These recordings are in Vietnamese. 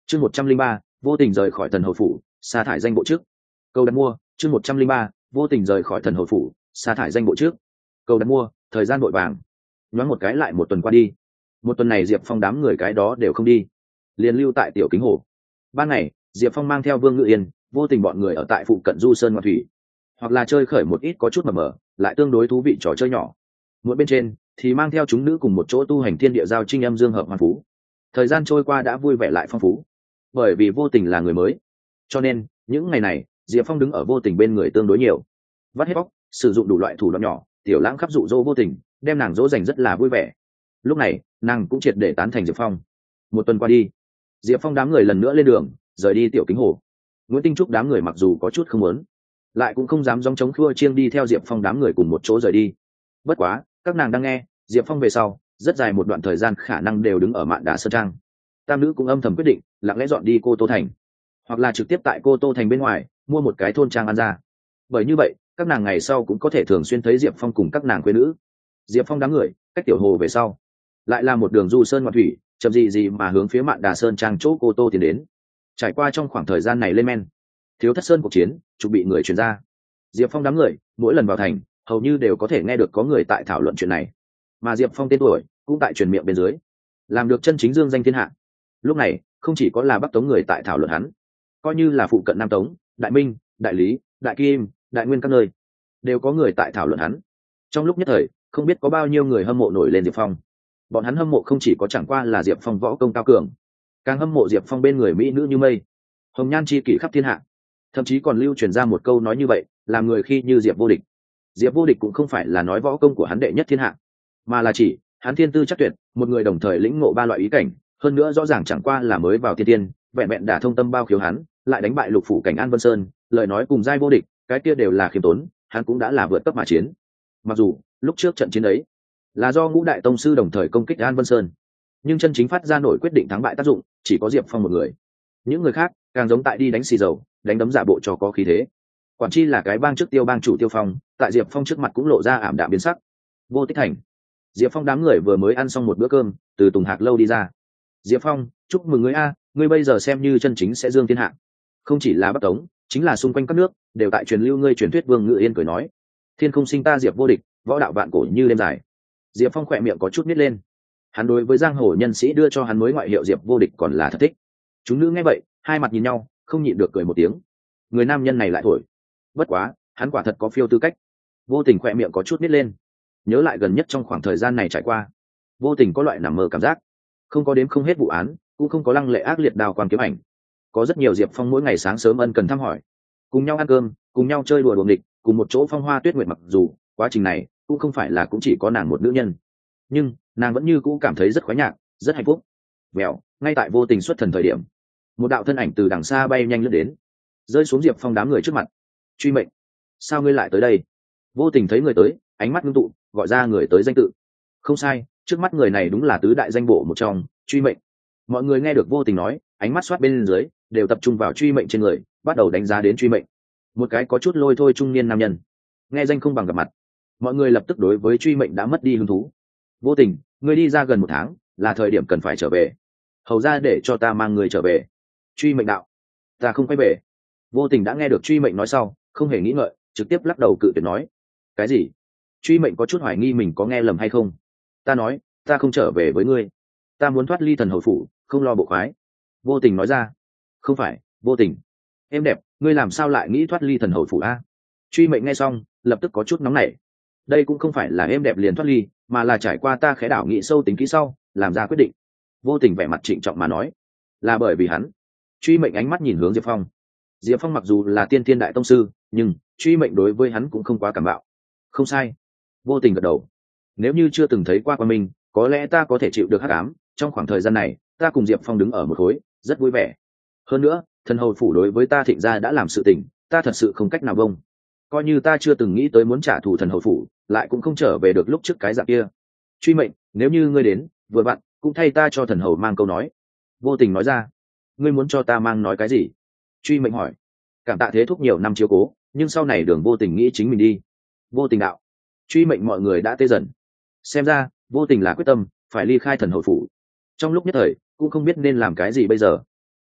Chương 103, vô tình rời khỏi thần hầu phủ, sa thải danh bộ trước. Câu đặt mua. Chương 103, vô tình rời khỏi thần hầu phủ, sa thải danh bộ trước. Câu đặt mua. Thời gian vội vàng, nhoáng một cái lại một tuần qua đi. Một tuần này Diệp Phong đám người cái đó đều không đi, liền lưu tại tiểu kính hồ. Ban ngày Diệp Phong mang theo Vương Ngự Yên, vô tình bọn người ở tại phụ cận du sơn ngoạn thủy, hoặc là chơi khởi một ít có chút mờ mờ lại tương đối thú vị trò chơi nhỏ. Một bên trên thì mang theo chúng nữ cùng một chỗ tu hành thiên địa giao trinh âm dương hợp hoàn phú. Thời gian trôi qua đã vui vẻ lại phong phú. Bởi vì vô tình là người mới, cho nên những ngày này Diệp Phong đứng ở vô tình bên người tương đối nhiều, vắt hết bóc, sử dụng đủ loại thủ đoạn nhỏ tiểu lãng khắp dụ dỗ vô tình, đem nàng dỗ dành rất là vui vẻ. Lúc này nàng cũng triệt để tán thành Diệp Phong. Một tuần qua đi, Diệp Phong đám người lần nữa lên đường rời đi tiểu kính hồ. Nguyễn Tinh Trúc đám người mặc dù có chút không muốn, lại cũng không dám gióng chống khua chiêng đi theo Diệp Phong đám người cùng một chỗ rời đi. Bất quá các nàng đang nghe Diệp Phong về sau rất dài một đoạn thời gian khả năng đều đứng ở mạn đà sơn trang. Tam nữ cũng âm thầm quyết định lặng lẽ dọn đi Cô Tô Thành, hoặc là trực tiếp tại Cô Tô Thành bên ngoài mua một cái thôn trang ăn ra. Bởi như vậy các nàng ngày sau cũng có thể thường xuyên thấy Diệp Phong cùng các nàng quê nữ. Diệp Phong đám người cách tiểu hồ về sau lại là một đường du sơn ngoạn thủy, chậm gì mà hướng phía mạn đà sơn trang chỗ Cô Tô tiến đến. Trải qua trong khoảng thời gian này lên men, Thiếu Thất Sơn cuộc chiến chụp bị người truyền ra. Diệp Phong đám người mỗi lần vào thành hầu như đều có thể nghe được có người tại thảo luận chuyện này, mà Diệp Phong tên tuổi cũng tại truyền miệng bên dưới, làm được chân chính dương danh thiên hạ. Lúc này không chỉ có là Bắc Tống người tại thảo luận hắn, coi như là phụ cận Nam Tống, Đại Minh, Đại Lý, Đại Kim, Đại Nguyên các nơi đều có người tại thảo luận hắn. Trong lúc nhất thời không biết có bao nhiêu người hâm mộ nổi lên Diệp Phong. Bọn hắn hâm mộ không chỉ có chẳng qua là Diệp Phong võ công cao cường, càng hâm mộ Diệp Phong bên người mỹ nữ như mây, hồng nhan chi kỷ khắp thiên hạ. Thậm chí còn lưu truyền ra một câu nói như vậy, làm người khi như Diệp vô địch. Diệp vô địch cũng không phải là nói võ công của hắn đệ nhất thiên hạ, mà là chỉ hắn thiên tư chắc tuyệt, một người đồng thời lĩnh ngộ ba loại ý cảnh, hơn nữa rõ ràng chẳng qua là mới vào thiên tiên, vẹn vẹn đả thông tâm bao khiếu hắn, lại đánh bại lục phủ cảnh An Vân Sơn, lời nói cùng giai vô địch, cái kia đều là khiêm tốn, hắn cũng đã là vượt cấp mà chiến. Mặc dù lúc trước trận chiến ấy là do ngũ đại tông sư đồng thời công kích An Vân Sơn, nhưng chân chính phát ra nổi quyết định thắng bại tác dụng chỉ có Diệp Phong một người. Những người khác càng giống tại đi đánh xì dầu, đánh đấm giả bộ cho có khí thế. Quản chi là cái bang trước tiêu bang chủ Tiêu Phong, tại Diệp Phong trước mặt cũng lộ ra ảm đạm biến sắc. Vô Tích Thành, Diệp Phong đám người vừa mới ăn xong một bữa cơm từ Tùng Hạc lâu đi ra. Diệp Phong, chúc mừng ngươi a, ngươi bây giờ xem như chân chính sẽ dương thiên hạ. Không chỉ là Bắc Tống, chính là xung quanh các nước đều tại truyền lưu ngươi truyền thuyết. Vương Ngự Yên cười nói, thiên không sinh ta Diệp vô địch, võ đạo vạn cổ như đêm dài. Diệp Phong khỏe miệng có chút nít lên. Hắn đối với giang hồ nhân sĩ đưa cho hắn mới ngoại hiệu Diệp vô địch còn là thật thích. Chúng nữ nghe vậy hai mặt nhìn nhau, không nhịn được cười một tiếng. Người nam nhân này lại thổi, bất quá hắn quả thật có phiêu tư cách. Vô Tình khỏe miệng có chút nít lên. Nhớ lại gần nhất trong khoảng thời gian này trải qua, Vô Tình có loại nằm mơ cảm giác. Không có đếm không hết vụ án, cũng không có lăng lệ ác liệt đào quan kiếm ảnh, có rất nhiều Diệp Phong mỗi ngày sáng sớm ân cần thăm hỏi, cùng nhau ăn cơm, cùng nhau chơi đùa đùa nghịch, cùng một chỗ phong hoa tuyết nguyệt. Mặc dù quá trình này cũng không phải là cũng chỉ có nàng một nữ nhân, nhưng nàng vẫn như cũ cảm thấy rất khoái nhạc, rất hạnh phúc. Mèo, ngay tại Vô Tình xuất thần thời điểm, một đạo thân ảnh từ đằng xa bay nhanh lướt đến, rơi xuống Diệp Phong đám người trước mặt. Truy Mệnh, sao ngươi lại tới đây? Vô Tình thấy người tới, ánh mắt ngưng tụ, gọi ra người tới danh tự. Không sai, trước mắt người này đúng là tứ đại danh bộ một trong, Truy Mệnh. Mọi người nghe được Vô Tình nói, ánh mắt xoát bên dưới đều tập trung vào Truy Mệnh trên người, bắt đầu đánh giá đến Truy Mệnh. Một cái có chút lôi thôi trung niên nam nhân, nghe danh không bằng gặp mặt, mọi người lập tức đối với Truy Mệnh đã mất đi hứng thú. Vô Tình, ngươi đi ra gần một tháng, là thời điểm cần phải trở về. Hầu ra để cho ta mang người trở về. Truy Mệnh đạo, ta không quay về. Vô Tình đã nghe được Truy Mệnh nói sau, không hề nghĩ ngợi, trực tiếp lắc đầu cự tuyệt nói. Cái gì? Truy Mệnh có chút hoài nghi mình có nghe lầm hay không. Ta nói, ta không trở về với ngươi, ta muốn thoát ly thần hầu phủ, không lo bộ khoái. Vô Tình nói ra. Không phải, Vô Tình, em đẹp, ngươi làm sao lại nghĩ thoát ly thần hầu phủ a? Truy Mệnh nghe xong lập tức có chút nóng nảy. Đây cũng không phải là em đẹp liền thoát ly, mà là trải qua ta khẽ đảo nghĩ sâu tính kỹ sau làm ra quyết định. Vô Tình vẻ mặt trịnh trọng mà nói. Là bởi vì hắn. Truy Mệnh ánh mắt nhìn hướng Diệp Phong. Diệp Phong mặc dù là tiên thiên đại tông sư, nhưng Truy Mệnh đối với hắn cũng không quá cảm bạo. Không sai. Vô Tình gật đầu. Nếu như chưa từng thấy qua Quan Minh, có lẽ ta có thể chịu được hắc ám. Trong khoảng thời gian này ta cùng Diệp Phong đứng ở một khối, rất vui vẻ. Hơn nữa thần hầu phủ đối với ta Thịnh gia đã làm sự tình, ta thật sự không cách nào bông. Coi như ta chưa từng nghĩ tới muốn trả thù thần hầu phủ, lại cũng không trở về được lúc trước cái dạng kia. Truy Mệnh, nếu như ngươi đến vừa vặn cũng thay ta cho thần hầu mang câu nói. Vô Tình nói ra. Ngươi muốn cho ta mang nói cái gì? Truy Mệnh hỏi. Cảm tạ thế thúc nhiều năm chiếu cố, nhưng sau này đường Vô Tình nghĩ chính mình đi. Vô Tình đạo. Truy Mệnh mọi người đã tê dần. Xem ra Vô Tình là quyết tâm phải ly khai thần hầu phủ. Trong lúc nhất thời cũng không biết nên làm cái gì bây giờ.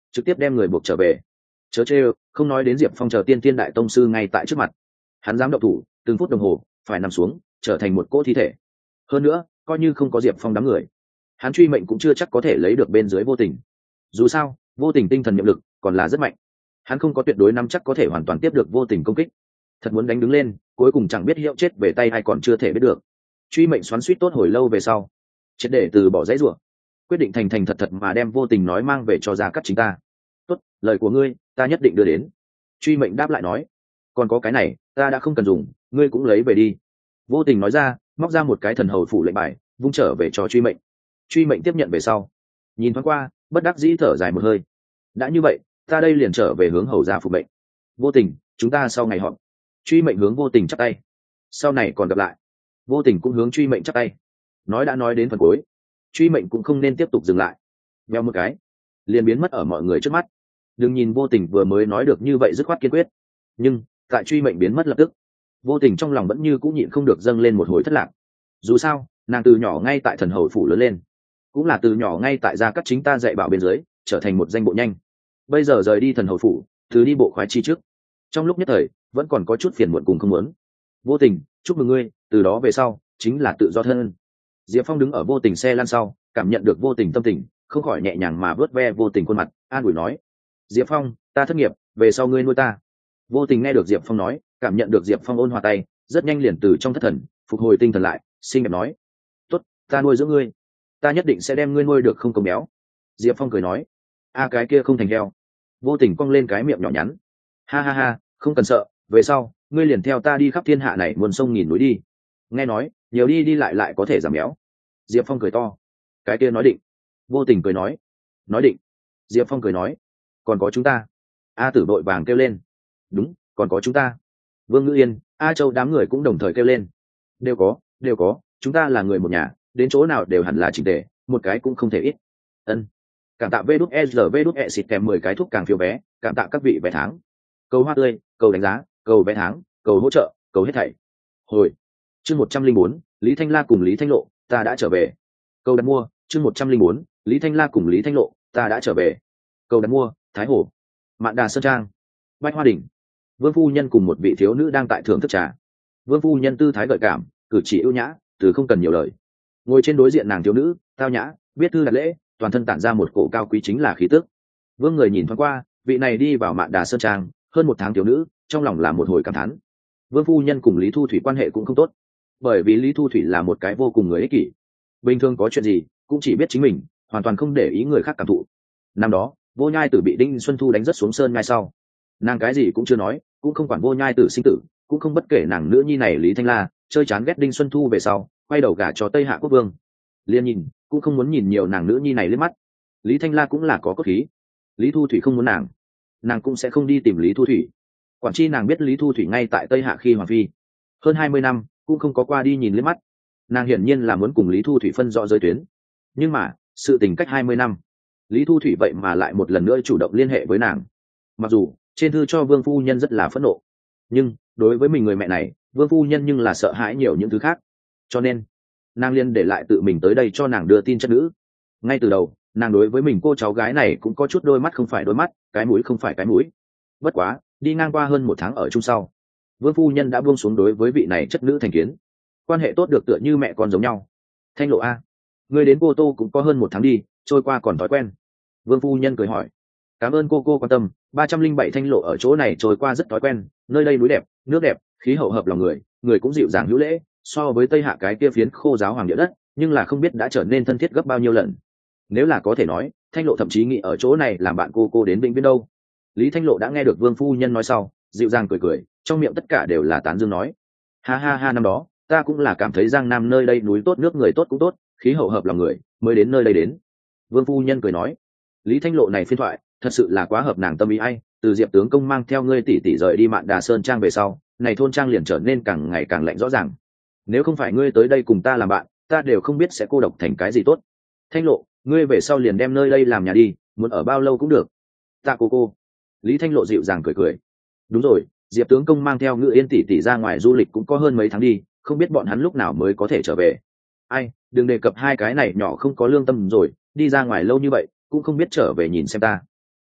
trực tiếp đem người buộc trở về. Chớ chê, không nói đến Diệp Phong chờ tiên tiên đại tông sư ngay tại trước mặt, hắn dám động thủ, từng phút đồng hồ phải nằm xuống trở thành một cỗ thi thể. Hơn nữa coi như không có Diệp Phong đám người, hắn truy mệnh cũng chưa chắc có thể lấy được bên dưới Vô Tình. Dù sao Vô Tình tinh thần nhiệm lực còn là rất mạnh, hắn không có tuyệt đối nắm chắc có thể hoàn toàn tiếp được Vô Tình công kích. Thật muốn đánh đứng lên, cuối cùng chẳng biết hiệu chết về tay hay còn chưa thể biết được. Truy mệnh xoắn suýt tốt hồi lâu về sau, triệt để từ bỏ dãy rủa, quyết định thành thành thật thật mà đem Vô Tình nói mang về cho Gia Cát chính ta. Tốt, lời của ngươi ta nhất định đưa đến. Truy mệnh đáp lại nói, còn có cái này ta đã không cần dùng, ngươi cũng lấy về đi. Vô Tình nói ra, móc ra một cái thần hầu phủ lệnh bài vung trở về cho truy mệnh. Truy mệnh tiếp nhận về sau, nhìn thoáng qua bất đắc dĩ thở dài một hơi. Đã như vậy ta đây liền trở về hướng hầu gia phục mệnh. Vô Tình, chúng ta sau ngày họp. Truy mệnh hướng Vô Tình chắp tay, sau này còn gặp lại. Vô Tình cũng hướng truy mệnh chắp tay. Nói đã nói đến phần cuối, truy mệnh cũng không nên tiếp tục dừng lại, veo một cái liền biến mất ở mọi người trước mắt. Đừng nhìn Vô Tình vừa mới nói được như vậy dứt khoát kiên quyết, nhưng tại truy mệnh biến mất lập tức, Vô Tình trong lòng vẫn như cũng nhịn không được dâng lên một hồi thất lạc. Dù sao nàng từ nhỏ ngay tại thần hầu phủ lớn lên, cũng là từ nhỏ ngay tại Gia Cát chính ta dạy bảo bên dưới trở thành một danh bộ nhanh. Bây giờ rời đi thần hầu phủ, thứ đi bộ khoái chi trước, trong lúc nhất thời vẫn còn có chút phiền muộn cùng không muốn. Vô Tình, chúc mừng ngươi, từ đó về sau chính là tự do thân. Diệp Phong đứng ở Vô Tình xe lăn sau, cảm nhận được Vô Tình tâm tình, không khỏi nhẹ nhàng mà vớt ve Vô Tình khuôn mặt, an ủi nói, Diệp Phong, ta thất nghiệp, về sau ngươi nuôi ta. Vô Tình nghe được Diệp Phong nói, cảm nhận được Diệp Phong ôn hòa tay, rất nhanh liền từ trong thất thần phục hồi tinh thần lại, xinh đẹp nói, tốt, ta nuôi dưỡng ngươi, ta nhất định sẽ đem ngươi nuôi được không công béo. Diệp Phong cười nói, a cái kia không thành heo. Vô Tình cong lên cái miệng nhỏ nhắn, ha ha ha, không cần sợ, về sau ngươi liền theo ta đi khắp thiên hạ này muôn sông nghìn núi đi. Nghe nói nhiều đi đi lại lại có thể giảm béo. Diệp Phong cười to, cái kia nói định. Vô Tình cười nói định. Diệp Phong cười nói, còn có chúng ta. A Tử vội vàng kêu lên, đúng, còn có chúng ta. Vương Ngữ Yên, A Châu đám người cũng đồng thời kêu lên, đều có, chúng ta là người một nhà, đến chỗ nào đều hẳn là chỉnh tề, một cái cũng không thể ít. Ân. Cảm tạ vđe xịt kèm 10 cái thuốc càng phiếu vé, cảm tạ các vị vé tháng, cầu hoa tươi, cầu đánh giá, cầu vé tháng, cầu hỗ trợ, cầu hết thảy. Hồi chương 104, Lý Thanh La cùng Lý Thanh Lộ, ta đã trở về. Cầu đặt mua chương 104, Lý Thanh La cùng Lý Thanh Lộ, ta đã trở về. Cầu đặt mua, Thái Hồ, Mạn Đà Sơn Trang, Bách Hoa Đỉnh. Vương phu nhân cùng một vị thiếu nữ đang tại thưởng thức trà. Vương phu nhân tư thái gợi cảm, cử chỉ ưu nhã, từ không cần nhiều lời. Ngồi trên đối diện nàng thiếu nữ, tao nhã, biết thư đặt lễ, toàn thân tản ra một cổ cao quý chính là khí tức. Vương người nhìn thoáng qua, vị này đi vào Mạn Đà Sơn Trang hơn 1 tháng thiếu nữ, trong lòng là một hồi cảm thán. Vương phu nhân cùng Lý Thu Thủy quan hệ cũng không tốt, bởi vì Lý Thu Thủy là một cái vô cùng người ích kỷ, bình thường có chuyện gì cũng chỉ biết chính mình, hoàn toàn không để ý người khác cảm thụ. Năm đó Vô Nhai Tử bị Đinh Xuân Thu đánh rất xuống sơn ngay sau, nàng cái gì cũng chưa nói, cũng không quản Vô Nhai Tử sinh tử, cũng không bất kể nàng nữ nhi này Lý Thanh La chơi chán ghét Đinh Xuân Thu về sau, quay đầu gả cho Tây Hạ Quốc Vương. Liên nhìn cũng không muốn nhìn nhiều nàng nữ nhi này lên mắt. Lý Thanh La cũng là có cốt khí, Lý Thu Thủy không muốn nàng cũng sẽ không đi tìm Lý Thu Thủy. Quản chi nàng biết Lý Thu Thủy ngay tại Tây Hạ khi hoàng phi hơn 20 năm, cũng không có qua đi nhìn lên mắt. Nàng hiển nhiên là muốn cùng Lý Thu Thủy phân rõ giới tuyến, nhưng mà sự tình cách 20 năm, Lý Thu Thủy vậy mà lại một lần nữa chủ động liên hệ với nàng. Mặc dù trên thư cho Vương phu nhân rất là phẫn nộ, nhưng đối với mình người mẹ này, Vương phu nhân nhưng là sợ hãi nhiều những thứ khác, cho nên nàng liên để lại tự mình tới đây cho nàng đưa tin chất nữ. Ngay từ đầu nàng đối với mình cô cháu gái này cũng có chút đôi mắt không phải đôi mắt, cái mũi không phải cái mũi. Bất quá đi ngang qua hơn 1 tháng ở chung sau, Vương phu nhân đã buông xuống đối với vị này chất nữ thành kiến, quan hệ tốt được tựa như mẹ con giống nhau. Thanh Lộ a, người đến Cô Tô cũng có hơn 1 tháng đi, trôi qua còn thói quen. Vương phu nhân cười hỏi, cảm ơn cô quan tâm. 307 Thanh Lộ ở chỗ này trôi qua rất thói quen, nơi đây núi đẹp, nước đẹp, khí hậu hợp lòng người cũng dịu dàng hữu lễ, so với Tây Hạ cái kia phiến khô giáo hoàng địa đất, nhưng là không biết đã trở nên thân thiết gấp bao nhiêu lần. Nếu là có thể nói, Thanh Lộ thậm chí nghĩ ở chỗ này làm bạn cô đến vĩnh viễn đâu. Lý Thanh Lộ đã nghe được Vương phu nhân nói sau, dịu dàng cười, trong miệng tất cả đều là tán dương nói, ha ha ha, năm đó ta cũng là cảm thấy Giang Nam nơi đây núi tốt nước người tốt cũng tốt, khí hậu hợp lòng người, mới đến nơi đây đến. Vương phu nhân cười nói, Lý Thanh Lộ này phiên thoại thật sự là quá hợp nàng tâm ý. Ai, từ Diệp tướng công mang theo ngươi tỷ tỷ rời đi Mạn Đà Sơn Trang về sau, này thôn trang liền trở nên càng ngày càng lạnh rõ ràng. Nếu không phải ngươi tới đây cùng ta làm bạn, ta đều không biết sẽ cô độc thành cái gì tốt. Thanh Lộ, ngươi về sau liền đem nơi đây làm nhà đi, muốn ở bao lâu cũng được. Ta cô. Lý Thanh Lộ dịu dàng cười. Đúng rồi, Diệp tướng công mang theo Ngự Yên tỷ tỷ ra ngoài du lịch cũng có hơn mấy tháng đi, không biết bọn hắn lúc nào mới có thể trở về. Ai, đừng đề cập hai cái này nhỏ không có lương tâm rồi, đi ra ngoài lâu như vậy cũng không biết trở về nhìn xem ta.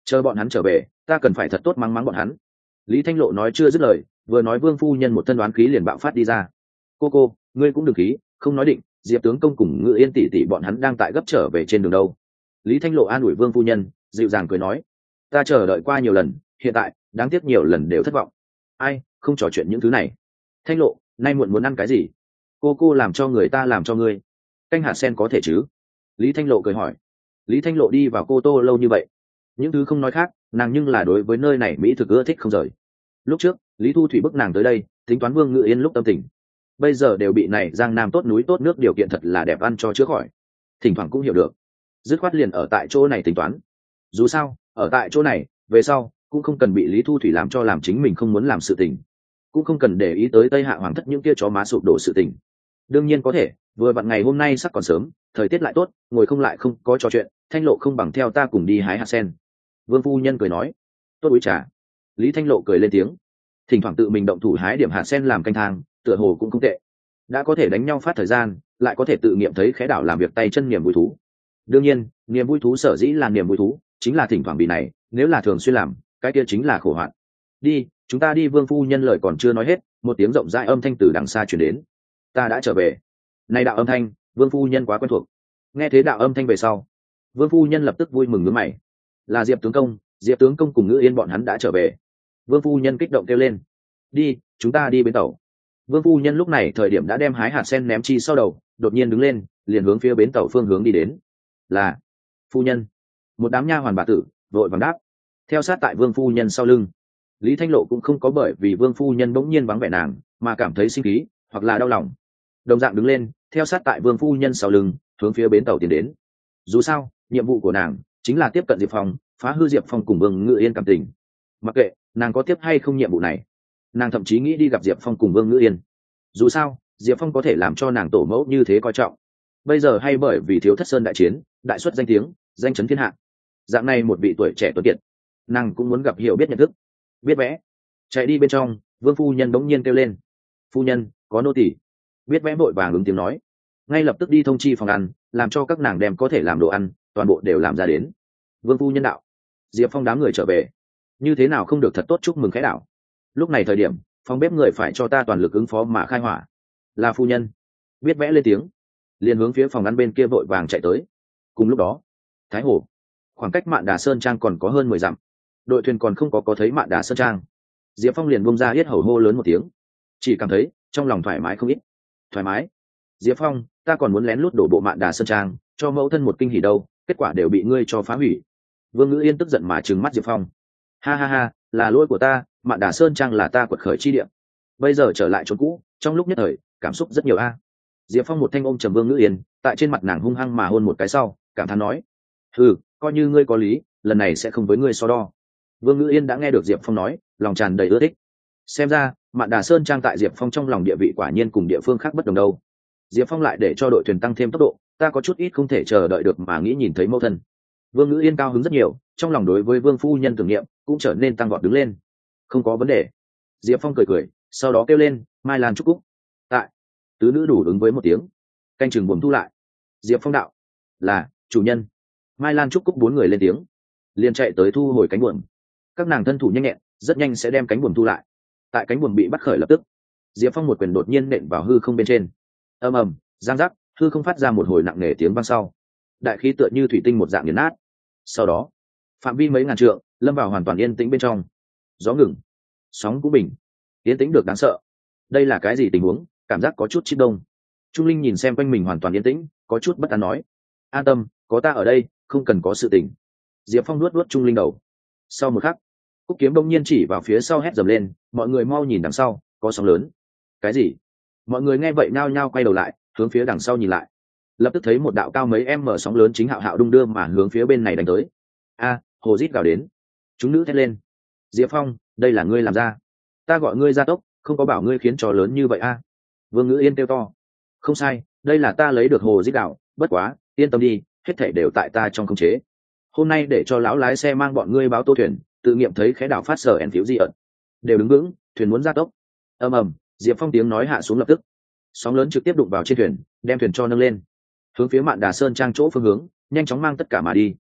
chờ bọn hắn trở về ta cần phải thật tốt mắng mắng bọn hắn. Lý Thanh Lộ nói chưa dứt lời, vừa nói Vương phu nhân một thân đoán khí liền bạo phát đi ra. Cô ngươi cũng đừng khí, không nói định Diệp tướng công cùng Ngự Yên tỷ tỷ bọn hắn đang tại gấp trở về trên đường đâu. Lý Thanh Lộ an ủi Vương phu nhân, dịu dàng cười nói, ta chờ đợi qua nhiều lần, hiện tại đáng tiếc nhiều lần đều thất vọng. Ai, không trò chuyện những thứ này. Thanh Lộ, nay muộn muốn ăn cái gì? Cô làm cho người ta làm cho ngươi. Canh hạt sen có thể chứ? Lý Thanh Lộ cười hỏi. Lý Thanh Lộ đi vào Cô Tô lâu như vậy, những thứ không nói khác, nàng nhưng là đối với nơi này mỹ thực ưa thích không rời. Lúc trước Lý Thu Thủy bức nàng tới đây tính toán Vương Ngự Yên lúc tâm tình, bây giờ đều bị này Giang Nam tốt núi tốt nước điều kiện thật là đẹp ăn cho chữa khỏi. Thỉnh thoảng cũng hiểu được, dứt khoát liền ở tại chỗ này tính toán. Dù sao ở tại chỗ này về sau cũng không cần bị Lý Thu Thủy làm cho làm chính mình không muốn làm sự tình, cũng không cần để ý tới Tây Hạ hoàng thất những kia chó má sụp đổ sự tình. Đương nhiên có thể, vừa vặn ngày hôm nay sắc còn sớm, thời tiết lại tốt, ngồi không lại không có trò chuyện, Thanh Lộ không bằng theo ta cùng đi hái hạt sen. Vương phu nhân cười nói, tốt uống trà. Lý Thanh Lộ cười lên tiếng, thỉnh thoảng tự mình động thủ hái điểm hạt sen làm canh thang, tựa hồ cũng không tệ. Đã có thể đánh nhau phát thời gian, lại có thể tự nghiệm thấy khé đảo làm việc tay chân niềm vui thú. Đương nhiên niềm vui thú sở dĩ là niềm vui thú, chính là thỉnh thoảng bị này, nếu là thường xuyên làm, cái kia chính là khổ hoạn. Đi, chúng ta đi. Vương phu nhân lời còn chưa nói hết, một tiếng rộng rãi âm thanh từ đằng xa truyền đến. Ta đã trở về. Này đạo âm thanh, Vương phu nhân quá quen thuộc. Nghe thế đạo âm thanh về sau, Vương phu nhân lập tức vui mừng nhướng mày. Là Diệp tướng công cùng Ngữ Yên bọn hắn đã trở về. Vương phu nhân kích động kêu lên, đi, chúng ta đi bến tàu. Vương phu nhân lúc này thời điểm đã đem hái hạt sen ném chi sau đầu, đột nhiên đứng lên, liền hướng phía bến tàu phương hướng đi đến. Là phu nhân. Một đám nha hoàn bà tử vội vàng đáp, theo sát tại Vương phu nhân sau lưng. Lý Thanh Lộ cũng không có bởi vì Vương phu nhân bỗng nhiên vắng vẻ nàng mà cảm thấy sinh khí hoặc là đau lòng, đồng dạng đứng lên theo sát tại Vương phu nhân sau lưng, hướng phía bến tàu tiến đến. Dù sao nhiệm vụ của nàng chính là tiếp cận Diệp Phong, phá hư Diệp Phong cùng Vương Ngự Yên cảm tình. Mặc kệ nàng có tiếp hay không nhiệm vụ này, nàng thậm chí nghĩ đi gặp Diệp Phong cùng Vương Ngự Yên. Dù sao Diệp Phong có thể làm cho nàng tổ mẫu như thế coi trọng, bây giờ hay bởi vì thiếu thất sơn đại chiến đại xuất danh tiếng, danh chấn thiên hạ. Dạng này một vị tuổi trẻ tuấn kiệt, nàng cũng muốn gặp, hiểu biết, nhận thức. Biết vẽ. Chạy đi bên trong, Vương phu nhân bỗng nhiên kêu lên, phu nhân có nô tỳ. Biết vẽ vội vàng ứng tiếng nói, ngay lập tức đi thông chi phòng ăn, làm cho các nàng đem có thể làm đồ ăn toàn bộ đều làm ra đến. Vương phu nhân đạo, Diệp Phong đám người trở về, như thế nào không được thật tốt chúc mừng khẽ đảo. Lúc này thời điểm phòng bếp người phải cho ta toàn lực ứng phó mà khai hỏa. Là phu nhân. Biết vẽ lên tiếng, liền hướng phía phòng ăn bên kia vội vàng chạy tới. Cùng lúc đó Thái Hồ, khoảng cách Mạn Đà Sơn Trang còn có hơn 10 dặm, đội thuyền còn không có thấy Mạn Đà Sơn Trang. Diệp Phong liền bung ra yết hầu hô lớn một tiếng, chỉ cảm thấy trong lòng thoải mái không ít. Thoải mái? Diệp Phong, ta còn muốn lén lút đổ bộ Mạn Đà Sơn Trang cho mẫu thân một kinh hỉ đâu, kết quả đều bị ngươi cho phá hủy. Vương Ngữ Yên tức giận mà trừng mắt Diệp Phong. Ha ha ha, là lỗi của ta, Mạn Đà Sơn Trang là ta quật khởi chi địa, bây giờ trở lại chỗ cũ, trong lúc nhất thời cảm xúc rất nhiều a. Diệp Phong một thanh ôm trầm Vương Ngữ Yên, tại trên mặt nàng hung hăng mà hôn một cái sau, cảm thán nói, coi như ngươi có lý, lần này sẽ không với ngươi so đo. Vương Ngữ Yên đã nghe được Diệp Phong nói, lòng tràn đầy ưa thích. Xem ra Mạn Đà Sơn Trang tại Diệp Phong trong lòng địa vị quả nhiên cùng địa phương khác bất đồng đâu. Diệp Phong lại để cho đội thuyền tăng thêm tốc độ, ta có chút ít không thể chờ đợi được mà nghĩ nhìn thấy mẫu thân. Vương Ngữ Yên cao hứng rất nhiều, trong lòng đối với Vương phu nhân tưởng niệm cũng trở nên tăng vọt đứng lên. Không có vấn đề. Diệp Phong cười cười, sau đó kêu lên, Mai Lan Trúc Cúc. Tại. Tứ nữ đủ ứng với một tiếng. Canh chừng buồm thu lại. Diệp Phong đạo, là chủ nhân. Mai Lan Trúc Cúc bốn người lên tiếng, liền chạy tới thu hồi cánh buồm. Các nàng thân thủ nhanh nhẹn, rất nhanh sẽ đem cánh buồm thu lại. Tại cánh buồm bị bắt khởi lập tức, Diệp Phong một quyền đột nhiên nện vào hư không bên trên. Ầm ầm, giang giác, hư không phát ra một hồi nặng nề tiếng vang sau, đại khí tựa như thủy tinh một dạng nghiền nát. Sau đó phạm vi mấy ngàn trượng lâm vào hoàn toàn yên tĩnh bên trong. Gió ngừng, sóng cũng bình, yên tĩnh được đáng sợ. Đây là cái gì tình huống? Cảm giác có chút chít đông. Trung Linh nhìn xem quanh mình hoàn toàn yên tĩnh, có chút bất an nói, an tâm, có ta ở đây, không cần có sự tình. Diệp Phong nuốt nuốt Trung Linh đầu. Sau một khắc, Cúc Kiếm đông nhiên chỉ vào phía sau hét dầm lên, mọi người mau nhìn đằng sau, có sóng lớn. Cái gì? Mọi người nghe vậy nao nhao quay đầu lại, hướng phía đằng sau nhìn lại. Lập tức thấy một đạo cao mấy em mở sóng lớn chính hạo hạo đung đưa mà hướng phía bên này đánh tới. A, hồ rít gào đến. Chúng nữ thét lên, Diệp Phong, đây là ngươi làm ra. Ta gọi ngươi ra tốc, không có bảo ngươi khiến trò lớn như vậy a. Vương Ngữ Yên kêu to, không sai, đây là ta lấy được hồ rít gào, bất quá yên tâm đi, hết thảy đều tại ta trong khống chế. Hôm nay để cho lão lái xe mang bọn ngươi báo tô thuyền, tự nghiệm thấy khé đảo phát sở ẻn thiếu gì ẩn, đều đứng vững, thuyền muốn ra tốc. Ầm ầm, Diệp Phong tiếng nói hạ xuống lập tức, sóng lớn trực tiếp đụng vào trên thuyền, đem thuyền cho nâng lên, hướng phía Mạn Đà Sơn Trang chỗ phương hướng nhanh chóng mang tất cả mà đi.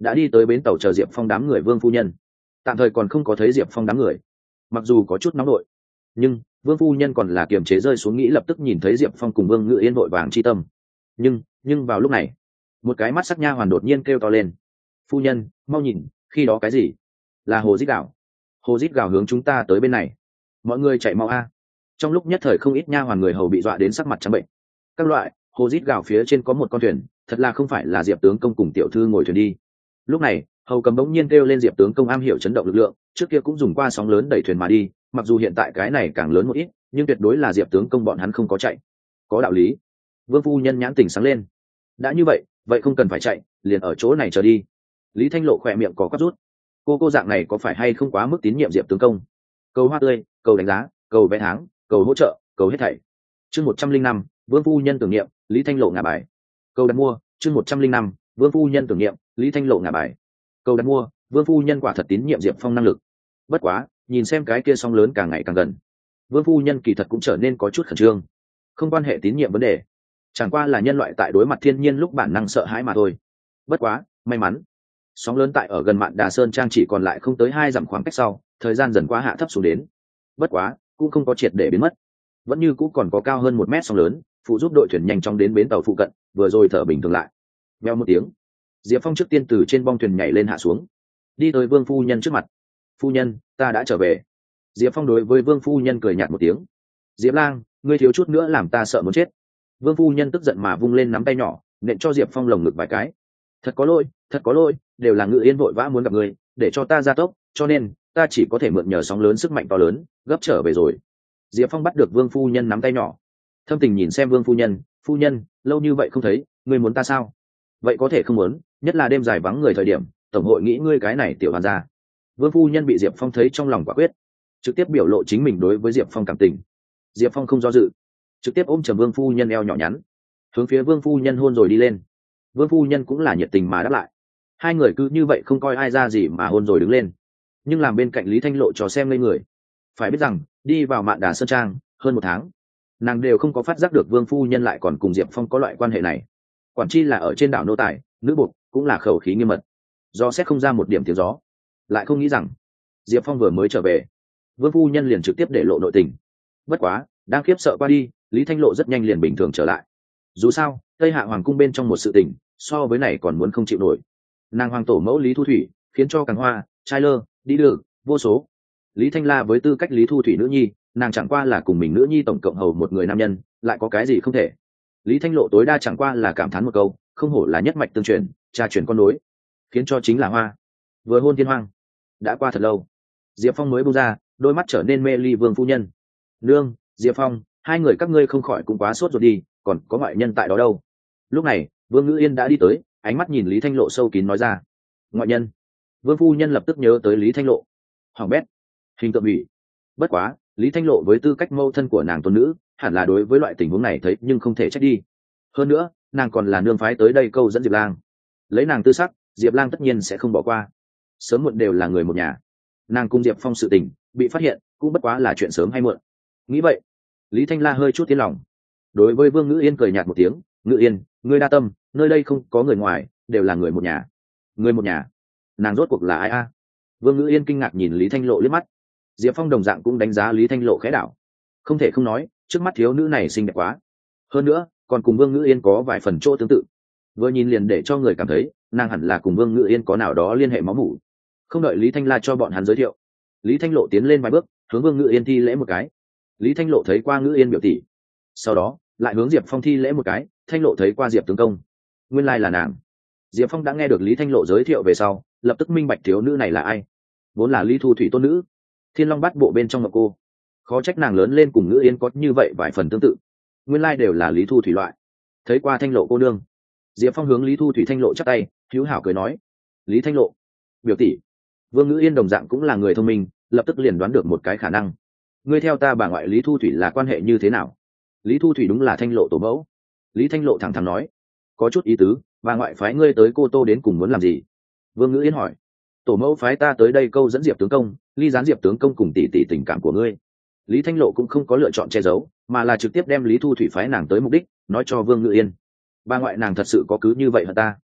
đã đi tới bến tàu chờ Diệp Phong đám người Vương phu nhân. Tạm thời còn không có thấy Diệp Phong đám người, mặc dù có chút nóng nổi, nhưng Vương phu nhân còn là kiềm chế rơi xuống nghĩ lập tức nhìn thấy Diệp Phong cùng Vương Ngự Yên vội vàng chi tâm. Nhưng vào lúc này, một cái mắt sắc nha hoàn đột nhiên kêu to lên: "Phu nhân, mau nhìn, khi đó cái gì?" Là Hồ Dít Gào. Hồ Dít Gào hướng chúng ta tới bên này. Mọi người chạy mau a. Trong lúc nhất thời không ít nha hoàn người hầu bị dọa đến sắc mặt trắng bệnh. Các loại, Hồ Dít Gào phía trên có một con thuyền, thật là không phải là Diệp tướng công cùng tiểu thư ngồi thuyền đi. Lúc này, hầu cầm bỗng nhiên kêu lên Diệp tướng công am hiểu chấn động lực lượng, trước kia cũng dùng qua sóng lớn đẩy thuyền mà đi, mặc dù hiện tại cái này càng lớn một ít, nhưng tuyệt đối là Diệp tướng công bọn hắn không có chạy. Có đạo lý. Vương phu nhân nhãn tỉnh sáng lên. Đã như vậy, vậy không cần phải chạy, liền ở chỗ này chờ đi. Lý Thanh Lộ khỏe miệng có quắp rút. Cô dạng này có phải hay không quá mức tín nhiệm Diệp tướng công? Cầu hoa tươi, cầu đánh giá, cầu vé tháng, cầu hỗ trợ, cầu hết thảy. Chương 105, Vương phu nhân tưởng niệm, Lý Thanh Lộ ngả bài. Cầu đặt mua, chương 105, Vương phu nhân tưởng niệm, Lý Thanh Lộ ngả bài. Cầu đặt mua, Vương phu nhân quả thật tín nhiệm Diệp Phong năng lực. Bất quá, nhìn xem cái kia sóng lớn càng ngày càng gần, Vương phu nhân kỳ thật cũng trở nên có chút khẩn trương. Không quan hệ tín nhiệm vấn đề, chẳng qua là nhân loại tại đối mặt thiên nhiên lúc bản năng sợ hãi mà thôi. Bất quá, may mắn, sóng lớn tại ở gần Mạn Đà Sơn Trang chỉ còn lại không tới 2 dặm khoảng cách sau, thời gian dần qua hạ thấp xuống đến. Bất quá, cũng không có triệt để biến mất, vẫn như cũng còn có cao hơn 1 mét sóng lớn, phụ giúp đội thuyền nhanh chóng đến bến tàu phụ cận, vừa rồi thở bình thường lại. Vèo một tiếng, Diệp Phong trước tiên từ trên bong thuyền nhảy lên hạ xuống, đi tới Vương phu nhân trước mặt. "Phu nhân, ta đã trở về." Diệp Phong đối với Vương phu nhân cười nhạt một tiếng. "Diệp Lang, ngươi thiếu chút nữa làm ta sợ muốn chết." Vương phu nhân tức giận mà vung lên nắm tay nhỏ, nện cho Diệp Phong lồng ngực vài cái. Thật có lỗi, đều là Ngự Yên vội vã muốn gặp ngươi, để cho ta gia tốc, cho nên ta chỉ có thể mượn nhờ sóng lớn sức mạnh to lớn, gấp trở về rồi." Diệp Phong bắt được Vương phu nhân nắm tay nhỏ, thâm tình nhìn xem Vương phu nhân. "Phu nhân, lâu như vậy không thấy, ngươi muốn ta sao?" "Vậy có thể không muốn, nhất là đêm dài vắng người thời điểm, tổng hội nghĩ ngươi cái này tiểu hoàn gia." Vương phu nhân bị Diệp Phong thấy trong lòng quả quyết, trực tiếp biểu lộ chính mình đối với Diệp Phong cảm tình. Diệp Phong không do dự, trực tiếp ôm chầm Vương phu nhân eo nhỏ nhắn, hướng phía Vương phu nhân hôn rồi đi lên. Vương phu nhân cũng là nhiệt tình mà đáp lại. Hai người cứ như vậy không coi ai ra gì mà hôn rồi đứng lên. Nhưng làm bên cạnh Lý Thanh Lộ cho xem ngây người. Phải biết rằng, đi vào Mạn Đà Sơn Trang hơn 1 tháng, nàng đều không có phát giác được Vương phu nhân lại còn cùng Diệp Phong có loại quan hệ này. Quản chi là ở trên đảo nô tài, nữ buộc cũng là khẩu khí nghiêm mật, do xét không ra một điểm tiếng gió. Lại không nghĩ rằng Diệp Phong vừa mới trở về, Vương phu nhân liền trực tiếp để lộ nội tình. Bất quá, đang khiếp sợ qua đi, Lý Thanh Lộ rất nhanh liền bình thường trở lại. Dù sao, Tây Hạ hoàng cung bên trong một sự tình, so với này còn muốn không chịu nổi. Nàng hoàng tổ mẫu Lý Thu Thủy khiến cho Càng Hoa, trai lơ, đi đường vô số. Lý Thanh La với tư cách Lý Thu Thủy nữ nhi, nàng chẳng qua là cùng mình nữ nhi tổng cộng hầu một người nam nhân, lại có cái gì không thể. Lý Thanh Lộ tối đa chẳng qua là cảm thán một câu, không hổ là nhất mạch tương truyền, cha truyền con nối, khiến cho chính là hoa vừa hôn thiên hoang. Đã qua thật lâu, Diệp Phong mới buông ra, đôi mắt trở nên mê ly Vương phu nhân. "Nương, Diệp Phong, hai người các ngươi không khỏi cũng quá sốt rồi đi, còn có ngoại nhân tại đó đâu." Lúc này, Vương Ngữ Yên đã đi tới, ánh mắt nhìn Lý Thanh Lộ sâu kín nói ra. "Ngoại nhân?" Vương phu nhân lập tức nhớ tới Lý Thanh Lộ. Hoàng bét, hình tượng ủy. Bất quá, Lý Thanh Lộ với tư cách mẫu thân của nàng tôn nữ, hẳn là đối với loại tình huống này thấy nhưng không thể trách đi. Hơn nữa, nàng còn là nương phái tới đây câu dẫn Diệp Lang. Lấy nàng tư sắc, Diệp Lang tất nhiên sẽ không bỏ qua. Sớm muộn đều là người một nhà. Nàng cùng Diệp Phong sự tình bị phát hiện, cũng bất quá là chuyện sớm hay muộn. Nghĩ vậy, Lý Thanh La hơi chút tiến lòng. Đối với Vương Ngữ Yên cười nhạt một tiếng, "Ngữ Yên, ngươi đa tâm, nơi đây không có người ngoài, đều là người một nhà." Người một nhà? Nàng rốt cuộc là ai a? Vương Ngữ Yên kinh ngạc nhìn Lý Thanh Lộ liếc mắt. Diệp Phong đồng dạng cũng đánh giá Lý Thanh Lộ khẽ đảo. Không thể không nói, trước mắt thiếu nữ này xinh đẹp quá. Hơn nữa, còn cùng Vương Ngữ Yên có vài phần chỗ tương tự. Vừa nhìn liền để cho người cảm thấy, nàng hẳn là cùng Vương Ngữ Yên có nào đó liên hệ máu mủ. Không đợi Lý Thanh La cho bọn hắn giới thiệu, Lý Thanh Lộ tiến lên vài bước, hướng Vương Ngữ Yên thi lễ một cái. Lý Thanh Lộ thấy qua Ngữ Yên biểu tỷ, sau đó lại hướng Diệp Phong thi lễ một cái. Thanh Lộ thấy qua Diệp tướng công, nguyên lai là nàng. Diệp Phong đã nghe được Lý Thanh Lộ giới thiệu về sau, lập tức minh bạch thiếu nữ này là ai. Vốn là Lý Thu Thủy tôn nữ, Thiên Long Bát Bộ bên trong ngọc cô. Khó trách nàng lớn lên cùng Ngữ Yên có như vậy vài phần tương tự. Nguyên lai đều là Lý Thu Thủy loại. Thấy qua Thanh Lộ cô nương, Diệp Phong hướng Lý Thu Thủy Thanh Lộ chắp tay, hữu hảo cười nói: "Lý Thanh Lộ, biểu tỷ." Vương Ngữ Yên đồng dạng cũng là người thông minh, lập tức liền đoán được một cái khả năng. "Ngươi theo ta bà ngoại Lý Thu Thủy là quan hệ như thế nào?" Lý Thu Thủy đúng là Thanh Lộ tổ mẫu. Lý Thanh Lộ thẳng thắn nói: "Có chút ý tứ, bà ngoại phái ngươi tới Cô Tô đến cùng muốn làm gì?" Vương Ngữ Yên hỏi. "Tổ mẫu phái ta tới đây câu dẫn Diệp tướng công, ly gián Diệp tướng công cùng tỷ tỷ tình cảm của ngươi." Lý Thanh Lộ cũng không có lựa chọn che giấu, mà là trực tiếp đem Lý Thu Thủy phái nàng tới mục đích nói cho Vương Ngữ Yên. "Bà ngoại nàng thật sự có cứ như vậy hả ta?"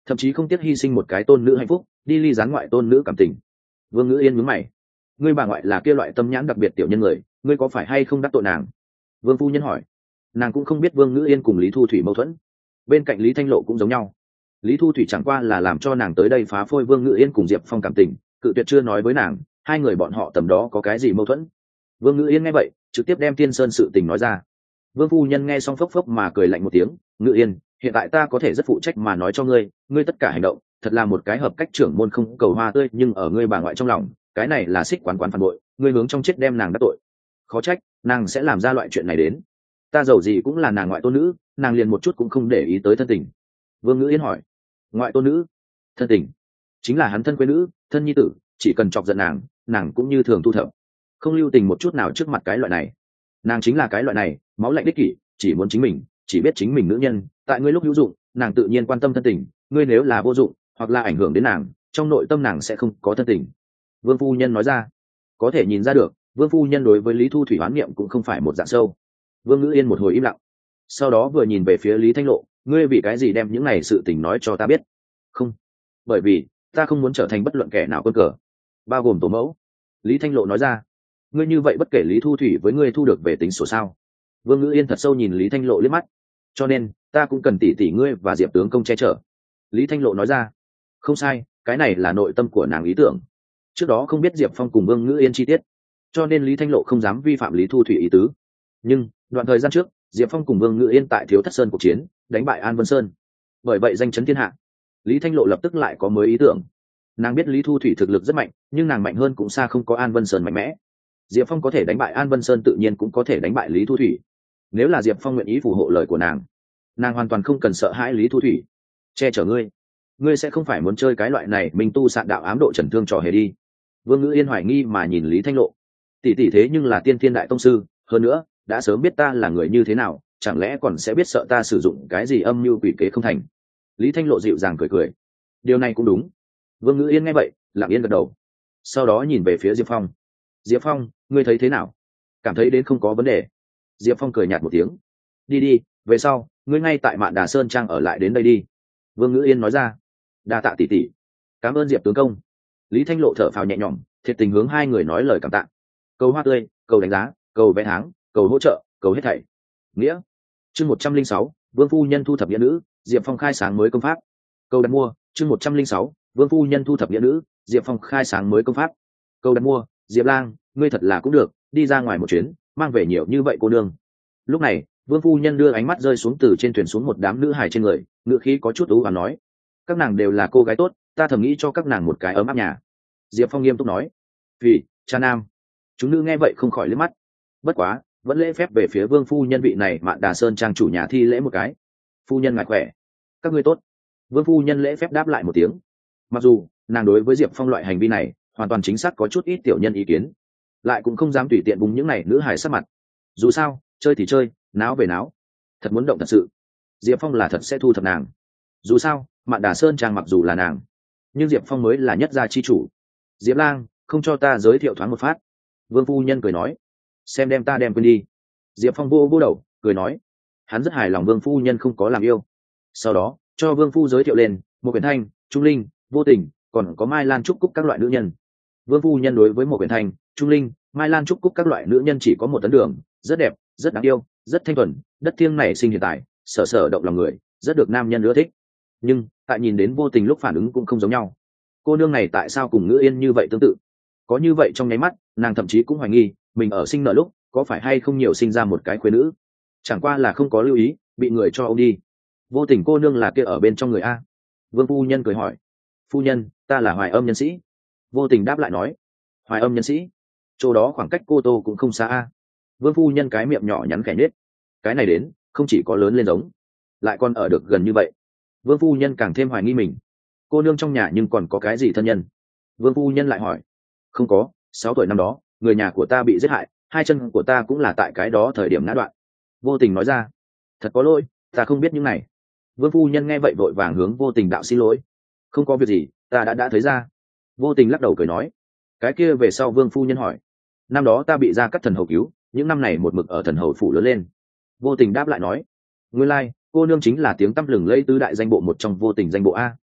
thậm chí không tiếc hy sinh một cái tôn nữ hạnh phúc đi ly gián ngoại tôn nữ cảm tình. Vương Ngữ Yên nhướng mày, ngươi bà ngoại là kia loại tâm nhãn đặc biệt tiểu nhân người, ngươi có phải hay không đắc tội nàng? Vương phu nhân hỏi. Nàng cũng không biết Vương Ngữ Yên cùng Lý Thu Thủy mâu thuẫn, bên cạnh Lý Thanh Lộ cũng giống nhau. Lý Thu Thủy chẳng qua là làm cho nàng tới đây phá phôi Vương Ngữ Yên cùng Diệp Phong cảm tình, cự tuyệt chưa nói với nàng hai người bọn họ tầm đó có cái gì mâu thuẫn. Vương Ngữ Yên nghe vậy trực tiếp đem Tiên Sơn sự tình nói ra. Vương phu nhân nghe xong phốc phốc mà cười lạnh một tiếng, Ngữ Yên, hiện tại ta có thể rất phụ trách mà nói cho ngươi, ngươi tất cả hành động thật là một cái hợp cách trưởng môn không cầu hoa tươi, nhưng ở ngươi bà ngoại trong lòng cái này là xích quán phản bội, ngươi hướng trong chết đem nàng đắc tội, khó trách nàng sẽ làm ra loại chuyện này đến. Ta giàu gì cũng là nàng ngoại tôn nữ, nàng liền một chút cũng không để ý tới thân tình. Vương Ngữ Yên hỏi, ngoại tôn nữ, thân tình chính là hắn thân quê nữ, thân nhi tử, chỉ cần chọc giận nàng, nàng cũng như thường thu thập, không lưu tình một chút nào trước mặt cái loại này. Nàng chính là cái loại này, máu lạnh đích kỷ, chỉ muốn chính mình, chỉ biết chính mình nữ nhân. Tại ngươi lúc hữu dụng, nàng tự nhiên quan tâm thân tình, ngươi nếu là vô dụng hoặc là ảnh hưởng đến nàng, trong nội tâm nàng sẽ không có thân tình. Vương phu nhân nói ra. Có thể nhìn ra được, Vương phu nhân đối với Lý Thu Thủy oán niệm cũng không phải một dạng sâu. Vương Ngữ Yên một hồi im lặng, sau đó vừa nhìn về phía Lý Thanh Lộ, ngươi vì cái gì đem những này sự tình nói cho ta biết? Không, bởi vì ta không muốn trở thành bất luận kẻ nào quân cờ, bao gồm tổ mẫu. Lý Thanh Lộ nói ra. Ngươi như vậy bất kể Lý Thu Thủy với ngươi thu được về tính sổ sao? Vương Ngữ Yên thật sâu nhìn Lý Thanh Lộ liếc mắt. Cho nên ta cũng cần tỷ tỷ ngươi và Diệp tướng công che chở. Lý Thanh Lộ nói ra. Không sai, cái này là nội tâm của nàng ý tưởng. Trước đó không biết Diệp Phong cùng Vương Ngữ Yên chi tiết, cho nên Lý Thanh Lộ không dám vi phạm Lý Thu Thủy ý tứ. Nhưng đoạn thời gian trước, Diệp Phong cùng Vương Ngữ Yên tại Thiếu Thất Sơn cuộc chiến đánh bại An Vân Sơn, bởi vậy danh chấn thiên hạ. Lý Thanh Lộ lập tức lại có mới ý tưởng. Nàng biết Lý Thu Thủy thực lực rất mạnh, nhưng nàng mạnh hơn cũng xa không có An Vân Sơn mạnh mẽ. Diệp Phong có thể đánh bại An Vân Sơn, tự nhiên cũng có thể đánh bại Lý Thu Thủy. Nếu là Diệp Phong nguyện ý phù hộ lời của nàng hoàn toàn không cần sợ hãi Lý Thu Thủy. Che chở ngươi, ngươi sẽ không phải muốn chơi cái loại này minh tu sạn đạo ám độ trần thương trò hề đi. Vương Ngữ Yên hoài nghi mà nhìn Lý Thanh Lộ. Tỷ tỷ thế nhưng là tiên thiên đại tông sư, hơn nữa đã sớm biết ta là người như thế nào, chẳng lẽ còn sẽ biết sợ ta sử dụng cái gì âm mưu quỷ kế không thành? Lý Thanh Lộ dịu dàng cười cười. Điều này cũng đúng. Vương Ngữ Yên nghe vậy lặng yên gật đầu, sau đó nhìn về phía Diệp Phong. Diệp Phong, ngươi thấy thế nào? Cảm thấy đến không có vấn đề. Diệp Phong cười nhạt một tiếng. Đi đi, về sau ngươi ngay tại Mạn Đà Sơn Trang ở lại đến đây đi. Vương Ngữ Yên nói ra. Đa tạ tỷ tỷ. Cảm ơn Diệp tướng công. Lý Thanh Lộ thở phào nhẹ nhõm, thiệt tình hướng hai người nói lời cảm tạ. Cầu hoa tươi, cầu đánh giá, cầu vé tháng, cầu hỗ trợ, cầu hết thảy. Nghĩa. Chương 106, Vương phu nhân thu thập nghĩa nữ, Diệp Phong khai sáng mới công pháp. Cầu đặt mua. Chương 106, Vương phu nhân thu thập nghĩa nữ, Diệp Phong khai sáng mới công pháp. Cầu đặt mua. Diệp Lang, ngươi thật là cũng được, đi ra ngoài một chuyến, mang về nhiều như vậy cô nương. Lúc này, Vương phu nhân đưa ánh mắt rơi xuống từ trên thuyền xuống một đám nữ hài trên người, ngựa khí có chút ú và nói: các nàng đều là cô gái tốt, ta thầm nghĩ cho các nàng một cái ấm áp nhà. Diệp Phong nghiêm túc nói. Vì cha nam. Chúng nữ nghe vậy không khỏi liếc mắt, bất quá vẫn lễ phép về phía Vương phu nhân vị này Mạn Đà Sơn Trang chủ nhà thi lễ một cái. Phu nhân ngài khỏe. Các ngươi tốt. Vương phu nhân lễ phép đáp lại một tiếng. Mặc dù nàng đối với Diệp Phong loại hành vi này hoàn toàn chính xác có chút ít tiểu nhân ý kiến, lại cũng không dám tùy tiện búng những này nữ hài sắc mặt. Dù sao chơi thì chơi, náo về náo, thật muốn động thật sự, Diệp Phong là thật sẽ thu thập nàng. Dù sao Mạn Đà Sơn Trang mặc dù là nàng, nhưng Diệp Phong mới là nhất gia chi chủ. Diệp Lang, không cho ta giới thiệu thoáng một phát? Vương phu nhân cười nói. Xem đem ta đem quên đi. Diệp Phong vô vô đầu cười nói. Hắn rất hài lòng Vương phu nhân không có làm yêu. Sau đó cho Vương phu giới thiệu lên một Quyển Thanh, Trung Linh, Vô Tình, còn có Mai Lan, Trúc Cúc các loại nữ nhân. Vương phu nhân đối với một Quyển Thanh, Trung Linh, Mai Lan, Trúc Cúc các loại nữ nhân chỉ có một tấn đường, rất đẹp, rất đáng yêu, rất thanh thuần, đất thiêng nảy sinh hiện tại, sở sở động lòng người, rất được nam nhân ưa thích. Nhưng tại nhìn đến Vô Tình lúc phản ứng cũng không giống nhau. Cô nương này tại sao cùng Ngữ Yên như vậy tương tự? Có như vậy trong nháy mắt, nàng thậm chí cũng hoài nghi mình ở sinh nở lúc có phải hay không nhiều sinh ra một cái khuê nữ, chẳng qua là không có lưu ý, bị người cho ông đi. Vô Tình cô nương là kia ở bên trong người a? Vương phu nhân cười hỏi. Phu nhân, ta là Hoài Âm nhân sĩ. Vô Tình đáp lại nói. Hoài Âm nhân sĩ? Chỗ đó khoảng cách Cô Tô cũng không xa a. Vương phu nhân cái miệng nhỏ nhắn khẽ nết. Cái này đến không chỉ có lớn lên giống, lại còn ở được gần như vậy. Vương phu nhân càng thêm hoài nghi mình. Cô nương trong nhà nhưng còn có cái gì thân nhân? Vương phu nhân lại hỏi. Không có, 6 tuổi năm đó người nhà của ta bị giết hại, 2 chân của ta cũng là tại cái đó thời điểm ngã đoạn. Vô Tình nói ra. Thật có lỗi, ta không biết những này. Vương phu nhân nghe vậy vội vàng hướng Vô Tình đạo xin lỗi. Không có việc gì, ta đã thấy ra. Vô Tình lắc đầu cười nói. Cái kia về sau Vương phu nhân hỏi. Năm đó ta bị Gia Cát thần hầu cứu, những năm này một mực ở thần hầu phủ lớn lên. Vô Tình đáp lại nói. Nguyên lai cô nương chính là tiếng tăm lừng lẫy tứ đại danh bộ một trong Vô Tình danh bộ a.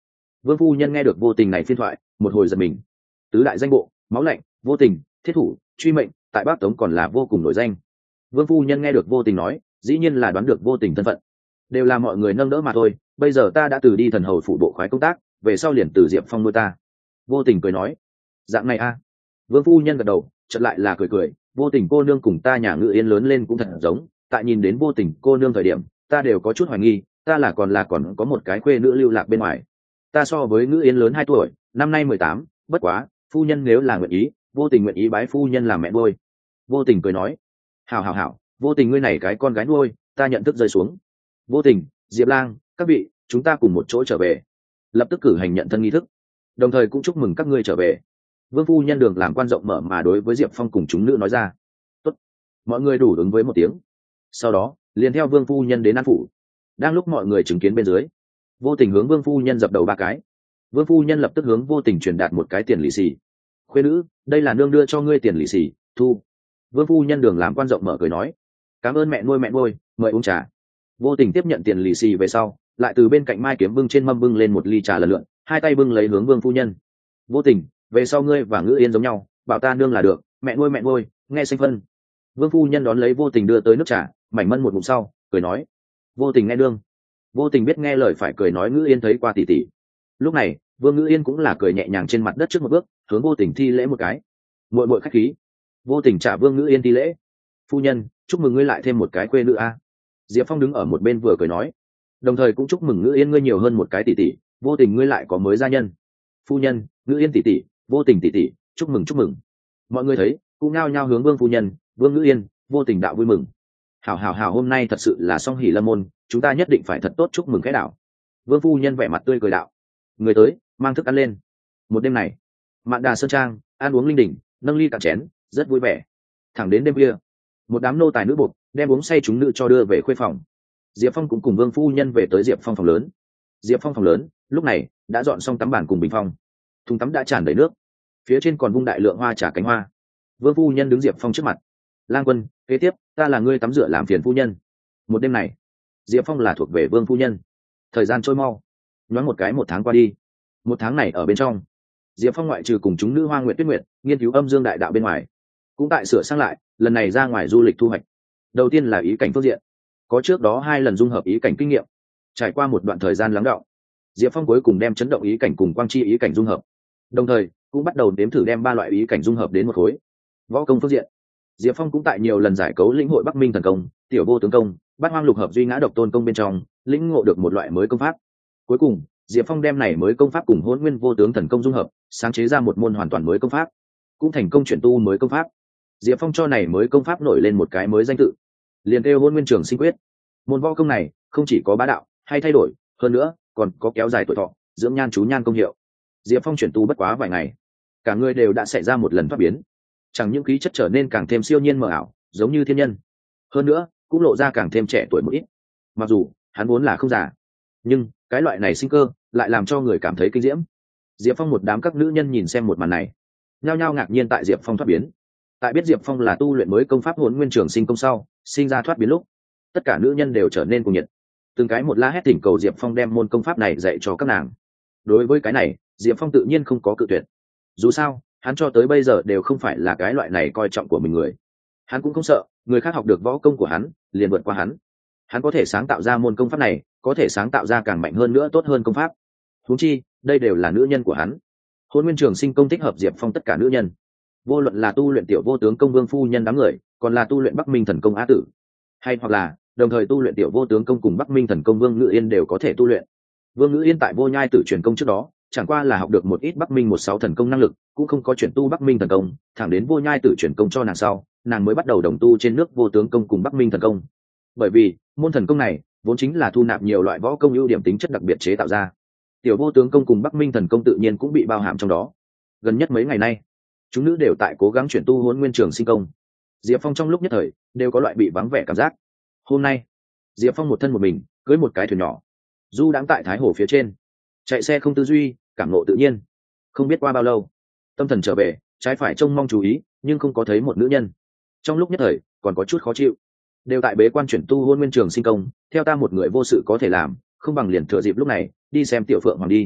Vương phu nhân nghe được Vô Tình này phiên thoại, một hồi giật mình. Tứ đại danh bộ, máu lạnh, Vô Tình, thiết thủ, truy mệnh, tại Bắc Tống còn là vô cùng nổi danh. Vương phu nhân nghe được Vô Tình nói, dĩ nhiên là đoán được Vô Tình thân phận. Đều là mọi người nâng đỡ mà thôi, bây giờ ta đã từ đi thần hầu phủ bộ khoái công tác, về sau liền từ Diệp Phong nuôi ta. Vô Tình cười nói, dạng này a. Vương phu nhân gật đầu, chợt lại là cười cười, Vô Tình cô nương cùng ta nhà Ngự Yên lớn lên cũng thật giống, tại nhìn đến Vô Tình cô nương thời điểm, ta đều có chút hoài nghi, ta là còn có một cái khuê nữ lưu lạc bên ngoài. Ta so với Ngự Yên lớn 2 tuổi, năm nay 18, bất quá, phu nhân nếu là nguyện ý, Vô Tình nguyện ý bái phu nhân làm mẹ nuôi. Vô Tình cười nói, hảo, Vô Tình ngươi này cái con gái nuôi, ta nhận thức rơi xuống. Vô Tình, Diệp Lang, các vị, chúng ta cùng một chỗ trở về, lập tức cử hành nhận thân nghi thức, đồng thời cũng chúc mừng các ngươi trở về. Vương phu nhân đường làm quan rộng mở mà đối với Diệp Phong cùng chúng nữ nói ra. Tốt, mọi người đủ ứng với một tiếng. Sau đó liền theo Vương phu nhân đến an phủ. Đang lúc mọi người chứng kiến bên dưới, Vô Tình hướng Vương phu nhân dập đầu 3 cái. Vương phu nhân lập tức hướng Vô Tình truyền đạt một cái tiền lì xì. Khuê nữ, đây là nương đưa cho ngươi tiền lì xì, thu. Vương phu nhân đường làm quan rộng mở cười nói, cảm ơn mẹ nuôi, mời uống trà. Vô Tình tiếp nhận tiền lì xì về sau, lại từ bên cạnh mai kiếm bưng trên mâm bưng lên một ly trà lần lượn, hai tay bưng lấy hướng Vương phu nhân. Vô Tình, về sau ngươi và Ngữ Yên giống nhau, bảo ta nương là được, mẹ nuôi, nghe xanh phân. Vương phu nhân đón lấy Vô Tình đưa tới nước trà, mảnh mân một ngụm sau, cười nói, Vô Tình nghe nương. Vô Tình biết nghe lời phải cười nói Ngữ Yên thấy qua tỷ tỷ. Lúc này Vương Ngữ Yên cũng là cười nhẹ nhàng trên mặt đất trước một bước, hướng Vô Tình thi lễ một cái. Muội khách khí. Vô Tình trả Vương Ngữ Yên thi lễ. Phu nhân, chúc mừng ngươi lại thêm một cái khuê nữ a. Diệp Phong đứng ở một bên vừa cười nói, đồng thời cũng chúc mừng Ngữ Yên ngươi nhiều hơn một cái tỷ tỷ, Vô Tình ngươi lại có mới gia nhân. Phu nhân, Ngữ Yên tỷ tỷ, Vô Tình tỷ tỷ, chúc mừng. Mọi người thấy cũng nhao nhao hướng Vương phu nhân, Vương Ngữ Yên, Vô Tình đạo vui mừng. Hảo, hôm nay thật sự là song hỷ lâm môn, chúng ta nhất định phải thật tốt chúc mừng cái đạo. Vương phu nhân vẻ mặt tươi cười đạo, người tới mang thức ăn lên. Một đêm này Mạn Đà Sơn Trang ăn uống linh đình, nâng ly cạn chén, rất vui vẻ. Thẳng đến đêm khuya, một đám nô tài nữ buộc đem uống say chúng nữ cho đưa về khuê phòng. Diệp Phong cũng cùng Vương phu nhân về tới Diệp Phong phòng lớn. Diệp Phong phòng lớn lúc này đã dọn xong tắm bàn cùng bình phong, thùng tắm đã tràn đầy nước, phía trên còn vung đại lượng hoa trà cánh hoa. Vương phu nhân đứng Diệp Phong trước mặt, Lang Quân, kế tiếp ta là ngươi tắm rửa làm phiền phu nhân. Một đêm này Diệp Phong là thuộc về Vương phu nhân. Thời gian trôi mau, nhoáng một cái 1 tháng qua đi. 1 tháng này ở bên trong, Diệp Phong ngoại trừ cùng chúng nữ Hoa Nguyệt Tuyết Nguyệt nghiên cứu âm dương đại đạo bên ngoài, cũng tại sửa sang lại lần này ra ngoài du lịch thu hoạch. Đầu tiên là ý cảnh phương diện, có trước đó 2 lần dung hợp ý cảnh kinh nghiệm. Trải qua một đoạn thời gian lắng đọng, Diệp Phong cuối cùng đem chấn động ý cảnh cùng quang chi ý cảnh dung hợp, đồng thời cũng bắt đầu đếm thử đem 3 loại ý cảnh dung hợp đến một khối. Võ công phương diện, Diệp Phong cũng tại nhiều lần giải cấu lĩnh hội Bắc Minh thần công, tiểu vô tướng công, bát hoang lục hợp duy ngã độc tôn công bên trong lĩnh ngộ được một loại mới công pháp. Cuối cùng Diệp Phong đem này mới công pháp cùng Hỗn Nguyên vô tướng thần công dung hợp, sáng chế ra một môn hoàn toàn mới công pháp, cũng thành công chuyển tu mới công pháp. Diệp Phong cho này mới công pháp nổi lên một cái mới danh tự, liền kêu Hỗn Nguyên Trường Sinh Quyết. Môn võ công này không chỉ có bá đạo hay thay đổi, hơn nữa còn có kéo dài tuổi thọ, dưỡng nhan chú nhan công hiệu. Diệp Phong chuyển tu bất quá vài ngày, cả người đều đã xảy ra một lần thoát biến, chẳng những khí chất trở nên càng thêm siêu nhiên mờ ảo, giống như thiên nhân, hơn nữa cũng lộ ra càng thêm trẻ tuổi một ít. Mặc dù hắn vốn là không già, nhưng cái loại này sinh cơ lại làm cho người cảm thấy kinh diễm. Diệp Phong một đám các nữ nhân nhìn xem một màn này, nhao nhao ngạc nhiên tại Diệp Phong thoát biến. Tại biết Diệp Phong là tu luyện mới công pháp Hỗn Nguyên Trường Sinh công sau sinh ra thoát biến lúc, tất cả nữ nhân đều trở nên cuồng nhiệt, từng cái một la hét thỉnh cầu Diệp Phong đem môn công pháp này dạy cho các nàng. Đối với cái này Diệp Phong tự nhiên không có cự tuyệt, dù sao hắn cho tới bây giờ đều không phải là cái loại này coi trọng của mình người. Hắn cũng không sợ người khác học được võ công của hắn liền vượt qua hắn. Hắn có thể sáng tạo ra môn công pháp này, có thể sáng tạo ra càng mạnh hơn nữa tốt hơn công pháp. Huống chi đây đều là nữ nhân của hắn. Hỗn Nguyên Trường Sinh công thích hợp Diệp Phong tất cả nữ nhân, vô luận là tu luyện tiểu vô tướng công Vương phu nhân đám người, còn là tu luyện Bắc Minh thần công Á Tử, hay hoặc là đồng thời tu luyện tiểu vô tướng công cùng Bắc Minh thần công Vương Ngữ Yên đều có thể tu luyện. Vương Ngữ Yên tại Vô Nhai Tử truyền công trước đó chẳng qua là học được một ít Bắc Minh 16 thần công năng lực, cũng không có chuyển tu Bắc Minh thần công, thẳng đến Vô Nhai Tử truyền công cho nàng sau, nàng mới bắt đầu đồng tu trên nước vô tướng công cùng Bắc Minh thần công. Bởi vì môn thần công này vốn chính là thu nạp nhiều loại võ công ưu điểm tính chất đặc biệt chế tạo ra, tiểu vô tướng công cùng Bắc Minh thần công tự nhiên cũng bị bao hàm trong đó. Gần nhất mấy ngày nay chúng nữ đều tại cố gắng chuyển tu Hỗn Nguyên Trường Sinh công. Diệp Phong trong lúc nhất thời đều có loại bị vắng vẻ cảm giác. Hôm nay Diệp Phong một thân một mình cưỡi một cái thuyền nhỏ, du đãng tại Thái Hồ phía trên, chạy xe không tư duy, cảm ngộ tự nhiên. Không biết qua bao lâu, tâm thần trở về, trái phải trông mong chú ý, nhưng không có thấy một nữ nhân. Trong lúc nhất thời còn có chút khó chịu, đều tại bế quan chuyển tu Hỗn Nguyên Trường Sinh công, theo ta một người vô sự có thể làm, không bằng liền thừa dịp lúc này đi xem tiểu Phượng Hoàng đi.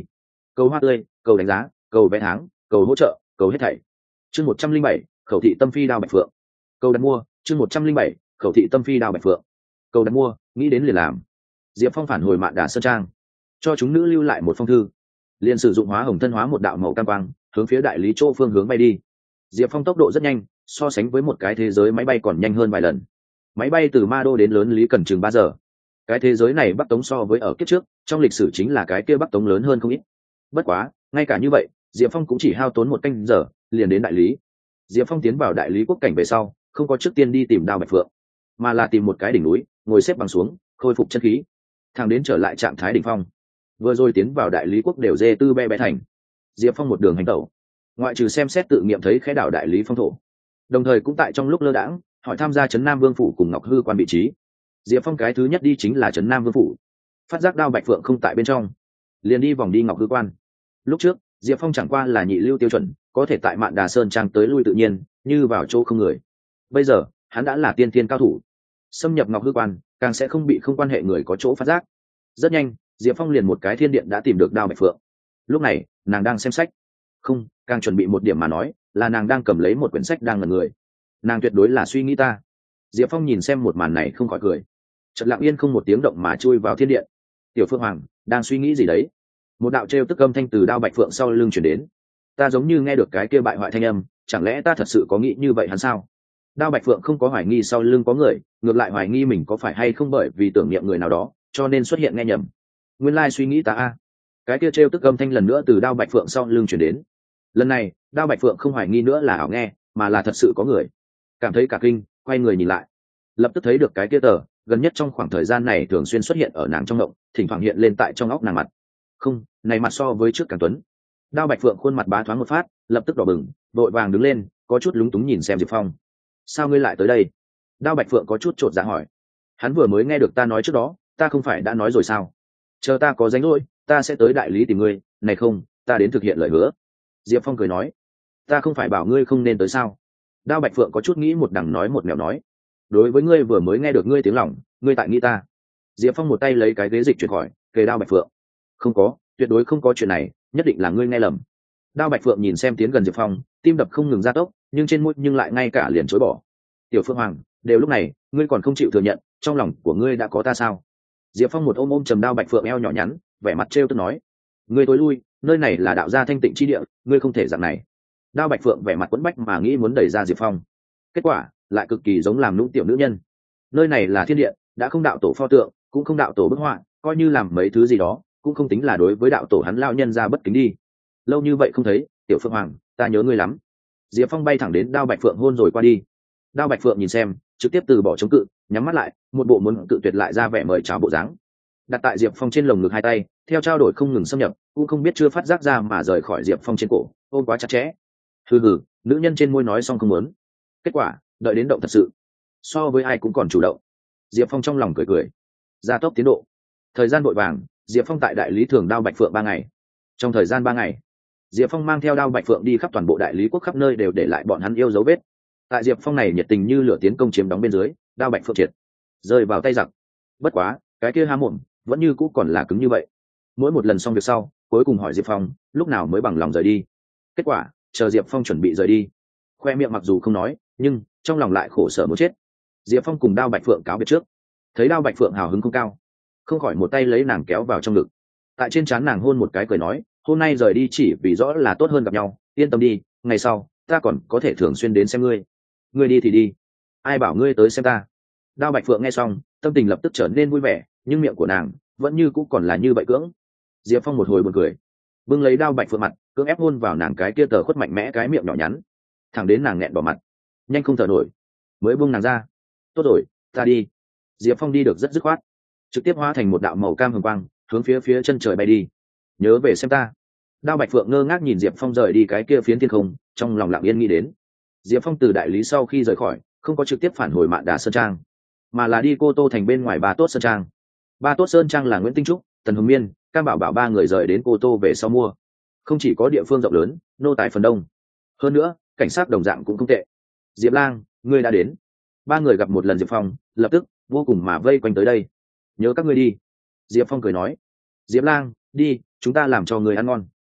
cầu hoa tươi, cầu đánh giá, cầu vé tháng, cầu hỗ trợ, cầu hết thảy. Chương 107, khẩu thị tâm phi đao bạch phượng. Cầu đặt mua, chương 107, khẩu thị tâm phi đao bạch phượng. Cầu đặt mua, nghĩ đến liền làm. Diệp Phong phản hồi Mạn Đà Sơn Trang, cho chúng nữ lưu lại một phong thư, liền sử dụng hóa hồng thân hóa một đạo màu cam quang, hướng phía đại lý chỗ phương hướng bay đi. Diệp Phong tốc độ rất nhanh, so sánh với một cái thế giới máy bay còn nhanh hơn vài lần. Máy bay từ Ma Đô đến lớn lý cần chừng 3 giờ. Cái thế giới này Bắc Tống so với ở kiếp trước, trong lịch sử chính là cái kia Bắc Tống lớn hơn không ít. Bất quá, ngay cả như vậy, Diệp Phong cũng chỉ hao tốn 1 canh giờ, liền đến đại lý. Diệp Phong tiến vào đại lý quốc cảnh về sau, không có trước tiên đi tìm Đao Bạch Phượng, mà là tìm một cái đỉnh núi, ngồi xếp bằng xuống, khôi phục chân khí, thẳng đến trở lại trạng thái đỉnh phong. Vừa rồi tiến vào đại lý quốc đều dê tư be bé thành. Diệp Phong một đường hành tẩu, ngoại trừ xem xét tự nghiệm thấy khẽ đảo đại lý phong thổ, đồng thời cũng tại trong lúc lơ đãng hỏi tham gia trấn Nam Vương phủ cùng Ngọc Hư quan vị trí. Diệp Phong cái thứ nhất đi chính là trấn Nam Vương phủ, phát giác Đao Bạch Phượng không tại bên trong, liền đi vòng đi Ngọc Hư quan. Lúc trước Diệp Phong chẳng qua là nhị lưu tiêu chuẩn, có thể tại Mạn Đà Sơn Trang tới lui tự nhiên, như vào chỗ không người. Bây giờ hắn đã là tiên thiên cao thủ, xâm nhập Ngọc Hư quan càng sẽ không bị không quan hệ người có chỗ phát giác. Rất nhanh Diệp Phong liền một cái thiên điện đã tìm được Đao Bạch Phượng. Lúc này nàng đang xem sách, không, càng chuẩn bị một điểm mà nói là nàng đang cầm lấy một quyển sách đang ngẩn người. Nàng tuyệt đối là suy nghĩ ta. Diệp Phong nhìn xem một màn này không khỏi cười, chợt lặng yên không một tiếng động mà chui vào thiên điện. Tiểu Phượng Hoàng đang suy nghĩ gì đấy? Một đạo trêu tức âm thanh từ Đao Bạch Phượng sau lưng chuyển đến. Ta giống như nghe được cái kia bại hoại thanh âm, chẳng lẽ ta thật sự có nghĩ như vậy hắn sao? Đao Bạch Phượng không có hoài nghi sau lưng có người, ngược lại hoài nghi mình có phải hay không bởi vì tưởng niệm người nào đó cho nên xuất hiện nghe nhầm. Nguyên lai suy nghĩ ta a. Cái kia trêu tức âm thanh lần nữa từ Đao Bạch Phượng sau lưng chuyển đến. Lần này Đao Bạch Phượng không hoài nghi nữa là ảo nghe, mà là thật sự có người. Cảm thấy cả kinh, quay người nhìn lại, lập tức thấy được cái kia tờ gần nhất trong khoảng thời gian này thường xuyên xuất hiện ở nàng trong động, thỉnh thoảng hiện lên tại trong óc nàng mặt. Không, này mặt so với trước càng tuấn. Đao Bạch Phượng khuôn mặt bá thoáng một phát, lập tức đỏ bừng, vội vàng đứng lên, có chút lúng túng nhìn xem Diệp Phong. Sao ngươi lại tới đây? Đao Bạch Phượng có chút chột dạ hỏi. Hắn vừa mới nghe được ta nói trước đó, ta không phải đã nói rồi sao? Chờ ta có rảnh rỗi, ta sẽ tới đại lý tìm ngươi, này không, ta đến thực hiện lời hứa. Diệp Phong cười nói. Ta không phải bảo ngươi không nên tới sao? Đao Bạch Phượng có chút nghĩ một đằng nói một mẹo nói. Đối với ngươi vừa mới nghe được ngươi tiếng lòng, ngươi tại nghĩ ta. Diệp Phong một tay lấy cái ghế dịch chuyển khỏi, kề Đao Bạch Phượng. Không có, tuyệt đối không có chuyện này, nhất định là ngươi nghe lầm. Đao Bạch Phượng nhìn xem tiến gần Diệp Phong, tim đập không ngừng gia tốc, nhưng trên mũi nhưng lại ngay cả liền chối bỏ. Tiểu Phượng Hoàng, đều lúc này, ngươi còn không chịu thừa nhận, trong lòng của ngươi đã có ta sao? Diệp Phong một ôm ôm trầm Đao Bạch Phượng eo nhỏ nhắn, vẻ mặt trêu tức nói. Ngươi tối lui, nơi này là đạo gia thanh tịnh chi địa, ngươi không thể dạng này. Đao Bạch Phượng vẻ mặt quẫn bách mà nghĩ muốn đẩy ra Diệp Phong, kết quả lại cực kỳ giống làm nũng tiểu nữ nhân. Nơi này là thiên điện, đã không đạo tổ pho tượng, cũng không đạo tổ bức họa, coi như làm mấy thứ gì đó cũng không tính là đối với đạo tổ hắn lao nhân ra bất kính đi. Lâu như vậy không thấy, Tiểu Phượng Hoàng, ta nhớ ngươi lắm. Diệp Phong bay thẳng đến Đao Bạch Phượng hôn rồi qua đi. Đao Bạch Phượng nhìn xem, trực tiếp từ bỏ chống cự, nhắm mắt lại, một bộ muốn cự tuyệt lại ra vẻ mời chào bộ dáng. Đặt tại Diệp Phong trên lồng ngực hai tay, theo trao đổi không ngừng xâm nhập, cũng không biết chưa phát giác ra mà rời khỏi Diệp Phong trên cổ, ôm quá chặt chẽ. Hừ hừ, nữ nhân trên môi nói xong không muốn. Kết quả, đợi đến động thật sự, so với ai cũng còn chủ động. Diệp Phong trong lòng cười cười, gia tốc tiến độ. Thời gian vội vàng, Diệp Phong tại đại lý thường Đao Bạch Phượng 3 ngày. Trong thời gian 3 ngày, Diệp Phong mang theo Đao Bạch Phượng đi khắp toàn bộ đại lý quốc, khắp nơi đều để lại bọn hắn yêu dấu vết. Tại Diệp Phong này nhiệt tình như lửa tiến công chiếm đóng bên dưới, Đao Bạch Phượng triệt rơi vào tay giặc. Bất quá, cái kia há mồm vẫn như cũ còn là cứng như vậy. Mỗi một lần xong việc sau, cuối cùng hỏi Diệp Phong lúc nào mới bằng lòng rời đi. Kết quả, chờ Diệp Phong chuẩn bị rời đi, khoe miệng mặc dù không nói, nhưng trong lòng lại khổ sở muốn chết. Diệp Phong cùng Đao Bạch Phượng cáo biệt trước, thấy Đao Bạch Phượng hào hứng không cao, không khỏi một tay lấy nàng kéo vào trong ngực, tại trên trán nàng hôn một cái, cười nói, hôm nay rời đi chỉ vì rõ là tốt hơn gặp nhau, yên tâm đi, ngày sau ta còn có thể thường xuyên đến xem ngươi. Ngươi đi thì đi, ai bảo ngươi tới xem ta. Đao Bạch Phượng nghe xong, tâm tình lập tức trở nên vui vẻ, nhưng miệng của nàng vẫn như cũng còn là như vậy cưỡng. Diệp Phong một hồi buồn cười, bưng lấy Đao Bạch Phượng mặt, cưỡng ép hôn vào nàng cái kia tờ khuất mạnh mẽ cái miệng nhỏ nhắn, thẳng đến nàng nghẹn bỏ mặt, nhanh không thở nổi, mới buông nàng ra. Tốt rồi, ta đi. Diệp Phong đi được rất dứt khoát, trực tiếp hóa thành một đạo màu cam hồng quang, hướng phía chân trời bay đi. Nhớ về xem ta. Đao Bạch Phượng ngơ ngác nhìn Diệp Phong rời đi cái kia phiến thiên không, trong lòng lặng yên nghĩ đến. Diệp Phong từ đại lý sau khi rời khỏi, không có trực tiếp phản hồi Mạn Đà Sơn Trang, mà là đi Cô Tô thành bên ngoài Ba Tốt Sơn Trang. Ba Tốt Sơn Trang là Nguyễn Tinh Trúc, Tần Hồng Miên, Cam Bảo Bảo 3 người rời đến Cô Tô về sau mua. Không chỉ có địa phương rộng lớn, nô tài phần đông, hơn nữa cảnh sát đồng dạng cũng không tệ. Diệp Lang, ngươi đã đến. 3 người gặp một lần Diệp Phong, lập tức vô cùng mà vây quanh tới đây. Nhớ các ngươi đi. Diệp Phong cười nói. Diệp Lang, đi, chúng ta làm cho người ăn ngon.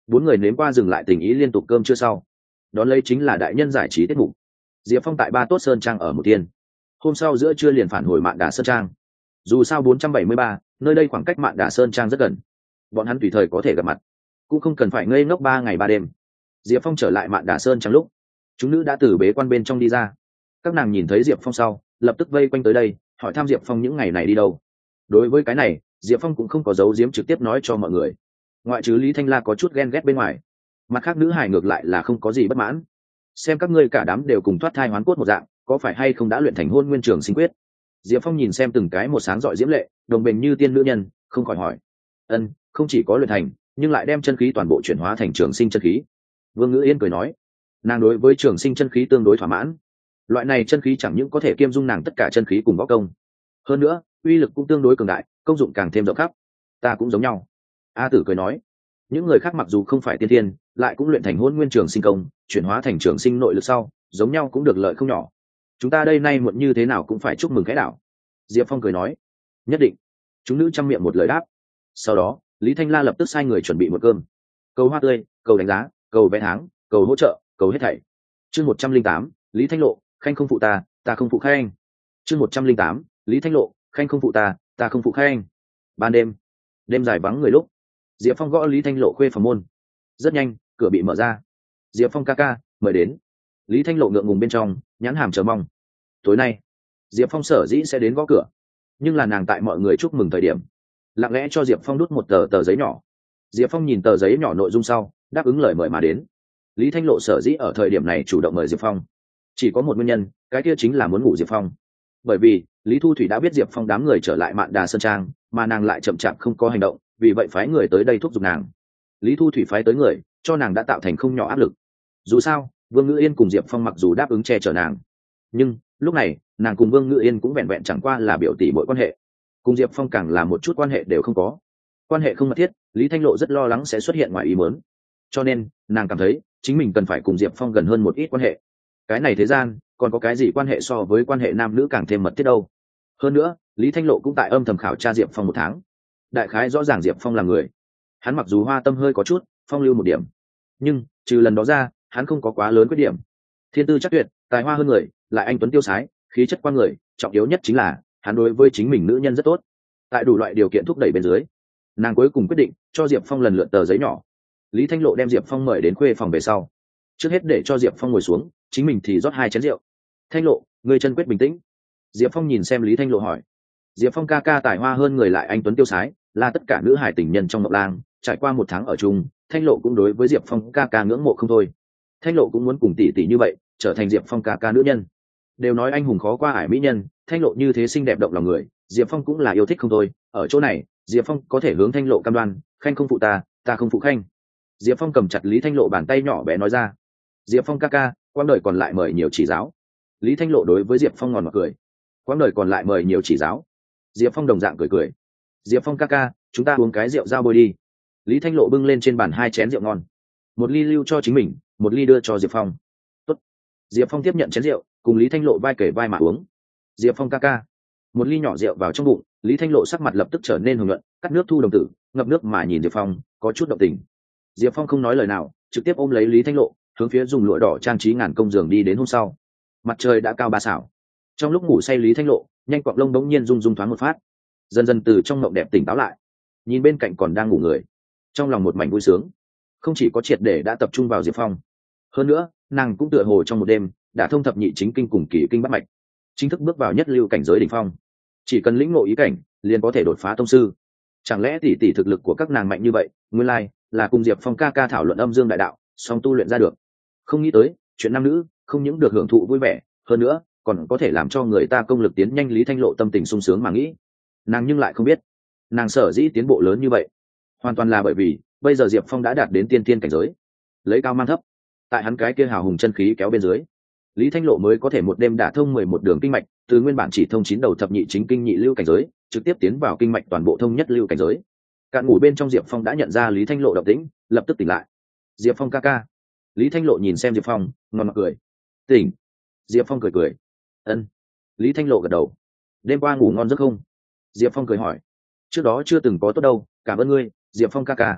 Bốn người nếm qua dừng lại tình ý liên tục cơm chưa sau, đón lấy chính là đại nhân giải trí tiết mục. Diệp Phong tại Ba Tốt Sơn Trang ở một tiên, hôm sau giữa trưa liền phản hồi Mạn Đà Sơn Trang. Dù sao 473, nơi đây khoảng cách Mạn Đà Sơn Trang rất gần, bọn hắn tùy thời có thể gặp mặt, cũng không cần phải ngây ngốc 3 ngày 3 đêm. Diệp Phong trở lại Mạn Đà Sơn Trang lúc, chúng nữ đã từ bế quan bên trong đi ra. Các nàng nhìn thấy Diệp Phong sau, lập tức vây quanh tới đây, hỏi thăm Diệp Phong những ngày này đi đâu. Đối với cái này, Diệp Phong cũng không có giấu giếm, trực tiếp nói cho mọi người. Ngoại trừ Lý Thanh La có chút ghen ghét bên ngoài, mặt khác nữ hài ngược lại là không có gì bất mãn. Xem các ngươi cả đám đều cùng thoát thai hoán cốt một dạng, có phải hay không đã luyện thành hôn nguyên trường sinh quyết? Diệp Phong nhìn xem từng cái một sáng rọi diễm lệ, đồng bình như tiên nữ nhân, không khỏi hỏi. Ân, không chỉ có luyện thành, nhưng lại đem chân khí toàn bộ chuyển hóa thành trường sinh chân khí. Vương Ngữ Yên cười nói, nàng đối với trường sinh chân khí tương đối thỏa mãn. Loại này chân khí chẳng những có thể kiêm dung nàng tất cả chân khí cùng võ công, hơn nữa uy lực cũng tương đối cường đại, công dụng càng thêm rộng khắp. Ta cũng giống nhau. A Tử cười nói, những người khác mặc dù không phải tiên thiên, lại cũng luyện thành hôn nguyên trường sinh công, chuyển hóa thành trường sinh nội lực sau, giống nhau cũng được lợi không nhỏ. Chúng ta đây nay muộn như thế nào cũng phải chúc mừng cái đảo. Diệp Phong cười nói, nhất định. Chúng nữ chăm miệng một lời đáp. Sau đó Lý Thanh La lập tức sai người chuẩn bị một cơm, cầu hoa tươi, cầu đánh giá, cầu vé tháng, cầu hỗ trợ, cầu hết thảy. Chương 108, Lý Thanh Lộ, khanh không phụ ta, ta không phụ khanh. Chương 108, Lý Thanh Lộ, khanh không phụ ta, ta không phụ khanh. Ban đêm, đêm dài vắng người lúc, Diệp Phong gõ Lý Thanh Lộ khuê phòng môn. Rất nhanh, cửa bị mở ra. Diệp Phong ca ca, mời đến. Lý Thanh Lộ ngượng ngùng bên trong, nhãn hàm chờ mong. Tối nay, Diệp Phong sở dĩ sẽ đến gõ cửa, nhưng là nàng tại mọi người chúc mừng thời điểm, lặng lẽ cho Diệp Phong đút một tờ giấy nhỏ. Diệp Phong nhìn tờ giấy nhỏ nội dung sau, đáp ứng lời mời mà đến. Lý Thanh Lộ sở dĩ ở thời điểm này chủ động mời Diệp Phong, chỉ có một nguyên nhân, cái kia chính là muốn ngủ Diệp Phong. Bởi vì Lý Thu Thủy đã biết Diệp Phong đám người trở lại Mạn Đà Sơn Trang, mà nàng lại chậm chạp không có hành động, vì vậy phái người tới đây thúc giục nàng. Lý Thu Thủy phái tới người, cho nàng đã tạo thành không nhỏ áp lực. Dù sao, Vương Ngữ Yên cùng Diệp Phong mặc dù đáp ứng che chở nàng, nhưng lúc này nàng cùng Vương Ngữ Yên cũng vẹn vẹn chẳng qua là biểu tỷ muội quan hệ, cùng Diệp Phong càng là một chút quan hệ đều không có. Quan hệ không mật thiết, Lý Thanh Lộ rất lo lắng sẽ xuất hiện ngoài ý muốn, cho nên nàng cảm thấy chính mình cần phải cùng Diệp Phong gần hơn một ít quan hệ. Cái này thế gian còn có cái gì quan hệ so với quan hệ nam nữ càng thêm mật thiết đâu. Hơn nữa, Lý Thanh Lộ cũng tại âm thầm khảo tra Diệp Phong 1 tháng, đại khái rõ ràng Diệp Phong là người. Hắn mặc dù hoa tâm hơi có chút, phong lưu một điểm, nhưng trừ lần đó ra, hắn không có quá lớn khuyết điểm. Thiên tư chắc tuyệt, tài hoa hơn người, lại anh tuấn tiêu sái, khí chất quan người, trọng yếu nhất chính là hắn đối với chính mình nữ nhân rất tốt. Tại đủ loại điều kiện thúc đẩy bên dưới, nàng cuối cùng quyết định cho Diệp Phong lần lượt tờ giấy nhỏ. Lý Thanh Lộ đem Diệp Phong mời đến khuê phòng về sau, trước hết để cho Diệp Phong ngồi xuống, chính mình thì rót 2 chén rượu. Thanh Lộ, người chân quyết bình tĩnh. Diệp Phong nhìn xem Lý Thanh Lộ hỏi. Diệp Phong ca ca tài hoa hơn người, lại anh tuấn tiêu sái, là tất cả nữ hải tình nhân trong Ngọc Lang. Trải qua 1 tháng ở chung, Thanh Lộ cũng đối với Diệp Phong ca ca ngưỡng mộ không thôi. Thanh Lộ cũng muốn cùng tỷ tỷ như vậy, trở thành Diệp Phong ca ca nữ nhân. Đều nói anh hùng khó qua ải mỹ nhân, Thanh Lộ như thế xinh đẹp động lòng người, Diệp Phong cũng là yêu thích không thôi. Ở chỗ này, Diệp Phong có thể hướng Thanh Lộ cam đoan, khanh không phụ ta, ta không phụ khanh. Diệp Phong cầm chặt Lý Thanh Lộ bàn tay nhỏ bé nói ra. Diệp Phong ca ca, quãng đời còn lại mời nhiều chỉ giáo. Lý Thanh Lộ đối với Diệp Phong ngòn ngọt cười. Quãng đời còn lại mời nhiều chỉ giáo. Diệp Phong đồng dạng cười cười. Diệp Phong ca ca, chúng ta uống cái rượu giao bôi đi. Lý Thanh Lộ bưng lên trên bàn 2 chén rượu ngon, 1 ly lưu cho chính mình, 1 ly đưa cho Diệp Phong. Tốt. Diệp Phong tiếp nhận chén rượu, cùng Lý Thanh Lộ vai kể vai mà uống. Diệp Phong ca ca. 1 ly nhỏ rượu vào trong bụng, Lý Thanh Lộ sắc mặt lập tức trở nên hồng nhuận, cắt nước thu đồng tử, ngập nước mà nhìn Diệp Phong, có chút động tình. Diệp Phong không nói lời nào, trực tiếp ôm lấy Lý Thanh Lộ, hướng phía dùng lụa đỏ trang trí ngàn công giường đi đến. Hôm sau, mặt trời đã cao 3 xảo. Trong lúc ngủ say Lý Thanh Lộ, nhanh quặng lông đống nhiên rung rung thoáng một phát, dần dần từ trong mộng đẹp tỉnh táo lại, nhìn bên cạnh còn đang ngủ người, trong lòng một mảnh vui sướng. Không chỉ có triệt để đã tập trung vào Diệp Phong, hơn nữa nàng cũng tựa hồ trong một đêm đã thông thập nhị chính kinh cùng kỳ kinh bắt mạch, chính thức bước vào nhất lưu cảnh giới đỉnh phong. Chỉ cần lĩnh ngộ ý cảnh, liền có thể đột phá tông sư. Chẳng lẽ tỷ tỷ thực lực của các nàng mạnh như vậy, nguyên lai là cùng Diệp Phong ca ca thảo luận âm dương đại đạo, song tu luyện ra được. Không nghĩ tới, chuyện nam nữ không những được hưởng thụ vui vẻ, hơn nữa còn có thể làm cho người ta công lực tiến nhanh. Lý Thanh Lộ tâm tình sung sướng mà nghĩ. Nàng nhưng lại không biết, nàng sở dĩ tiến bộ lớn như vậy, hoàn toàn là bởi vì bây giờ Diệp Phong đã đạt đến tiên tiên cảnh giới, lấy cao mang thấp, tại hắn cái kia hào hùng chân khí kéo bên dưới, Lý Thanh Lộ mới có thể một đêm đả thông 11 đường kinh mạch, từ nguyên bản chỉ thông 9 đầu thập nhị chính kinh nhị lưu cảnh giới, trực tiếp tiến vào kinh mạch toàn bộ thông nhất lưu cảnh giới. Cạn ngủ bên trong Diệp Phong đã nhận ra Lý Thanh Lộ động tĩnh, lập tức tỉnh lại. Diệp Phong ca ca. Lý Thanh Lộ nhìn xem Diệp Phong, ngon mặt cười. Tỉnh. Diệp Phong cười cười. Ân. Lý Thanh Lộ gật đầu. Đêm qua ngủ ngon giấc không? Diệp Phong cười hỏi. Trước đó chưa từng có tốt đâu, cảm ơn ngươi, Diệp Phong ca ca.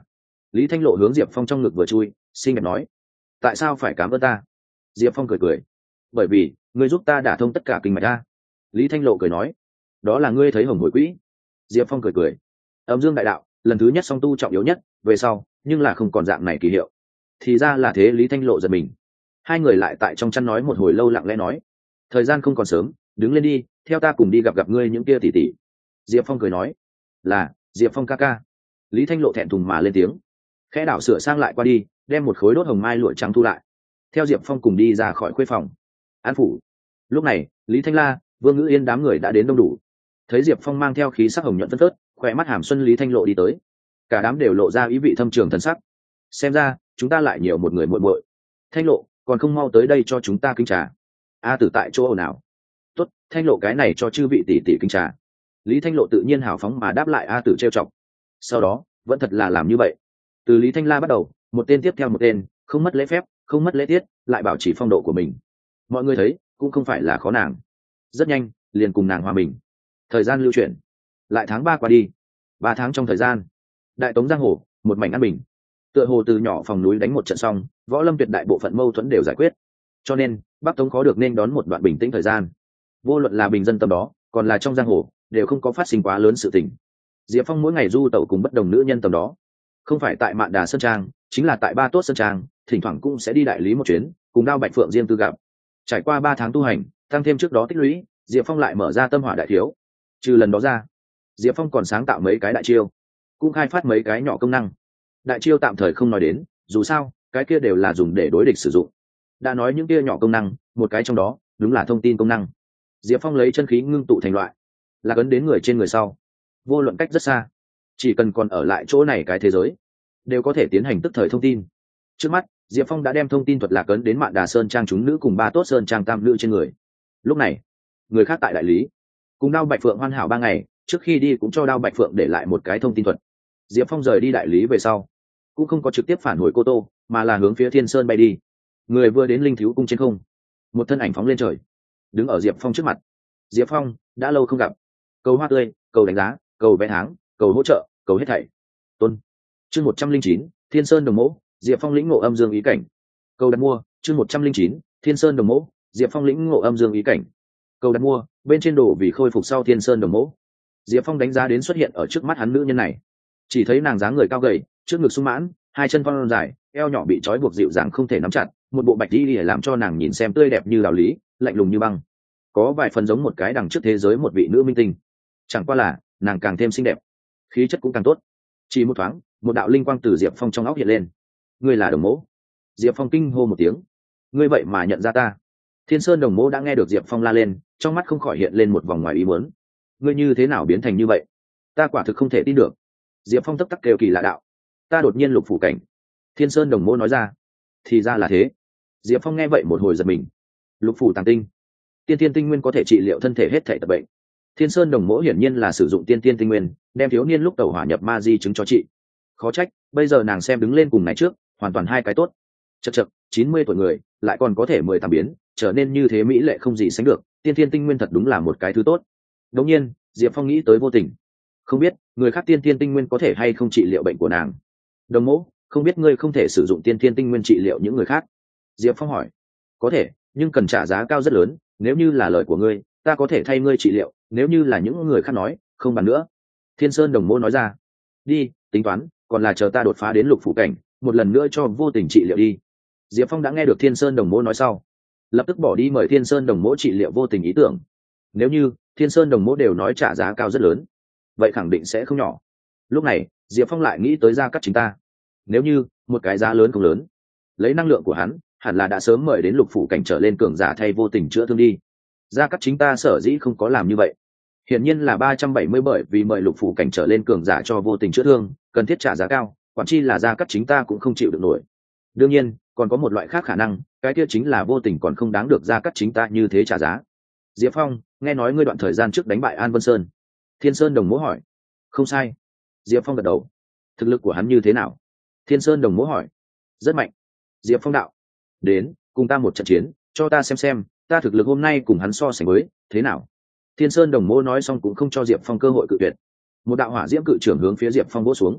Lý Thanh Lộ hướng Diệp Phong trong ngực vừa chui, xinh đẹp nói: tại sao phải cảm ơn ta? Diệp Phong cười cười: bởi vì ngươi giúp ta đả thông tất cả kinh mạch ta. Lý Thanh Lộ cười nói: đó là ngươi thấy hồng hồi quỹ. Diệp Phong cười cười: âm dương đại đạo lần thứ nhất song tu trọng yếu nhất, về sau nhưng là không còn dạng này kỳ hiệu. Thì ra là thế. Lý Thanh Lộ giật mình. Hai người lại tại trong chăn nói một hồi lâu, lặng lẽ nói: thời gian không còn sớm, đứng lên đi, theo ta cùng đi gặp gặp ngươi những kia tỷ tỷ. Diệp Phong cười nói: là Diệp Phong ca ca. Lý Thanh Lộ thẹn thùng mà lên tiếng, khẽ đảo sửa sang lại qua đi, đem một khối đốt hồng mai lụa trắng thu lại, theo Diệp Phong cùng đi ra khỏi khuê phòng. An phủ. Lúc này Lý Thanh La, Vương Ngữ Yên đám người đã đến đông đủ. Thấy Diệp Phong mang theo khí sắc hồng nhuận phân phớt, khỏe mắt hàm xuân Lý Thanh Lộ đi tới, cả đám đều lộ ra ý vị thâm trường thần sắc. xem ra chúng ta lại nhiều một người muội muội. Thanh Lộ, còn không mau tới đây cho chúng ta kính trà. A Tử tại chỗ nào? Tốt, Thanh Lộ cái này cho chư vị tỷ tỷ kính trà. Lý Thanh Lộ tự nhiên hào phóng mà đáp lại A Tử trêu chọc. Sau đó vẫn thật là làm như vậy, từ Lý Thanh La bắt đầu, một tên tiếp theo một tên, không mất lễ phép, không mất lễ tiết, lại bảo trì phong độ của mình. Mọi người thấy cũng không phải là khó nàng, rất nhanh liền cùng nàng hòa mình. Thời gian lưu chuyển, lại tháng 3 qua đi. 3 tháng trong thời gian, đại tống giang hồ một mảnh an bình. Tựa hồ từ nhỏ phòng núi đánh một trận xong, võ lâm tuyệt đại bộ phận mâu thuẫn đều giải quyết, cho nên bắc tống có được nên đón một đoạn bình tĩnh thời gian. Vô luận là bình dân tâm đó, còn là trong giang hồ, đều không có phát sinh quá lớn sự tình. Diệp Phong mỗi ngày du tẩu cùng bất đồng nữ nhân tầm đó, không phải tại Mạn Đà Sơn Trang, chính là tại Ba Tốt Sơn Trang, thỉnh thoảng cũng sẽ đi đại lý một chuyến, cùng Đao Bạch Phượng riêng tư gặp. Trải qua 3 tháng tu hành, tăng thêm trước đó tích lũy, Diệp Phong lại mở ra tâm hỏa đại thiếu. Trừ lần đó ra, Diệp Phong còn sáng tạo mấy cái đại chiêu, cũng khai phát mấy cái nhỏ công năng. Đại chiêu tạm thời không nói đến, dù sao cái kia đều là dùng để đối địch sử dụng. Đã nói những kia nhỏ công năng, một cái trong đó đúng là thông tin công năng. Diệp Phong lấy chân khí ngưng tụ thành loại, là ấn đến người trên người sau, vô luận cách rất xa, chỉ cần còn ở lại chỗ này cái thế giới, đều có thể tiến hành tức thời thông tin. Trước mắt Diệp Phong đã đem thông tin thuật lạc ấn đến Mạn Đà Sơn Trang chúng nữ cùng Ba Tốt Sơn Trang tam nữ trên người. Lúc này người khác tại đại lý cùng Đao Bạch Phượng hoàn hảo 3 ngày, trước khi đi cũng cho Đao Bạch Phượng để lại một cái thông tin thuật. Diệp Phong rời đi đại lý về sau, cũng không có trực tiếp phản hồi Cô Tô, mà là hướng phía Thiên Sơn bay đi. Người vừa đến Linh Thiếu cung trên không, một thân ảnh phóng lên trời, đứng ở Diệp Phong trước mặt. Diệp Phong, đã lâu không gặp. Cầu hoa tươi, cầu đánh giá, cầu vé tháng, cầu hỗ trợ, cầu hết thảy. Tôn. Chương 109, Thiên Sơn Đồng Mẫu, Diệp Phong lĩnh ngộ âm dương ý cảnh. Cầu đặt mua. Chương 109, Thiên Sơn Đồng Mẫu, Diệp Phong lĩnh ngộ âm dương ý cảnh. Cầu đặt mua, bên trên đồ vì khôi phục sau Thiên Sơn Đồng Mẫu. Diệp Phong đánh giá đến xuất hiện ở trước mắt hắn nữ nhân này, chỉ thấy nàng dáng người cao gầy, trước ngực sung mãn, hai chân thon dài, eo nhỏ bị trói buộc dịu dàng không thể nắm chặt, một bộ bạch y để làm cho nàng nhìn xem tươi đẹp như đạo lý, lạnh lùng như băng, có vài phần giống một cái đằng trước thế giới một vị nữ minh tinh. Chẳng qua là nàng càng thêm xinh đẹp, khí chất cũng càng tốt. Chỉ một thoáng, một đạo linh quang từ Diệp Phong trong óc hiện lên. Ngươi là Đồng Mẫu? Diệp Phong kinh hô một tiếng. Ngươi vậy mà nhận ra ta? Thiên Sơn Đồng Mẫu đã nghe được Diệp Phong la lên, trong mắt không khỏi hiện lên một vòng ngoài ý muốn. Ngươi như thế nào biến thành như vậy? Ta quả thực không thể tin được. Diệp Phong tấp tắc kêu kỳ lạ đạo. Ta đột nhiên lục phủ cảnh. Thiên Sơn Đồng Mẫu nói ra. Thì ra là thế. Diệp Phong nghe vậy một hồi giật mình. Lục phủ tàng tinh, tiên tiên tinh nguyên có thể trị liệu thân thể hết thể tật bệnh. Thiên Sơn Đồng Mẫu hiển nhiên là sử dụng tiên tiên tinh nguyên, đem thiếu niên lúc tẩu hỏa nhập ma di chứng cho chị. Khó trách bây giờ nàng xem đứng lên cùng này trước, hoàn toàn hai cái tốt. Chậc chậc, 90 tuổi người lại còn có thể 18 biến, trở nên như thế mỹ lệ không gì sánh được. Tiên tiên tinh nguyên thật đúng là một cái thứ tốt. Đống nhiên Diệp Phong nghĩ tới Vô Tình, không biết người khác tiên tiên tinh nguyên có thể hay không trị liệu bệnh của nàng. Đồng Mẫu, không biết ngươi không thể sử dụng tiên tiên tinh nguyên trị liệu những người khác? Diệp Phong hỏi. Có thể, nhưng cần trả giá cao rất lớn. Nếu như là lời của ngươi, ta có thể thay ngươi trị liệu, nếu như là những người khác nói, không bàn nữa. Thiên Sơn Đồng Mẫu nói ra. Đi, tính toán, còn là chờ ta đột phá đến lục phủ cảnh, một lần nữa cho Vô Tình trị liệu đi. Diệp Phong đã nghe được Thiên Sơn Đồng Mẫu nói sau, lập tức bỏ đi mời Thiên Sơn Đồng Mẫu trị liệu Vô Tình ý tưởng. Nếu như Thiên Sơn Đồng Mẫu đều nói trả giá cao rất lớn, vậy khẳng định sẽ không nhỏ. Lúc này Diệp Phong lại nghĩ tới Gia Cát Chính ta. Nếu như một cái giá lớn không lớn, lấy năng lượng của hắn hẳn là đã sớm mời đến lục phủ cảnh trở lên cường giả thay Vô Tình chữa thương đi. Gia Cát Chính ta sở dĩ không có làm như vậy, hiển nhiên là 370, bởi vì mời lục phủ cảnh trở lên cường giả cho Vô Tình chữa thương cần thiết trả giá cao, quản chi là Gia Cát Chính ta cũng không chịu được nổi. Đương nhiên còn có một loại khác khả năng, cái kia chính là Vô Tình còn không đáng được Gia Cát Chính ta như thế trả giá. Diệp Phong, nghe nói ngươi đoạn thời gian trước đánh bại An Vân Sơn. Thiên Sơn Đồng Mẫu hỏi. Không sai. Diệp Phong gật đầu. Thực lực của hắn như thế nào? Thiên Sơn Đồng Mẫu hỏi. Rất mạnh. Diệp Phong đạo. Đến cùng ta một trận chiến, cho ta xem ta thực lực hôm nay cùng hắn so sánh với thế nào. Thiên Sơn Đồng Mẫu nói xong cũng không cho Diệp Phong cơ hội cự tuyệt. Một đạo hỏa diễm cự trưởng hướng phía Diệp Phong vỗ xuống.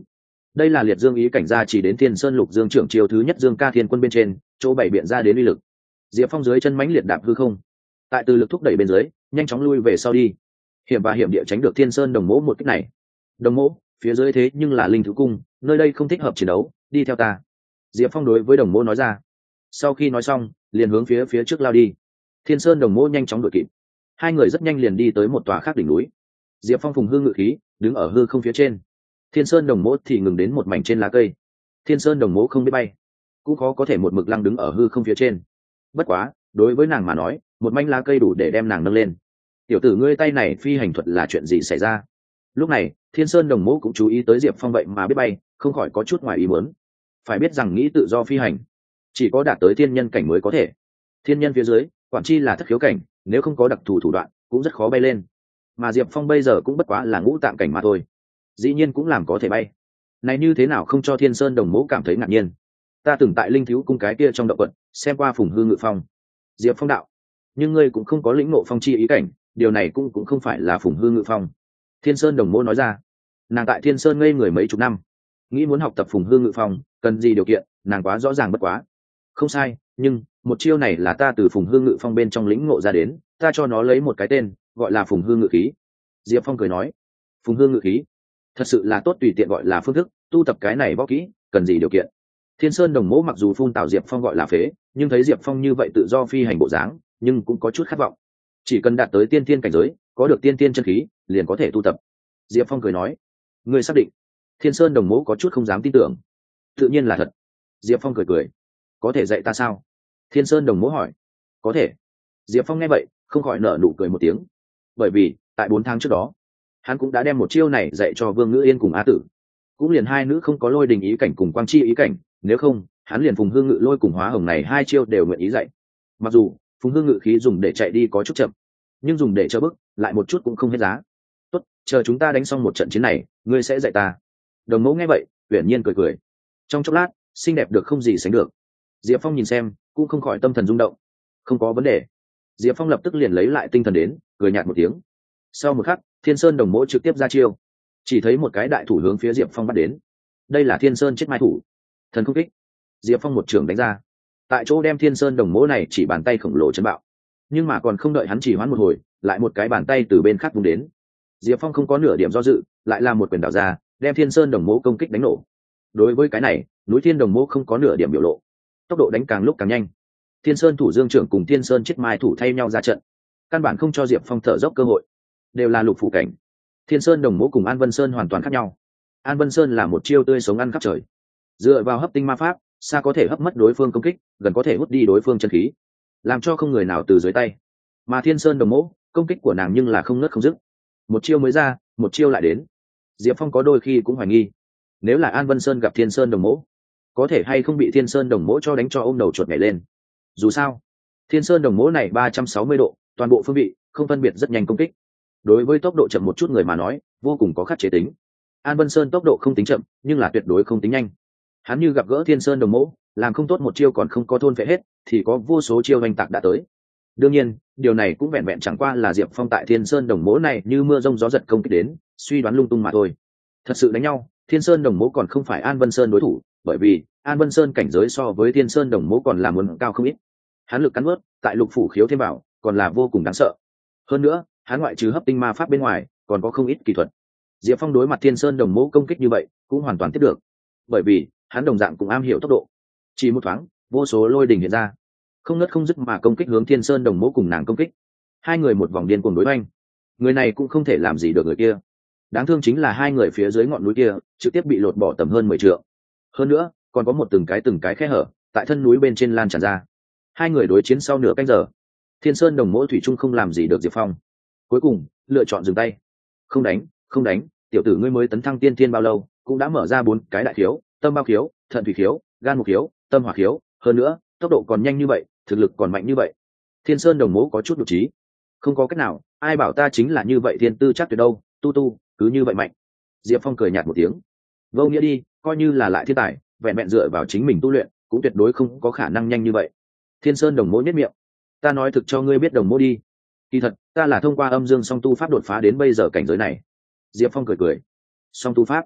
đây là liệt dương ý cảnh gia chỉ đến thiên sơn lục dương trưởng chiêu thứ nhất dương ca thiên quân bên trên chỗ bảy biện ra đến uy lực. Diệp Phong dưới chân mãnh liệt đạp hư không, tại từ lực thúc đẩy bên dưới nhanh chóng lui về sau đi, hiểm và hiểm địa tránh được thiên sơn đồng mỗ một kích này. Đồng mỗ phía dưới thế nhưng là linh thứ cung, nơi đây không thích hợp chiến đấu, đi theo ta. Diệp Phong đối với đồng mỗ nói ra. Sau khi nói xong liền hướng phía trước lao đi. Thiên sơn đồng mỗ nhanh chóng đuổi kịp, hai người rất nhanh liền đi tới một tòa khác đỉnh núi. Diệp Phong phùng hư ngự khí đứng ở hư không phía trên, thiên sơn đồng mỗ thì ngừng đến một mảnh trên lá cây. Thiên sơn đồng mỗ không biết bay, cũng khó có thể một mực lăng đứng ở hư không phía trên. Bất quá đối với nàng mà nói, một mảnh lá cây đủ để đem nàng nâng lên. Tiểu tử ngươi tay này phi hành thuật là chuyện gì xảy ra? Lúc này thiên sơn đồng mỗ cũng chú ý tới Diệp Phong vậy mà biết bay, không khỏi có chút ngoài ý muốn. Phải biết rằng nghĩ tự do phi hành chỉ có đạt tới thiên nhân cảnh mới có thể. Thiên nhân phía dưới quản chi là thất khiếu cảnh, nếu không có đặc thù thủ đoạn cũng rất khó bay lên. Mà Diệp Phong bây giờ cũng bất quá là ngũ tạng cảnh mà thôi, dĩ nhiên cũng làm có thể bay. Này như thế nào không cho thiên sơn đồng mỗ cảm thấy ngạc nhiên? Ta từng tại linh thiếu cung cái kia trong động quật xem qua phùng hư ngự phong. Diệp Phong đạo. Nhưng ngươi cũng không có lĩnh ngộ phong chi ý cảnh, điều này cũng không phải là phùng hư ngự phong. Thiên sơn đồng mỗ nói ra. Nàng tại thiên sơn ngây người mấy chục năm, nghĩ muốn học tập phùng hư ngự phong cần gì điều kiện nàng quá rõ ràng bất quá. Không sai, nhưng một chiêu này là ta từ phùng hư ngự phong bên trong lĩnh ngộ ra đến, ta cho nó lấy một cái tên gọi là phùng hư ngự khí. Diệp Phong cười nói. Phùng hư ngự khí thật sự là tốt, tùy tiện gọi là phương thức tu tập cái này võ kỹ cần gì điều kiện. Thiên sơn đồng mỗ mặc dù phun tào Diệp Phong gọi là phế, nhưng thấy Diệp Phong như vậy tự do phi hành bộ dáng, nhưng cũng có chút khát vọng. Chỉ cần đạt tới tiên thiên cảnh giới, có được tiên thiên chân khí liền có thể tu tập. Diệp Phong cười nói. Ngươi xác định? Thiên sơn đồng mỗ có chút không dám tin tưởng. Tự nhiên là thật. Diệp Phong cười cười. Có thể dạy ta sao? Thiên sơn đồng mỗ hỏi. Có thể. Diệp Phong nghe vậy không khỏi nở nụ cười một tiếng, bởi vì tại 4 tháng trước đó hắn cũng đã đem một chiêu này dạy cho Vương Ngữ Yên cùng Á Tử. Cũng liền hai nữ không có lôi đình ý cảnh cùng quang chi ý cảnh, nếu không hắn liền phùng hương ngự lôi cùng hóa hồng này hai chiêu đều nguyện ý dạy. Mặc dù phùng hương ngự khí dùng để chạy đi có chút chậm, nhưng dùng để cho bức lại một chút cũng không hết giá. Tốt, chờ chúng ta đánh xong một trận chiến này ngươi sẽ dạy ta. Đồng mẫu nghe vậy uyển nhiên cười cười, trong chốc lát xinh đẹp được không gì sánh được. Diệp Phong nhìn xem cũng không khỏi tâm thần rung động. Không có vấn đề. Diệp Phong lập tức liền lấy lại tinh thần đến, cười nhạt một tiếng. Sau một khắc thiên sơn đồng mỗ trực tiếp ra chiêu, chỉ thấy một cái đại thủ hướng phía Diệp Phong bắt đến. Đây là thiên sơn chết mai thủ, thần không kích. Diệp Phong một trường đánh ra, tại chỗ đem thiên sơn đồng mỗ này chỉ bàn tay khổng lồ chấn bạo. Nhưng mà còn không đợi hắn chỉ hoãn một hồi, lại một cái bàn tay từ bên khác vung đến. Diệp Phong không có nửa điểm do dự, lại làm một quyền đảo ra, đem thiên sơn đồng mỗ công kích đánh nổ. Đối với cái này, núi thiên đồng mỗ không có nửa điểm biểu lộ, tốc độ đánh càng lúc càng nhanh. Thiên sơn thủ dương trưởng cùng thiên sơn chết mai thủ thay nhau ra trận, căn bản không cho Diệp Phong thở dốc cơ hội. Đều là lục phủ cảnh. Thiên sơn đồng mỗ cùng An Vân Sơn hoàn toàn khác nhau. An Vân Sơn là một chiêu tươi sống ăn khắp trời, dựa vào hấp tinh ma pháp, xa có thể hấp mất đối phương công kích, gần có thể hút đi đối phương chân khí, làm cho không người nào từ dưới tay. Mà thiên sơn đồng mỗ, công kích của nàng nhưng là không ngớt không dứt, một chiêu mới ra một chiêu lại đến. Diệp Phong có đôi khi cũng hoài nghi, nếu là An Vân Sơn gặp thiên sơn đồng mỗ, có thể hay không bị thiên sơn đồng mỗ cho đánh cho ôm đầu chuột nhảy lên. Dù sao thiên sơn đồng mỗ này 360 độ toàn bộ phương vị không phân biệt, rất nhanh công kích. Đối với tốc độ chậm một chút người mà nói vô cùng có khắc chế tính. An Vân Sơn tốc độ không tính chậm nhưng là tuyệt đối không tính nhanh. Hắn như gặp gỡ thiên sơn đồng mỗ, làm không tốt một chiêu còn không có thôn phệ hết thì có vô số chiêu oanh tạc đã tới. Đương nhiên điều này cũng vẹn vẹn chẳng qua là Diệp Phong tại thiên sơn đồng mỗ này như mưa rông gió giật công kích đến, suy đoán lung tung mà thôi. Thật sự đánh nhau, thiên sơn đồng mỗ còn không phải An Vân Sơn đối thủ, bởi vì An Vân Sơn cảnh giới so với thiên sơn đồng mỗ còn là muốn cao không ít. Hắn lực cắn ướt tại lục phủ khiếu thêm vào còn là vô cùng đáng sợ. Hơn nữa hắn ngoại trừ hấp tinh ma pháp bên ngoài còn có không ít kỹ thuật. Diệp Phong đối mặt thiên sơn đồng mỗ công kích như vậy cũng hoàn toàn tiếp được, bởi vì hắn đồng dạng cũng am hiểu tốc độ. Chỉ một thoáng vô số lôi đình hiện ra, không ngớt không dứt mà công kích hướng thiên sơn đồng mỗ cùng nàng công kích. Hai người một vòng điên cuồng đối oanh, người này cũng không thể làm gì được người kia. Đáng thương chính là hai người phía dưới ngọn núi kia trực tiếp bị lột bỏ tầm hơn 10 trượng. Hơn nữa còn có một từng cái khe hở tại thân núi bên trên lan tràn ra. Hai người đối chiến sau nửa canh giờ, thiên sơn đồng mỗ thủy chung không làm gì được Diệp Phong. Cuối cùng lựa chọn dừng tay. Không đánh, tiểu tử ngươi mới tấn thăng tiên thiên bao lâu cũng đã mở ra 4 cái đại khiếu: tâm bao khiếu, thận thủy khiếu, gan mục khiếu, tâm hỏa khiếu. Hơn nữa tốc độ còn nhanh như vậy, thực lực còn mạnh như vậy. Thiên sơn đồng mỗ có chút nhục trí. Không có cách nào, ai bảo ta chính là như vậy thiên tư chắc tuyệt đâu, tu cứ như vậy mạnh. Diệp Phong cười nhạt một tiếng. Vô nghĩa đi, coi như là lại thiên tài, vẹn vẹn dựa vào chính mình tu luyện cũng tuyệt đối không có khả năng nhanh như vậy. Thiên sơn đồng mỗ nhếch miệng. Ta nói thực cho ngươi biết đồng mỗ đi, kỳ thật ta là thông qua âm dương song tu pháp đột phá đến bây giờ cảnh giới này. Diệp Phong cười. Song tu pháp?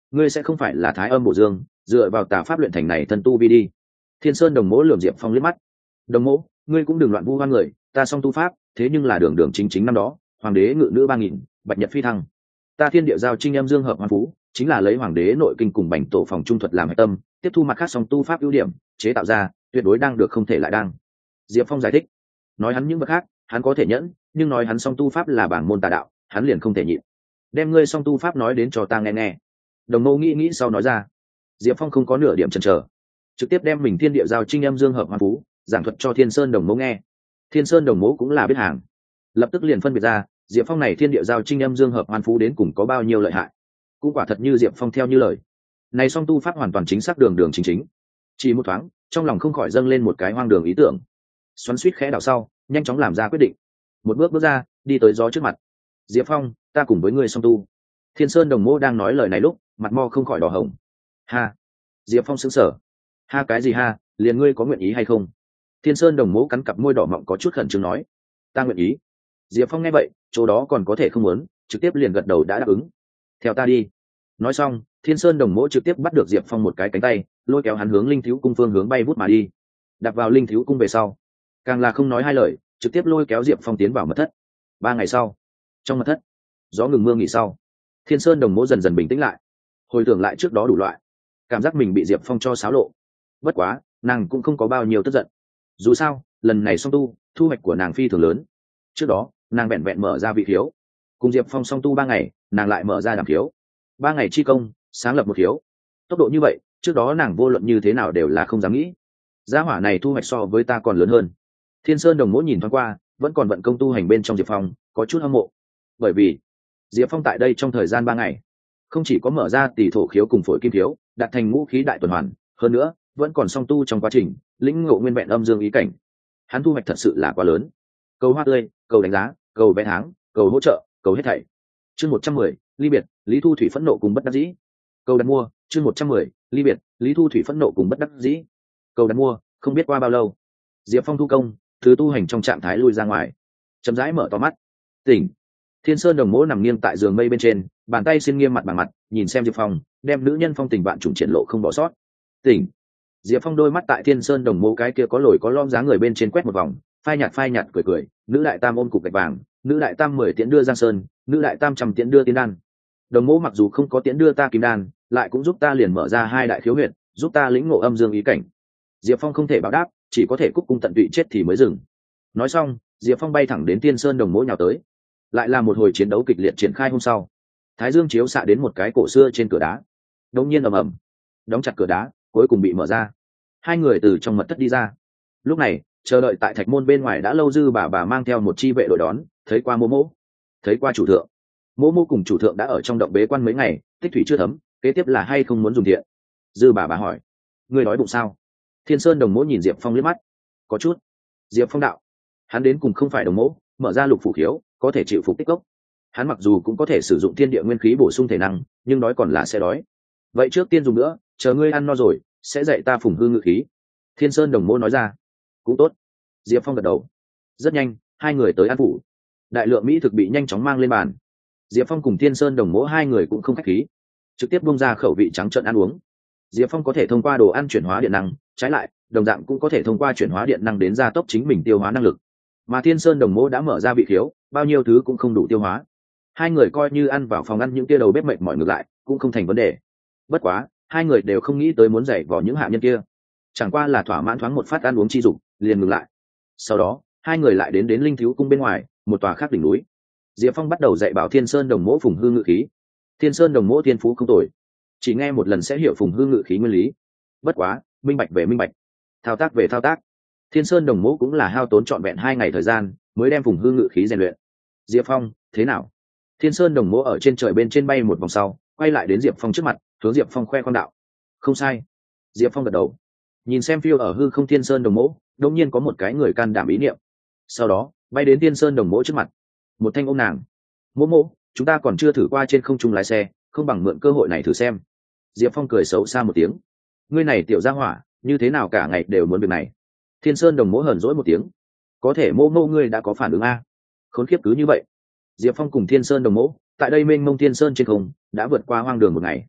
ngươi sẽ không phải là thái âm bộ dương dựa vào tà pháp luyện thành này thân tu vi đi. Thiên Sơn Đồng Mỗ lườm Diệp Phong liếc mắt. Đồng Mỗ, ngươi cũng đừng loạn vu oan người, ta song tu pháp thế nhưng là đường đường chính chính năm đó hoàng đế ngự nữ 3000, bạch nhật phi thăng. Ta thiên địa giao trinh âm dương hợp hoàn phú chính là lấy hoàng đế nội kinh cùng bành tổ phòng trung thuật làm hạch tâm, tiếp thu mặt khác song tu pháp ưu điểm chế tạo ra, tuyệt đối đang được không thể lại đang. Diệp Phong giải thích, nói hắn những bậc khác hắn có thể nhẫn, nhưng nói hắn song tu pháp là bảng môn tà đạo hắn liền không thể nhịn. Đem ngươi song tu pháp nói đến cho ta nghe nghe. Đồng Mô nghĩ sau nói ra. Diệp Phong không có nửa điểm chần chờ, trực tiếp đem mình thiên địa giao trinh âm dương hợp hoàn phú giảng thuật cho Thiên Sơn Đồng Mô nghe. Thiên Sơn Đồng Mô cũng là biết hàng, lập tức liền phân biệt ra Diệp Phong này thiên địa giao trinh âm dương hợp hoàn phú đến cùng có bao nhiêu lợi hại. Cũng quả thật như Diệp Phong theo như lời, này song tu pháp hoàn toàn chính xác đường đường chính chính. Chỉ một thoáng trong lòng không khỏi dâng lên một cái hoang đường ý tưởng, xoắn suýt khẽ đảo sau nhanh chóng làm ra quyết định. Một bước ra đi tới gió trước mặt. Diệp Phong, ta cùng với ngươi song tu. Thiên Sơn Đồng Mô đang nói lời này lúc mặt mo không khỏi đỏ hồng. Ha. Diệp Phong sững sờ. Ha cái gì ha, liền ngươi có nguyện ý hay không? Thiên Sơn Đồng Mô cắn cặp môi đỏ mọng có chút khẩn trương nói. Ta nguyện ý. Diệp Phong nghe vậy chỗ đó còn có thể không muốn, trực tiếp liền gật đầu đã đáp ứng. Theo ta đi. Nói xong Thiên Sơn Đồng Mô trực tiếp bắt được Diệp Phong một cái cánh tay, lôi kéo hắn hướng linh thiếu cung phương hướng bay vút mà đi. Đạp vào linh thiếu cung về sau càng là không nói hai lời, trực tiếp lôi kéo Diệp Phong tiến vào mật thất. 3 ngày sau, trong mật thất gió ngừng mưa nghỉ sau, Thiên Sơn Đồng Mô dần dần bình tĩnh lại, hồi tưởng lại trước đó đủ loại, cảm giác mình bị Diệp Phong cho xáo lộ. Bất quá nàng cũng không có bao nhiêu tức giận, dù sao lần này song tu thu hoạch của nàng phi thường lớn. Trước đó nàng vẹn vẹn mở ra vị khiếu, cùng Diệp Phong song tu 3 ngày nàng lại mở ra đảm khiếu, 3 ngày chi công sáng lập một khiếu. Tốc độ như vậy trước đó nàng vô luận như thế nào đều là không dám nghĩ. Gia hỏa này thu hoạch so với ta còn lớn hơn. Thiên Sơn Đồng Mỗ nhìn thoáng qua vẫn còn vận công tu hành bên trong Diệp Phong, có chút hâm mộ, bởi vì Diệp Phong tại đây trong thời gian 3 ngày không chỉ có mở ra tỷ thổ khiếu cùng phổi kim khiếu đạt thành ngũ khí đại tuần hoàn, hơn nữa vẫn còn song tu trong quá trình lĩnh ngộ nguyên vẹn âm dương ý cảnh. Hắn thu hoạch thật sự là quá lớn. Cầu hoa tươi, cầu đánh giá, cầu vé tháng, cầu hỗ trợ, cầu hết thảy. Chương 110, ly biệt, Lý Thu Thủy phẫn nộ cùng bất đắc dĩ. Cầu đặt mua, chương 110, ly biệt, Lý Thu Thủy phẫn nộ cùng bất đắc dĩ. Cầu đặt mua. Không biết qua bao lâu, Diệp Phong thu công từ tu hành trong trạng thái lui ra ngoài, chậm rãi mở to mắt. Tỉnh. Thiên Sơn Đồng Mỗ nằm nghiêng tại giường mây bên trên, bàn tay xin nghiêm mặt bằng mặt nhìn xem Diệp Phong, đem nữ nhân phong tình bạn trùng triển lộ không bỏ sót. Tỉnh. Diệp Phong đôi mắt tại Thiên Sơn Đồng Mỗ cái kia có lồi có lõm dáng người bên trên quét một vòng, phai nhạt cười cười. Nữ đại tam ôm cục gạch vàng, nữ đại tam 10 tiễn đưa Giang Sơn, nữ đại tam trăm tiễn đưa Tiên Đan. Đồng Mỗ mặc dù không có tiễn đưa ta Kim Đan, lại cũng giúp ta liền mở ra 2 đại khiếu huyệt, giúp ta lĩnh ngộ âm dương ý cảnh. Diệp Phong không thể báo đáp, chỉ có thể cúc cung tận tụy chết thì mới dừng. Nói xong Diệp Phong bay thẳng đến Thiên Sơn Đồng Mỗ nhào tới. Lại là một hồi chiến đấu kịch liệt triển khai. Hôm sau thái dương chiếu xạ đến một cái cổ xưa trên cửa đá, đột nhiên ầm ầm đóng chặt cửa đá cuối cùng bị mở ra. 2 người từ trong mật thất đi ra. Lúc này chờ đợi tại thạch môn bên ngoài đã lâu dư bà mang theo một chi vệ đội đón, thấy qua Mô Mô, thấy qua chủ thượng. Mô Mô cùng chủ thượng đã ở trong động bế quan mấy ngày, tích thủy chưa thấm, kế tiếp là hay không muốn dùng thiện. Dư bà hỏi, ngươi đói bụng sao? Thiên Sơn Đồng Mỗ nhìn Diệp Phong liếc mắt, có chút. Diệp Phong đạo, hắn đến cùng không phải Đồng Mỗ, mở ra lục phủ khiếu có thể chịu phục tích gốc. Hắn mặc dù cũng có thể sử dụng thiên địa nguyên khí bổ sung thể năng, nhưng đói còn là sẽ đói. Vậy trước tiên dùng nữa, chờ ngươi ăn no rồi sẽ dạy ta phùng hư ngự khí. Thiên Sơn Đồng Mỗ nói ra. Cũng tốt. Diệp Phong gật đầu. Rất nhanh 2 người tới ăn phủ. Đại lượng mỹ thực bị nhanh chóng mang lên bàn. Diệp Phong cùng Thiên Sơn Đồng Mỗ 2 người cũng không khách khí, trực tiếp bung ra khẩu vị trắng trợn ăn uống. Diệp Phong có thể thông qua đồ ăn chuyển hóa điện năng, trái lại đồng dạng cũng có thể thông qua chuyển hóa điện năng đến gia tốc chính mình tiêu hóa năng lực. Mà Thiên Sơn Đồng Mỗ đã mở ra vị khiếu, bao nhiêu thứ cũng không đủ tiêu hóa. 2 người coi như ăn vào phòng ăn những tia đầu bếp mệt mỏi ngược lại cũng không thành vấn đề. Bất quá 2 người đều không nghĩ tới muốn dạy vào những hạ nhân kia, chẳng qua là thỏa mãn thoáng một phát ăn uống chi dục liền ngừng lại. Sau đó 2 người lại đến linh thiếu cung bên ngoài một tòa khác đỉnh núi. Diệp Phong bắt đầu dạy bảo Thiên Sơn Đồng Mỗ phùng hư ngự khí. Thiên Sơn Đồng Mỗ thiên phú không tồi, chỉ nghe một lần sẽ hiểu phùng hư ngự khí nguyên lý. Bất quá minh bạch về minh bạch, thao tác về thao tác. Thiên Sơn Đồng Mỗ cũng là hao tốn trọn vẹn 2 ngày thời gian mới đem phùng hư ngự khí rèn luyện. Diệp Phong thế nào? Thiên Sơn Đồng Mỗ ở trên trời bên trên bay một vòng sau quay lại đến Diệp Phong trước mặt, hướng Diệp Phong khoe khoang đạo. Không sai. Diệp Phong gật đầu. Nhìn xem phiêu ở hư không Thiên Sơn Đồng Mỗ, đột nhiên có một cái người can đảm ý niệm, sau đó bay đến Thiên Sơn Đồng Mỗ trước mặt, một thanh ôm nàng. Mỗ mỗ, chúng ta còn chưa thử qua trên không trung lái xe, không bằng mượn cơ hội này thử xem. Diệp Phong cười xấu xa một tiếng. Ngươi này tiểu gia hỏa, như thế nào cả ngày đều muốn việc này? Thiên Sơn Đồng Mỗ hờn dỗi một tiếng. Có thể mô mô ngươi đã có phản ứng a? Khốn kiếp cứ như vậy. Diệp Phong cùng Thiên Sơn Đồng Mỗ tại đây mênh mông Thiên Sơn trên không đã vượt qua hoang đường một ngày.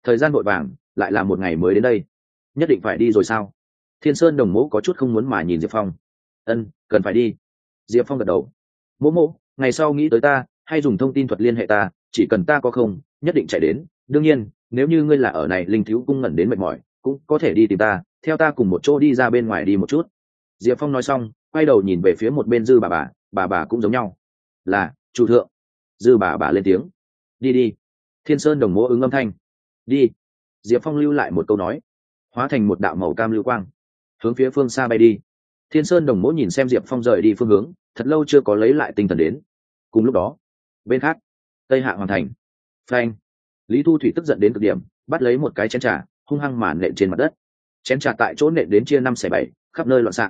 thời gian vội vàng, lại là một ngày mới đến đây, nhất định phải đi rồi sao? Thiên Sơn Đồng Mỗ có chút không muốn mà nhìn Diệp Phong. Ân, cần phải đi. Diệp Phong gật đầu. Mỗ mỗ, ngày sau nghĩ tới ta, hay dùng thông tin thuật liên hệ ta, chỉ cần ta có không, nhất định chạy đến. Đương nhiên, nếu như ngươi là ở này linh thiếu cung ngẩn đến mệt mỏi, cũng có thể đi tìm ta, theo ta cùng một chỗ đi ra bên ngoài đi một chút. Diệp Phong nói xong, quay đầu nhìn về phía một bên Dư bà bà cũng giống nhau. Là, chủ thượng. Dư bà bà lên tiếng. Đi đi. Thiên Sơn Đồng Mỗ ứng âm thanh. Đi. Diệp Phong lưu lại một câu nói, hóa thành một đạo màu cam lưu quang, hướng phía phương xa bay đi. Thiên Sơn Đồng Mỗ nhìn xem Diệp Phong rời đi phương hướng, thật lâu chưa có lấy lại tinh thần đến. Cùng lúc đó, bên khác, Tây Hạ Hoàng thành. Phanh. Lý Thu Thủy tức giận đến cực điểm, bắt lấy một cái chén trà, hung hăng màn nện trên mặt đất. Chén trà tại chỗ nện đến chia 5/7, khắp nơi loạn xạ.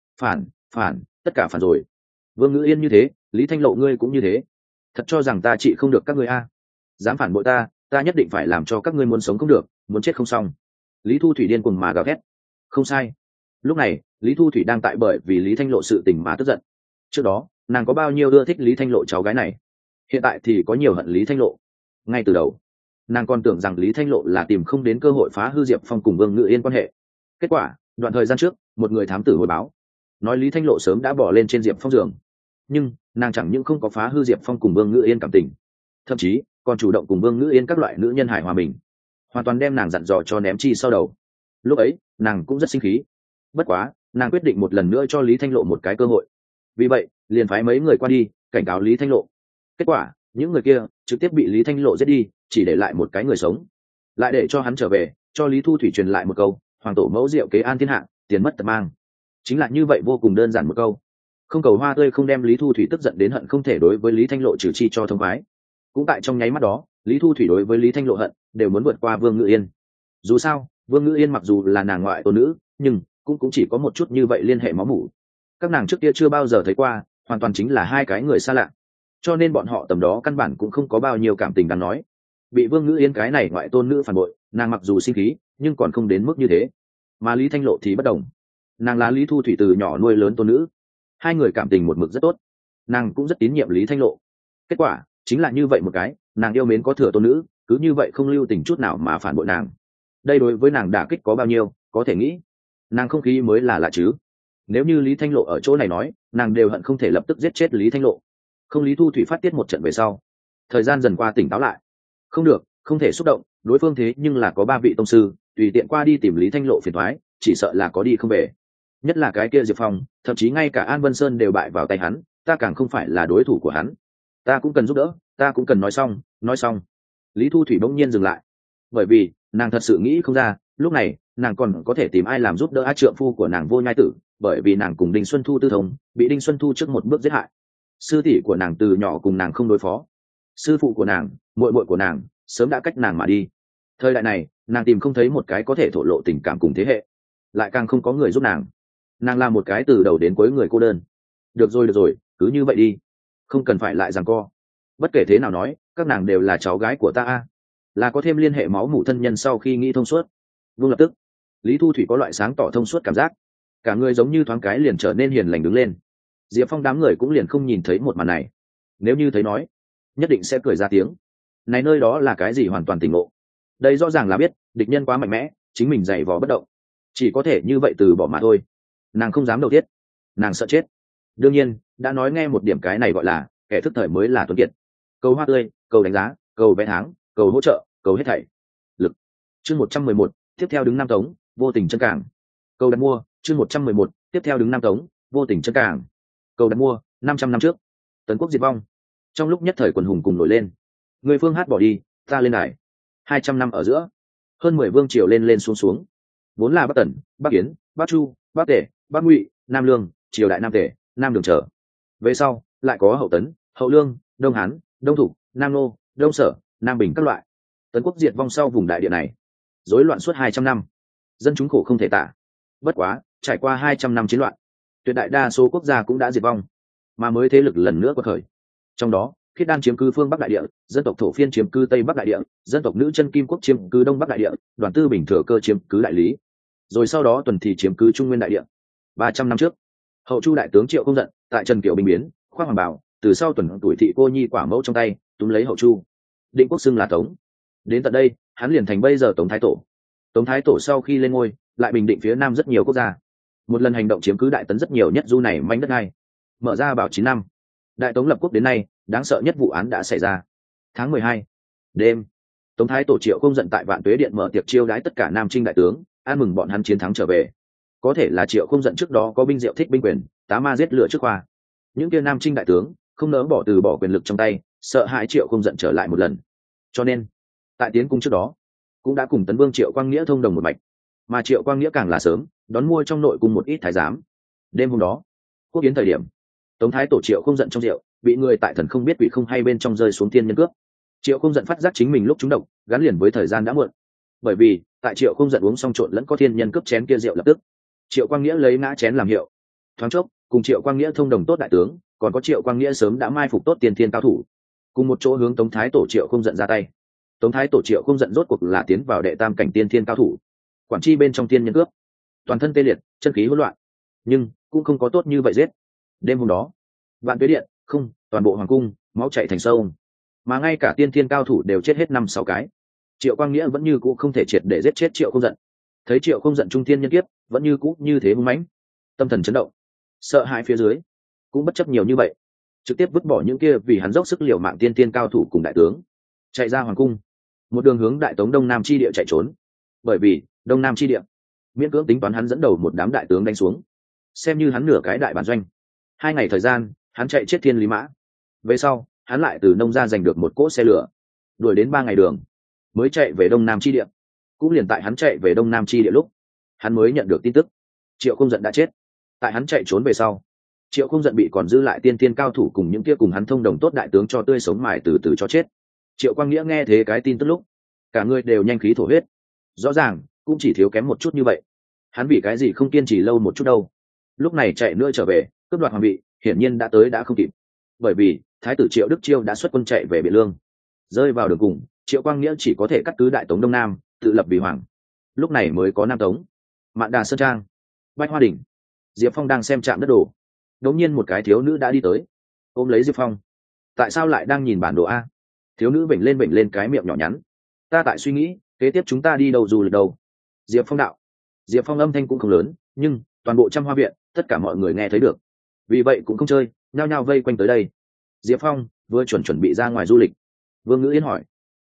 Phản, tất cả phản rồi. Vương Ngữ Yên như thế, Lý Thanh Lộ ngươi cũng như thế. Thật cho rằng ta trị không được các ngươi a? Dám phản bội ta nhất định phải làm cho các ngươi muốn sống không được, muốn chết không xong. Lý Thu Thủy điên cuồng mà gào thét. Không sai. Lúc này, Lý Thu Thủy đang tại bởi vì Lý Thanh Lộ sự tình mà tức giận. Trước đó, nàng có bao nhiêu ưa thích Lý Thanh Lộ cháu gái này, hiện tại thì có nhiều hận Lý Thanh Lộ. Ngay từ đầu, nàng còn tưởng rằng Lý Thanh Lộ là tìm không đến cơ hội phá hư Diệp Phong cùng Vương Ngự Yên quan hệ. Kết quả, đoạn thời gian trước, một người thám tử hồi báo, nói Lý Thanh Lộ sớm đã bỏ lên trên Diệp Phong giường. Nhưng, nàng chẳng những không có phá hư Diệp Phong cùng Vương Ngự Yên cảm tình, thậm chí còn chủ động cùng Vương Ngự Yên các loại nữ nhân hài hòa mình, hoàn toàn đem nàng dặn dò cho ném chi sau đầu. Lúc ấy, nàng cũng rất sinh khí. Bất quá, nàng quyết định một lần nữa cho Lý Thanh Lộ một cái cơ hội. Vì vậy, liền phái mấy người qua đi, cảnh cáo Lý Thanh Lộ. Kết quả, những người kia trực tiếp bị Lý Thanh Lộ giết đi, chỉ để lại một cái người sống. Lại để cho hắn trở về, cho Lý Thu Thủy truyền lại một câu, hoàng tổ mẫu diệu kế an thiên hạ, tiền mất tật mang. Chính là như vậy, vô cùng đơn giản một câu. Không cầu hoa tươi không đem Lý Thu Thủy tức giận đến hận không thể đối với Lý Thanh Lộ trừ chi cho thông khoái. Cũng tại trong nháy mắt đó, Lý Thu Thủy đối với Lý Thanh Lộ hận đều muốn vượt qua Vương Ngự Yên. Dù sao, Vương Ngự Yên mặc dù là nàng ngoại tôn nữ, nhưng cũng chỉ có một chút như vậy liên hệ máu mủ. Các nàng trước kia chưa bao giờ thấy qua, hoàn toàn chính là hai cái người xa lạ. Cho nên bọn họ tầm đó căn bản cũng không có bao nhiêu cảm tình đáng nói. Bị Vương Ngự Yên cái này ngoại tôn nữ phản bội, nàng mặc dù sinh khí, nhưng còn không đến mức như thế. Mà Lý Thanh Lộ thì bất đồng. Nàng là Lý Thu Thủy từ nhỏ nuôi lớn tôn nữ, hai người cảm tình một mực rất tốt, nàng cũng rất tín nhiệm Lý Thanh Lộ. Kết quả chính là như vậy một cái, nàng yêu mến có thừa tôn nữ, cứ như vậy không lưu tình chút nào mà phản bội nàng. Đây đối với nàng đả kích có bao nhiêu, có thể nghĩ. Nàng không khí mới là lạ chứ. Nếu như Lý Thanh Lộ ở chỗ này nói, nàng đều hận không thể lập tức giết chết Lý Thanh Lộ. Không, Lý Thu Thủy phát tiết một trận về sau, thời gian dần qua tỉnh táo lại. Không được, không thể xúc động, đối phương thế nhưng là có 3 vị tông sư, tùy tiện qua đi tìm Lý Thanh Lộ phiền toái, chỉ sợ là có đi không về. Nhất là cái kia Diệp Phong, thậm chí ngay cả An Vân Sơn đều bại vào tay hắn, ta càng không phải là đối thủ của hắn. Ta cũng cần giúp đỡ, ta cũng cần nói xong. Lý Thu Thủy bỗng nhiên dừng lại, bởi vì nàng thật sự nghĩ không ra, lúc này nàng còn có thể tìm ai làm giúp đỡ trượng phu của nàng Vô Nhai Tử, bởi vì nàng cùng Đinh Xuân Thu tư thông, bị Đinh Xuân Thu trước một bước giết hại. Sư tỷ của nàng từ nhỏ cùng nàng không đối phó, sư phụ của nàng, muội muội của nàng sớm đã cách nàng mà đi. Thời đại này, nàng tìm không thấy một cái có thể thổ lộ tình cảm cùng thế hệ, lại càng không có người giúp nàng. Nàng là một cái từ đầu đến cuối người cô đơn. Được rồi, cứ như vậy đi, không cần phải lại giằng co. Bất kể thế nào nói, các nàng đều là cháu gái của ta a, là có thêm liên hệ máu mủ thân nhân. Sau khi nghĩ thông suốt, vương lập tức, Lý Thu Thủy có loại sáng tỏ thông suốt cảm giác, cả người giống như thoáng cái liền trở nên hiền lành đứng lên. Diệp Phong đám người cũng liền không nhìn thấy một màn này, nếu như thấy nói, nhất định sẽ cười ra tiếng. Này nơi đó là cái gì hoàn toàn tỉnh ngộ. Đây rõ ràng là biết địch nhân quá mạnh mẽ, chính mình giày vò bất động, chỉ có thể như vậy từ bỏ mà thôi. Nàng không dám đầu tiết, nàng sợ chết. Đương nhiên, đã nói nghe một điểm, cái này gọi là kẻ thức thời mới là tuấn kiệt. Cầu hoa tươi, cầu đánh giá, cầu vé tháng, cầu hỗ trợ, cầu hết thảy lực. Chương 111, tiếp theo đứng Nam Tống, vô tình chân cảng. Cầu đặt mua. Chương 111, tiếp theo đứng Nam Tống, vô tình chân cảng. Cầu đặt mua. 500 năm trước, Tấn quốc diệt vong. Trong lúc nhất thời quần hùng cùng nổi lên, người phương hát bỏ đi, ta lên đài. 200 năm ở giữa, hơn 10 vương triều lên lên xuống xuống, vốn là Bắc Tần, Bắc Kiến, Bắc Chu, Bắc Tề, Bắc Ngụy, Nam Lương, triều đại Nam Tề, Nam Đường trở. Về sau lại có Hậu Tấn, Hậu Lương, Đông Hán, Đông Thục, Nam Nô, Đông Sở, Nam Bình các loại. Tấn quốc diệt vong sau vùng đại địa này, rối loạn suốt 200 năm, dân chúng khổ không thể tả. Bất quá, trải qua 200 năm chiến loạn, tuyệt đại đa số quốc gia cũng đã diệt vong, mà mới thế lực lần nữa quật khởi. Trong đó, Khiết Đan chiếm cứ phương Bắc đại địa, dân tộc Thổ Phiên chiếm cứ Tây Bắc đại địa, dân tộc Nữ Chân Kim Quốc chiếm cứ Đông Bắc đại địa, Đoàn Tư Bình Thừa Cơ chiếm cứ Đại Lý, rồi sau đó Tuần thì chiếm cứ Trung Nguyên đại địa. 300 năm trước, Hậu Chu đại tướng Triệu Không Giận tại Trần Kiều binh biến, khoác hoàng bào, từ sau Tuần tuổi thị cô nhi quả mẫu trong tay túm lấy Hậu Chu, định quốc xưng là Tống. Đến tận đây, hắn liền thành bây giờ Tống Thái Tổ. Tống Thái Tổ sau khi lên ngôi lại bình định phía nam rất nhiều quốc gia, một lần hành động chiếm cứ Đại Tấn rất nhiều nhất du này manh đất này, mở ra bảo 9 năm. Đại Tống lập quốc đến nay đáng sợ nhất vụ án đã xảy ra. Tháng 12 đêm, Tống Thái Tổ Triệu Không Giận tại Vạn Tuế Điện mở tiệc chiêu đãi tất cả Nam Trinh đại tướng, ăn mừng bọn hắn chiến thắng trở về. Có thể là Triệu Không Giận trước đó có binh diệu thích binh quyền, tá ma giết lửa trước khoa. Những kia Nam Trinh đại tướng không nỡ bỏ từ bỏ quyền lực trong tay, sợ hãi Triệu Không Giận trở lại một lần. Cho nên, tại tiến cung trước đó, cũng đã cùng Tấn Vương Triệu Quang Nghĩa thông đồng một mạch. Mà Triệu Quang Nghĩa càng là sớm, đón mua trong nội cung một ít thái giám. Đêm hôm đó, quốc yến thời điểm, Tống Thái Tổ Triệu Không Giận trong rượu, bị người tại thần không biết quỷ không hay bên trong rơi xuống tiên nhân cướp. Triệu Không Giận phát giác chính mình lúc trúng độc, gắn liền với thời gian đã muộn. Bởi vì, tại Triệu Không Giận uống xong trộn lẫn có thiên nhân cướp chén kia rượu lập tức, Triệu Quang Nghĩa lấy ngã chén làm hiệu. Thoáng chốc, cùng Triệu Quang Nghĩa thông đồng tốt đại tướng, còn có Triệu Quang Nghĩa sớm đã mai phục tốt tiền thiên cao thủ, cùng một chỗ hướng Tống Thái Tổ Triệu Không Giận ra tay. Tống Thái Tổ Triệu Không Giận rốt cuộc là tiến vào đệ tam cảnh tiên thiên cao thủ, quản chi bên trong tiên nhân cướp, toàn thân tê liệt, chân khí hỗn loạn, nhưng cũng không có tốt như vậy giết. Đêm hôm đó, Vạn Tuế Điện, không, toàn bộ hoàng cung máu chảy thành sông, mà ngay cả tiên thiên cao thủ đều chết hết 5-6 cái. Triệu Quang Nghĩa vẫn như cũ không thể triệt để giết chết Triệu Không Giận. Thấy Triệu Không Giận trung thiên nhân kiếp vẫn như cũ như thế hung mãnh, tâm thần chấn động, sợ hãi phía dưới cũng bất chấp nhiều như vậy, trực tiếp vứt bỏ những kia vì hắn dốc sức liều mạng tiên thiên cao thủ cùng đại tướng, chạy ra hoàng cung, một đường hướng Đại Tống Đông Nam chi địa chạy trốn. Bởi vì Đông Nam chi địa miễn cưỡng tính toán hắn dẫn đầu một đám đại tướng đánh xuống, xem như hắn nửa cái đại bản doanh. 2 ngày thời gian hắn chạy chết thiên lý mã, về sau hắn lại từ nông gia giành được một cỗ xe lửa, đuổi đến 3 ngày đường mới chạy về Đông Nam chi địa. Cũng liền tại hắn chạy về Đông Nam chi địa lúc, hắn mới nhận được tin tức Triệu Không Giận đã chết. Tại hắn chạy trốn về sau, Triệu Không Giận bị còn giữ lại tiên tiên cao thủ cùng những kia cùng hắn thông đồng tốt đại tướng cho tươi sống mài từ từ cho chết. Triệu Quang Nghĩa nghe thế cái tin tức lúc, cả người đều nhanh khí thổ huyết. Rõ ràng cũng chỉ thiếu kém một chút như vậy, hắn vì cái gì không kiên trì lâu một chút đâu. Lúc này chạy nữa trở về cướp đoạt hoàng vị, hiển nhiên đã tới đã không kịp. Bởi vì Thái tử Triệu Đức Chiêu đã xuất quân chạy về Biện Lương, rơi vào đường cùng, Triệu Quang Nghĩa chỉ có thể cắt cứ Đại Tống Đông Nam, tự lập vì hoàng. Lúc này mới có Nam Tống, Mạn Đà Sơn Trang, Bách Hoa Đỉnh. Diệp Phong đang xem trạm đất đồ, đột nhiên một cái thiếu nữ đã đi tới, ôm lấy Diệp Phong. Tại sao lại đang nhìn bản đồ a? Thiếu nữ vểnh lên cái miệng nhỏ nhắn. Ta tại suy nghĩ kế tiếp chúng ta đi đâu du lịch đâu. Diệp Phong đạo. Diệp Phong âm thanh cũng không lớn, nhưng toàn bộ Trăm Hoa Viện tất cả mọi người nghe thấy được, vì vậy cũng không chơi, nhao nhao vây quanh tới đây. Diệp Phong vừa chuẩn bị ra ngoài du lịch. Vương Ngữ Yên hỏi.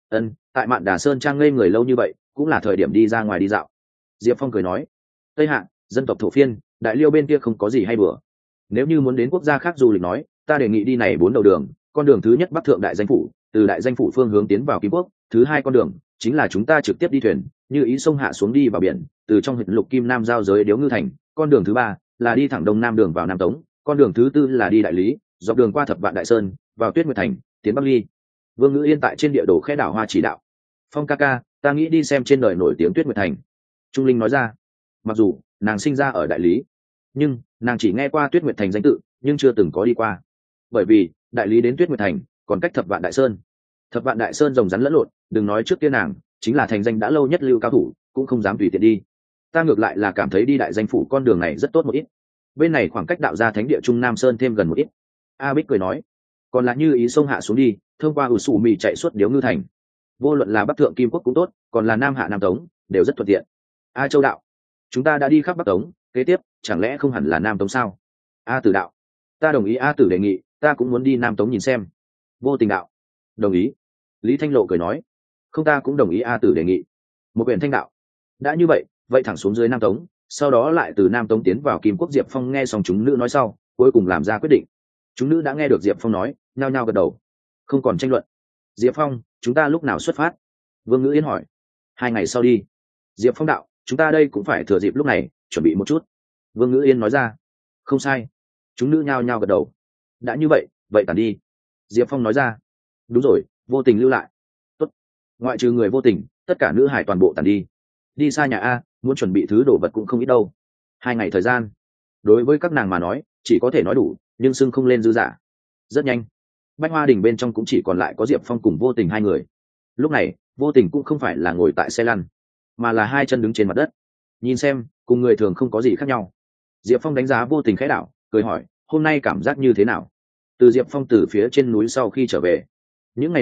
Tại Mạn Đà Sơn Trang ngây người lâu như vậy, cũng là thời điểm đi ra ngoài đi dạo. Diệp Phong cười nói. Tây Hạ dân tộc thổ phiên, Đại Liêu bên kia không có gì hay bừa. Nếu như muốn đến quốc gia khác du lịch nói, ta đề nghị đi này 4 đầu đường. Con đường thứ nhất Bắc Thượng Đại Danh Phủ, từ Đại Danh Phủ phương hướng tiến vào Kim Quốc. Thứ hai con đường chính là chúng ta trực tiếp đi thuyền, như ý sông hạ xuống đi vào biển, từ trong huyện Lục Kim Nam giao giới Điếu Ngư Thành. Con đường thứ ba là đi thẳng Đông Nam đường vào Nam Tống. Con đường thứ tư là đi Đại Lý, dọc đường qua Thập Vạn Đại Sơn, vào Tuyết Nguyệt Thành, tiến Bắc Ly. Vương Ngữ Yên tại trên địa đồ khẽ đảo hoa chỉ đạo. Phong ca ca, ta nghĩ đi xem trên đời nổi tiếng Tuyết Nguyệt Thành. Trung Linh nói ra. Mặc dù nàng sinh ra ở Đại Lý, nhưng nàng chỉ nghe qua Tuyết Nguyệt Thành danh tự, nhưng chưa từng có đi qua. Bởi vì Đại Lý đến Tuyết Nguyệt Thành còn cách Thập Vạn Đại Sơn. Thập Vạn Đại Sơn rồng rắn lẫn lộn, đừng nói trước kia nàng chính là thành danh đã lâu nhất lưu cao thủ, cũng không dám tùy tiện đi. Ta ngược lại là cảm thấy đi Đại Danh Phủ con đường này rất tốt một ít. Bên này khoảng cách đạo gia thánh địa Trung Nam Sơn thêm gần một ít. A Bích cười nói. Còn là như ý sông hạ xuống đi, thông qua Sủ Mì chạy suốt Điếu Ngư Thành. Vô luận là Bắc Thượng Kim Quốc cũng tốt, còn là Nam Hạ Nam Tống, đều rất thuận tiện. A Châu đạo. Chúng ta đã đi khắp Bắc Tống, kế tiếp chẳng lẽ không hẳn là Nam Tống sao? A Tử đạo. Ta đồng ý A Tử đề nghị, ta cũng muốn đi Nam Tống nhìn xem. Vô Tình đạo. Đồng ý. Lý Thanh Lộ cười nói. Không, ta cũng đồng ý A Tử đề nghị. Một biển Thanh đạo. Đã như vậy, vậy thẳng xuống dưới Nam Tống, sau đó lại từ Nam Tống tiến vào Kim Quốc. Diệp Phong nghe xong chúng nữ nói sau, cuối cùng làm ra quyết định. Chúng nữ đã nghe được Diệp Phong nói, nhao nhao gật đầu, không còn tranh luận. Diệp Phong, chúng ta lúc nào xuất phát? Vương Ngữ Yên hỏi. 2 ngày sau đi. Diệp Phong đạo, chúng ta đây cũng phải thừa dịp lúc này chuẩn bị một chút. Vương Ngữ Yên nói ra. Không sai. Chúng nữ nhao nhao gật đầu. Đã như vậy, vậy tản đi. Diệp Phong nói ra. Đúng rồi, Vô Tình lưu lại. Tốt. Ngoại trừ người Vô Tình, tất cả nữ hải toàn bộ tản đi. Đi xa nhà a, muốn chuẩn bị thứ đồ vật cũng không ít đâu. 2 ngày thời gian, đối với các nàng mà nói chỉ có thể nói đủ, nhưng xưng không lên dư giả. Rất nhanh, Bách Hoa Đình bên trong cũng chỉ còn lại có Diệp Phong cùng Vô Tình 2 người. Lúc này Vô Tình cũng không phải là ngồi tại xe lăn, mà là 2 chân đứng trên mặt đất, nhìn xem cùng người thường không có gì khác nhau. Diệp Phong đánh giá Vô Tình khẽ đảo, cười hỏi, hôm nay cảm giác như thế nào? Từ Diệp Phong từ phía trên núi sau khi trở về, những ngày này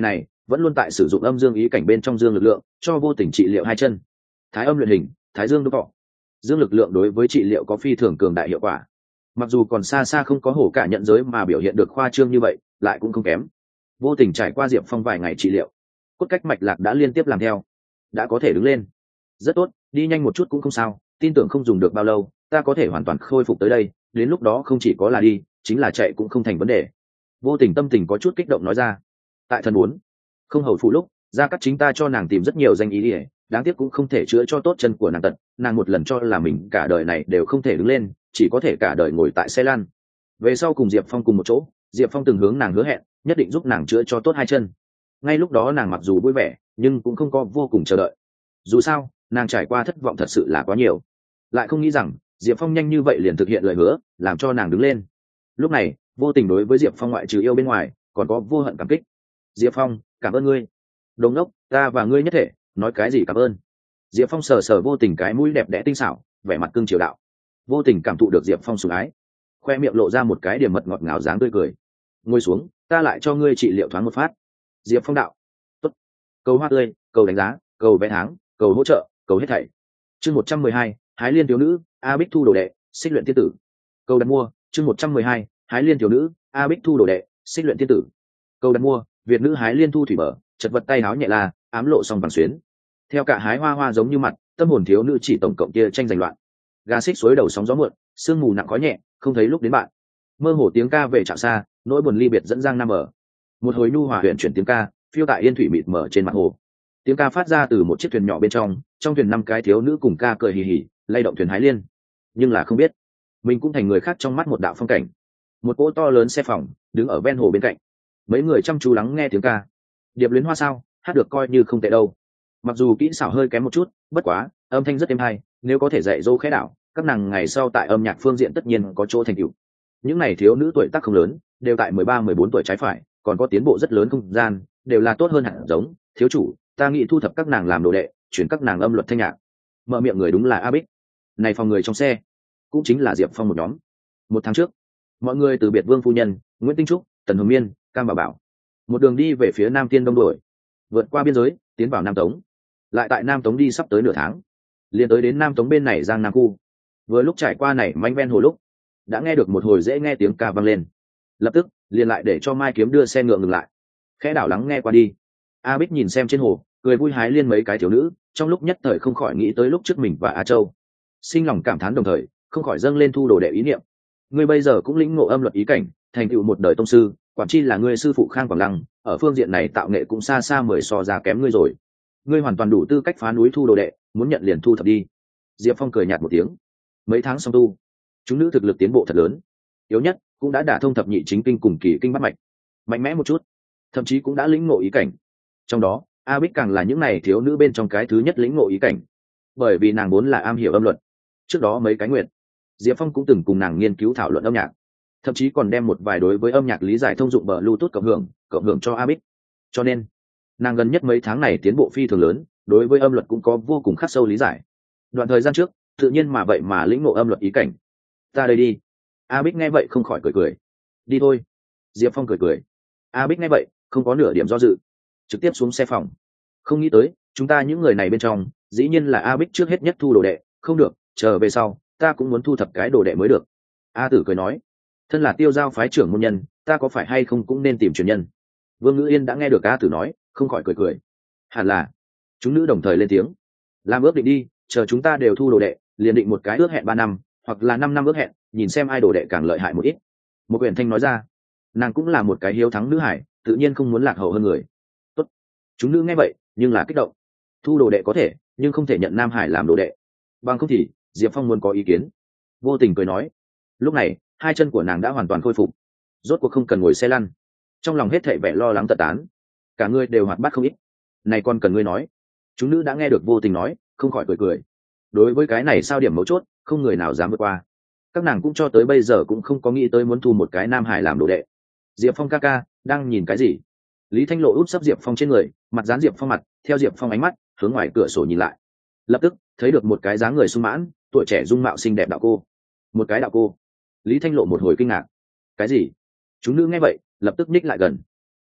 vẫn luôn tại sử dụng âm dương ý cảnh bên trong dương lực lượng cho vô tình trị liệu hai chân. Thái âm luyện hình, thái dương đúc cọ, dương lực lượng đối với trị liệu có phi thường cường đại hiệu quả. Mặc dù còn xa xa không có hổ cả nhận giới mà biểu hiện được khoa trương như vậy, lại cũng không kém. Vô tình trải qua Diệp Phong vài ngày trị liệu, cốt cách mạch lạc đã liên tiếp làm theo, đã có thể đứng lên. Rất tốt, đi nhanh một chút cũng không sao, tin tưởng không dùng được bao lâu ta có thể hoàn toàn khôi phục tới đây, đến lúc đó không chỉ có là đi, chính là chạy cũng không thành vấn đề. Vô tình tâm tình có chút kích động nói ra. Tại thần muốn không hầu phụ lúc, Gia Cát chính ta cho nàng tìm rất nhiều danh ý ỉa, đáng tiếc cũng không thể chữa cho tốt chân của nàng tật, nàng một lần cho là mình cả đời này đều không thể đứng lên, chỉ có thể cả đời ngồi tại xe lăn. Về sau cùng Diệp Phong cùng một chỗ, Diệp Phong từng hướng nàng hứa hẹn nhất định giúp nàng chữa cho tốt hai chân. Ngay lúc đó nàng mặc dù vui vẻ nhưng cũng không có vô cùng chờ đợi, dù sao nàng trải qua thất vọng thật sự là quá nhiều, lại không nghĩ rằng Diệp Phong nhanh như vậy liền thực hiện lời hứa, làm cho nàng đứng lên. Lúc này vô tình đối với Diệp Phong ngoại trừ yêu bên ngoài còn có vô hận cảm kích. Diệp Phong, cảm ơn ngươi. Đồng đốc, ta và ngươi nhất thể, nói cái gì cảm ơn. Diệp Phong sờ sờ vô tình cái mũi đẹp đẽ tinh xảo, vẻ mặt cưng chiều đạo. Vô tình cảm thụ được Diệp Phong sủng ái, khoe miệng lộ ra một cái điểm mật ngọt ngào dáng tươi cười. Ngồi xuống, ta lại cho ngươi trị liệu thoáng một phát. Diệp Phong đạo. Tốt. Cầu hoa tươi, cầu đánh giá, cầu vé tháng, cầu hỗ trợ, cầu hết thảy. Chương 112, hái liên thiếu nữ, A Bích thu đồ đệ, xích luyện tiên tử. Cầu đặt mua, chương 112, hái liên thiếu nữ, A Bích thu đồ đệ, xích luyện tiên tử. Cầu đặt mua, Việt nữ hái liên thu thủy bờ, chật vật tay háo nhẹ la, ám lộ song vàng xuyến. Theo cả hái hoa hoa giống như mặt, tâm hồn thiếu nữ chỉ tổng cộng kia tranh giành loạn. Gà xích suối đầu sóng gió muộn, sương mù nặng khói nhẹ, không thấy lúc đến bạn. Mơ hồ tiếng ca về trạm xa, nỗi buồn ly biệt dẫn giang nam ở. Một hồi nhu hòa huyền chuyển tiếng ca, phiêu tại yên thủy mịt mờ trên mặt hồ. Tiếng ca phát ra từ một chiếc thuyền nhỏ bên trong thuyền 5 cái thiếu nữ cùng ca cười hì hì, lay động thuyền hái liên. Nhưng là không biết, mình cũng thành người khác trong mắt một đạo phong cảnh. Một cỗ to lớn xe phòng đứng ở ven hồ bên cạnh, mấy người chăm chú lắng nghe tiếng ca. Điệp luyến hoa sao, hát được coi như không tệ đâu. Mặc dù kỹ xảo hơi kém một chút, bất quá âm thanh rất êm hay, nếu có thể dạy dỗ khẽ đảo, các nàng ngày sau tại âm nhạc phương diện tất nhiên có chỗ thành tựu. Những này thiếu nữ tuổi tác không lớn, đều tại 13-14 tuổi trái phải, còn có tiến bộ rất lớn không gian, đều là tốt hơn hẳn giống. Thiếu chủ, ta nghĩ thu thập các nàng làm đồ đệ, chuyển các nàng âm luật thanh nhạc. Mở miệng người đúng là A Bích. Này phòng người trong xe cũng chính là Diệp Phong một nhóm. 1 tháng trước, mọi người từ biệt Vương phu nhân, Nguyễn Tinh Trúc, Tần Hồng Miên, Cam Bảo Bảo, một đường đi về phía Nam Tiên Đông Đổi, vượt qua biên giới, tiến vào Nam Tống. Lại tại Nam Tống đi sắp tới nửa tháng, liền tới đến Nam Tống bên này Giang Nam khu. Vừa lúc trải qua này manh ven hồ lúc, đã nghe được một hồi dễ nghe tiếng ca vang lên. Lập tức liền lại để cho Mai Kiếm đưa xe ngựa ngừng lại, khẽ đảo lắng nghe qua đi. A Bích nhìn xem trên hồ, cười vui hái liên mấy cái thiếu nữ, trong lúc nhất thời không khỏi nghĩ tới lúc trước mình và A Châu, sinh lòng cảm thán đồng thời không khỏi dâng lên thu đồ đệ ý niệm. Ngươi bây giờ cũng lĩnh ngộ âm luật ý cảnh, thành tựu một đời tông sư, quản chi là ngươi sư phụ Khang Quảng Lăng, ở phương diện này tạo nghệ cũng xa xa mười so ra kém ngươi rồi. Ngươi hoàn toàn đủ tư cách phá núi thu đồ đệ, muốn nhận liền thu thập đi. Diệp Phong cười nhạt một tiếng. Mấy tháng xong tu, chúng nữ thực lực tiến bộ thật lớn, yếu nhất cũng đã đả thông thập nhị chính kinh cùng kỳ kinh bắt mạch, mạnh mẽ một chút, thậm chí cũng đã lĩnh ngộ ý cảnh. Trong đó A Bích càng là những này thiếu nữ bên trong cái thứ nhất lĩnh ngộ ý cảnh, bởi vì nàng vốn là am hiểu âm luật. Trước đó mấy cái nguyện, Diệp Phong cũng từng cùng nàng nghiên cứu thảo luận âm nhạc, thậm chí còn đem một vài đối với âm nhạc lý giải thông dụng bờ Bluetooth cộng hưởng cho A Bích. Cho nên nàng gần nhất mấy tháng này tiến bộ phi thường lớn, đối với âm luật cũng có vô cùng khắc sâu lý giải. Đoạn thời gian trước tự nhiên mà vậy mà lĩnh ngộ âm luật ý cảnh. Ta đây đi. A Bích nghe vậy không khỏi cười cười. Đi thôi. Diệp Phong cười cười. A Bích nghe vậy không có nửa điểm do dự, trực tiếp xuống xe phòng. Không nghĩ tới chúng ta những người này bên trong dĩ nhiên là A Bích trước hết nhất thu đồ đệ. Không được, chờ về sau ta cũng muốn thu thập cái đồ đệ mới được. A Tử cười nói, thân là Tiêu Giao phái trưởng môn nhân, ta có phải hay không cũng nên tìm truyền nhân. Vương Ngữ Yên đã nghe được A Tử nói, không khỏi cười cười. Hẳn là. Chúng nữ đồng thời lên tiếng. Làm ước định đi, chờ chúng ta đều thu đồ đệ, liền định một cái ước hẹn 3 năm, hoặc là 5 năm ước hẹn, nhìn xem ai đồ đệ càng lợi hại một ít. Một Quyển Thanh nói ra. Nàng cũng là một cái hiếu thắng nữ hải, tự nhiên không muốn lạc hậu hơn người. Tốt. Chúng nữ nghe vậy nhưng là kích động. Thu đồ đệ có thể, nhưng không thể nhận Nam Hải làm đồ đệ. Bằng không thì Diệp Phong muốn có ý kiến. Vô Tình cười nói. Lúc này hai chân của nàng đã hoàn toàn khôi phục, rốt cuộc không cần ngồi xe lăn, trong lòng hết thảy vẻ lo lắng tận tán, cả người đều hoạt bát không ít. Này còn cần ngươi nói. Chúng nữ đã nghe được Vô Tình nói, không khỏi cười cười. Đối với cái này sao điểm mấu chốt, không người nào dám vượt qua. Các nàng cũng cho tới bây giờ cũng không có nghĩ tới muốn thu một cái Nam Hải làm đồ đệ. Diệp Phong ca ca đang nhìn cái gì? Lý Thanh Lộ úp sấp Diệp Phong trên người, mặt dán Diệp Phong mặt, theo Diệp Phong ánh mắt hướng ngoài cửa sổ nhìn lại, lập tức thấy được một cái dáng người sung mãn, tuổi trẻ dung mạo xinh đẹp đạo cô. Một cái đạo cô. Lý Thanh Lộ một hồi kinh ngạc. Cái gì? Chúng nữ nghe vậy lập tức nhích lại gần.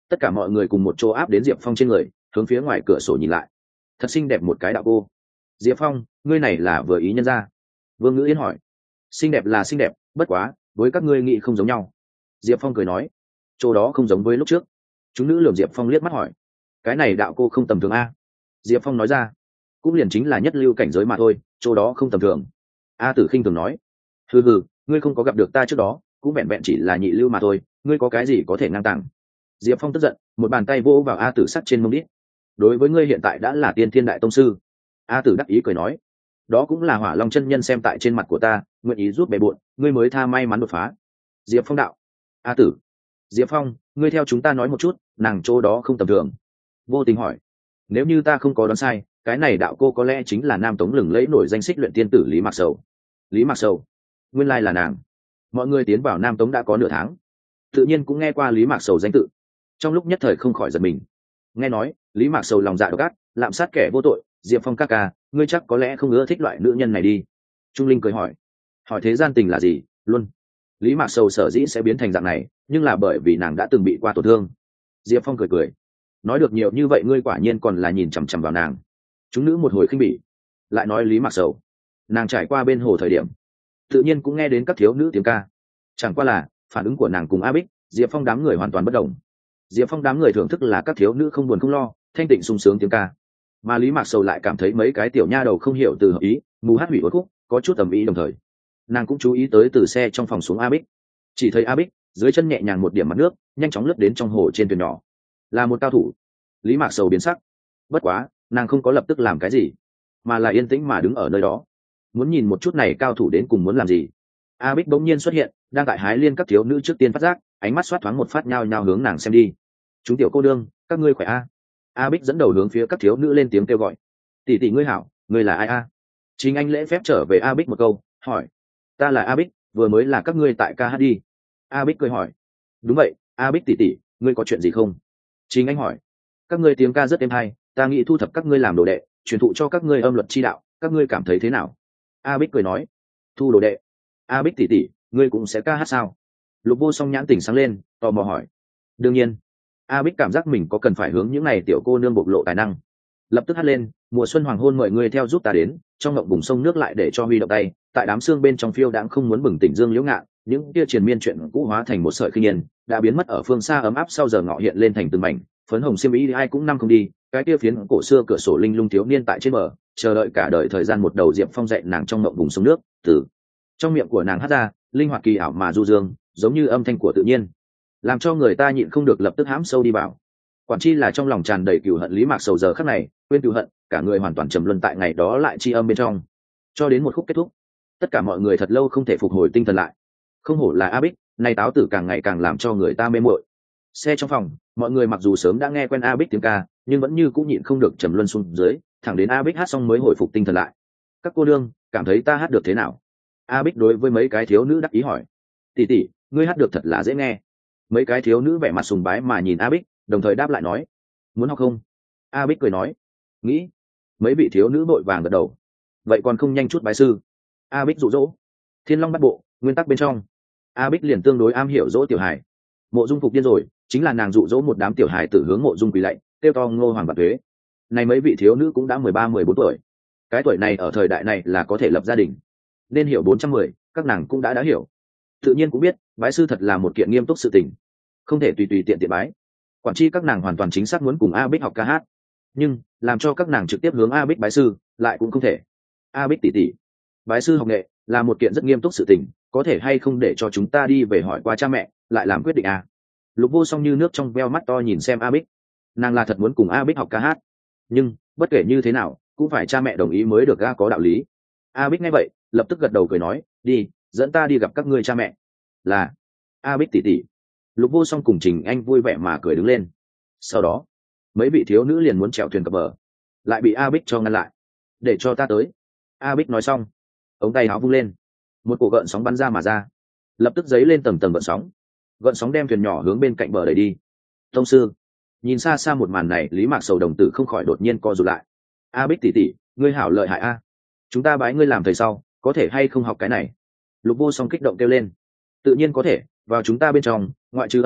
Tất cả mọi người cùng một chỗ áp đến Diệp Phong trên người, hướng phía ngoài cửa sổ nhìn lại. Thật xinh đẹp một cái đạo cô. Diệp Phong, ngươi này là vừa ý nhân ra? Vương Ngữ Yên hỏi. Xinh đẹp là xinh đẹp, bất quá với các ngươi nghĩ không giống nhau. Diệp Phong cười nói. Chỗ đó không giống với lúc trước. Chúng nữ lườm Diệp Phong liếc mắt hỏi. Cái này đạo cô không tầm thường a. Diệp Phong nói ra. Cũng liền chính là nhất lưu cảnh giới mà thôi, chỗ đó không tầm thường. A Tử khinh thường nói. Hừ hừ, ngươi không có gặp được ta trước đó, cũng vẹn vẹn chỉ là nhị lưu mà thôi, ngươi có cái gì có thể ngang tàng? Diệp Phong tức giận, một bàn tay vỗ vào A Tử sắt trên mông đít. Đối với ngươi hiện tại đã là tiên thiên đại tông sư. A Tử đắc ý cười nói. Đó cũng là Hỏa Long chân nhân xem tại trên mặt của ta, nguyện ý giúp bề bộn, ngươi mới tha may mắn đột phá. Diệp Phong đạo. A Tử. Diệp Phong, ngươi theo chúng ta nói một chút, nàng chỗ đó không tầm thường. Vô Tình hỏi. Nếu như ta không có đoán sai, cái này đạo cô có lẽ chính là nam tống lừng lẫy nổi danh xích luyện tiên tử Lý Mạc Sầu. Lý Mạc Sầu, nguyên lai là nàng. Mọi người tiến vào nam tống đã có nửa tháng, tự nhiên cũng nghe qua Lý Mạc Sầu danh tự, trong lúc nhất thời không khỏi giật mình. Nghe nói Lý Mạc Sầu lòng dạ độc ác, lạm sát kẻ vô tội. Diệp Phong ca ca, ngươi chắc có lẽ không ưa thích loại nữ nhân này đi. Trung Linh cười hỏi. Hỏi thế gian tình là gì luôn. Lý Mạc Sầu sở dĩ sẽ biến thành dạng này, nhưng là bởi vì nàng đã từng bị qua tổn thương. Diệp Phong cười cười. Nói được nhiều như vậy ngươi quả nhiên còn là nhìn chằm chằm vào nàng. Chúng nữ một hồi khinh bỉ. Lại nói Lý Mạc Sầu, nàng trải qua bên hồ thời điểm, tự nhiên cũng nghe đến các thiếu nữ tiếng ca. Chẳng qua là phản ứng của nàng cùng A Bích, Diệp Phong đám người hoàn toàn bất đồng. Diệp Phong đám người thưởng thức là các thiếu nữ không buồn không lo, thanh tịnh sung sướng tiếng ca, mà Lý Mạc Sầu lại cảm thấy mấy cái tiểu nha đầu không hiểu từ hợp ý, mù hát hủy uất khúc, có chút tầm ý đồng thời. Nàng cũng chú ý tới từ xe trong phòng xuống A Bích, chỉ thấy A Bích dưới chân nhẹ nhàng một điểm mặt nước, nhanh chóng lướt đến trong hồ trên thuyền nhỏ, là một cao thủ. Lý Mạc Sầu biến sắc, bất quá nàng không có lập tức làm cái gì, mà là yên tĩnh mà đứng ở nơi đó, muốn nhìn một chút này cao thủ đến cùng muốn làm gì. A Bích bỗng nhiên xuất hiện, đang tại hái liên các thiếu nữ trước tiên phát giác, ánh mắt xoát thoáng một phát nhao nhao hướng nàng xem đi. Chúng tiểu cô đương, các ngươi khỏe a? A Bích dẫn đầu hướng phía các thiếu nữ lên tiếng kêu gọi. Tỷ tỷ ngươi hảo, ngươi là ai a? Chính anh lễ phép trở về A Bích một câu, hỏi. Ta là A Bích, vừa mới là các ngươi tại ca hát đi. A Bích cười hỏi. Đúng vậy, A Bích tỷ tỷ, ngươi có chuyện gì không? Chính anh hỏi. Các ngươi tiếng ca rất êm hay, ta nghĩ thu thập các ngươi làm đồ đệ, truyền thụ cho các ngươi âm luật chi đạo, các ngươi cảm thấy thế nào? A Bích cười nói. Thu đồ đệ. A Bích tỷ tỷ, ngươi cũng sẽ ca hát sao? Lục Vô Song nhãn tỉnh sáng lên, tò mò hỏi. Đương nhiên. A Bích cảm giác mình có cần phải hướng những này tiểu cô nương bộc lộ tài năng, lập tức hát lên. Mùa xuân hoàng hôn mời ngươi theo giúp ta đến, trong ngộng bùng sông nước lại để cho huy động tay, tại đám xương bên trong phiêu đãng không muốn bừng tỉnh dương liễu ngạn, những kia triền miên chuyện cũ hóa thành một sợi kinh nhiên, đã biến mất ở phương xa ấm áp sau giờ ngọ hiện lên thành từng mảnh phấn hồng xiêm y ai cũng năm không đi, cái kia phiến cổ xưa cửa sổ linh lung thiếu niên tại trên bờ chờ đợi cả đời thời gian một đầu Diệp Phong dạy nàng trong ngộng bùng sông nước, từ trong miệng của nàng hát ra linh hoạt kỳ ảo mà du dương, giống như âm thanh của tự nhiên, làm cho người ta nhịn không được lập tức hãm sâu đi vào. Quản chi là trong lòng tràn đầy cừu hận Lý Mạc Sầu giờ khắc này quên cừu hận, cả người hoàn toàn trầm luân tại ngày đó lại chi âm bên trong, cho đến một khúc kết thúc, tất cả mọi người thật lâu không thể phục hồi tinh thần lại. Không hổ là A Bích, nay táo tử càng ngày càng làm cho người ta mê muội. Xe trong phòng, mọi người mặc dù sớm đã nghe quen A Bích tiếng ca, nhưng vẫn như cũng nhịn không được trầm luân xuống dưới, thẳng đến A Bích hát xong mới hồi phục tinh thần lại. Các cô đương cảm thấy ta hát được thế nào? A Bích đối với mấy cái thiếu nữ đắc ý hỏi. Tỷ tỷ, ngươi hát được thật là dễ nghe. Mấy cái thiếu nữ vẻ mặt sùng bái mà nhìn A Bích, đồng thời đáp lại nói. Muốn học không? A Bích cười nói. Nghĩ. Mấy vị thiếu nữ vội vàng gật đầu. Vậy còn không nhanh chút bái sư? A Bích dụ dỗ. Thiên Long bắt bộ, nguyên tắc bên trong. A Bích liền tương đối am hiểu dỗ tiểu hài. Mộ Dung phục điên rồi, chính là nàng dụ dỗ một đám tiểu hài tử hướng Mộ Dung quỳ lạy, kêu to Ngô Hoàng Vạn Tuế. Này mấy vị thiếu nữ cũng đã 13-14 tuổi. Cái tuổi này ở thời đại này là có thể lập gia đình, nên hiểu 410, các nàng cũng đã hiểu. Tự nhiên cũng biết, bái sư thật là một kiện nghiêm túc sự tình, không thể tùy tùy tiện tiện bái. Quản chi các nàng hoàn toàn chính xác muốn cùng A Bích học ca hát, nhưng làm cho các nàng trực tiếp hướng A Bích bái sư lại cũng không thể. A Bích tỷ tỷ, bái sư học nghệ là một kiện rất nghiêm túc sự tình, có thể hay không để cho chúng ta đi về hỏi qua cha mẹ lại làm quyết định à? Lục Vô Song như nước trong veo mắt to nhìn xem A Bích, nàng là thật muốn cùng A Bích học ca hát, nhưng bất kể như thế nào cũng phải cha mẹ đồng ý mới được, ga có đạo lý. A Bích nghe vậy lập tức gật đầu cười nói, đi, dẫn ta đi gặp các ngươi cha mẹ. Là. A Bích tỷ tỷ. Lục Vô Song cùng Trình Anh vui vẻ mà cười đứng lên. Sau đó mấy vị thiếu nữ liền muốn chèo thuyền cập bờ, lại bị A Bích cho ngăn lại. Để cho ta tới. A Bích nói xong, ống tay áo vung lên, một cổ gợn sóng bắn ra mà ra, lập tức dấy lên tầng tầng gợn sóng đem thuyền nhỏ hướng bên cạnh bờ đẩy đi. Tông sư. Nhìn xa xa một màn này, Lý Mạc Sầu đồng tử không khỏi đột nhiên co rụt lại. A Bích tỷ tỷ, ngươi hảo lợi hại a, chúng ta bái ngươi làm thầy sau có thể hay không học cái này? Lục Vô Song kích động kêu lên. Tự nhiên có thể, vào chúng ta bên trong ngoại trừ âm nhạc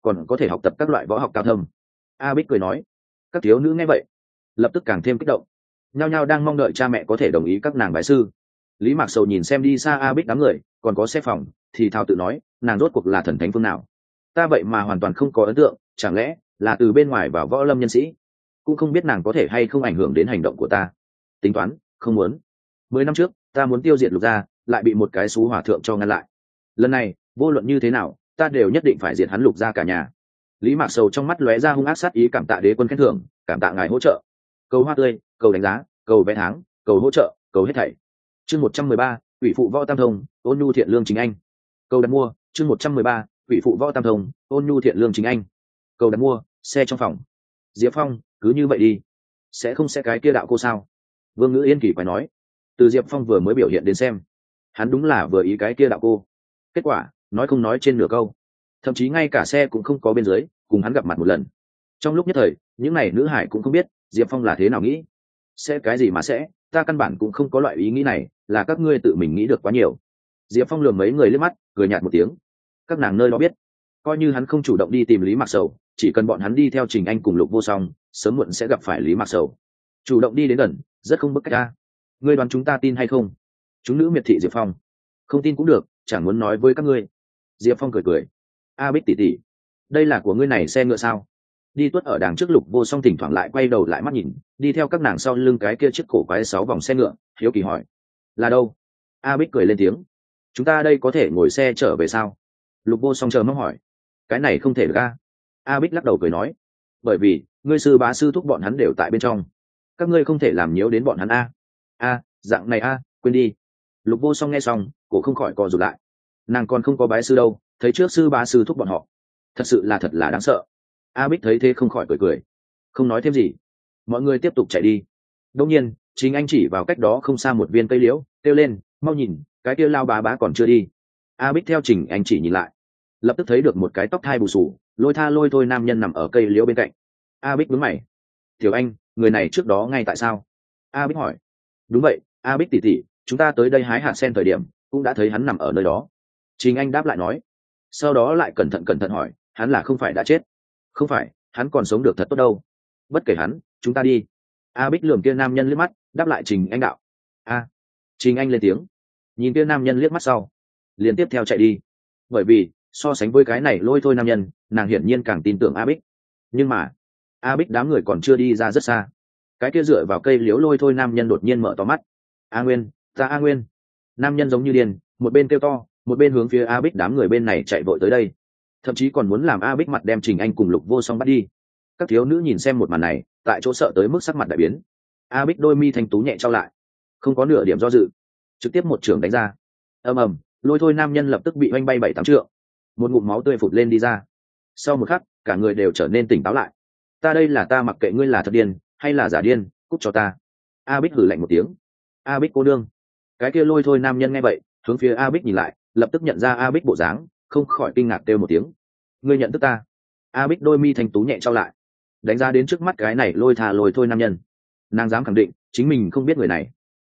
còn có thể học tập các loại võ học cao thâm. A Bích cười nói. Các thiếu nữ nghe vậy lập tức càng thêm kích động, nhao nhao đang mong đợi cha mẹ có thể đồng ý các nàng bái sư. Lý Mạc Sầu nhìn xem đi xa A Bích đám người còn có xe phòng thì thào tự nói, nàng rốt cuộc là thần thánh phương nào, ta vậy mà hoàn toàn không có ấn tượng, chẳng lẽ là từ bên ngoài vào võ lâm nhân sĩ, cũng không biết nàng có thể hay không ảnh hưởng đến hành động của ta. Tính toán không muốn. 10 năm trước ta muốn tiêu diệt Lục gia, lại bị một cái xú hòa thượng cho ngăn lại. Lần này vô luận như thế nào ta đều nhất định phải diệt hắn Lục gia cả nhà. Lý Mạc Sầu trong mắt lóe ra hung ác sát ý, cảm tạ đế quân khen thưởng, cảm tạ ngài hỗ trợ, cầu hoa tươi, cầu đánh giá, cầu vé tháng, cầu hỗ trợ, cầu hết thảy. Chương 113, ủy phụ võ tam thông, ôn nhu thiện lương chính anh. Cầu đặt mua. Chương 113, ủy phụ võ tam thông, ôn nhu thiện lương chính anh. Cầu đặt mua. Xe trong phòng. Diệp Phong, cứ như vậy đi, sẽ không sẽ cái kia đạo cô sao? Vương Ngữ Yên kỳ quái nói. Từ Diệp Phong vừa mới biểu hiện đến xem, hắn đúng là vừa ý cái kia đạo cô. Kết quả nói không nói trên nửa câu, thậm chí ngay cả xe cũng không có bên dưới cùng hắn gặp mặt một lần. Trong lúc nhất thời những này nữ hải cũng không biết Diệp Phong là thế nào nghĩ. Sẽ cái gì mà sẽ, ta căn bản cũng không có loại ý nghĩ này, là các ngươi tự mình nghĩ được quá nhiều. Diệp Phong lườm mấy người liếc mắt, cười nhạt một tiếng. Các nàng nơi đó biết, coi như hắn không chủ động đi tìm Lý Mạc Sầu, chỉ cần bọn hắn đi theo Trình Anh cùng Lục Vô Song, sớm muộn sẽ gặp phải Lý Mạc Sầu. Chủ động đi đến gần rất không bức cách ta. Ngươi đoán chúng ta tin hay không? Chúng nữ miệt thị Diệp Phong. Không tin cũng được, chẳng muốn nói với các ngươi. Diệp Phong cười cười. A Bích tỷ tỷ, đây là của ngươi này xe ngựa sao? Đi tuất ở đằng trước Lục Vô Song thỉnh thoảng lại quay đầu lại mắt nhìn đi theo các nàng sau lưng cái kia chiếc cổ quái 6 vòng xe ngựa, hiếu kỳ hỏi. Là đâu? A Bích cười lên tiếng. Chúng ta đây có thể ngồi xe trở về sao? Lục Vô Song chờ mong hỏi. Cái này không thể được a. A Bích lắc đầu cười nói. Bởi vì ngươi sư bá sư thúc bọn hắn đều tại bên trong, các ngươi không thể làm nhiễu đến bọn hắn a. A, dạng này a, quên đi. Lục Vô Song nghe xong cổ không khỏi co rụt lại. Nàng còn không có bái sư đâu, thấy trước sư bá sư thúc bọn họ thật sự là thật là đáng sợ. A Bích thấy thế không khỏi cười cười, không nói thêm gì. Mọi người tiếp tục chạy đi. Đông nhiên chính anh chỉ vào cách đó không xa một viên cây liễu, kêu lên, mau nhìn, cái kia lao bá bá còn chưa đi. A Bích theo Trình anh chỉ nhìn lại, lập tức thấy được một cái tóc thai bù xù lôi tha lôi thôi nam nhân nằm ở cây liễu bên cạnh. A Bích đứng mày. Tiểu Anh, người này trước đó ngay tại sao? A Bích hỏi. Đúng vậy, A Bích tỷ tỷ, chúng ta tới đây hái hạt sen thời điểm cũng đã thấy hắn nằm ở nơi đó. Trình anh đáp lại nói. Sau đó lại cẩn thận hỏi, hắn là không phải đã chết? Không phải, hắn còn sống được thật tốt đâu. Bất kể hắn, chúng ta đi. A Bích lườm kia nam nhân liếc mắt, đáp lại Trình anh đạo. A. Trình anh lên tiếng, nhìn kia nam nhân liếc mắt sau liền tiếp theo chạy đi. Bởi vì so sánh với cái này lôi thôi nam nhân, nàng hiển nhiên càng tin tưởng A Bích. Nhưng mà A Bích đám người còn chưa đi ra rất xa, cái kia dựa vào cây liếu lôi thôi nam nhân đột nhiên mở to mắt. A Nguyên, ta A Nguyên. Nam nhân giống như điên, một bên kêu to, một bên hướng phía A Bích đám người bên này chạy vội tới đây, thậm chí còn muốn làm A Bích mặt đem Trình anh cùng Lục Vô Song bắt đi. Các thiếu nữ nhìn xem một màn này, tại chỗ sợ tới mức sắc mặt đại biến. A Bích đôi mi thanh tú nhẹ trao lại, không có nửa điểm do dự, trực tiếp một trường đánh ra. Ầm ầm, lôi thôi nam nhân lập tức bị oanh bay 7-8 trượng, một ngụm máu tươi phụt lên đi ra. Sau một khắc cả người đều trở nên tỉnh táo lại. Ta đây là ta mặc kệ ngươi là thật điên hay là giả điên, cút cho ta. A Bích hử lạnh một tiếng. A Bích cô đương. Cái kia lôi thôi nam nhân nghe vậy hướng phía A Bích nhìn lại, lập tức nhận ra A Bích bộ dáng, không khỏi kinh ngạc kêu một tiếng. Ngươi nhận thức ta? A Bích đôi mi thanh tú nhẹ trao lại, đánh ra đến trước mắt cái này lôi thôi nam nhân. Nàng dám khẳng định chính mình không biết người này.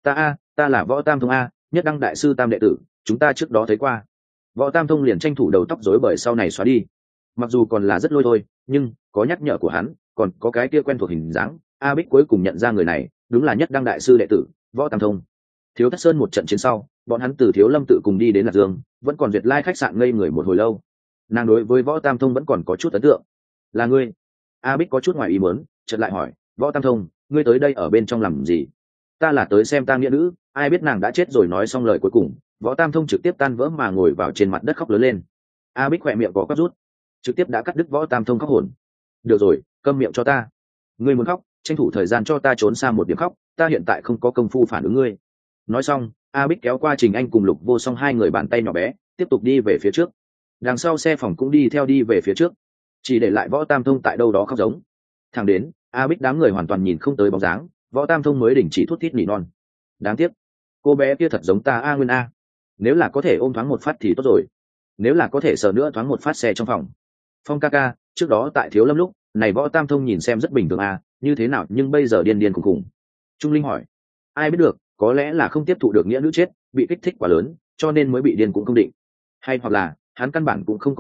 Ta là Võ Tam Thông A, Nhất Đăng đại sư Tam đệ tử, chúng ta trước đó thấy qua. Võ Tam Thông liền tranh thủ đầu tóc rối bời sau này xóa đi. Mặc dù còn là rất lôi thôi, nhưng có nhắc nhở của hắn, còn có cái kia quen thuộc hình dáng, A Bích cuối cùng nhận ra người này đúng là Nhất Đăng đại sư đệ tử Võ Tam Thông. Thiếu Thất Sơn một trận chiến sau, bọn hắn từ Thiếu Lâm tự cùng đi đến Lạc Dương, vẫn còn duyệt lai khách sạn ngây người một hồi lâu. Nàng đối với Võ Tam Thông vẫn còn có chút ấn tượng. Là ngươi? A Bích có chút ngoài ý muốn, chợt lại hỏi, Võ Tam Thông, ngươi tới đây ở bên trong làm gì? Ta là tới xem ta nghĩa nữ. Ai biết nàng đã chết rồi. Nói xong lời cuối cùng, Võ Tam Thông trực tiếp tan vỡ mà ngồi vào trên mặt đất khóc lớn lên. A Bích khỏe miệng có quắp rút, trực tiếp đã cắt đứt Võ Tam Thông khóc hồn. Được rồi, câm miệng cho ta. Ngươi muốn khóc, tranh thủ thời gian cho ta trốn xa một điểm khóc, ta hiện tại không có công phu phản ứng ngươi. Nói xong, A Bích kéo qua Trình anh cùng Lục Vô Song hai người bàn tay nhỏ bé, tiếp tục đi về phía trước. Đằng sau xe phòng cũng đi theo đi về phía trước, chỉ để lại Võ Tam Thông tại đâu đó khóc giống. Thẳng đến A Bích đám người hoàn toàn nhìn không tới bóng dáng, Võ Tam Thông mới đình chỉ thút thít nỉ non. Đáng tiếc, cô bé kia thật giống ta A Nguyên A. Nếu là có thể ôm thoáng một phát thì tốt rồi, nếu là có thể sờ nữa thoáng một phát xe trong phòng. Phong ca ca, trước đó tại Thiếu Lâm lúc này Võ Tam Thông nhìn xem rất bình thường A, như thế nào nhưng bây giờ điên điên khùng khùng. Trung Linh hỏi. Ai biết được, có lẽ là không tiếp thụ được nghĩa nữ chết, bị kích thích quá lớn, cho nên mới bị điên cũng không định. Hay hoặc là hắn căn bản cũng không có điên,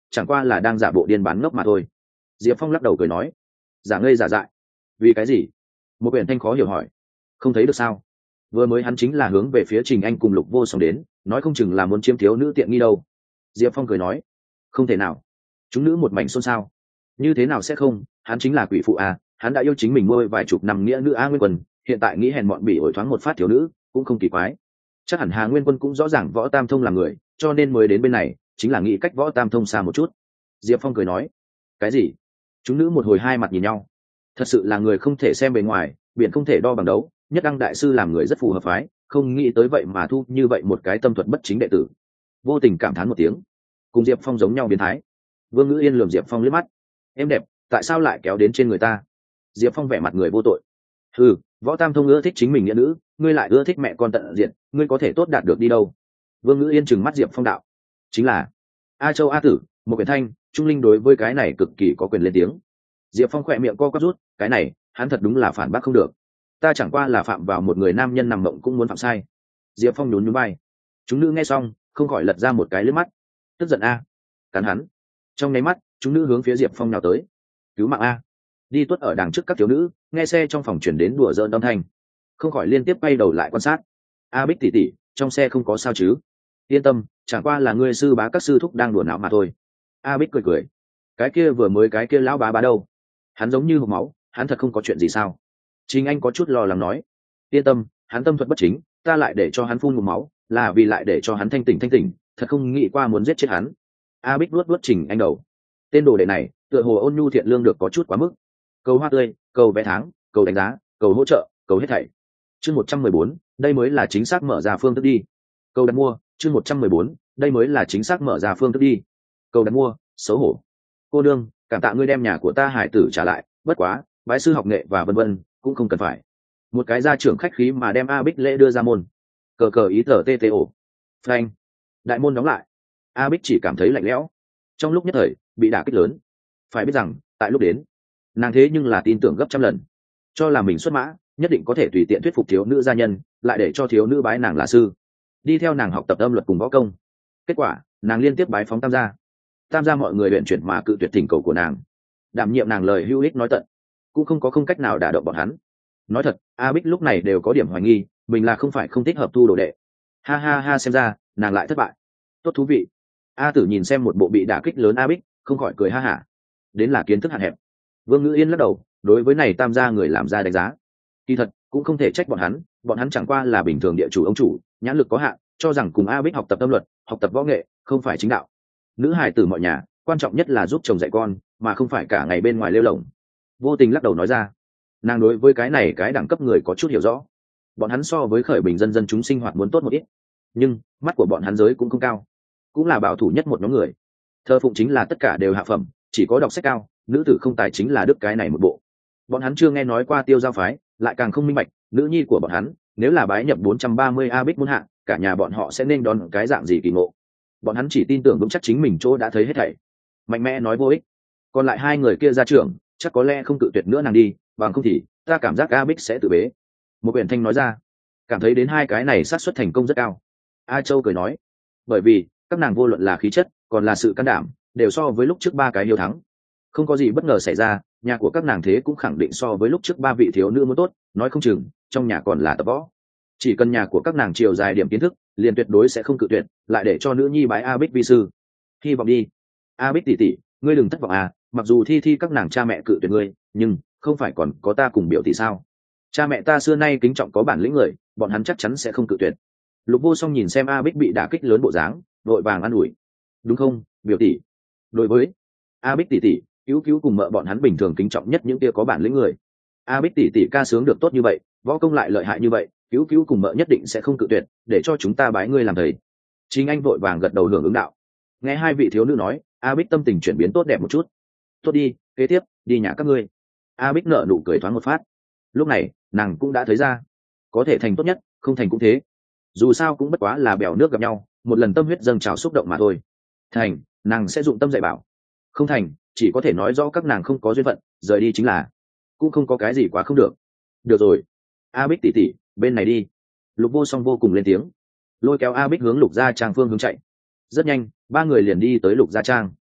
chẳng qua là đang giả bộ điên bán ngốc mà thôi. Diệp Phong lắc đầu cười nói, giả ngây giả dại. Vì cái gì? Một Uyển Thanh khó hiểu hỏi. Không thấy được sao? Vừa mới hắn chính là hướng về phía Trình Anh cùng Lục Vô Song đến, nói không chừng là muốn chiếm thiếu nữ tiện nghi đâu. Diệp Phong cười nói, không thể nào. Chúng nữ một mảnh xôn xao. Như thế nào sẽ không, hắn chính là quỷ phụ à, hắn đã yêu chính mình nuôi vài chục năm nghĩa nữ A Nguyên Quân, hiện tại nghĩ hèn mọn bỉ ổi thoáng một phát thiếu nữ, cũng không kỳ quái. Chắc hẳn Hà Nguyên Quân cũng rõ ràng Võ Tam Thông là người, cho nên mới đến bên này, chính là nghĩ cách Võ Tam Thông xa một chút. Diệp Phong cười nói, cái gì? Chúng nữ một hồi hai mặt nhìn nhau. Thật sự là người không thể xem bề ngoài, biển không thể đo bằng đấu, Nhất Đăng đại sư làm người rất phù hợp phái, không nghĩ tới vậy mà thu như vậy một cái tâm thuật bất chính đệ tử. Vô tình cảm thán một tiếng, cùng Diệp Phong giống nhau biến thái. Vương Ngữ Yên lườm Diệp Phong liếc mắt, em đẹp, tại sao lại kéo đến trên người ta? Diệp Phong vẻ mặt người vô tội. Ừ, Võ Tam Thông ưa thích chính mình nghĩa nữ, ngươi lại ưa thích mẹ con tận diện, ngươi có thể tốt đạt được đi đâu? Vương Ngữ Yên trừng mắt Diệp Phong đạo, chính là A Châu A Tử, một Quyển Thanh, Trung Linh đối với cái này cực kỳ có quyền lên tiếng. Diệp Phong khỏe miệng co quắp rút, cái này hắn thật đúng là phản bác không được. Ta chẳng qua là phạm vào một người nam nhân nằm mộng cũng muốn phạm sai. Diệp Phong nhún nhún vai. Chúng nữ nghe xong không khỏi lật ra một cái lướt mắt, tức giận a, cắn hắn. Trong nháy mắt chúng nữ hướng phía Diệp Phong nào tới. Cứu mạng a. Đi tuất ở đằng trước các thiếu nữ nghe xe trong phòng chuyển đến đùa giỡn âm thanh, không khỏi liên tiếp quay đầu lại quan sát. A Bích tỷ tỷ, trong xe không có sao chứ? Yên tâm, chẳng qua là ngươi sư bá các sư thúc đang đùa não mà thôi. A Bích cười cười. Cái kia vừa mới cái kia lão bá đâu? Hắn giống như hộc máu, hắn thật không có chuyện gì sao? Chính Anh có chút lo lắng nói. Yên tâm, hắn tâm thuật bất chính, ta lại để cho hắn phun ngụm máu, là vì lại để cho hắn thanh tỉnh, thật không nghĩ qua muốn giết chết hắn. A Bích luốt Trình Anh đầu. Tên đồ đệ này tựa hồ ôn nhu thiện lương được có chút quá mức. Cầu hoa tươi, cầu vé tháng, cầu đánh giá, cầu hỗ trợ, cầu hết thảy. Chương 114, đây mới là chính xác mở ra phương thức đi. Cầu đặt mua, chương 114, đây mới là chính xác mở ra phương thức đi. Cầu đặt mua, xấu hổ. Cô đương, cảm tạ ngươi đem nhà của ta hải tử trả lại, bất quá, bái sư học nghệ và vân vân, cũng không cần phải. Một cái gia trưởng khách khí mà đem A Bích lễ đưa ra môn. Cờ cờ ý tờ tê ổ. Phanh. Đại môn đóng lại. A Bích chỉ cảm thấy lạnh lẽo. Trong lúc nhất thời, bị đả kích lớn. Phải biết rằng, tại lúc đến, nàng thế nhưng là tin tưởng gấp trăm lần, cho là mình xuất mã nhất định có thể tùy tiện thuyết phục thiếu nữ gia nhân, lại để cho thiếu nữ bái nàng là sư, đi theo nàng học tập âm luật cùng võ công. Kết quả nàng liên tiếp bái phóng tam gia mọi người luyện chuyển mà cự tuyệt thỉnh cầu của nàng, đảm nhiệm nàng lời hữu ích nói tận, cũng không cách nào đả động bọn hắn. Nói thật, A Bích lúc này đều có điểm hoài nghi mình là không phải không thích hợp thu đồ đệ. Ha ha ha, xem ra nàng lại thất bại. Tốt thú vị. A Tử nhìn xem một bộ bị đả kích lớn A Bích, không khỏi cười ha hả. Đến là kiến thức hạn hẹp. Vương Ngữ Yên lắc đầu, đối với này tam gia người làm ra đánh giá. Kỳ thật cũng không thể trách bọn hắn chẳng qua là bình thường địa chủ ông chủ, nhãn lực có hạn, cho rằng cùng A Bích học tập tâm luật, học tập võ nghệ, không phải chính đạo. Nữ hài tử mọi nhà, quan trọng nhất là giúp chồng dạy con, mà không phải cả ngày bên ngoài lêu lổng. Vô Tình lắc đầu nói ra, nàng đối với cái này cái đẳng cấp người có chút hiểu rõ. Bọn hắn so với khởi bình dân chúng sinh hoạt muốn tốt một ít, nhưng mắt của bọn hắn giới cũng không cao, cũng là bảo thủ nhất một nhóm người. Thờ phụng chính là tất cả đều hạ phẩm, chỉ có đọc sách cao, nữ tử không tài chính là đức cái này một bộ. Bọn hắn chưa nghe nói qua Tiêu Giao phái, lại càng không minh bạch nữ nhi của bọn hắn nếu là bái nhập 430 A Bích muốn hạ, cả nhà bọn họ sẽ nên đón cái dạng gì kỳ ngộ. Bọn hắn chỉ tin tưởng vững chắc chính mình chỗ đã thấy hết thảy, mạnh mẽ nói vô ích. Còn lại hai người kia ra trưởng, chắc có lẽ không cự tuyệt nữa nàng đi, bằng không thì ta cảm giác A Bích sẽ tự bế. Một Uyển Thanh nói ra, cảm thấy đến hai cái này xác suất thành công rất cao. A Châu cười nói, bởi vì các nàng vô luận là khí chất còn là sự can đảm đều so với lúc trước ba cái hiếu thắng, không có gì bất ngờ xảy ra. Nhà của các nàng thế cũng khẳng định so với lúc trước ba vị thiếu nữ muốn tốt, nói không chừng trong nhà còn là tập võ. Chỉ cần nhà của các nàng chiều dài điểm kiến thức, liền tuyệt đối sẽ không cự tuyệt, lại để cho nữ nhi bái A Bích vi sư. Hy vọng đi. A Bích tỷ tỷ, ngươi đừng thất vọng à, mặc dù thi các nàng cha mẹ cự tuyệt ngươi, nhưng không phải còn có ta cùng biểu tỷ sao? Cha mẹ ta xưa nay kính trọng có bản lĩnh người, bọn hắn chắc chắn sẽ không cự tuyệt. Lục Vô Song nhìn xem A Bích bị đả kích lớn bộ dáng, vội vàng an ủi, đúng không biểu tỷ? Đối với A Bích tỷ tỷ, cứu cùng mợ bọn hắn bình thường kính trọng nhất những kia có bản lĩnh người. A Bích tỷ tỷ ca sướng được tốt như vậy, võ công lại lợi hại như vậy, cứu cùng mợ nhất định sẽ không cự tuyệt, để cho chúng ta bái ngươi làm thầy. Chính Anh vội vàng gật đầu hưởng ứng đạo. Nghe hai vị thiếu nữ nói, A Bích tâm tình chuyển biến tốt đẹp một chút. Tốt đi, kế tiếp đi nhà các ngươi. A Bích nở nụ cười thoáng một phát. Lúc này nàng cũng đã thấy ra, có thể thành tốt nhất, không thành cũng thế. Dù sao cũng bất quá là bèo nước gặp nhau, một lần tâm huyết dâng trào xúc động mà thôi. Thành, nàng sẽ dụng tâm dạy bảo. Không thành, chỉ có thể nói rõ các nàng không có duyên phận, rời đi chính là. Cũng không có cái gì quá không được. Được rồi, A Bích tỷ tỷ, bên này đi. Lục Vô Song vô cùng lên tiếng, lôi kéo A Bích hướng Lục Gia Trang phương hướng chạy. Rất nhanh, ba người liền đi tới Lục Gia Trang.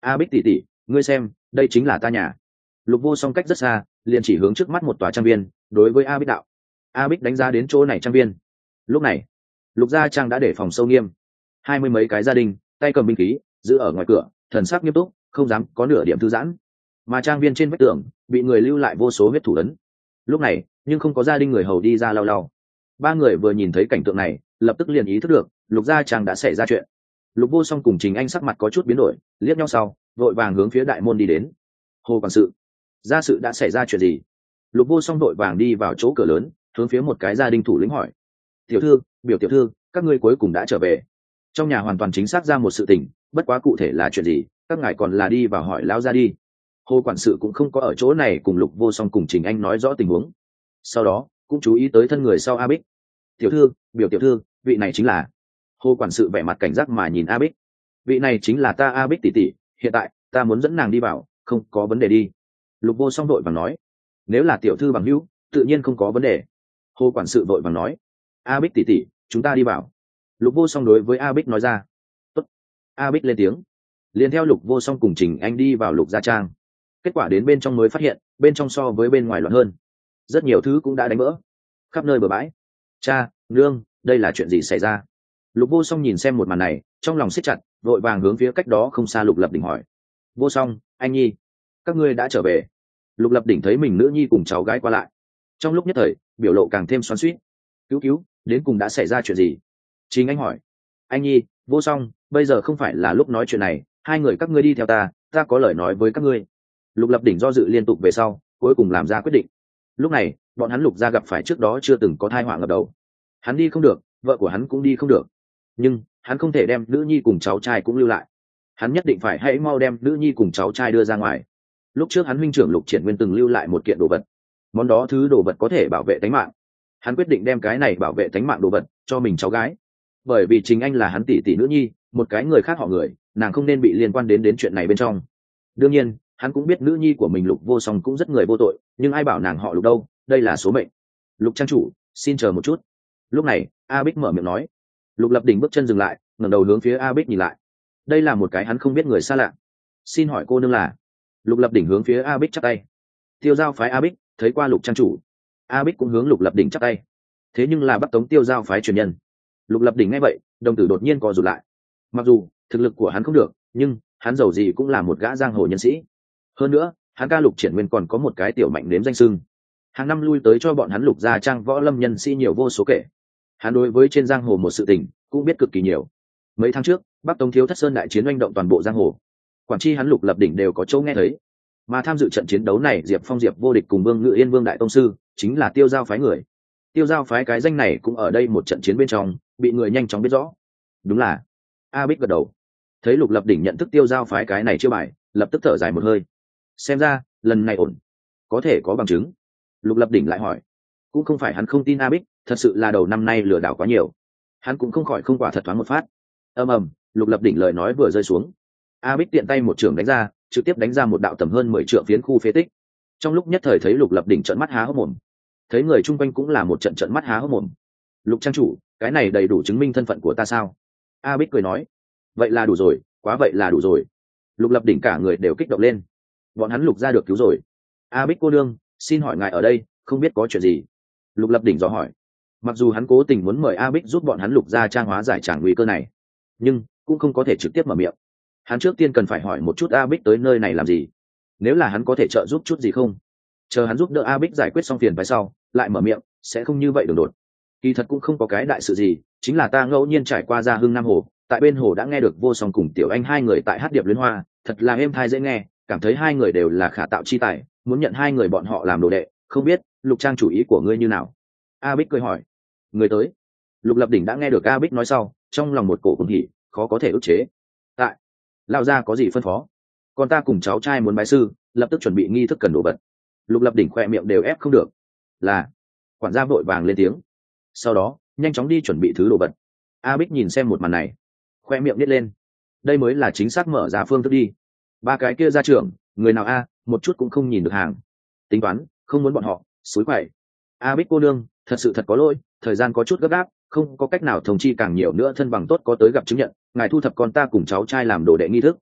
A Bích tỷ tỷ, ngươi xem, đây chính là ta nhà. Lục Vô Song cách rất xa, liền chỉ hướng trước mắt một tòa trang viên, đối với A Bích đạo. A Bích đánh giá đến chỗ này trang viên. Lúc này, Lục gia trang đã để phòng sâu nghiêm, 20 mấy cái gia đình, tay cầm binh khí, giữ ở ngoài cửa, thần sắc nghiêm túc, không dám có nửa điểm thư giãn. Mà trang viên trên vách tường bị người lưu lại vô số huyết thủ ấn. Lúc này, nhưng không có gia đình người hầu đi ra lau lau. Ba người vừa nhìn thấy cảnh tượng này, lập tức liền ý thức được, Lục gia trang đã xảy ra chuyện. Lục Vô Song cùng Trình Anh sắc mặt có chút biến đổi, liếc nhau sau, vội vàng hướng phía đại môn đi đến. Hồ quản sự, gia sự đã xảy ra chuyện gì? Lục Vô Song vội vàng đi vào chỗ cửa lớn, hướng phía một cái gia đình thủ lĩnh hỏi. Tiểu thư, biểu tiểu thư, các ngươi cuối cùng đã trở về. Trong nhà hoàn toàn chính xác ra một sự tình, bất quá cụ thể là chuyện gì, các ngài còn là đi vào hỏi lão gia đi. Hồ quản sự cũng không có ở chỗ này cùng Lục Vô Song cùng Trình Anh nói rõ tình huống. Sau đó, cũng chú ý tới thân người sau A Bích. Tiểu thư, biểu tiểu thư, vị này chính là. Hồ quản sự vẻ mặt cảnh giác mà nhìn A Bích. Vị này chính là ta A Bích tỷ tỷ, hiện tại ta muốn dẫn nàng đi vào, không có vấn đề đi. Lục Vô Song vội vàng nói. Nếu là tiểu thư bằng hữu, tự nhiên không có vấn đề. Hồ quản sự vội vàng nói. A Bích tỷ tỷ, chúng ta đi vào. Lục Vô Song đối với A Bích nói ra. Tốt. A Bích lên tiếng. Liền theo Lục Vô Song cùng Trình Anh đi vào Lục gia trang. Kết quả đến bên trong mới phát hiện, bên trong so với bên ngoài loạn hơn. Rất nhiều thứ cũng đã đánh vỡ, khắp nơi bừa bãi. Cha, nương, đây là chuyện gì xảy ra? Lục Vô Song nhìn xem một màn này, trong lòng siết chặt, vội vàng hướng phía cách đó không xa Lục Lập Đỉnh hỏi. Vô Song, anh nhi, các ngươi đã trở về. Lục Lập Đỉnh thấy mình nữ nhi cùng cháu gái qua lại, trong lúc nhất thời biểu lộ càng thêm xoắn xuýt. Cứu cứu, đến cùng đã xảy ra chuyện gì? Trình Anh hỏi. Anh nhi, Vô Song, bây giờ không phải là lúc nói chuyện này, hai người các ngươi đi theo ta, ta có lời nói với các ngươi. Lục Lập Đỉnh do dự liên tục về sau, cuối cùng làm ra quyết định. Lúc này, bọn hắn Lục gia gặp phải trước đó chưa từng có tai họa ngập đầu. Hắn đi không được, vợ của hắn cũng đi không được, nhưng hắn không thể đem nữ nhi cùng cháu trai cũng lưu lại. Hắn nhất định phải hãy mau đem nữ nhi cùng cháu trai đưa ra ngoài. Lúc trước hắn huynh trưởng Lục Triển Nguyên từng lưu lại một kiện đồ vật, món đó thứ đồ vật có thể bảo vệ tính mạng. Hắn quyết định đem cái này bảo vệ tính mạng đồ vật cho mình cháu gái, bởi vì Trình Anh là hắn tỷ tỷ nữ nhi, một cái người khác họ người, nàng không nên bị liên quan đến chuyện này bên trong. Đương nhiên, hắn cũng biết nữ nhi của mình Lục Vô Song cũng rất người vô tội, nhưng ai bảo nàng họ Lục đâu, đây là số mệnh. Lục trang chủ, xin chờ một chút. Lúc này, A Bích mở miệng nói. Lục Lập Đỉnh bước chân dừng lại, ngẩng đầu hướng phía A Bích nhìn lại. Đây là một cái hắn không biết người xa lạ. Xin hỏi cô nương là? Lục Lập Đỉnh hướng phía A Bích chắp tay. Tiêu giao phái A Bích, thấy qua Lục trang chủ. A Bích cũng hướng Lục Lập Đỉnh chắp tay. Thế nhưng là Bắc Tống Tiêu giao phái truyền nhân. Lục Lập Đỉnh nghe vậy, đồng tử đột nhiên co rụt lại. Mặc dù thực lực của hắn không được, nhưng hắn giàu gì cũng là một gã giang hồ nhân sĩ. Hơn nữa, hắn ca Lục Triển Nguyên còn có một cái tiểu mạnh nếm danh sưng. Hàng năm lui tới cho bọn hắn Lục gia trang võ lâm nhân sĩ nhiều vô số kể. Hắn đối với trên giang hồ một sự tình cũng biết cực kỳ nhiều. Mấy tháng trước, Bắc Tống Thiếu Thất Sơn đại chiến oanh động toàn bộ giang hồ, quản tri hắn Lục Lập Đỉnh đều có chỗ nghe thấy. Mà tham dự trận chiến đấu này Diệp Phong Diệp vô địch cùng Vương Ngự Yên Vương đại tông sư chính là Tiêu giao phái người. Tiêu giao phái cái danh này cũng ở đây một trận chiến bên trong bị người nhanh chóng biết rõ. Đúng là. A Bích gật đầu, thấy Lục Lập Đỉnh nhận thức Tiêu giao phái cái này chưa bài, lập tức thở dài một hơi. Xem ra lần này ổn, có thể có bằng chứng. Lục Lập Đỉnh lại hỏi. Cũng không phải hắn không tin A Bích, thật sự là đầu năm nay lừa đảo quá nhiều, hắn cũng không khỏi không quả thật thoáng một phát. Ầm ầm, Lục Lập Đỉnh lời nói vừa rơi xuống, A Bích tiện tay một trường đánh ra, trực tiếp đánh ra một đạo tầm hơn 10 trượng phiến khu phế tích. Trong lúc nhất thời thấy Lục Lập Đỉnh trợn mắt há hốc mồm, thấy người chung quanh cũng là một trận trợn mắt há hốc mồm. Lục trang chủ, cái này đầy đủ chứng minh thân phận của ta sao? A Bích cười nói. Vậy là đủ rồi, quá vậy là đủ rồi. Lục Lập Đỉnh cả người đều kích động lên. Bọn hắn Lục gia được cứu rồi. A Bích cô đương, xin hỏi ngài ở đây không biết có chuyện gì? Lục Lập Đỉnh dò hỏi. Mặc dù hắn cố tình muốn mời A Bích giúp bọn hắn Lục gia trang hóa giải tràng nguy cơ này, nhưng cũng không có thể trực tiếp mở miệng. Hắn trước tiên cần phải hỏi một chút A Bích tới nơi này làm gì, nếu là hắn có thể trợ giúp chút gì không. Chờ hắn giúp đỡ A Bích giải quyết xong phiền phải sau lại mở miệng, sẽ không như vậy đường đột. Kỳ thật cũng không có cái đại sự gì, chính là ta ngẫu nhiên trải qua Gia Hưng Nam Hồ, tại bên hồ đã nghe được Vô Song cùng Tiểu Anh hai người tại hát điệp liên hoa, thật là êm tai dễ nghe, cảm thấy hai người đều là khả tạo chi tài, muốn nhận hai người bọn họ làm đồ đệ, không biết Lục trang chủ ý của ngươi như nào? A Bích cười hỏi. Người tới. Lục Lập Đỉnh đã nghe được A Bích nói sau, trong lòng một cổ cuồng hỉ, khó có thể ức chế. Tại lão gia có gì phân phó? Còn ta cùng cháu trai muốn bái sư, lập tức chuẩn bị nghi thức cần đồ vật. Lục Lập Đỉnh khoe miệng đều ép không được. Là. Quản gia vội vàng lên tiếng. Sau đó nhanh chóng đi chuẩn bị thứ đồ vật. A Bích nhìn xem một màn này, khoe miệng nít lên. Đây mới là chính xác mở ra phương thức đi. Ba cái kia ra trưởng, người nào a, một chút cũng không nhìn được hàng. Tính toán, không muốn bọn họ xúi quậy. A Bích cô nương, thật sự thật có lỗi, thời gian có chút gấp gáp, không có cách nào thông chi càng nhiều nữa thân bằng tốt có tới gặp chứng nhận, ngài thu thập con ta cùng cháu trai làm đồ đệ nghi thức.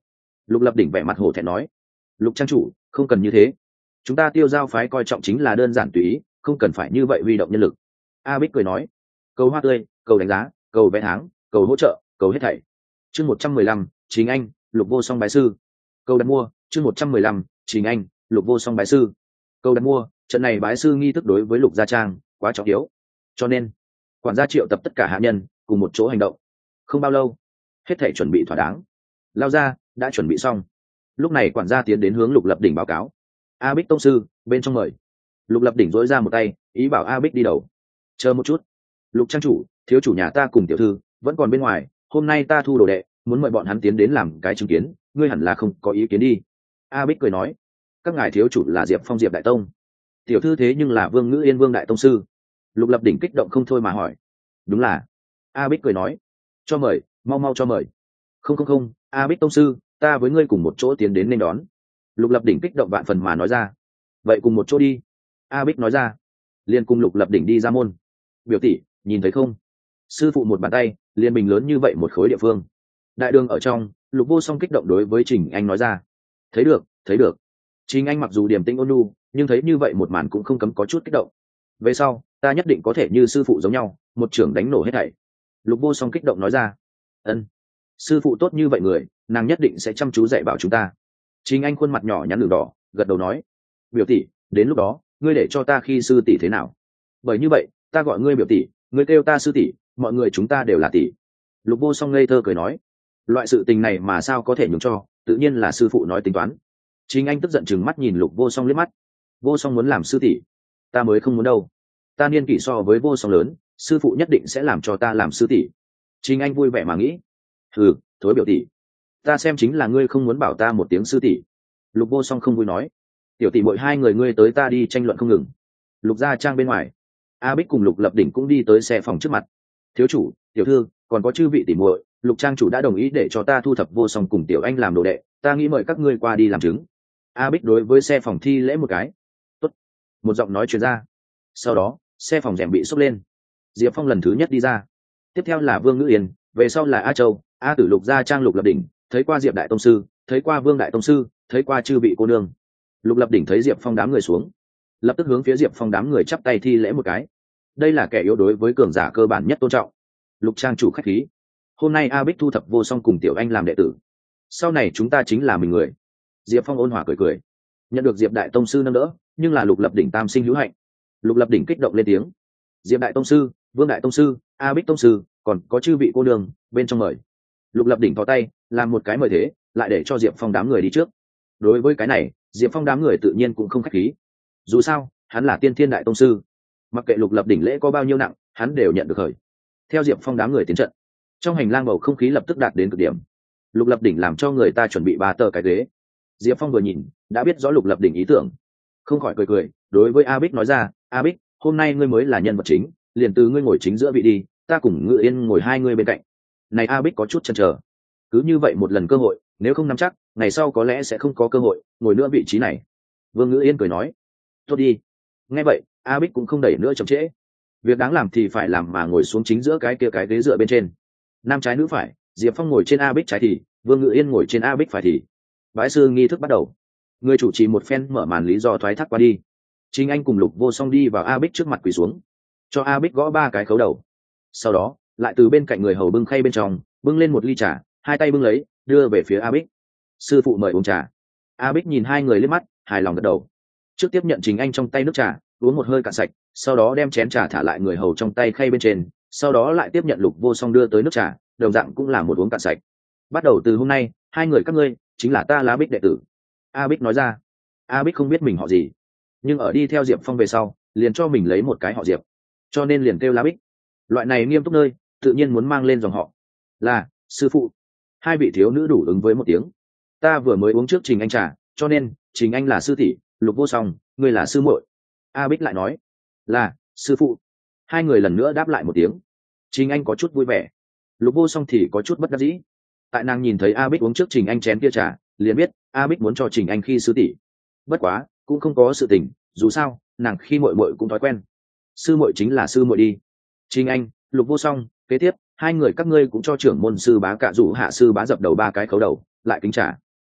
Lục Lập Đỉnh vẻ mặt hổ thẹn nói. Lục trang chủ, không cần như thế, chúng ta Tiêu Giao phái coi trọng chính là đơn giản tùy ý, không cần phải như vậy huy động nhân lực. A Bích cười nói. Cầu hoa tươi, cầu đánh giá, cầu vé tháng, cầu hỗ trợ, cầu hết thảy. Chương 115, Chính Anh, Lục Vô Song bái sư. Cầu đặt mua. Chương 115, Chính Anh, Lục Vô Song bái sư. Cầu đặt mua. Trận này bái sư nghi thức đối với Lục gia trang quá trọng yếu, cho nên quản gia triệu tập tất cả hạ nhân cùng một chỗ hành động. Không bao lâu, hết thảy chuẩn bị thỏa đáng. Lao gia đã chuẩn bị xong. Lúc này quản gia tiến đến hướng Lục Lập Đỉnh báo cáo. A Bích tông sư, bên trong mời. Lục Lập Đỉnh dỗi ra một tay, ý bảo A Bích đi đầu. Chờ một chút, Lục trang chủ, thiếu chủ nhà ta cùng tiểu thư vẫn còn bên ngoài, hôm nay ta thu đồ đệ, muốn mời bọn hắn tiến đến làm cái chứng kiến, ngươi hẳn là không có ý kiến đi. A Bích cười nói. Các ngài thiếu chủ là Diệp Phong Diệp đại tông, tiểu thư thế nhưng là Vương Ngữ Yên Vương đại tông sư. Lục Lập Đỉnh kích động không thôi mà hỏi. Đúng là. A Bích cười nói. Cho mời, mau mau cho mời. Không, A Bích tông sư, ta với ngươi cùng một chỗ tiến đến nên đón. Lục Lập Đỉnh kích động vạn phần mà nói ra. Vậy cùng một chỗ đi. A Bích nói ra. Liền cùng Lục Lập Đỉnh đi ra môn. Biểu tỷ, nhìn thấy không, sư phụ một bàn tay liền bình lớn như vậy một khối địa phương. Đại đường ở trong, Lục Vô Song kích động đối với Trình Anh nói ra. Thấy được. Trình Anh mặc dù điềm tĩnh ôn nhu, nhưng thấy như vậy một màn cũng không cấm có chút kích động. Về sau ta nhất định có thể như sư phụ giống nhau, một trưởng đánh nổ hết thảy. Lục Vô Song kích động nói ra. Ân, sư phụ tốt như vậy người, nàng nhất định sẽ chăm chú dạy bảo chúng ta. Trình Anh khuôn mặt nhỏ nhắn đường đỏ, gật đầu nói. Biểu tỷ, đến lúc đó ngươi để cho ta khi sư tỷ thế nào? Bởi như vậy ta gọi ngươi biểu tỷ, ngươi kêu ta sư tỷ, mọi người chúng ta đều là tỷ. Lục Vô Song ngây thơ cười nói. Loại sự tình này mà sao có thể nhường cho, tự nhiên là sư phụ nói tính toán. Trình Anh tức giận chừng mắt nhìn Lục Vô Song liếc mắt. Vô Song muốn làm sư tỷ, ta mới không muốn đâu. Ta niên kỷ so với Vô Song lớn, sư phụ nhất định sẽ làm cho ta làm sư tỷ. Trình Anh vui vẻ mà nghĩ. Thối biểu tỷ, ta xem chính là ngươi không muốn bảo ta một tiếng sư tỷ. Lục Vô Song không vui nói. Tiểu tỷ mỗi hai người ngươi tới ta đi tranh luận không ngừng. Lục gia trang bên ngoài, A Bích cùng Lục Lập Đỉnh cũng đi tới xe phòng trước mặt. Thiếu chủ, tiểu thư, còn có chư vị tỷ muội, Lục trang chủ đã đồng ý để cho ta thu thập Vô Song cùng tiểu anh làm đồ đệ, ta nghĩ mời các ngươi qua đi làm chứng. A Bích đối với xe phòng thi lễ một cái. Tốt. Một giọng nói truyền ra. Sau đó xe phòng rèm bị xốc lên, Diệp Phong lần thứ nhất đi ra. Tiếp theo là Vương Ngữ Yên, về sau là A Châu, A Tử, Lục gia trang Lục Lập Đỉnh, thấy qua Diệp đại tông sư, thấy qua Vương đại tông sư, thấy qua chư vị cô nương. Lục Lập Đỉnh thấy Diệp Phong đám người xuống, lập tức hướng phía Diệp Phong đám người chắp tay thi lễ một cái. Đây là kẻ yếu đối với cường giả cơ bản nhất tôn trọng. Lục trang chủ khách khí, hôm nay A Bích thu thập Vô Song cùng tiểu anh làm đệ tử, sau này chúng ta chính là mình người. Diệp Phong ôn hòa cười. Nhận được Diệp đại tông sư nâng đỡ, nhưng là Lục Lập Đỉnh tam sinh hữu hạnh. Lục Lập Đỉnh kích động lên tiếng. Diệp đại tông sư, Vương đại tông sư, A Bích tông sư, còn có chư vị cô nương, bên trong mời. Lục Lập Đỉnh thò tay làm một cái mời thế, lại để cho Diệp Phong đám người đi trước. Đối với cái này, Diệp Phong đám người tự nhiên cũng không khách khí. Dù sao hắn là tiên thiên đại tông sư, mặc kệ Lục Lập Đỉnh lễ có bao nhiêu nặng, hắn đều nhận được khởi. Theo Diệp Phong đám người tiến trận, trong hành lang bầu không khí lập tức đạt đến cực điểm. Lục Lập Đỉnh làm cho người ta chuẩn bị 3 tờ cái ghế. Diệp Phong vừa nhìn đã biết rõ Lục Lập Đỉnh ý tưởng, không khỏi cười đối với A Bích nói ra. A Bích, hôm nay ngươi mới là nhân vật chính, liền từ ngươi ngồi chính giữa vị đi, ta cùng Ngự Yên ngồi hai ngươi bên cạnh. Này A Bích có chút chần chờ, cứ như vậy một lần cơ hội, nếu không nắm chắc ngày sau có lẽ sẽ không có cơ hội ngồi nữa vị trí này. Vương Ngữ Yên cười nói. Tốt đi. Nghe vậy A Bích cũng không đẩy nữa chậm trễ, việc đáng làm thì phải làm mà ngồi xuống chính giữa cái kia cái ghế dựa bên trên. Nam trái nữ phải, Diệp Phong ngồi trên A Bích trái thì Vương Ngữ Yên ngồi trên A Bích phải thì. Bái sư nghi thức bắt đầu. Người chủ trì một phen mở màn lý do thoái thác qua đi. Chính Anh cùng Lục Vô Song đi vào A Bích trước mặt quỳ xuống, cho A Bích gõ 3 cái khấu đầu. Sau đó lại từ bên cạnh người hầu bưng khay bên trong bưng lên một ly trà, hai tay bưng lấy đưa về phía A Bích. Sư phụ mời uống trà. A Bích nhìn hai người liếc mắt, hài lòng gật đầu. Trước tiếp nhận Trình Anh trong tay nước trà, uống một hơi cạn sạch, sau đó đem chén trà thả lại người hầu trong tay khay bên trên, sau đó lại tiếp nhận Lục Vô Song đưa tới nước trà, đồng dạng cũng là một uống cạn sạch. Bắt đầu từ hôm nay, hai người các ngươi chính là ta Lá Bích đệ tử. A Bích nói ra. A Bích không biết mình họ gì, nhưng ở đi theo Diệp Phong về sau liền cho mình lấy một cái họ Diệp, cho nên liền kêu Lá Bích. Loại này nghiêm túc nơi tự nhiên muốn mang lên dòng họ. Là sư phụ. Hai vị thiếu nữ đủ ứng với một tiếng. Ta vừa mới uống trước Trình Anh trà, cho nên Trình Anh là sư tỷ, Lục Vô Song ngươi là sư muội. A Bích lại nói. Là sư phụ. Hai người lần nữa đáp lại một tiếng. Trình Anh có chút vui vẻ, Lục Vô Song thì có chút bất đắc dĩ. Tại nàng nhìn thấy A Bích uống trước Trình Anh chén kia trà, liền biết A Bích muốn cho Trình Anh khi sư tỷ. Bất quá cũng không có sự tình, dù sao nàng khi muội muội cũng thói quen. Sư muội chính là sư muội đi. Trình Anh, Lục Vô Song, kế tiếp hai người các ngươi cũng cho trưởng môn sư Bá Cạ Dụ hạ sư Bá dập đầu 3 cái khấu đầu, lại kính trà.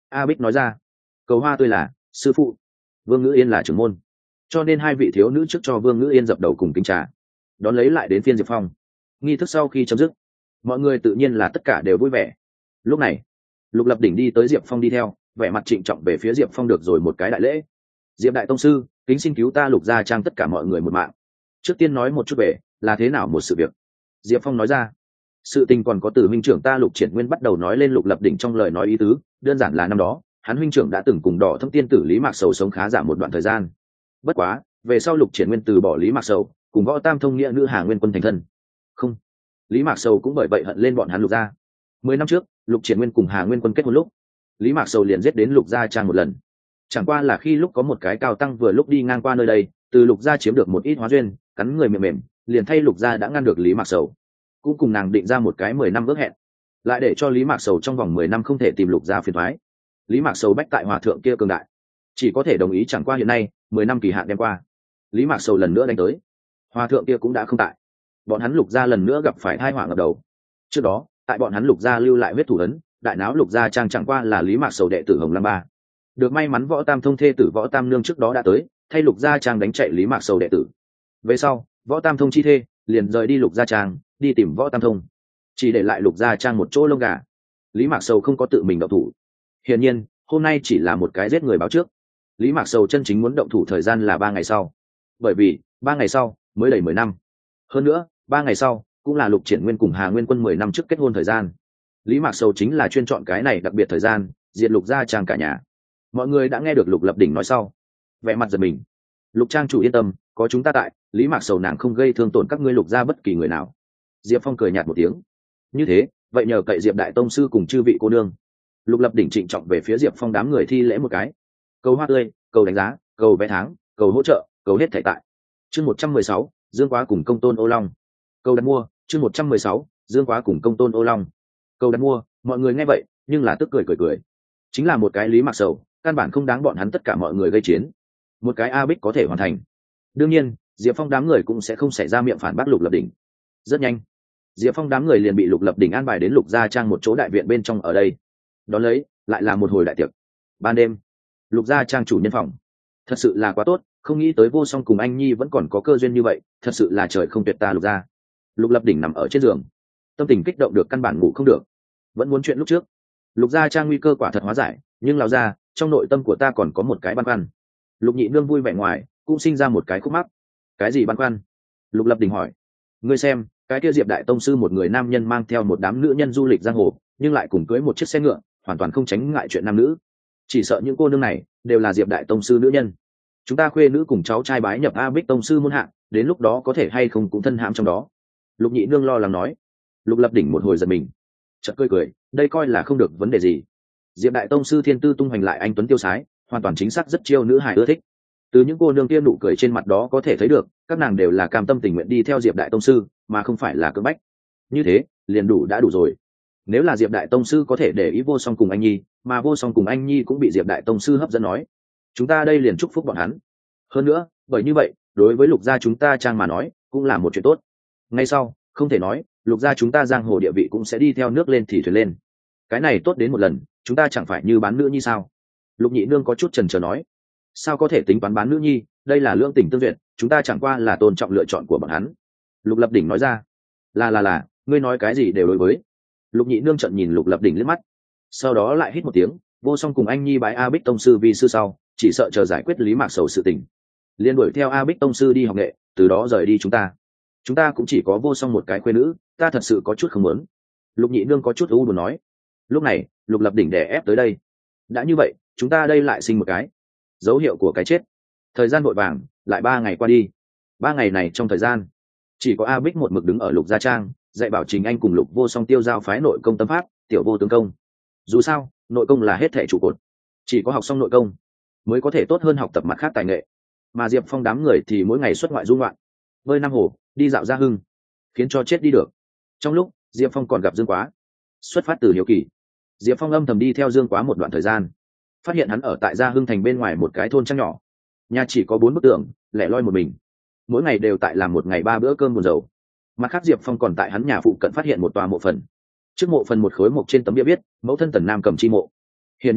A Bích nói ra. Cầu Hoa Tươi là sư phụ, Vương Ngữ Yên là trưởng môn, cho nên hai vị thiếu nữ trước cho Vương Ngữ Yên dập đầu cùng kính trà, đón lấy lại đến phiên Diệp Phong. Nghi thức sau khi chấm dứt, mọi người tự nhiên là tất cả đều vui vẻ. Lúc này Lục Lập Đỉnh đi tới Diệp Phong đi theo, vẻ mặt trịnh trọng về phía Diệp Phong được rồi một cái đại lễ. Diệp đại tông sư, kính xin cứu ta Lục gia trang tất cả mọi người một mạng. Trước tiên nói một chút về là thế nào một sự việc. Diệp Phong nói ra. Sự tình còn có từ huynh trưởng ta Lục Triển Nguyên bắt đầu nói lên Lục Lập Đỉnh trong lời nói ý tứ, đơn giản là năm đó hắn huynh trưởng đã từng cùng Đỏ Thâm tiên tử Lý Mạc Sầu sống khá giả một đoạn thời gian. Bất quá về sau Lục Triển Nguyên từ bỏ Lý Mạc Sầu, cùng Võ Tam thông nghĩa nữ Hà Nguyên Quân thành thân. Không, Lý Mạc Sầu cũng bởi vậy hận lên bọn hắn Lục gia. 10 năm trước Lục Triển Nguyên cùng Hà Nguyên Quân kết hôn lúc, Lý Mạc Sầu liền giết đến Lục gia trang một lần. Chẳng qua là khi lúc có một cái cao tăng vừa lúc đi ngang qua nơi đây, từ Lục gia chiếm được một ít hóa duyên, cắn người mềm mềm, liền thay Lục gia đã ngăn được Lý Mạc Sầu, cũng cùng nàng định ra một cái 10 năm ước hẹn, lại để cho Lý Mạc Sầu trong vòng 10 năm không thể tìm Lục gia phiền toái. Lý Mạc Sầu bách tại hòa thượng kia cường đại, chỉ có thể đồng ý, chẳng qua hiện nay 10 năm kỳ hạn đem qua, Lý Mạc Sầu lần nữa đánh tới, hòa thượng kia cũng đã không tại, bọn hắn Lục gia lần nữa gặp phải tai họa ngập đầu. Trước đó tại bọn hắn Lục gia lưu lại huyết thủ ấn, đại náo Lục gia trang chẳng qua là Lý Mạc Sầu đệ tử Hồng Lam Ba, được may mắn Võ Tam thông thê tử Võ Tam nương trước đó đã tới, thay Lục gia trang đánh chạy Lý Mạc Sầu đệ tử. Về sau Võ Tam thông chi thê liền rời đi Lục gia trang, đi tìm Võ Tam thông, chỉ để lại Lục gia trang một chỗ lông gà. Lý Mạc Sầu không có tự mình động thủ, hiển nhiên hôm nay chỉ là một cái giết người báo trước. Lý Mạc Sầu chân chính muốn động thủ thời gian là 3 ngày sau, bởi vì 3 ngày sau mới đầy 10 năm. Hơn nữa 3 ngày sau cũng là Lục Triển Nguyên cùng Hà Nguyên Quân 10 năm trước kết hôn thời gian. Lý Mạc Sầu chính là chuyên chọn cái này đặc biệt thời gian diệt Lục gia trang cả nhà. Mọi người đã nghe được Lục Lập Đỉnh nói sau, vẻ mặt giật mình. Lục trang chủ yên tâm, có chúng ta tại, Lý Mạc Sầu nàng không gây thương tổn các ngươi Lục gia bất kỳ người nào. Diệp Phong cười nhạt một tiếng. Như thế vậy nhờ cậy Diệp đại tông sư cùng chư vị cô nương. Lục Lập Đỉnh trịnh trọng về phía Diệp Phong đám người thi lễ một cái. Cầu hoa tươi, cầu đánh giá, cầu vé tháng, cầu hỗ trợ, cầu hết thảy tại. Chương 116, Dương Quá cùng Công Tôn Ô Long. Cầu đặt mua, chương 116, Dương Quá cùng Công Tôn Ô Long. Cầu đặt mua, mọi người nghe vậy, nhưng là tức cười cười. Chính là một cái Lý Mạc Sầu, căn bản không đáng bọn hắn tất cả mọi người gây chiến. Một cái A Bích có thể hoàn thành. Đương nhiên, Diệp Phong đám người cũng sẽ không xảy ra miệng phản bác Lục Lập Đỉnh. Rất nhanh, Diệp Phong đám người liền bị Lục Lập Đỉnh an bài đến Lục gia trang một chỗ đại viện bên trong ở đây. Đón lấy, lại là một hồi đại tiệc. Ban đêm, Lục gia trang chủ nhân phòng. Thật sự là quá tốt, không nghĩ tới Vô Song cùng anh Nhi vẫn còn có cơ duyên như vậy, thật sự là trời không tuyệt ta Lục gia. Lục Lập Đỉnh nằm ở trên giường, tâm tình kích động được căn bản ngủ không được, vẫn muốn chuyện lúc trước. Lục gia trang nguy cơ quả thật hóa giải, nhưng lão gia, trong nội tâm của ta còn có một cái băn khoăn. Lục Nhị Nương vui vẻ ngoài, cũng sinh ra một cái khúc mắc. Cái gì băn khoăn? Lục Lập Đỉnh hỏi. Ngươi xem, cái kia Diệp đại tông sư một người nam nhân mang theo một đám nữ nhân du lịch giang hồ, nhưng lại cùng cưới một chiếc xe ngựa, hoàn toàn không tránh ngại chuyện nam nữ. Chỉ sợ những cô nương này đều là Diệp đại tông sư nữ nhân. Chúng ta khuê nữ cùng cháu trai bái nhập A Bích tông sư môn hạ, đến lúc đó có thể hay không cũng thân hãm trong đó. Lục Nhị Nương lo lắng nói. Lục Lập Đỉnh một hồi giật mình, chợt cười, đây coi là không được vấn đề gì. Diệp đại tông sư thiên tư tung hoành lại anh tuấn tiêu sái, hoàn toàn chính xác rất chiêu nữ hài ưa thích. Từ những cô nương kia nụ cười trên mặt đó có thể thấy được, các nàng đều là cam tâm tình nguyện đi theo Diệp đại tông sư, mà không phải là cưỡng bách. Như thế liền đã đủ rồi. Nếu là Diệp đại tông sư có thể để ý Vô Song cùng anh Nhi, mà Vô Song cùng anh Nhi cũng bị Diệp đại tông sư hấp dẫn nói, chúng ta đây liền chúc phúc bọn hắn. Hơn nữa, bởi như vậy, đối với Lục gia chúng ta trang mà nói, cũng là một chuyện tốt. Ngay sau, không thể nói, Lục gia chúng ta giang hồ địa vị cũng sẽ đi theo nước lên thì thuyền lên. Cái này tốt đến một lần, chúng ta chẳng phải như bán nữ nhi sao? Lục Nhị Nương có chút chần chờ nói. Sao có thể tính toán bán nữ nhi, đây là lương tình tương duyệt, chúng ta chẳng qua là tôn trọng lựa chọn của bọn hắn. Lục Lập Đỉnh nói ra. Là, ngươi nói cái gì đều đối với. Lục Nhị Nương trợn nhìn Lục Lập Đỉnh liếc mắt, sau đó lại hít một tiếng. Vô Song cùng anh Nhi bái A Bích tông sư vì sư sau, chỉ sợ chờ giải quyết Lý Mạc Sầu sự tình, liền đuổi theo A Bích tông sư đi học nghệ, từ đó rời đi chúng ta cũng chỉ có Vô Song một cái khuê nữ, ta thật sự có chút không muốn. Lục Nhị Nương có chút u buồn nói. Lúc này Lục Lập Đỉnh đè ép tới đây. Đã như vậy, chúng ta đây lại sinh một cái, dấu hiệu của cái chết. Thời gian vội vàng, lại 3 ngày qua đi. 3 ngày này trong thời gian, chỉ có A Bích một mực đứng ở Lục gia trang, dạy bảo Trình Anh cùng Lục Vô Song tiêu giao phái nội công tâm pháp, tiểu vô tướng công. Dù sao, nội công là hết thảy trụ cột, chỉ có học xong nội công mới có thể tốt hơn học tập mặt khác tài nghệ. Mà Diệp Phong đám người thì mỗi ngày xuất ngoại du ngoạn, bơi Nam Hồ, đi dạo Gia Hưng, khiến cho chết đi được. Trong lúc Diệp Phong còn gặp Dương Quá. Xuất phát từ hiếu kỳ, Diệp Phong âm thầm đi theo Dương Quá một đoạn thời gian, phát hiện hắn ở tại Gia Hưng thành bên ngoài một cái thôn trang nhỏ, nhà chỉ có 4 bức tường, lẻ loi một mình, mỗi ngày đều tại làm một ngày 3 bữa cơm buồn rầu. Mặt khác Diệp Phong còn tại hắn nhà phụ cận phát hiện một tòa mộ phần. Trước mộ phần một khối mộc trên tấm bia viết mẫu thân Tần Nam Cầm chi mộ. Hiển nhiên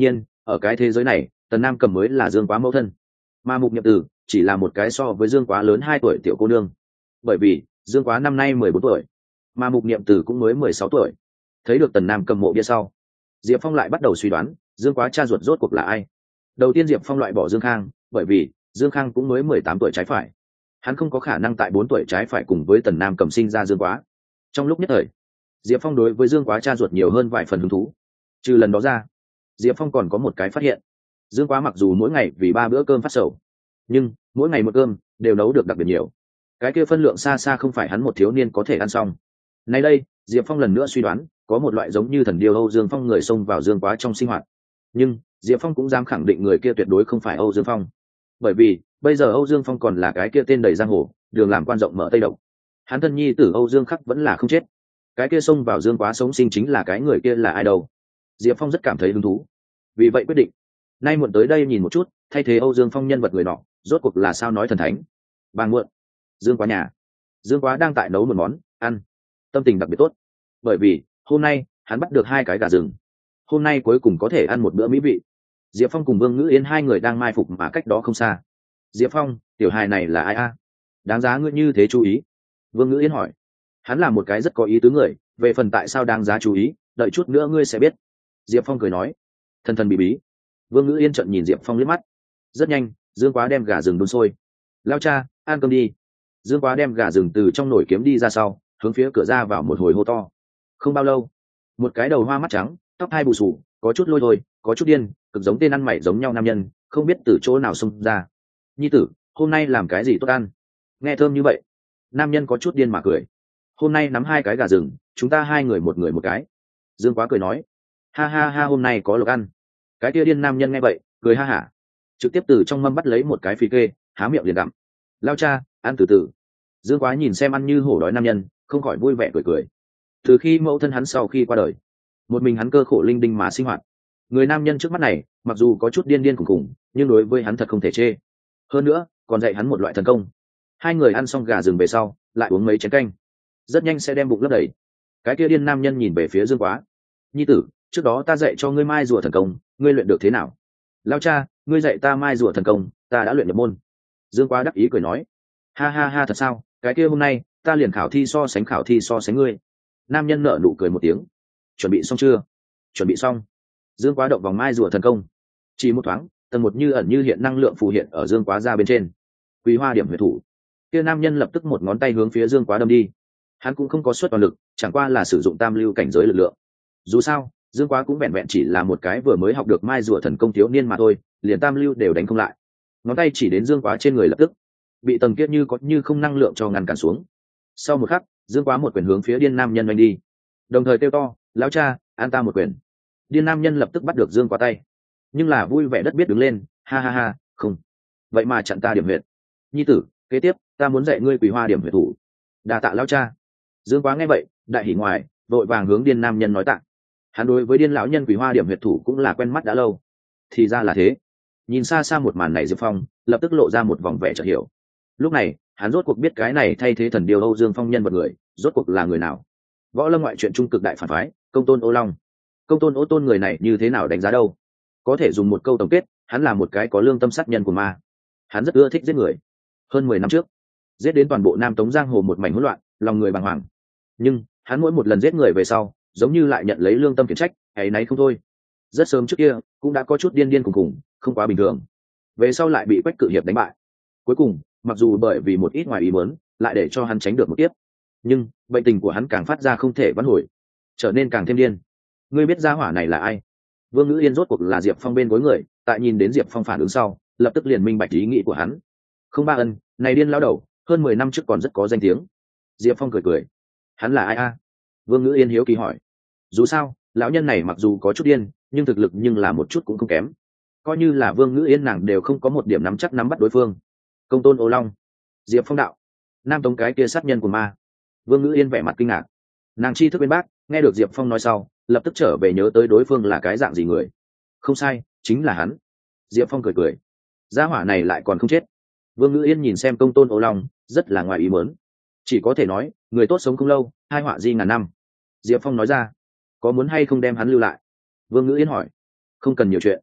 ở cái thế giới này Tần Nam Cầm mới là Dương Quá mẫu thân, mà Mục Niệm Từ chỉ là một cái so với Dương Quá lớn 2 tuổi tiểu cô nương. Bởi vì Dương Quá năm nay 14 tuổi, mà Mục Niệm Từ cũng mới 16 tuổi. Thấy được Tần Nam Cầm mộ bia sau, Diệp Phong lại bắt đầu suy đoán Dương Quá cha ruột rốt cuộc là ai. Đầu tiên Diệp Phong loại bỏ Dương Khang, bởi vì Dương Khang cũng mới 18 tuổi trái phải, hắn không có khả năng tại 4 tuổi trái phải cùng với Tần Nam Cầm sinh ra Dương Quá. Trong lúc nhất thời, Diệp Phong đối với Dương Quá cha ruột nhiều hơn vài phần hứng thú. Trừ lần đó ra, Diệp Phong còn có một cái phát hiện. Dương Quá mặc dù mỗi ngày vì 3 bữa cơm phát sầu, nhưng mỗi ngày một cơm đều nấu được đặc biệt nhiều. Cái kia phân lượng xa xa không phải hắn một thiếu niên có thể ăn xong. Nay đây, Diệp Phong lần nữa suy đoán, có một loại giống như thần điêu Âu Dương Phong người xông vào Dương Quá trong sinh hoạt. Nhưng Diệp Phong cũng dám khẳng định người kia tuyệt đối không phải Âu Dương Phong. Bởi vì, bây giờ Âu Dương Phong còn là cái kia tên đầy giang hồ, đường làm quan rộng mở Tây Động. Hắn thân nhi tử Âu Dương Khắc vẫn là không chết. Cái kia xông vào Dương Quá sống sinh chính là cái người kia là ai đâu? Diệp Phong rất cảm thấy hứng thú. Vì vậy quyết định, nay muộn tới đây nhìn một chút, thay thế Âu Dương Phong nhân vật người nọ, rốt cuộc là sao nói thần thánh. Bàn muộn, Dương Quá nhà. Dương Quá đang tại nấu một món ăn, tâm tình đặc biệt tốt. Bởi vì, hôm nay, hắn bắt được 2 cái gà rừng. Hôm nay cuối cùng có thể ăn một bữa mỹ vị. Diệp Phong cùng Vương Ngữ Yên 2 người đang mai phục mà cách đó không xa. Diệp Phong, tiểu hài này là ai a? Đáng giá ngươi như thế chú ý. Vương Ngữ Yên hỏi. Hắn là một cái rất có ý tứ người, về phần tại sao đáng giá chú ý, đợi chút nữa ngươi sẽ biết. Diệp Phong cười nói. Thần thần bí bí. Vương Ngữ Yên trợn nhìn Diệp Phong liếc mắt. Rất nhanh, Dương Quá đem gà rừng đun sôi. Lao cha, ăn cơm đi. Dương Quá đem gà rừng từ trong nồi kiếm đi ra sau, hướng phía cửa ra vào một hồi hô to. Không bao lâu, một cái đầu hoa mắt trắng, tóc hai bù xù, có chút lôi thôi, có chút điên, cực giống tên ăn mày giống nhau nam nhân, không biết từ chỗ nào xông ra. Nhi tử, hôm nay làm cái gì tốt ăn? Nghe thơm như vậy, nam nhân có chút điên mà cười. Hôm nay nắm 2 cái gà rừng, chúng ta 2 người một cái. Dương Quá cười nói. Ha ha ha, hôm nay có lộc ăn. Cái kia điên nam nhân nghe vậy, cười ha hả, trực tiếp từ trong mâm bắt lấy một cái phi kê, há miệng liền gặm. Lao cha, ăn từ từ. Dương Quá nhìn xem ăn như hổ đói nam nhân, không khỏi vui vẻ cười cười. Từ khi mẫu thân hắn sau khi qua đời, một mình hắn cơ khổ linh đinh mà sinh hoạt. Người nam nhân trước mắt này, mặc dù có chút điên điên khủng khủng, nhưng đối với hắn thật không thể chê. Hơn nữa, còn dạy hắn một loại thần công. 2 người ăn xong gà rừng về sau, lại uống mấy chén canh, rất nhanh sẽ đem bụng lấp đầy. Cái kia điên nam nhân nhìn về phía Dương Quá. Nhi tử, trước đó ta dạy cho ngươi mai rùa thần công, ngươi luyện được thế nào? Lao cha, ngươi dạy ta mai rùa thần công, ta đã luyện nhập môn. Dương Quá đắc ý cười nói. Ha ha ha, thật sao? Cái kia hôm nay ta liền khảo thi so sánh ngươi. Nam nhân nở nụ cười một tiếng. Chuẩn bị xong chưa? Chuẩn bị xong. Dương Quá động vòng mai rùa thần công. Chỉ một thoáng, tầng một như ẩn như hiện năng lượng phù hiện ở Dương Quá ra bên trên. Quý Hoa điểm huyệt thủ. Kia nam nhân lập tức một ngón tay hướng phía Dương Quá đâm đi. Hắn cũng không có xuất toàn lực, chẳng qua là sử dụng tam lưu cảnh giới lực lượng. Dù sao, Dương Quá cũng vẹn vẹn chỉ là một cái vừa mới học được mai rùa thần công thiếu niên mà thôi, liền tam lưu đều đánh không lại. Ngón tay chỉ đến Dương Quá trên người lập tức bị tầng kiết như có như không năng lượng cho ngăn cản xuống. Sau một khắc, Dương Quá một quyền hướng phía điên nam nhân đánh đi, đồng thời kêu to, lão cha, an ta một quyền. Điên nam nhân lập tức bắt được Dương Quá tay, nhưng là vui vẻ đất biết đứng lên, ha ha ha, không, vậy mà chặn ta điểm huyệt. Nhi tử, kế tiếp ta muốn dạy ngươi Quý Hoa điểm huyệt thủ. Đa tạ lão cha. Dương Quá nghe vậy, đại hỉ ngoài, vội vàng hướng điên nam nhân nói tạ. Hắn đối với điên lão nhân Quý Hoa điểm huyệt thủ cũng là quen mắt đã lâu. Thì ra là thế. Nhìn xa xa một màn này, Diệp Phong lập tức lộ ra một vòng vẻ chợt hiểu. Lúc này hắn rốt cuộc biết cái này thay thế thần điêu Âu Dương Phong nhân vật người rốt cuộc là người nào. Võ lâm ngoại truyện trung cực đại phản phái, Công Tôn Ô Long. Công Tôn Ô Tôn người này như thế nào đánh giá đâu? Có thể dùng một câu tổng kết, hắn là một cái có lương tâm sát nhân của ma. Hắn rất ưa thích giết người. Hơn 10 năm trước, giết đến toàn bộ Nam Tống giang hồ một mảnh hỗn loạn, lòng người bàng hoàng. Nhưng hắn mỗi một lần giết người về sau, giống như lại nhận lấy lương tâm khiển trách, ấy nấy không thôi. Rất sớm trước kia cũng đã có chút điên điên khùng khùng, không quá bình thường. Về sau lại bị Quách Cự Hiệp đánh bại. Cuối cùng, mặc dù bởi vì một ít ngoài ý muốn, lại để cho hắn tránh được một kiếp, nhưng bệnh tình của hắn càng phát ra không thể vãn hồi, trở nên càng thêm điên. Ngươi biết gia hỏa này là ai? Vương Ngữ Yên rốt cuộc là Diệp Phong bên gối người, tại nhìn đến Diệp Phong phản ứng sau, lập tức liền minh bạch ý nghĩ của hắn. Không ba ân, này điên lão đầu, hơn 10 năm trước còn rất có danh tiếng. Diệp Phong cười cười. Hắn là ai a? Vương Ngữ Yên hiếu kỳ hỏi. Dù sao, lão nhân này mặc dù có chút điên, nhưng thực lực nhưng là một chút cũng không kém. Coi như là Vương Ngữ Yên nàng đều không có một điểm nắm chắc nắm bắt đối phương. Công Tôn Ô Long. Diệp Phong đạo. Nam Tống cái kia sát nhân của ma. Vương Ngữ Yên vẻ mặt kinh ngạc. Nàng tri thức bên bác, nghe được Diệp Phong nói sau, lập tức trở về nhớ tới đối phương là cái dạng gì người. Không sai, chính là hắn. Diệp Phong cười cười. Gia hỏa này lại còn không chết. Vương Ngữ Yên nhìn xem Công Tôn Ô Long, rất là ngoài ý muốn. Chỉ có thể nói, người tốt sống không lâu, hai họa di ngàn năm. Diệp Phong nói ra. Có muốn hay không đem hắn lưu lại? Vương Ngữ Yên hỏi. Không cần nhiều chuyện.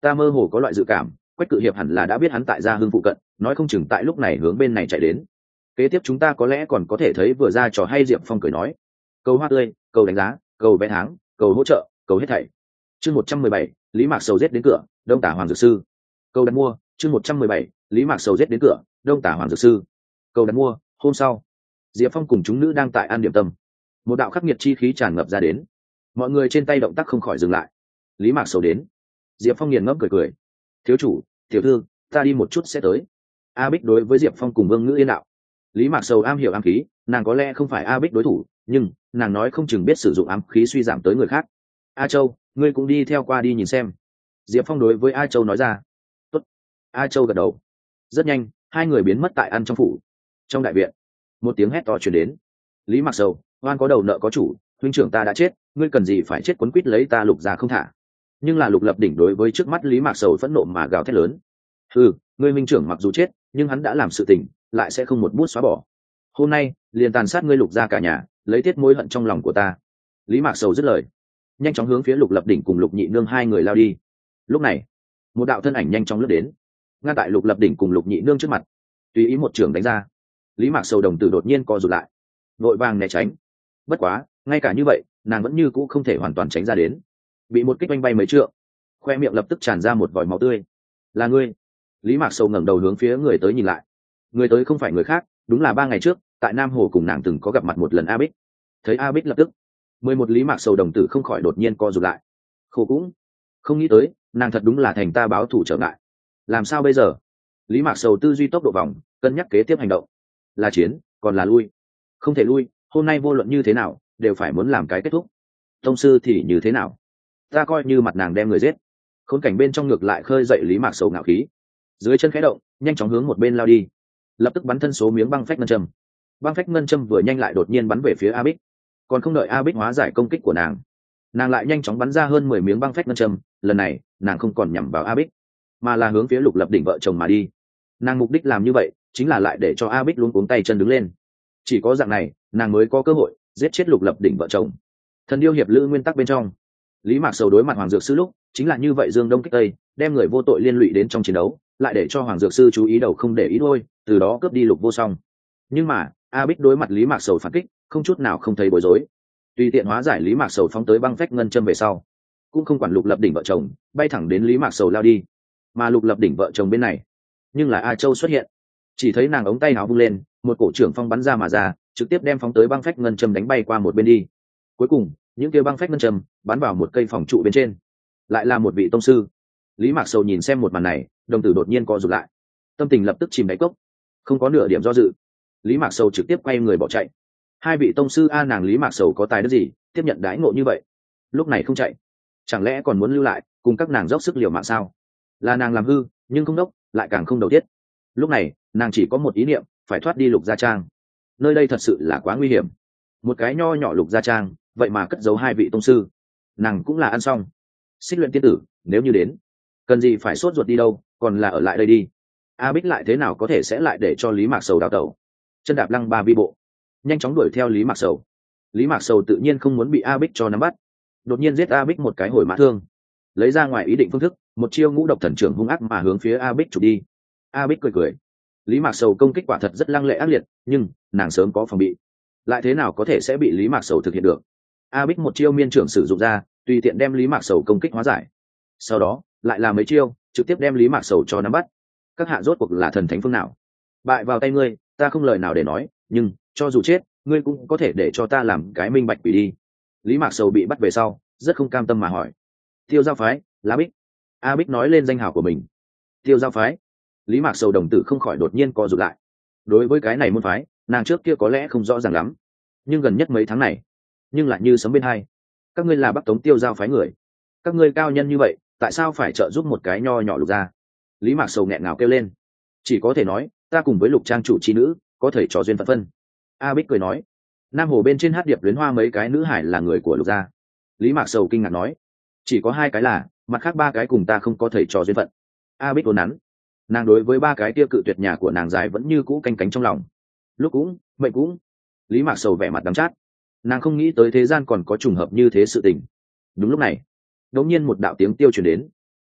Ta mơ hồ có loại dự cảm, Quách Cự Hiệp hẳn là đã biết hắn tại Gia Hưng phụ cận, nói không chừng tại lúc này hướng bên này chạy đến. Kế tiếp chúng ta có lẽ còn có thể thấy vừa ra trò hay. Diệp Phong cười nói. Cầu hoa tươi, cầu đánh giá, cầu vé tháng, cầu hỗ trợ, cầu hết thảy. Chương 117, Lý Mạc Sầu giết đến cửa, Đông Tả Hoàng Dược Sư. Cầu đặt mua. Chương 117, Lý Mạc Sầu giết đến cửa, Đông Tả Hoàng Dược Sư. Cầu đặt mua. Hôm sau, Diệp Phong cùng chúng nữ đang tại ăn điểm tâm, một đạo khắc nghiệt chi khí tràn ngập ra đến, mọi người trên tay động tác không khỏi dừng lại. Lý Mạc Sầu đến. Diệp Phong nghiền ngẫm cười cười. Thiếu chủ, tiểu thư, ta đi một chút sẽ tới. A Bích đối với Diệp Phong cùng Vương Ngữ yên đạo. Lý Mạc Sầu am hiểu ám khí, nàng có lẽ không phải A Bích đối thủ, nhưng nàng nói không chừng biết sử dụng ám khí suy giảm tới người khác. A Châu, ngươi cũng đi theo qua đi nhìn xem. Diệp Phong đối với A Châu nói ra. Tốt. A Châu gật đầu. Rất nhanh, hai người biến mất tại ăn trong phủ. Trong đại viện, một tiếng hét to truyền đến. Lý Mạc Sầu, oan có đầu nợ có chủ, huynh trưởng ta đã chết, ngươi cần gì phải chết quấn quýt lấy ta Lục gia không thả. Nhưng là Lục Lập Đỉnh đối với trước mắt Lý Mạc Sầu phẫn nộ mà gào thét lớn. Ngươi huynh trưởng mặc dù chết, nhưng hắn đã làm sự tình, lại sẽ không một bút xóa bỏ. Hôm nay liền tàn sát ngươi Lục gia cả nhà, lấy tiết mối hận trong lòng của ta. Lý Mạc Sầu dứt lời, nhanh chóng hướng phía Lục Lập Đỉnh cùng Lục Nhị Nương hai người lao đi. Lúc này, một đạo thân ảnh nhanh chóng lướt đến, ngăn tại Lục Lập Đỉnh cùng Lục Nhị Nương trước mặt, tùy ý một trường đánh ra. Lý Mạc Sầu đồng tử đột nhiên co rụt lại, vội vàng né tránh. Bất quá, ngay cả như vậy, nàng vẫn như cũ không thể hoàn toàn tránh ra đến, bị một kích oanh bay mấy trượng, khoe miệng lập tức tràn ra một vòi máu tươi. Là ngươi? Lý Mạc Sầu ngẩng đầu hướng phía người tới nhìn lại. Người tới không phải người khác, đúng là 3 ngày trước tại Nam Hồ cùng nàng từng có gặp mặt một lần A Bích. Thấy A Bích lập tức 11 Lý Mạc Sầu đồng tử không khỏi đột nhiên co rụt lại. Khổ cũng không nghĩ tới, nàng thật đúng là thành ta báo thủ trở ngại. Làm sao bây giờ? Lý Mạc Sầu tư duy tốc độ vòng, cân nhắc kế tiếp hành động. Là chiến, còn là lui? Không thể lui, hôm nay vô luận như thế nào đều phải muốn làm cái kết thúc. Tông sư thì như thế nào? Ta coi như mặt nàng đem người giết. Khốn cảnh bên trong ngược lại khơi dậy Lý Mạc Sầu ngạo khí, dưới chân khẽ động, nhanh chóng hướng một bên lao đi, lập tức bắn thân số miếng băng phách ngân châm. Băng phách ngân châm vừa nhanh lại đột nhiên bắn về phía A Bích. Còn không đợi A Bích hóa giải công kích của nàng lại nhanh chóng bắn ra hơn 10 miếng băng phách ngân châm. Lần này nàng không còn nhắm vào A Bích, mà là hướng phía Lục Lập Đỉnh vợ chồng mà đi. Nàng mục đích làm như vậy chính là lại để cho A Bích luống cuống tay chân đứng lên. Chỉ có dạng này nàng mới có cơ hội giết chết Lục Lập Đỉnh vợ chồng. Thần điêu hiệp lữ nguyên tắc bên trong, Lý Mạc Sầu đối mặt Hoàng Dược Sư lúc chính là như vậy, dương đông kích tây, đem người vô tội liên lụy đến trong chiến đấu, lại để cho Hoàng Dược Sư chú ý đầu không để ý thôi, từ đó cướp đi Lục Vô Song. Nhưng mà A Bích đối mặt Lý Mạc Sầu phản kích, không chút nào không thấy bối rối, tùy tiện hóa giải Lý Mạc Sầu phóng tới băng phách ngân châm về sau, cũng không quản Lục Lập Đỉnh vợ chồng, bay thẳng đến Lý Mạc Sầu lao đi. Mà Lục Lập Đỉnh vợ chồng bên này, nhưng là A Châu xuất hiện, chỉ thấy nàng ống tay áo vung lên, một cổ trưởng phong bắn ra mà ra, trực tiếp đem phóng tới băng phách ngân châm đánh bay qua một bên đi. Cuối cùng, những kia băng phách ngân châm bắn vào một cây phòng trụ bên trên, lại là một vị tông sư. Lý Mạc Sầu nhìn xem một màn này, đồng tử đột nhiên co rụt lại, tâm tình lập tức chìm đáy cốc, không có nửa điểm do dự. Lý Mạc Sầu trực tiếp quay người bỏ chạy. Hai vị tông sư, nàng Lý Mạc Sầu có tài đức gì tiếp nhận đãi ngộ như vậy? Lúc này không chạy, chẳng lẽ còn muốn lưu lại cùng các nàng dốc sức liều mạng sao? Là nàng làm hư, nhưng không đốc, lại càng không đầu tiết. Lúc này nàng chỉ có một ý niệm, phải thoát đi Lục Gia Trang. Nơi đây thật sự là quá nguy hiểm. Một cái nho nhỏ Lục Gia Trang, vậy mà cất giấu hai vị tông sư, nàng cũng là ăn xong. Xích Luyện tiên tử nếu như đến, cần gì phải sốt ruột đi đâu, còn là ở lại đây đi. A Bích lại thế nào có thể sẽ lại để cho Lý Mạc Sầu đào tẩu? Chân đạp lăng ba vi bộ, nhanh chóng đuổi theo Lý Mạc Sầu. Lý Mạc Sầu tự nhiên không muốn bị A Bích cho nắm bắt, đột nhiên giết A Bích một cái hồi mã thương, lấy ra ngoài ý định phương thức, một chiêu ngũ độc thần trưởng hung ác mà hướng phía A Bích chụp đi. A Bích cười cười. Lý Mạc Sầu công kích quả thật rất lăng lệ ác liệt, nhưng nàng sớm có phòng bị, lại thế nào có thể sẽ bị Lý Mạc Sầu thực hiện được. A Bích một chiêu miên trưởng sử dụng ra, tùy tiện đem Lý Mạc Sầu công kích hóa giải, sau đó lại là mấy chiêu trực tiếp đem Lý Mạc Sầu cho nắm bắt. Các hạ rốt cuộc là thần thánh phương nào? Bại vào tay ngươi, ta không lời nào để nói, nhưng cho dù chết, ngươi cũng có thể để cho ta làm cái minh bạch quỷ đi. Lý Mạc Sầu bị bắt về sau, rất không cam tâm mà hỏi. Tiêu Giao phái, Lá Bích. A Bích nói lên danh hào của mình. Tiêu Giao phái. Lý Mạc Sầu đồng tử không khỏi đột nhiên co rụt lại. Đối với cái này môn phái, nàng trước kia có lẽ không rõ ràng lắm, nhưng gần nhất mấy tháng này, nhưng lại như sấm bên hai. Các ngươi là Bắc Tống Tiêu Giao phái người, các ngươi cao nhân như vậy, tại sao phải trợ giúp một cái nho nhỏ Lục gia? Lý Mạc Sầu nghẹn ngào kêu lên. Chỉ có thể nói, ta cùng với Lục trang chủ chi nữ có thể trò duyên phận phân. A Bích cười nói. Nam Hồ bên trên hát điệp luyến hoa mấy cái nữ hải là người của Lục gia. Lý Mạc Sầu kinh ngạc nói. Chỉ có 2 cái là, mặt khác 3 cái cùng ta không có thầy trò duyên phận. A Bích ốn nắn. Nàng đối với 3 cái kia cự tuyệt nhà của nàng dài vẫn như cũ canh cánh trong lòng. Lúc cũng mệnh cũng. Lý Mạc Sầu vẻ mặt đắng chát, nàng không nghĩ tới thế gian còn có trùng hợp như thế sự tình. Đúng lúc này, đột nhiên một đạo tiếng tiêu truyền đến.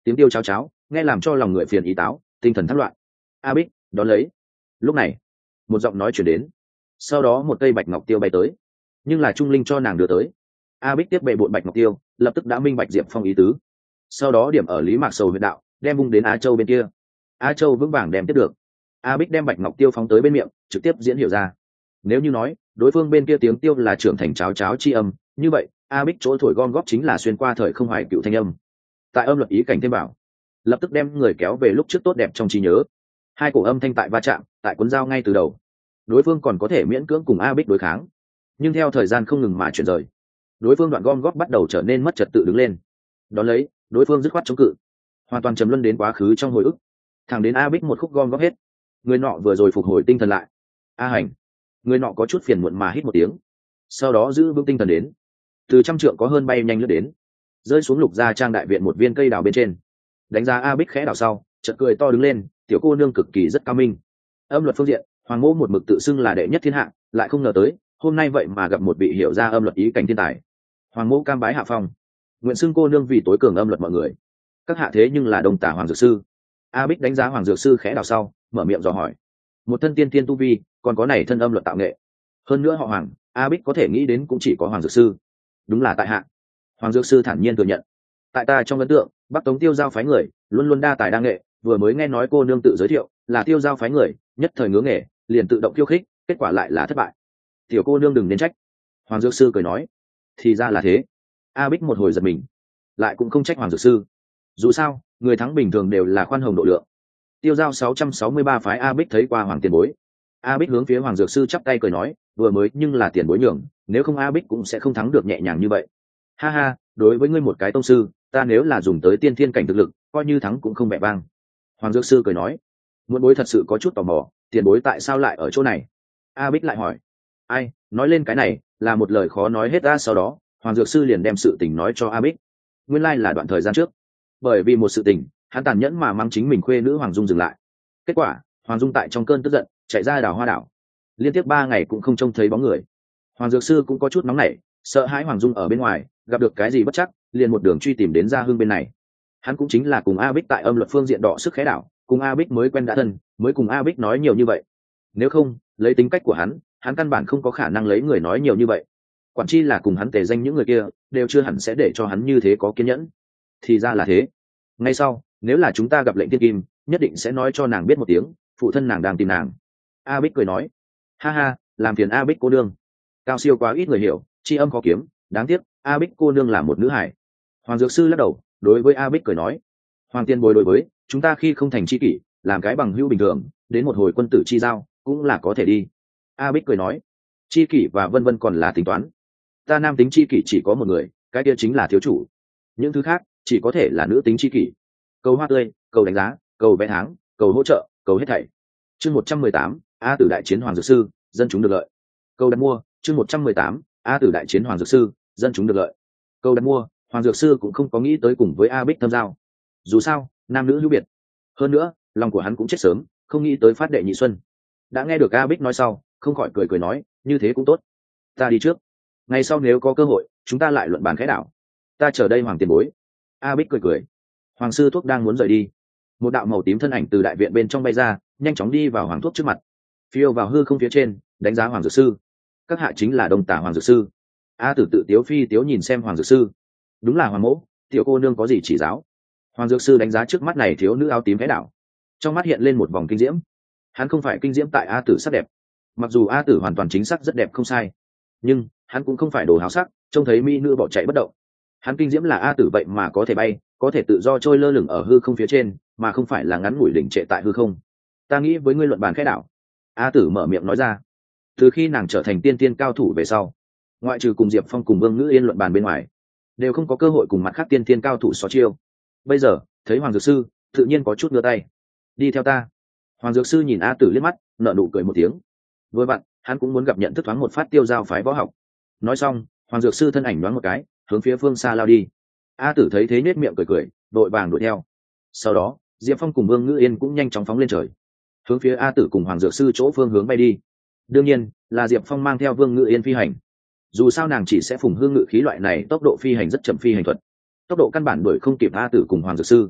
tiếng tiêu cháo cháo nghe làm cho lòng người phiền ý táo, tinh thần thất loạn. A Bích đón lấy. Lúc này một giọng nói chuyển đến, sau đó một cây bạch ngọc tiêu bay tới, nhưng là Trung Linh cho nàng đưa tới. A Bích tiếp bệ bộn bạch ngọc tiêu, lập tức đã minh bạch Diệp Phong ý tứ, sau đó điểm ở Lý Mạc Sầu huyệt đạo, đem vung đến Á Châu bên kia. Á Châu vững vàng đem tiếp được. A Bích đem bạch ngọc tiêu phóng tới bên miệng, trực tiếp diễn hiểu ra. Nếu như nói đối phương bên kia tiếng tiêu là trưởng thành cháo cháo chi âm, như vậy A Bích chỗ thổi gom góp chính là xuyên qua thời không hoài cựu thanh âm. Tại âm luật ý cảnh thêm bảo, lập tức đem người kéo về lúc trước tốt đẹp trong trí nhớ. Hai cổ âm thanh tại va chạm, tại cuốn dao ngay từ đầu. Đối phương còn có thể miễn cưỡng cùng A Bích đối kháng, nhưng theo thời gian không ngừng mà chuyển rời, đối phương đoạn gom góp bắt đầu trở nên mất trật tự đứng lên. Đón lấy đối phương dứt khoát chống cự, hoàn toàn chấm luân đến quá khứ trong hồi ức, thẳng đến A Bích một khúc gom góp hết, người nọ vừa rồi phục hồi tinh thần lại. A Hành. Người nọ có chút phiền muộn mà hít một tiếng, sau đó giữ vững tinh thần đến, từ trăm trượng có hơn bay nhanh lướt đến, rơi xuống Lục Gia Trang đại viện một viên cây đào bên trên, đánh giá A Bích khẽ đào sau, chợt cười to đứng lên, tiểu cô nương cực kỳ rất cao minh. Âm luật phương diện, Hoàng Mỗ một mực tự xưng là đệ nhất thiên hạ, lại không ngờ tới hôm nay vậy mà gặp một vị hiểu ra âm luật ý cảnh thiên tài. Hoàng Mỗ cam bái hạ phong, nguyện xưng cô nương vì tối cường âm luật mọi người. Các hạ thế nhưng là Đông Tả Hoàng Dược Sư. A Bích đánh giá Hoàng Dược Sư khẽ đào sau, mở miệng dò hỏi. Một thân tiên tiên tu vi, còn có này thân âm luật tạo nghệ, hơn nữa họ Hoàng, A Bích có thể nghĩ đến cũng chỉ có Hoàng Dược Sư. Đúng là tại hạ. Hoàng Dược Sư thản nhiên thừa nhận. Tại ta trong ấn tượng, Bắc Tống Tiêu Giao phái người luôn luôn đa tài đa nghệ, vừa mới nghe nói cô nương tự giới thiệu là Tiêu Giao phái người, nhất thời ngưỡng nghề, liền tự động khiêu khích, kết quả lại là thất bại. Tiểu cô nương đừng nên trách. Hoàng Dược Sư cười nói. Thì ra là thế. A Bích một hồi giật mình, lại cũng không trách Hoàng Dược Sư. Dù sao, người thắng bình thường đều là khoan hồng độ lượng. Tiêu Giao 663 phái. A Bích thấy qua Hoàng tiền bối. A Bích hướng phía Hoàng Dược Sư chắp tay cười nói, vừa mới nhưng là tiền bối nhường, nếu không A Bích cũng sẽ không thắng được nhẹ nhàng như vậy. Ha ha, đối với ngươi một cái tông sư, ta nếu là dùng tới tiên thiên cảnh thực lực, coi như thắng cũng không bẻ vang. Hoàng Dược Sư cười nói. Muộn bối thật sự có chút tò mò, tiền bối tại sao lại ở chỗ này? A Bích lại hỏi. Ai nói lên cái này là một lời khó nói hết ra. Sau đó Hoàng Dược Sư liền đem sự tình nói cho A Bích. Nguyên lai là đoạn thời gian trước, bởi vì một sự tình, hắn tàn nhẫn mà mang chính mình khuê nữ Hoàng Dung dừng lại. Kết quả Hoàng Dung tại trong cơn tức giận chạy ra Đào Hoa đảo, liên tiếp 3 ngày cũng không trông thấy bóng người. Hoàng Dược Sư cũng có chút nóng nảy, sợ hãi Hoàng Dung ở bên ngoài gặp được cái gì bất chắc, liền một đường truy tìm đến Gia Hưng bên này. Hắn cũng chính là cùng A Bích tại âm luật phương diện đọ sức khé đảo, cùng A Bích mới quen đã thân, mới cùng A Bích nói nhiều như vậy. Nếu không, lấy tính cách của hắn căn bản không có khả năng lấy người nói nhiều như vậy. Quản chi là cùng hắn tề danh những người kia, đều chưa hẳn sẽ để cho hắn như thế có kiên nhẫn. Thì ra là thế. Ngay sau, nếu là chúng ta gặp lệnh tiên kim, nhất định sẽ nói cho nàng biết một tiếng, phụ thân nàng đang tìm nàng. A Bích cười nói. Ha ha, làm phiền A Bích cô nương. Cao siêu quá ít người hiểu, tri âm khó kiếm, đáng tiếc A Bích cô nương là một nữ hải. Hoàng Dược Sư lắc đầu, đối với A Bích cười nói. Hoàng tiên bồi đối với chúng ta khi không thành tri kỷ, làm cái bằng hữu bình thường, đến một hồi quân tử chi giao cũng là có thể đi. A Bích cười nói. Tri kỷ và vân vân còn là tính toán. Ta nam tính tri kỷ chỉ có một người, cái kia chính là thiếu chủ. Những thứ khác chỉ có thể là nữ tính tri kỷ. Cầu hoa tươi, cầu đánh giá, cầu vẽ tháng, cầu hỗ trợ, cầu hết thảy. Chương 118, A Tử đại chiến Hoàng Dược Sư, dân chúng được lợi. Cầu đặt mua. Chương 118, A Tử đại chiến Hoàng Dược Sư, dân chúng được lợi. Cầu đặt mua. Hoàng Dược Sư cũng không có nghĩ tới cùng với A Bích thâm giao. Dù sao, nam nữ hữu biệt. Hơn nữa, lòng của hắn cũng chết sớm, không nghĩ tới phát đệ nhị xuân. Đã nghe được A Bích nói sau, không khỏi cười nói, như thế cũng tốt. Ta đi trước. Ngày sau nếu có cơ hội, chúng ta lại luận bàn khẽ đảo. Ta chờ đây Hoàng tiền bối. A Bích cười. Hoàng sư thuốc đang muốn rời đi, một đạo màu tím thân ảnh từ đại viện bên trong bay ra, nhanh chóng đi vào Hoàng thuốc trước mặt, phiêu vào hư không phía trên, đánh giá Hoàng Dược Sư. Các hạ chính là Đông Tả Hoàng Dược Sư. A Tử tự tiếu phi tiếu nhìn xem Hoàng Dược Sư. Đúng là Hoàng mỗ, tiểu cô nương có gì chỉ giáo? Hoàng Dược Sư đánh giá trước mắt này thiếu nữ áo tím khẽ đảo, trong mắt hiện lên một vòng kinh diễm. Hắn không phải kinh diễm tại A Tử sắc đẹp, mặc dù A Tử hoàn toàn chính xác rất đẹp không sai, nhưng hắn cũng không phải đồ háo sắc, trông thấy mỹ nữ bỏ chạy bất động. Hắn kinh diễm là A Tử vậy mà có thể bay, có thể tự do trôi lơ lửng ở hư không phía trên, mà không phải là ngắn ngủi đỉnh trệ tại hư không. Ta nghĩ với ngươi luận bàn khẽ đảo. A Tử mở miệng nói ra. Từ khi nàng trở thành tiên tiên cao thủ về sau, ngoại trừ cùng Diệp Phong cùng Vương Ngữ Yên luận bàn bên ngoài, đều không có cơ hội cùng mặt khác tiên tiên cao thủ so chiêu. Bây giờ thấy Hoàng Dược Sư, tự nhiên có chút ngửa tay. Đi theo ta. Hoàng Dược Sư nhìn A Tử liếc mắt, nở nụ cười một tiếng. Vừa vặn, hắn cũng muốn gặp nhận thức thoáng một phát Tiêu Giao phái võ học. Nói xong, Hoàng Dược Sư thân ảnh nhoáng một cái, hướng phía phương xa lao đi. A Tử thấy thế nết miệng cười, đội vàng đuổi theo. Sau đó, Diệp Phong cùng Vương Ngữ Yên cũng nhanh chóng phóng lên trời, hướng phía A Tử cùng Hoàng Dược Sư chỗ phương hướng bay đi. Đương nhiên, là Diệp Phong mang theo Vương Ngữ Yên phi hành. Dù sao nàng chỉ sẽ phùng hương ngự khí loại này tốc độ phi hành rất chậm phi hành thuật, tốc độ căn bản đuổi không kịp A Tử cùng Hoàng Dược Sư.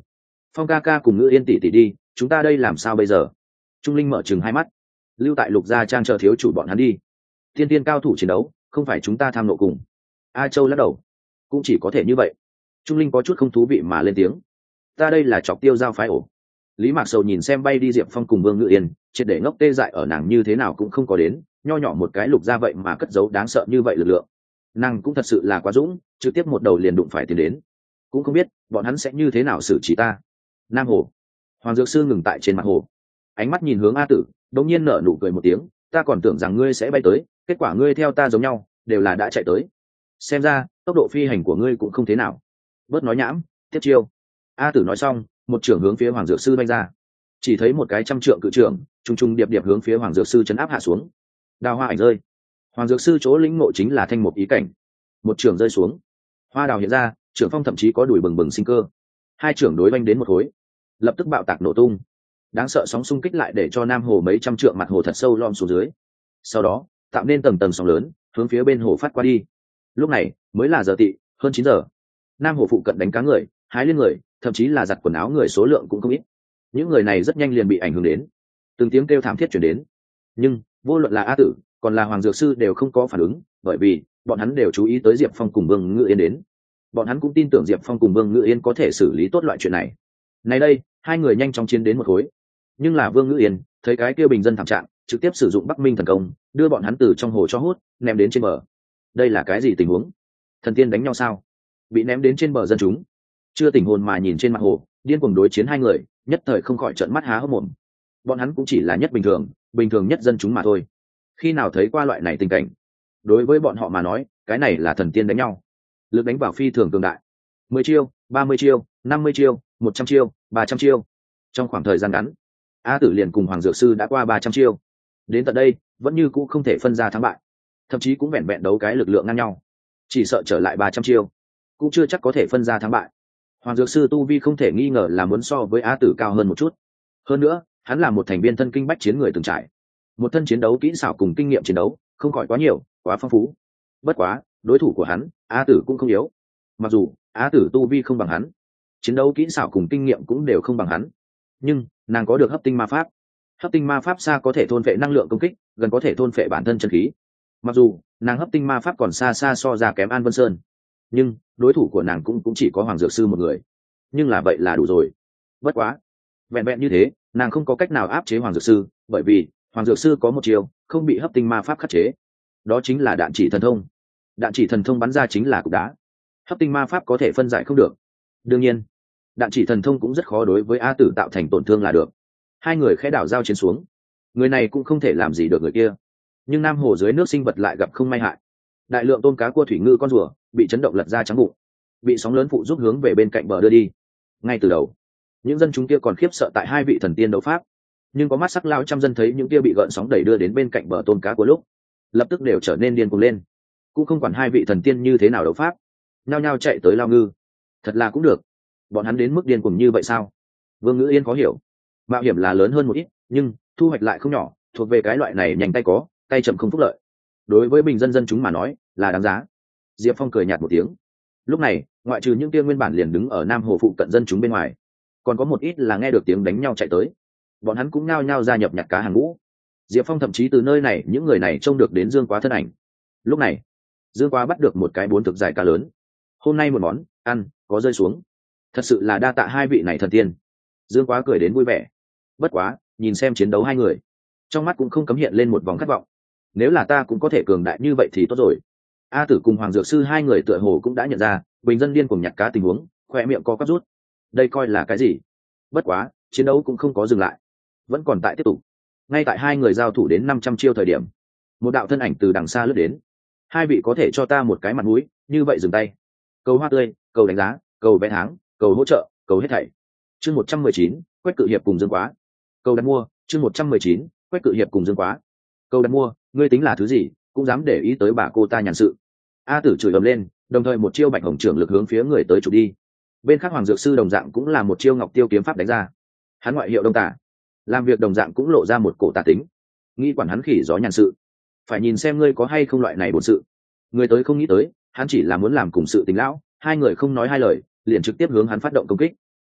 Phong ca ca cùng Ngữ Yên tỷ tỷ đi, chúng ta đây làm sao bây giờ? Trung Linh mở chừng hai mắt. Lưu tại Lục gia trang chờ thiếu chủ bọn hắn đi. Thiên tiên cao thủ chiến đấu, không phải chúng ta tham nộ cùng. A Châu lắc đầu. Cũng chỉ có thể như vậy. Trung Linh có chút không thú vị mà lên tiếng. Ta đây là chọc tiêu giao phái ổ. Lý Mạc Sầu nhìn xem bay đi Diệp Phong cùng Vương Ngữ Yên, triệt để ngốc tê dại ở nàng như thế nào cũng không có đến, nho nhỏ một cái Lục gia vậy mà cất giấu đáng sợ như vậy lực lượng. Nàng cũng thật sự là quá dũng, trực tiếp một đầu liền đụng phải tiến đến. Cũng không biết bọn hắn sẽ như thế nào xử trí ta. Nam Hồ. Hoàng Dược Sư ngừng tại trên mặt hồ, ánh mắt nhìn hướng A Tử, đột nhiên nở nụ cười một tiếng, ta còn tưởng rằng ngươi sẽ bay tới, kết quả ngươi theo ta giống nhau, đều là đã chạy tới. Xem ra tốc độ phi hành của ngươi cũng không thế nào. Bớt nói nhảm, tiếp chiêu. A Tử nói xong, một trưởng hướng phía Hoàng Dược Sư bay ra. Chỉ thấy một cái trăm trượng cự trưởng, trung trung điệp điệp hướng phía Hoàng Dược Sư chấn áp hạ xuống. Đào hoa ảnh rơi. Hoàng Dược Sư chỗ lĩnh ngộ chính là thanh một ý cảnh. Một trưởng rơi xuống, hoa đào hiện ra, trưởng phong thậm chí có đuổi bừng bừng sinh cơ. Hai trưởng đối vanh đến một khối, lập tức bạo tạc nổ tung. Đáng sợ sóng xung kích lại để cho Nam Hồ mấy trăm trượng mặt hồ thật sâu lom xuống dưới. Sau đó tạo nên tầng tầng sóng lớn, hướng phía bên hồ phát qua đi. Lúc này mới là giờ tị, hơn 9 giờ. Nam Hồ phụ cận đánh cá người, hái liên người, thậm chí là giặt quần áo người số lượng cũng không ít. Những người này rất nhanh liền bị ảnh hưởng đến, từng tiếng kêu thảm thiết truyền đến. Nhưng vô luận là A Tử còn là Hoàng Dược Sư đều không có phản ứng, bởi vì bọn hắn đều chú ý tới Diệp Phong cùng Vương Ngữ Yên đến. Bọn hắn cũng tin tưởng Diệp Phong cùng Vương Ngữ Yên có thể xử lý tốt loại chuyện này. Này đây, hai người nhanh chóng chiến đến một khối. Nhưng là Vương Ngữ Yên thấy cái kia bình dân thảm trạng, trực tiếp sử dụng Bắc Minh thần công, đưa bọn hắn từ trong hồ cho hút, ném đến trên bờ. Đây là cái gì tình huống? Thần tiên đánh nhau sao? Bị ném đến trên bờ dân chúng, chưa tỉnh hồn mà nhìn trên mặt hồ, điên cuồng đối chiến hai người, nhất thời không khỏi trợn mắt há hốc mồm. Bọn hắn cũng chỉ là nhất bình thường nhất dân chúng mà thôi. Khi nào thấy qua loại này tình cảnh? Đối với bọn họ mà nói, cái này là thần tiên đánh nhau. Lực đánh vào phi thường cường đại. 10 chiêu, 30 chiêu, 50 chiêu, 100 chiêu, 300 chiêu. Trong khoảng thời gian ngắn, A Tử liền cùng Hoàng Dược Sư đã qua 300 chiêu. Đến tận đây, vẫn như cũ không thể phân ra thắng bại. Thậm chí cũng vẹn vẹn đấu cái lực lượng ngang nhau. Chỉ sợ trở lại 300 chiêu, cũng chưa chắc có thể phân ra thắng bại. Hoàng Dược Sư tu vi không thể nghi ngờ là muốn so với A Tử cao hơn một chút. Hơn nữa, hắn là một thành viên thân kinh bách chiến người từng trải. Một thân chiến đấu kỹ xảo cùng kinh nghiệm chiến đấu, không khỏi quá nhiều, quá phong phú. Bất quá, đối thủ của hắn, A Tử cũng không yếu. Mặc dù A Tử tu vi không bằng hắn, chiến đấu kỹ xảo cùng kinh nghiệm cũng đều không bằng hắn, nhưng nàng có được hấp tinh ma pháp. Hấp tinh ma pháp xa có thể thôn phệ năng lượng công kích, gần có thể thôn phệ bản thân chân khí. Mặc dù nàng hấp tinh ma pháp còn xa xa so ra kém An Vân Sơn, nhưng đối thủ của nàng cũng chỉ có Hoàng Dược Sư một người. Nhưng là vậy là đủ rồi. Bất quá, vẹn vẹn như thế, nàng không có cách nào áp chế Hoàng Dược Sư, bởi vì Hoàng Dược Sư có một chiều không bị hấp tinh ma pháp khắc chế, đó chính là đạn chỉ thần thông. Đạn chỉ thần thông bắn ra chính là cục đá, hấp tinh ma pháp có thể phân giải không được. Đương nhiên, đạn chỉ thần thông cũng rất khó đối với A Tử tạo thành tổn thương là được. Hai người khẽ đảo giao chiến xuống, người này cũng không thể làm gì được người kia. Nhưng Nam Hồ dưới nước sinh vật lại gặp không may hại. Đại lượng tôm cá cua thủy ngư con rùa bị chấn động lật ra trắng bụng, bị sóng lớn phụ giúp hướng về bên cạnh bờ đưa đi. Ngay từ đầu, những dân chúng kia còn khiếp sợ tại hai vị thần tiên đấu pháp, nhưng có mắt sắc lao trăm dân thấy những kia bị gợn sóng đẩy đưa đến bên cạnh bờ tôm cá của lúc, lập tức đều trở nên điên cuồng lên, cũng không quản hai vị thần tiên như thế nào đấu pháp, nhao nhao chạy tới lao ngư. Thật là cũng được, bọn hắn đến mức điên cuồng như vậy sao? Vương Ngữ Yên khó hiểu. Mạo hiểm là lớn hơn một ít, nhưng thu hoạch lại không nhỏ, thuộc về cái loại này nhanh tay có, tay chậm không phúc lợi. Đối với bình dân dân chúng mà nói, là đáng giá. Diệp Phong cười nhạt một tiếng. Lúc này, ngoại trừ những kia nguyên bản liền đứng ở Nam Hồ phụ cận dân chúng bên ngoài, còn có một ít là nghe được tiếng đánh nhau chạy tới. Bọn hắn cũng nhao nhao gia nhập nhặt cá hàng ngũ. Diệp Phong thậm chí từ nơi này những người này trông được đến Dương Quá thân ảnh. Lúc này, Dương Quá bắt được một cái 4 thực dài cá lớn. Hôm nay một món ăn có rơi xuống, thật sự là đa tạ hai vị này thần tiên. Dương Quá cười đến vui vẻ. Bất quá, nhìn xem chiến đấu hai người, trong mắt cũng không cấm hiện lên một vòng khát vọng. Nếu là ta cũng có thể cường đại như vậy thì tốt rồi. A Tử cùng Hoàng Dược Sư hai người tựa hồ cũng đã nhận ra bình dân điên cuồng nhặt cá tình huống, khoe miệng co quắp rút. Đây coi là cái gì? Bất quá, chiến đấu cũng không có dừng lại, vẫn còn tại tiếp tục. Ngay tại hai người giao thủ đến 500 chiêu thời điểm, một đạo thân ảnh từ đằng xa lướt đến. Hai vị có thể cho ta một cái mặt mũi, như vậy dừng tay. Cầu hoa tươi, cầu đánh giá, cầu vé tháng, cầu hỗ trợ, cầu hết thảy. Chương 119, Quách Cự Hiệp cùng Dương Quá. Cầu đặt mua, chương 119, Quách Cự Hiệp cùng Dương Quá. Cầu đặt mua, ngươi tính là thứ gì, cũng dám để ý tới bà cô ta nhàn sự. A Tử chửi ầm lên, đồng thời một chiêu Bạch Hồng trưởng lực hướng phía người tới chụp đi. Bên khác Hoàng Dược Sư đồng dạng cũng là một chiêu Ngọc Tiêu kiếm pháp đánh ra. Hắn ngoại hiệu Đông Tả, làm việc đồng dạng cũng lộ ra một cổ tà tính. Nghĩ quản hắn khỉ gió nhàn sự, phải nhìn xem ngươi có hay không loại này bổn sự. Người tới không nghĩ tới, hắn chỉ là muốn làm cùng sự tình lão, hai người không nói hai lời, liền trực tiếp hướng hắn phát động công kích.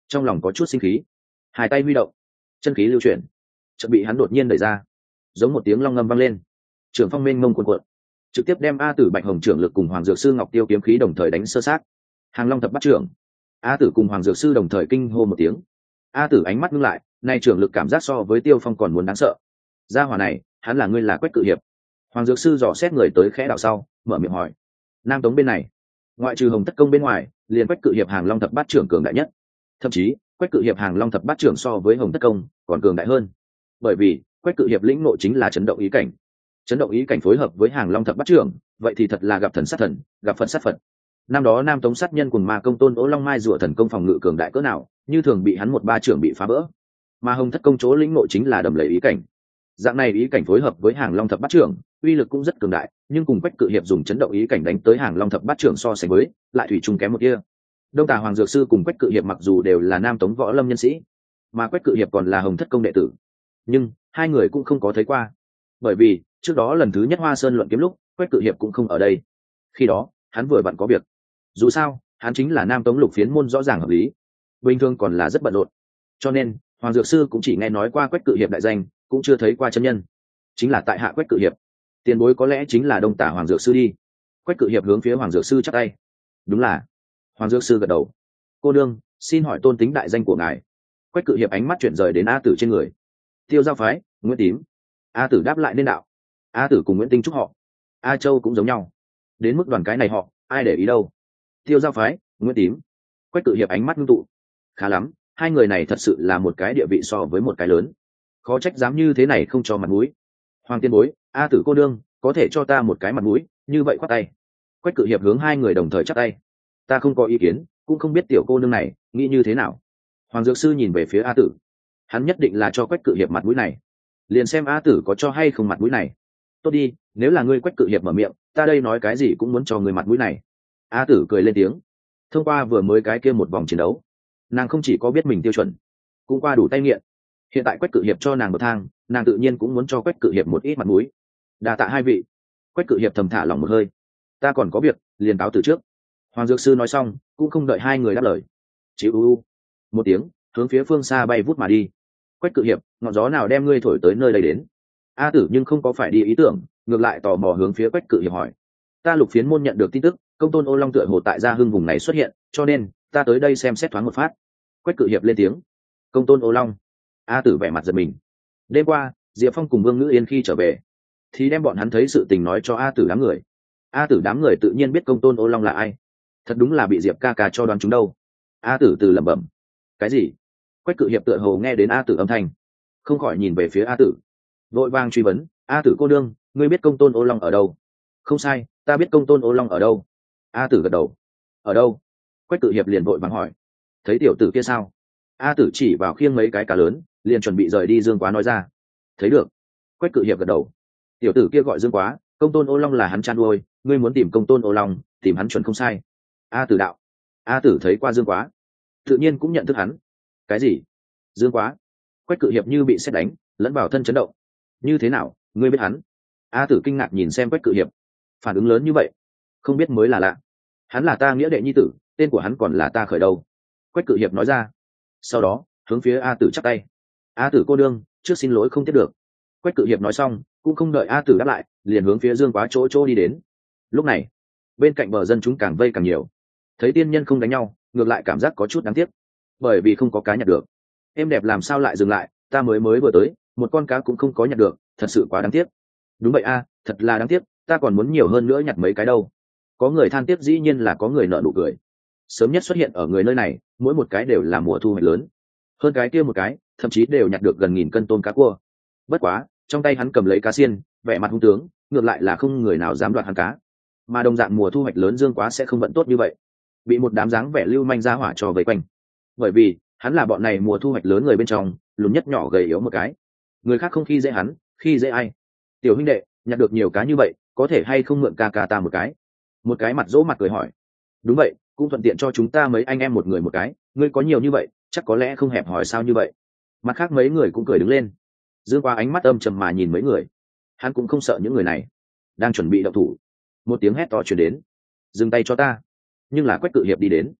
trong lòng có chút sinh khí, hai tay huy động, chân khí lưu chuyển, chợt bị hắn đột nhiên đẩy ra, giống một tiếng long ngâm vang lên, trường phong mênh mông cuộn cuộn, trực tiếp đem A Tử Bạch Hồng trưởng lực cùng Hoàng Dược Sư Ngọc Tiêu kiếm khí đồng thời đánh sơ sát. Hàng Long thập bát trưởng. A Tử cùng Hoàng Dược Sư đồng thời kinh hô một tiếng. A Tử ánh mắt ngưng lại, nay trưởng lực cảm giác so với Tiêu Phong còn muốn đáng sợ. Gia hỏa này, hắn là ngươi là Quách Cự Hiệp. Hoàng Dược Sư dò xét người tới khẽ đạo sau, mở miệng hỏi. Nam Tống bên này, ngoại trừ Hồng Tất Công bên ngoài, liền Quách Cự Hiệp Hàng Long thập bát trưởng cường đại nhất. Thậm chí, Quách Cự Hiệp Hàng Long thập bát trưởng so với Hồng Tất Công còn cường đại hơn. Bởi vì, Quách Cự Hiệp lĩnh ngộ chính là chấn động ý cảnh. Chấn động ý cảnh phối hợp với Hàng Long thập bát trưởng, vậy thì thật là gặp thần sát thần, gặp Phật sát Phật. Năm đó Nam Tống sát nhân cùng Ma Công Tôn Ố Long Mai rùa thần công phòng ngự cường đại cỡ nào, như thường bị hắn một ba trưởng bị phá vỡ. Mà Hồng Thất Công chỗ lĩnh ngộ chính là đầm lầy ý cảnh. Dạng này ý cảnh phối hợp với Hàng Long thập bát trưởng, uy lực cũng rất cường đại, nhưng cùng Quách Cự Hiệp dùng chấn động ý cảnh đánh tới Hàng Long thập bát trưởng so sánh với, lại thủy chung kém một tia. Đông Tà Hoàng Dược Sư cùng Quách Cự Hiệp mặc dù đều là Nam Tống võ lâm nhân sĩ, mà Quách Cự Hiệp còn là Hồng Thất Công đệ tử, nhưng hai người cũng không có thấy qua. Bởi vì trước đó lần thứ nhất Hoa Sơn luận kiếm lúc, Quách Cự Hiệp cũng không ở đây. Khi đó, hắn vừa bận có việc. Dù sao, hắn chính là Nam Tống lục phiến môn rõ ràng hợp lý, bình thường còn là rất bận rộn. Cho nên, Hoàng Dược Sư cũng chỉ nghe nói qua Quách Cự Hiệp đại danh, cũng chưa thấy qua chân nhân. Chính là tại hạ Quách Cự Hiệp. Tiền bối có lẽ chính là Đông Tả Hoàng Dược Sư đi. Quách Cự Hiệp hướng phía Hoàng Dược Sư chắp tay. Đúng là. Hoàng Dược Sư gật đầu. Cô đương, xin hỏi tôn tính đại danh của ngài. Quách Cự Hiệp ánh mắt chuyển rời đến A Tử trên người. Tiêu Giao phái, Nguyễn Tím. A Tử đáp lại nên đạo. A Tử cùng Nguyễn Tinh chúc họ. A Châu cũng giống nhau. Đến mức đoàn cái này họ, ai để ý đâu. Tiêu Giao phái, Nguyễn Tím. Quách Cự Hiệp ánh mắt ngưng tụ. Khá lắm, hai người này thật sự là một cái địa vị so với một cái lớn. Khó trách dám như thế này không cho mặt mũi. Hoàng tiên bối, A Tử cô đương, có thể cho ta một cái mặt mũi, như vậy khoát tay. Quách Cự Hiệp hướng hai người đồng thời chắp tay. Ta không có ý kiến, cũng không biết tiểu cô nương này nghĩ như thế nào. Hoàng Dược Sư nhìn về phía A Tử. Hắn nhất định là cho Quách Cự Hiệp mặt mũi này, liền xem A Tử có cho hay không mặt mũi này. Tốt đi, nếu là ngươi Quách Cự Hiệp mở miệng, ta đây nói cái gì cũng muốn cho ngươi mặt mũi này. A Tử cười lên tiếng. Thông qua vừa mới cái kia một vòng chiến đấu, nàng không chỉ có biết mình tiêu chuẩn, cũng qua đủ tay nghiện. Hiện tại Quách Cự Hiệp cho nàng một thang, nàng tự nhiên cũng muốn cho Quách Cự Hiệp một ít mặt mũi. Đa tạ hai vị. Quách Cự Hiệp thầm thả lỏng một hơi. Ta còn có việc, liền cáo từ trước. Hoàng Dược Sư nói xong, cũng không đợi hai người đáp lời, chịu một tiếng, hướng phía phương xa bay vút mà đi. Quách Cự Hiệp, ngọn gió nào đem ngươi thổi tới nơi đây đến? A Tử nhưng không có phải đi ý tưởng, ngược lại tò mò hướng phía Quách Cự Hiệp hỏi. Ta lục phiến môn nhận được tin tức, công tôn Ô Long tựa hồ tại Gia Hưng vùng này xuất hiện, cho nên ta tới đây xem xét thoáng một phát. Quách Cự Hiệp lên tiếng. Công tôn Ô Long. A Tử vẻ mặt giật mình. Đêm qua, Diệp Phong cùng Vương Ngữ Yên khi trở về, thì đem bọn hắn thấy sự tình nói cho A Tử đám người. A Tử đám người tự nhiên biết công tôn Ô Long là ai. Thật đúng là bị Diệp ca ca cho đoán chúng đâu. A Tử từ lẩm bẩm. Cái gì? Quách Cự Hiệp tựa hồ nghe đến A Tử âm thanh, không khỏi nhìn về phía A Tử, vội vàng truy vấn. A Tử cô đương, ngươi biết công tôn Ô Long ở đâu? Không sai, ta biết công tôn Ô Long ở đâu. A Tử gật đầu. Ở đâu? Quách Cự Hiệp liền vội vàng hỏi. Thấy tiểu tử kia sao? A Tử chỉ vào khiêng mấy cái cá lớn, liền chuẩn bị rời đi Dương Quá nói ra. Thấy được. Quách Cự Hiệp gật đầu. Tiểu tử kia gọi Dương Quá, công tôn Ô Long là hắn chăn nuôi, ngươi muốn tìm công tôn Ô Long, tìm hắn chuẩn không sai. A Tử đạo. A Tử thấy qua Dương Quá, tự nhiên cũng nhận thức hắn. Cái gì? Dương Quá? Quách Cự Hiệp như bị sét đánh, lẫn vào thân chấn động. Như thế nào, ngươi biết hắn? A Tử kinh ngạc nhìn xem Quách Cự Hiệp, phản ứng lớn như vậy, không biết mới là lạ. Hắn là ta nghĩa đệ nhi tử, tên của hắn còn là ta khởi đầu. Quách Cự Hiệp nói ra. Sau đó hướng phía A Tử chắp tay. A Tử cô đương, trước xin lỗi không tiếp được. Quách Cự Hiệp nói xong, cũng không đợi A Tử đáp lại, liền hướng phía Dương Quá chỗ đi đến. Lúc này, bên cạnh bờ dân chúng càng vây càng nhiều. Thấy tiên nhân không đánh nhau, ngược lại cảm giác có chút đáng tiếc, bởi vì không có cá nhặt được. Em đẹp làm sao lại dừng lại, ta mới vừa tới, một con cá cũng không có nhặt được, thật sự quá đáng tiếc. Đúng vậy a, thật là đáng tiếc, ta còn muốn nhiều hơn nữa nhặt mấy cái đâu. Có người than tiếc, dĩ nhiên là có người nợ nụ cười. Sớm nhất xuất hiện ở người nơi này, mỗi một cái đều là mùa thu hoạch lớn, hơn cái kia một cái thậm chí đều nhặt được gần 1000 cân tôm cá cua. Bất quá trong tay hắn cầm lấy cá xiên, vẻ mặt hung tướng, ngược lại là không người nào dám đoạt hắn cá. Mà đồng dạng mùa thu hoạch lớn Dương Quá sẽ không vận tốt như vậy, bị một đám dáng vẻ lưu manh ra hỏa cho vây quanh, bởi vì hắn là bọn này mùa thu hoạch lớn người bên trong lùn nhất, nhỏ gầy yếu một cái. Người khác không khi dễ hắn, khi dễ ai? Tiểu huynh đệ, nhặt được nhiều cá như vậy, có thể hay không mượn ca ca ta một cái? Một cái mặt dỗ mặt cười hỏi. Đúng vậy, cũng thuận tiện cho chúng ta mấy anh em một người một cái, ngươi có nhiều như vậy, chắc có lẽ không hẹp hỏi sao như vậy. Mặt khác mấy người cũng cười đứng lên. Dương Quá ánh mắt âm trầm mà nhìn mấy người, hắn cũng không sợ những người này đang chuẩn bị động thủ. Một tiếng hét to truyền đến. Dừng tay cho ta. Nhưng là Quách Cự Hiệp đi đến,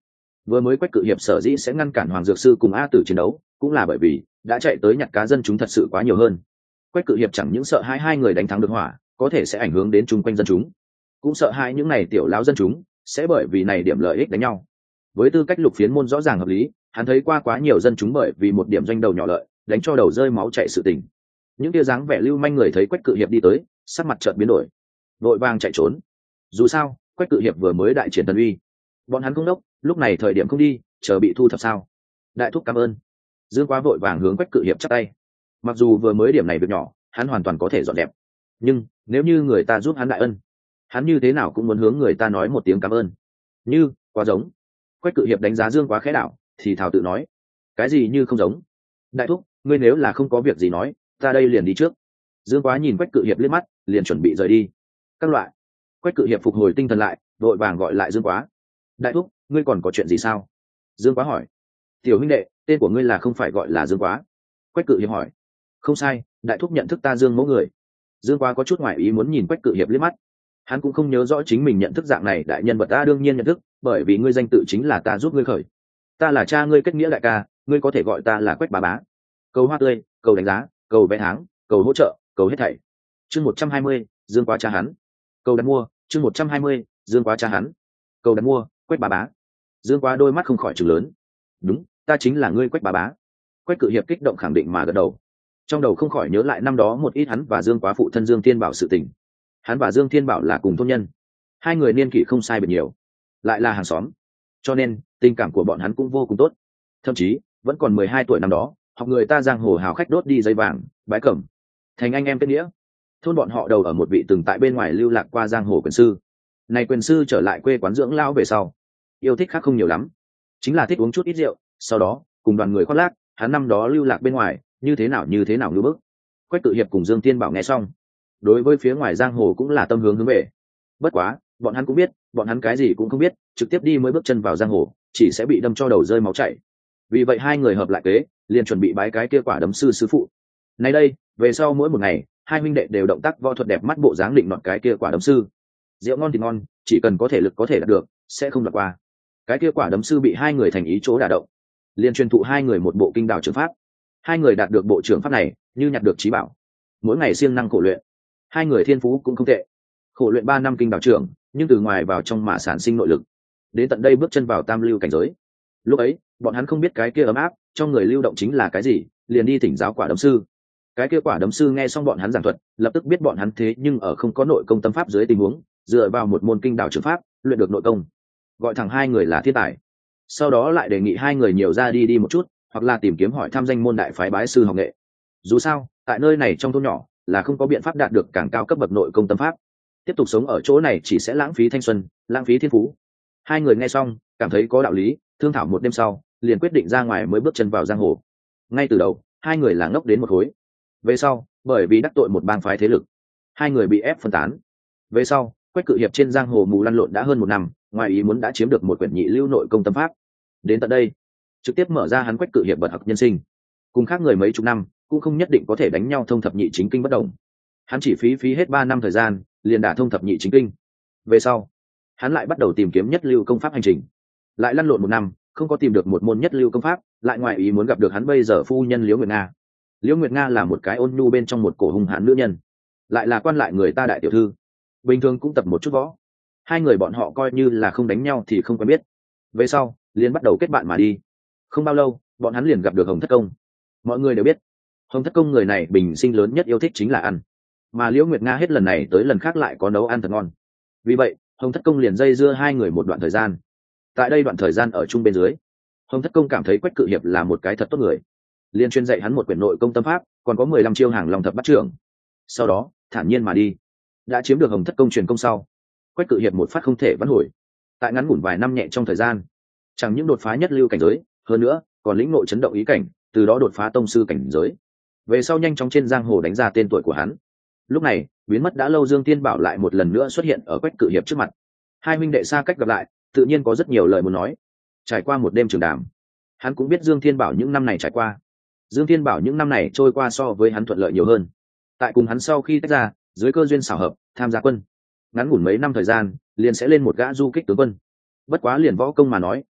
Vừa mới Quách Cự Hiệp sở dĩ sẽ ngăn cản Hoàng Dược Sư cùng A Tử chiến đấu cũng là bởi vì đã chạy tới nhặt cá dân chúng thật sự quá nhiều hơn. Quách Cự Hiệp chẳng những sợ hai người đánh thắng được hỏa có thể sẽ ảnh hưởng đến chung quanh dân chúng, cũng sợ hai những này tiểu lão dân chúng sẽ bởi vì này điểm lợi ích đánh nhau. Với tư cách Lục Phiến môn rõ ràng hợp lý, hắn thấy qua quá nhiều dân chúng bởi vì một điểm doanh đầu nhỏ lợi đánh cho đầu rơi máu chảy sự tình. Những tia dáng vẻ lưu manh người thấy Quách Cự Hiệp đi tới, sắc mặt chợt biến đổi, vội vàng chạy trốn. Dù sao Quách Cự Hiệp vừa mới đại triển thần uy, bọn hắn không đốc, lúc này thời điểm không đi chờ bị thu thập sao? Đại thúc cảm ơn. Dương Quá vội vàng hướng Quách Cự Hiệp chắp tay. Mặc dù vừa mới điểm này việc nhỏ hắn hoàn toàn có thể dọn đẹp, nhưng nếu như người ta giúp hắn đại ân, hắn như thế nào cũng muốn hướng người ta nói một tiếng cảm ơn. Như quá giống. Quách Cự Hiệp đánh giá Dương Quá khẽ đảo thì thào tự nói, cái gì như không giống? Đại thúc, ngươi nếu là không có việc gì nói, ta đây liền đi trước. Dương Quá nhìn Quách Cự Hiệp liếc mắt, liền chuẩn bị rời đi. Các loại. Quách Cự Hiệp phục hồi tinh thần lại, vội vàng gọi lại Dương Quá. Đại thúc, ngươi còn có chuyện gì sao? Dương Quá hỏi. Tiểu huynh đệ, tên của ngươi là không phải gọi là Dương Quá? Quách Cự Hiệp hỏi. Không sai, đại thúc nhận thức ta Dương mẫu người. Dương Quá có chút ngoại ý muốn nhìn Quách Cự Hiệp liếc mắt. Hắn cũng không nhớ rõ chính mình nhận thức dạng này đại nhân vật, ta đương nhiên nhận thức, bởi vì ngươi danh tự chính là ta giúp ngươi khởi. Ta là cha ngươi kết nghĩa đại ca, ngươi có thể gọi ta là Quách bá bá. Cầu hoa tươi, cầu đánh giá, cầu vé tháng, cầu hỗ trợ, cầu hết thảy. Chương 120, Dương Quá cha hắn. Cầu đặt mua, chương 120, Dương Quá cha hắn. Cầu đặt mua, Quách bá bá. Dương Quá đôi mắt không khỏi trừng lớn. Đúng, ta chính là ngươi Quách bá bá. Quách Cự Hiệp kích động khẳng định mà gật đầu. Trong đầu không khỏi nhớ lại năm đó một ít hắn và Dương Quá phụ thân Dương Thiên Bảo sự tình. Hắn và Dương Thiên Bảo là cùng thôn nhân, hai người niên kỷ không sai biệt nhiều, lại là hàng xóm, cho nên tình cảm của bọn hắn cũng vô cùng tốt. Thậm chí vẫn còn 12 tuổi năm đó học người ta giang hồ hào khách đốt đi giấy vàng bái cẩm, thành anh em kết nghĩa. Thôn bọn họ đầu ở một vị từng tại bên ngoài lưu lạc qua giang hồ quyền sư. Này quyền sư trở lại quê quán dưỡng lão về sau, yêu thích khác không nhiều lắm, chính là thích uống chút ít rượu, sau đó cùng đoàn người khoác lác. Hắn năm đó lưu lạc bên ngoài như thế nào ngưỡng bức. Quách Cự Hiệp cùng Dương Thiên Bảo nghe xong, đối với phía ngoài giang hồ cũng là tâm hướng hướng về. Bất quá bọn hắn cũng biết, bọn hắn cái gì cũng không biết, trực tiếp đi mới bước chân vào giang hồ chỉ sẽ bị đâm cho đầu rơi máu chảy. Vì vậy hai người hợp lại kế, liền chuẩn bị bái cái kia quả đấm sư sư phụ. Nay đây, về sau mỗi một ngày hai huynh đệ đều động tác võ thuật đẹp mắt, bộ dáng định nọt cái kia quả đấm sư. Rượu ngon thì ngon, chỉ cần có thể lực có thể đạt được sẽ không lọt qua. Cái kia quả đấm sư bị hai người thành ý chỗ đả động, liền truyền thụ hai người một bộ kinh đào trưởng pháp. Hai người đạt được bộ trưởng pháp này như nhặt được trí bảo, mỗi ngày siêng năng khổ luyện. Hai người thiên phú cũng không tệ, khổ luyện 3 năm kinh đào trưởng, nhưng từ ngoài vào trong mà sản sinh nội lực, đến tận đây bước chân vào tam lưu cảnh giới. Lúc ấy bọn hắn không biết cái kia ấm áp trong người lưu động chính là cái gì, liền đi thỉnh giáo quả đấm sư. Cái kia quả đấm sư nghe xong bọn hắn giảng thuật, lập tức biết bọn hắn thế nhưng ở không có nội công tâm pháp dưới tình huống, dựa vào một môn kinh đào trưởng pháp luyện được nội công, gọi thẳng hai người là thiên tài. Sau đó lại đề nghị hai người nhiều ra đi một chút, hoặc là tìm kiếm hỏi thăm danh môn đại phái bái sư học nghệ. Dù sao tại nơi này trong thôn nhỏ là không có biện pháp đạt được càng cao cấp bậc nội công tâm pháp, tiếp tục sống ở chỗ này chỉ sẽ lãng phí thanh xuân, lãng phí thiên phú. Hai người nghe xong cảm thấy có đạo lý, thương thảo một đêm sau liền quyết định ra ngoài mới bước chân vào giang hồ. Ngay từ đầu hai người là ngốc đến một khối, về sau bởi vì đắc tội một bang phái thế lực, hai người bị ép phân tán. Về sau Quách Cự Hiệp trên giang hồ mù lăn lộn đã hơn 1 năm, ngoài ý muốn đã chiếm được một quyển nhị lưu nội công tâm pháp. Đến tận đây trực tiếp mở ra hắn Quách Cự Hiệp bật học nhân sinh. Cùng khác người mấy chục năm cũng không nhất định có thể đánh nhau thông thập nhị chính kinh bất động. Hắn chỉ phí hết 3 năm thời gian liền đả thông thập nhị chính kinh. Về sau hắn lại bắt đầu tìm kiếm nhất lưu công pháp hành trình, lại lăn lộn 1 năm không có tìm được một môn nhất lưu công pháp, lại ngoài ý muốn gặp được hắn bây giờ phu nhân Liễu Nguyệt Nga. Liễu Nguyệt Nga là một cái ôn nhu bên trong một cổ hung hãn nữ nhân, lại là quan lại người ta đại tiểu thư, bình thường cũng tập một chút võ. Hai người bọn họ coi như là không đánh nhau thì không quen biết, về sau liền bắt đầu kết bạn mà đi. Không bao lâu bọn hắn liền gặp được Hồng Thất Công. Mọi người đều biết Hồng Thất Công người này bình sinh lớn nhất yêu thích chính là ăn, mà Liễu Nguyệt Nga hết lần này tới lần khác lại có nấu ăn thật ngon. Vì vậy Hồng Thất Công liền dây dưa hai người một đoạn thời gian. Tại đây đoạn thời gian ở chung bên dưới, Hồng Thất Công cảm thấy Quách Cự Hiệp là một cái thật tốt người, liền chuyên dạy hắn một quyển nội công tâm pháp, còn có 15 chiêu hàng long thập bát trưởng. Sau đó thản nhiên mà đi. Đã chiếm được Hồng Thất Công truyền công sau, Quách Cự Hiệp một phát không thể vãn hồi. Tại ngắn ngủn vài năm nhẹ trong thời gian, chẳng những đột phá nhất lưu cảnh giới, hơn nữa còn lĩnh ngộ chấn động ý cảnh, từ đó đột phá tông sư cảnh giới. Về sau nhanh chóng trên giang hồ đánh ra tên tuổi của hắn. Lúc này biến mất đã lâu Dương Thiên Bảo lại một lần nữa xuất hiện ở Quách Cự Hiệp trước mặt. Hai huynh đệ xa cách gặp lại, tự nhiên có rất nhiều lời muốn nói. Trải qua một đêm trường đàm, hắn cũng biết Dương Thiên Bảo những năm này trải qua. Dương Thiên Bảo những năm này trôi qua so với hắn thuận lợi nhiều hơn. Tại cùng hắn sau khi tách ra, dưới cơ duyên xảo hợp tham gia quân, ngắn ngủn mấy năm thời gian liền sẽ lên một gã du kích tướng quân. Bất quá liền võ công mà nói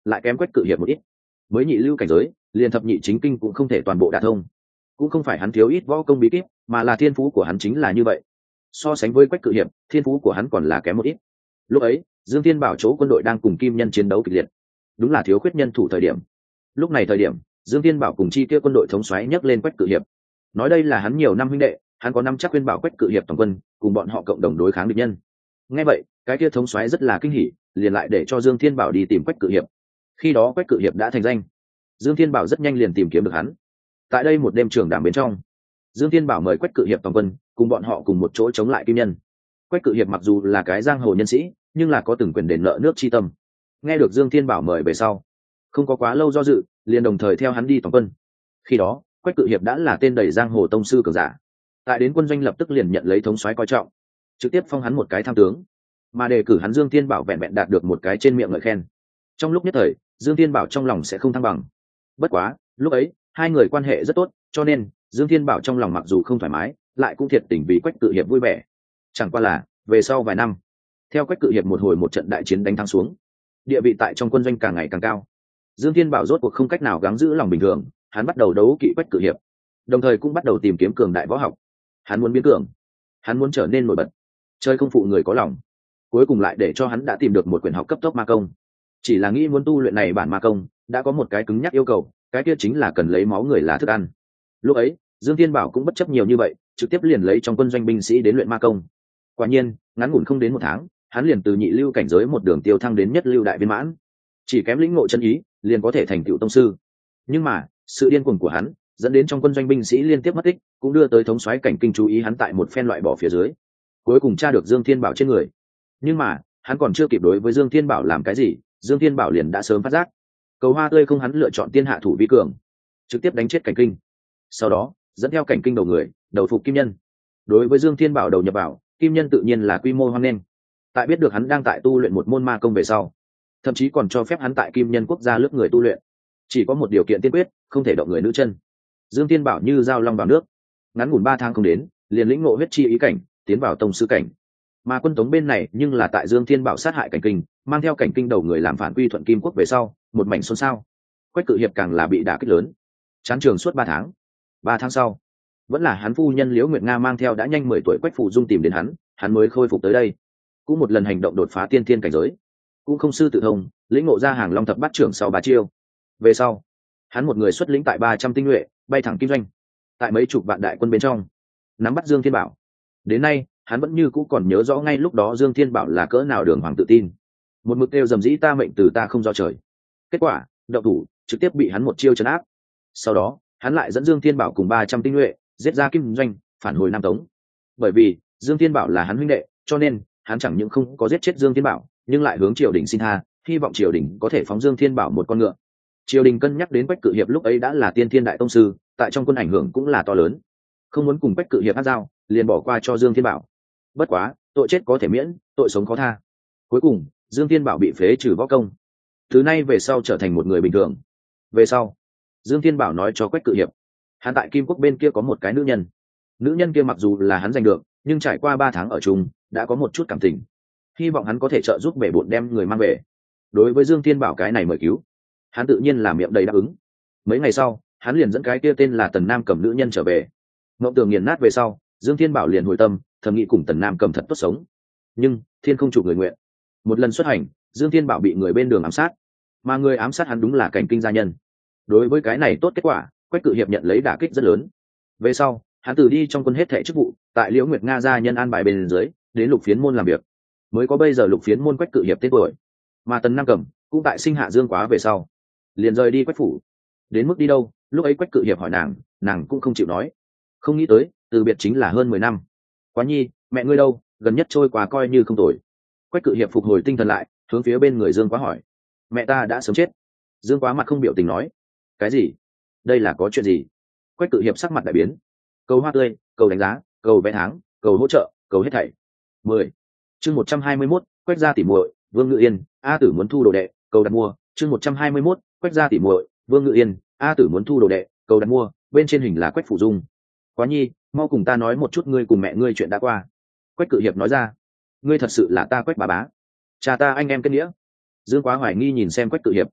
lại kém Quách Cự Hiệp một ít. Mới nhị lưu cảnh giới, liền thập nhị chính kinh cũng không thể toàn bộ đả thông. Cũng không phải hắn thiếu ít võ công bí kíp, mà là thiên phú của hắn chính là như vậy. So sánh với Quách Cự Hiệp, thiên phú của hắn còn là kém một ít. Lúc ấy, Dương Thiên Bảo chỗ quân đội đang cùng Kim Nhân chiến đấu kịch liệt, đúng là thiếu khuyết nhân thủ thời điểm. Lúc này thời điểm, Dương Thiên Bảo cùng chi kia quân đội thống soái nhấc lên Quách Cự Hiệp, nói đây là hắn nhiều năm huynh đệ, hắn có năm chắc khuyên bảo Quách Cự Hiệp toàn quân, cùng bọn họ cộng đồng đối kháng địch nhân. Nghe vậy, cái kia thống soái rất là kinh hỉ, liền lại để cho Dương Thiên Bảo đi tìm Quách Cự Hiệp. Khi đó Quách Cự Hiệp đã thành danh, Dương Thiên Bảo rất nhanh liền tìm kiếm được hắn. Tại đây một đêm trường đàm bên trong, Dương Thiên Bảo mời Quách Cự Hiệp toàn quân, cùng bọn họ cùng một chỗ chống lại Kim Nhân. Quách Cự Hiệp mặc dù là cái giang hồ nhân sĩ, nhưng là có từng quyền đền nợ nước chi tâm. Nghe được Dương Thiên Bảo mời về sau, không có quá lâu do dự, liền đồng thời theo hắn đi toàn quân. Khi đó, Quách Cự Hiệp đã là tên đầy giang hồ tông sư cường giả. Tại đến quân doanh lập tức liền nhận lấy thống soái coi trọng, trực tiếp phong hắn một cái tham tướng, mà đề cử hắn Dương Thiên Bảo vẹn vẹn đạt được một cái trên miệng ngợi khen. Trong lúc nhất thời, Dương Thiên Bảo trong lòng sẽ không thăng bằng. Bất quá, lúc ấy, hai người quan hệ rất tốt, cho nên Dương Thiên Bảo trong lòng mặc dù không thoải mái, lại cũng thiệt tình vì Quách Cự Hiệp vui vẻ. Chẳng qua là, về sau vài năm, theo Quách Cự Hiệp một hồi một trận đại chiến đánh thắng xuống, địa vị tại trong quân doanh càng ngày càng cao. Dương Thiên Bảo rốt cuộc không cách nào gắng giữ lòng bình thường, hắn bắt đầu đấu kỵ Quách Cự Hiệp, đồng thời cũng bắt đầu tìm kiếm cường đại võ học. Hắn muốn biến cường, hắn muốn trở nên nổi bật, chơi không phụ người có lòng. Cuối cùng lại để cho hắn đã tìm được một quyển học cấp tốc ma công. Chỉ là nghĩ muốn tu luyện này bản ma công, đã có một cái cứng nhắc yêu cầu, cái kia chính là cần lấy máu người là thức ăn. Lúc ấy, Dương Thiên Bảo cũng bất chấp nhiều như vậy, trực tiếp liền lấy trong quân doanh binh sĩ đến luyện ma công. Quả nhiên, ngắn ngủn không đến một tháng, hắn liền từ nhị lưu cảnh giới một đường tiêu thăng đến nhất lưu đại viên mãn. Chỉ kém lĩnh ngộ chân ý, liền có thể thành tựu tông sư. Nhưng mà, sự điên cuồng của hắn dẫn đến trong quân doanh binh sĩ liên tiếp mất tích, cũng đưa tới thống soái cảnh kinh chú ý hắn tại một phen loại bỏ phía dưới, cuối cùng tra được Dương Thiên Bảo trên người. Nhưng mà, hắn còn chưa kịp đối với Dương Thiên Bảo làm cái gì, Dương Thiên Bảo liền đã sớm phát giác. Cầu hoa tươi không, hắn lựa chọn tiên hạ thủ vi cường, trực tiếp đánh chết cảnh kinh. Sau đó, dẫn theo cảnh kinh đầu người, đầu phục Kim Nhân. Đối với Dương Thiên Bảo đầu nhập vào, Kim Nhân tự nhiên là quy mô hoan nghênh. Tại biết được hắn đang tại tu luyện một môn ma công về sau, thậm chí còn cho phép hắn tại Kim Nhân quốc gia lớp người tu luyện. Chỉ có một điều kiện tiên quyết, không thể động người nữ chân. Dương Thiên Bảo như dao long vào nước, ngắn ngủn 3 tháng không đến, liền lĩnh ngộ huyết chi ý cảnh, tiến vào tông sư cảnh. Mà quân Tống bên này nhưng là tại Dương Thiên Bảo sát hại cảnh kinh, mang theo cảnh kinh đầu người làm phản quy thuận Kim quốc về sau, một mảnh xôn xao. Quách Cự Hiệp càng là bị đả kích lớn, chán trường suốt 3 tháng. 3 tháng sau, vẫn là hắn phu nhân Liễu Nguyệt Nga mang theo đã nhanh 10 tuổi Quách Phụ Dung tìm đến hắn mới khôi phục tới đây. Cũng một lần hành động đột phá tiên thiên cảnh giới, cũng không sư tự thông, lĩnh ngộ ra hàng long thập bát trưởng sau 3 chiêu. Về sau, hắn một người xuất lĩnh tại 300 tinh nhuệ, bay thẳng Kim Doanh. Tại mấy chục vạn đại quân bên trong, nắm bắt Dương Thiên Bảo. Đến nay, hắn vẫn như cũ còn nhớ rõ ngay lúc đó Dương Thiên Bảo là cỡ nào đường hoàng tự tin. Một mực kêu dầm dĩ ta mệnh từ ta không do trời. Kết quả, động thủ, trực tiếp bị hắn một chiêu trấn áp. Sau đó, hắn lại dẫn Dương Thiên Bảo cùng 300 tinh nhuệ, giết ra Kim Doanh, phản hồi Nam Tống. Bởi vì, Dương Thiên Bảo là hắn huynh đệ, cho nên, hắn chẳng những không có giết chết Dương Thiên Bảo, nhưng lại hướng triều đình xin tha, hy vọng triều đình có thể phóng Dương Thiên Bảo một con ngựa. Triều đình cân nhắc đến Quách Cự Hiệp lúc ấy đã là tiên thiên đại tông sư, tại trong quân ảnh hưởng cũng là to lớn, không muốn cùng Quách Cự Hiệp áp giao, liền bỏ qua cho Dương Thiên Bảo. Bất quá, tội chết có thể miễn, tội sống khó tha. Cuối cùng, Dương Thiên Bảo bị phế trừ võ công, từ nay về sau trở thành một người bình thường. Về sau, Dương Thiên Bảo nói cho Quách Cự Hiệp, hắn tại Kim Quốc bên kia có một cái nữ nhân. Nữ nhân kia mặc dù là hắn giành được, nhưng trải qua 3 tháng ở chung, đã có một chút cảm tình, hy vọng hắn có thể trợ giúp bể bộn đem người mang về. Đối với Dương Thiên Bảo cái này mời cứu, hắn tự nhiên là miệng đầy đáp ứng. Mấy ngày sau, hắn liền dẫn cái kia tên là Tần Nam Cầm nữ nhân trở về. Ngộng tưởng nghiền nát về sau, Dương Thiên Bảo liền hồi tâm, thầm nghĩ cùng Tần Nam Cầm thật tốt sống. Nhưng thiên không chủ người nguyện, một lần xuất hành, Dương Thiên Bảo bị người bên đường ám sát, mà người ám sát hắn đúng là cảnh kinh gia nhân. Đối với cái này tốt kết quả, Quách Cự Hiệp nhận lấy đả kích rất lớn. Về sau, hắn từ đi trong quân hết thảy chức vụ, tại Liễu Nguyệt Nga gia nhân an bài bên dưới, đến Lục Phiến môn làm việc, mới có bây giờ Lục Phiến môn Quách Cự Hiệp tên tuổi. Mà Tần Nam Cầm cũng tại sinh hạ Dương Quá về sau, liền rời đi Quách phủ. Đến mức đi đâu, lúc ấy Quách Cự Hiệp hỏi nàng cũng không chịu nói. Không nghĩ tới, từ biệt chính là hơn 10 năm. Quá nhi, mẹ ngươi đâu, gần nhất trôi qua coi như không tồi. Quách Cự Hiệp phục hồi tinh thần lại, hướng phía bên người Dương Quá hỏi. Mẹ ta đã sớm chết. Dương Quá mặt không biểu tình nói. Cái gì? Đây là có chuyện gì? Quách Cự Hiệp sắc mặt đại biến. Cầu hoa tươi, cầu đánh giá, cầu vé tháng, cầu hỗ trợ, cầu hết thảy. 10. Chương 121, Quách gia tỉ muội, Vương Ngự Yên, A Tử muốn thu đồ đệ, cầu đặt mua. Chương 121, Quách gia tỉ muội, Vương Ngự Yên, A Tử muốn thu đồ đệ, cầu đặt mua. Bên trên hình là Quách Phủ Dung. Quá nhi, mau cùng ta nói một chút ngươi cùng mẹ ngươi chuyện đã qua. Quách Cự Hiệp nói ra. Ngươi thật sự là ta Quách bà bá, cha ta anh em kết nghĩa. Dương Quá hoài nghi nhìn xem Quách Cự Hiệp.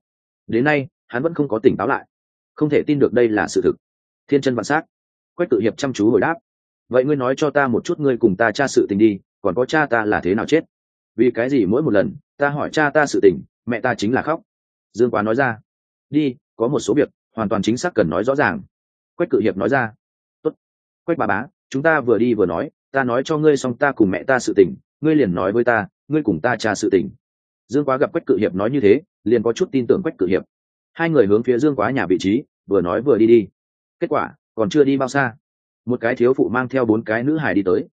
đến nay hắn vẫn không có tỉnh táo lại, không thể tin được đây là sự thực. Thiên chân vạn s á c. Quách cự hiệp chăm chú hồi đáp. Vậy ngươi nói cho ta một chút, ngươi cùng ta cha sự tình đi, còn có cha ta là thế nào chết? Vì cái gì mỗi một lần ta hỏi cha ta sự tình, mẹ ta chính là khóc? Dương Quá nói ra. Đi, có một số việc hoàn toàn chính xác cần nói rõ ràng. Quách cự hiệp nói ra. Tốt. Quách bà bá, chúng ta vừa đi vừa nói, ta nói cho ngươi xong ta cùng mẹ ta sự tình, ngươi liền nói với ta ngươi cùng ta cha sự tình. Dương Quá gặp Quách cự hiệp nói như thế, liền có chút tin tưởng Quách cự hiệp. Hai người hướng phía Dương Quá nhà vị trí vừa nói vừa đi. Kết quả còn chưa đi bao xa, một cái thiếu phụ mang theo 4 cái nữ hài đi tới.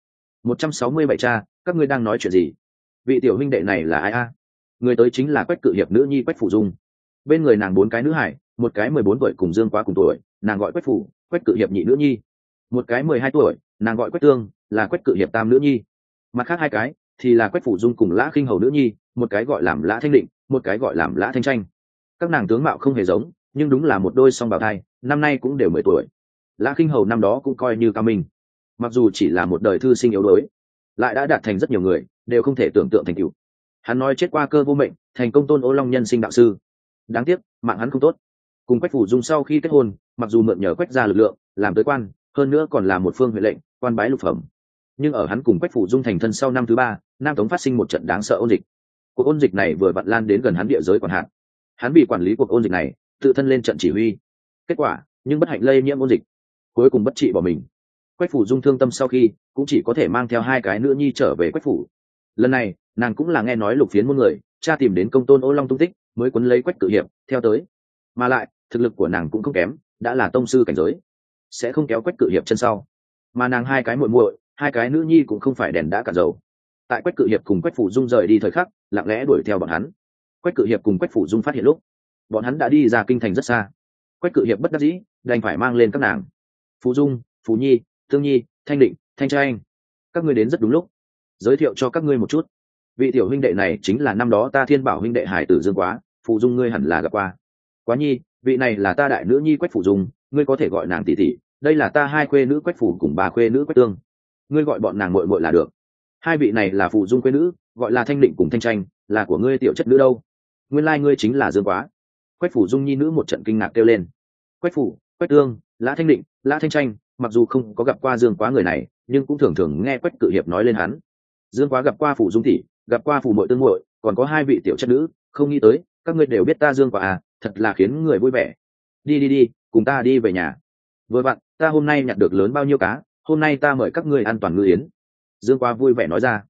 167 cha, các ngươi đang nói chuyện gì? Vị tiểu huynh đệ này là ai a? Người tới chính là Quách cự hiệp nữ nhi Quách Phủ Dung. Bên người nàng 4 cái nữ hài, một cái 14 tuổi cùng Dương Quá cùng tuổi, nàng gọi Quách Phủ, Quách cự hiệp nhị nữ nhi. Một cái 12 tuổi, nàng gọi Quách Tương, là Quách cự hiệp tam nữ nhi. Mặt khác 2 cái thì là Quách Phủ Dung cùng Lã Khinh Hầu nữ nhi, một cái gọi làm Lã Thanh Định, một cái gọi làm Lã Thanh Tranh. Các nàng tướng mạo không hề giống, nhưng đúng là một đôi song bào thai, năm nay cũng đều 10 tuổi. Lã Khinh Hầu năm đó cũng coi như cao minh, mặc dù chỉ là một đời thư sinh yếu đuối, lại đã đạt thành rất nhiều người đều không thể tưởng tượng thành tựu. Hắn nói chết qua cơ vô mệnh, thành công tôn Ô Long nhân sinh đạo sư. Đáng tiếc mạng hắn không tốt. Cùng Quách Phủ Dung sau khi kết hôn, mặc dù mượn nhờ Quách gia lực lượng làm tới quan, hơn nữa còn là một phương huệ lệnh, quan bái lục phẩm, nhưng ở hắn cùng Quách Phủ Dung thành thân sau năm thứ 3, Nam Tống phát sinh một trận đáng sợ ôn dịch. Cuộc ôn dịch này vừa vặn lan đến gần hắn địa giới quản hạt. Hắn bị quản lý cuộc ôn dịch này, tự thân lên trận chỉ huy. Kết quả nhưng bất hạnh lây nhiễm ôn dịch, cuối cùng bất trị bỏ mình. Quách Phủ Dung thương tâm sau khi cũng chỉ có thể mang theo 2 cái nữ nhi trở về Quách phủ. Lần này nàng cũng là nghe nói lục phiến môn người cha tìm đến công tôn Ô Long tung tích, mới quấn lấy Quách cự hiệp theo tới. Mà lại thực lực của nàng cũng không kém, đã là tông sư cảnh giới, sẽ không kéo Quách cự hiệp chân sau. Mà nàng 2 cái muội muội, 2 cái nữ nhi cũng không phải đèn đã cạn dầu. Tại Quách cự hiệp cùng Quách Phủ Dung rời đi thời khắc, lặng lẽ đuổi theo bọn hắn. Quách cự hiệp cùng Quách Phủ Dung phát hiện lúc bọn hắn đã đi ra kinh thành rất xa. Quách cự hiệp bất đắc dĩ đành phải mang lên các nàng Phủ Dung, Phủ Nhi, Tương Nhi, Thanh Định, Thanh Tranh. Các ngươi đến rất đúng lúc, giới thiệu cho các ngươi một chút, vị tiểu huynh đệ này chính là năm đó ta Thiên Bảo huynh đệ hải tử Dương Quá, Phủ Dung ngươi hẳn là gặp qua. Quá Nhi, vị này là ta đại nữ nhi Quách Phủ Dung, ngươi có thể gọi nàng tỷ tỷ. Đây là ta 2 khuê nữ Quách Phủ cùng 3 khuê nữ Quách Tương, ngươi gọi bọn nàng muội muội là được. 2 vị này là Phủ Dung khuê nữ, gọi là Thanh Định cùng Thanh Tranh, là của ngươi tiểu chất nữ đâu. Nguyên lai ngươi chính là Dương Quá. Quách Phủ Dung nhi nữ một trận kinh ngạc kêu lên. Quách Phủ, Quách Tương, Lã Thanh Định, Lã Thanh Tranh, mặc dù không có gặp qua Dương Quá người này, nhưng cũng thường thường nghe Quách cự hiệp nói lên hắn. Dương Quá gặp qua Phủ Dung tỷ, gặp qua Phủ muội tương muội, còn có 2 vị tiểu chất nữ, không nghĩ tới các ngươi đều biết ta Dương Quá à, thật là khiến người vui vẻ. Đi, cùng ta đi về nhà. Vừa vặn ta hôm nay nhặt được lớn bao nhiêu cá, hôm nay ta mời các ngươi ăn toàn ngư yến. Dương Quá vui vẻ nói ra.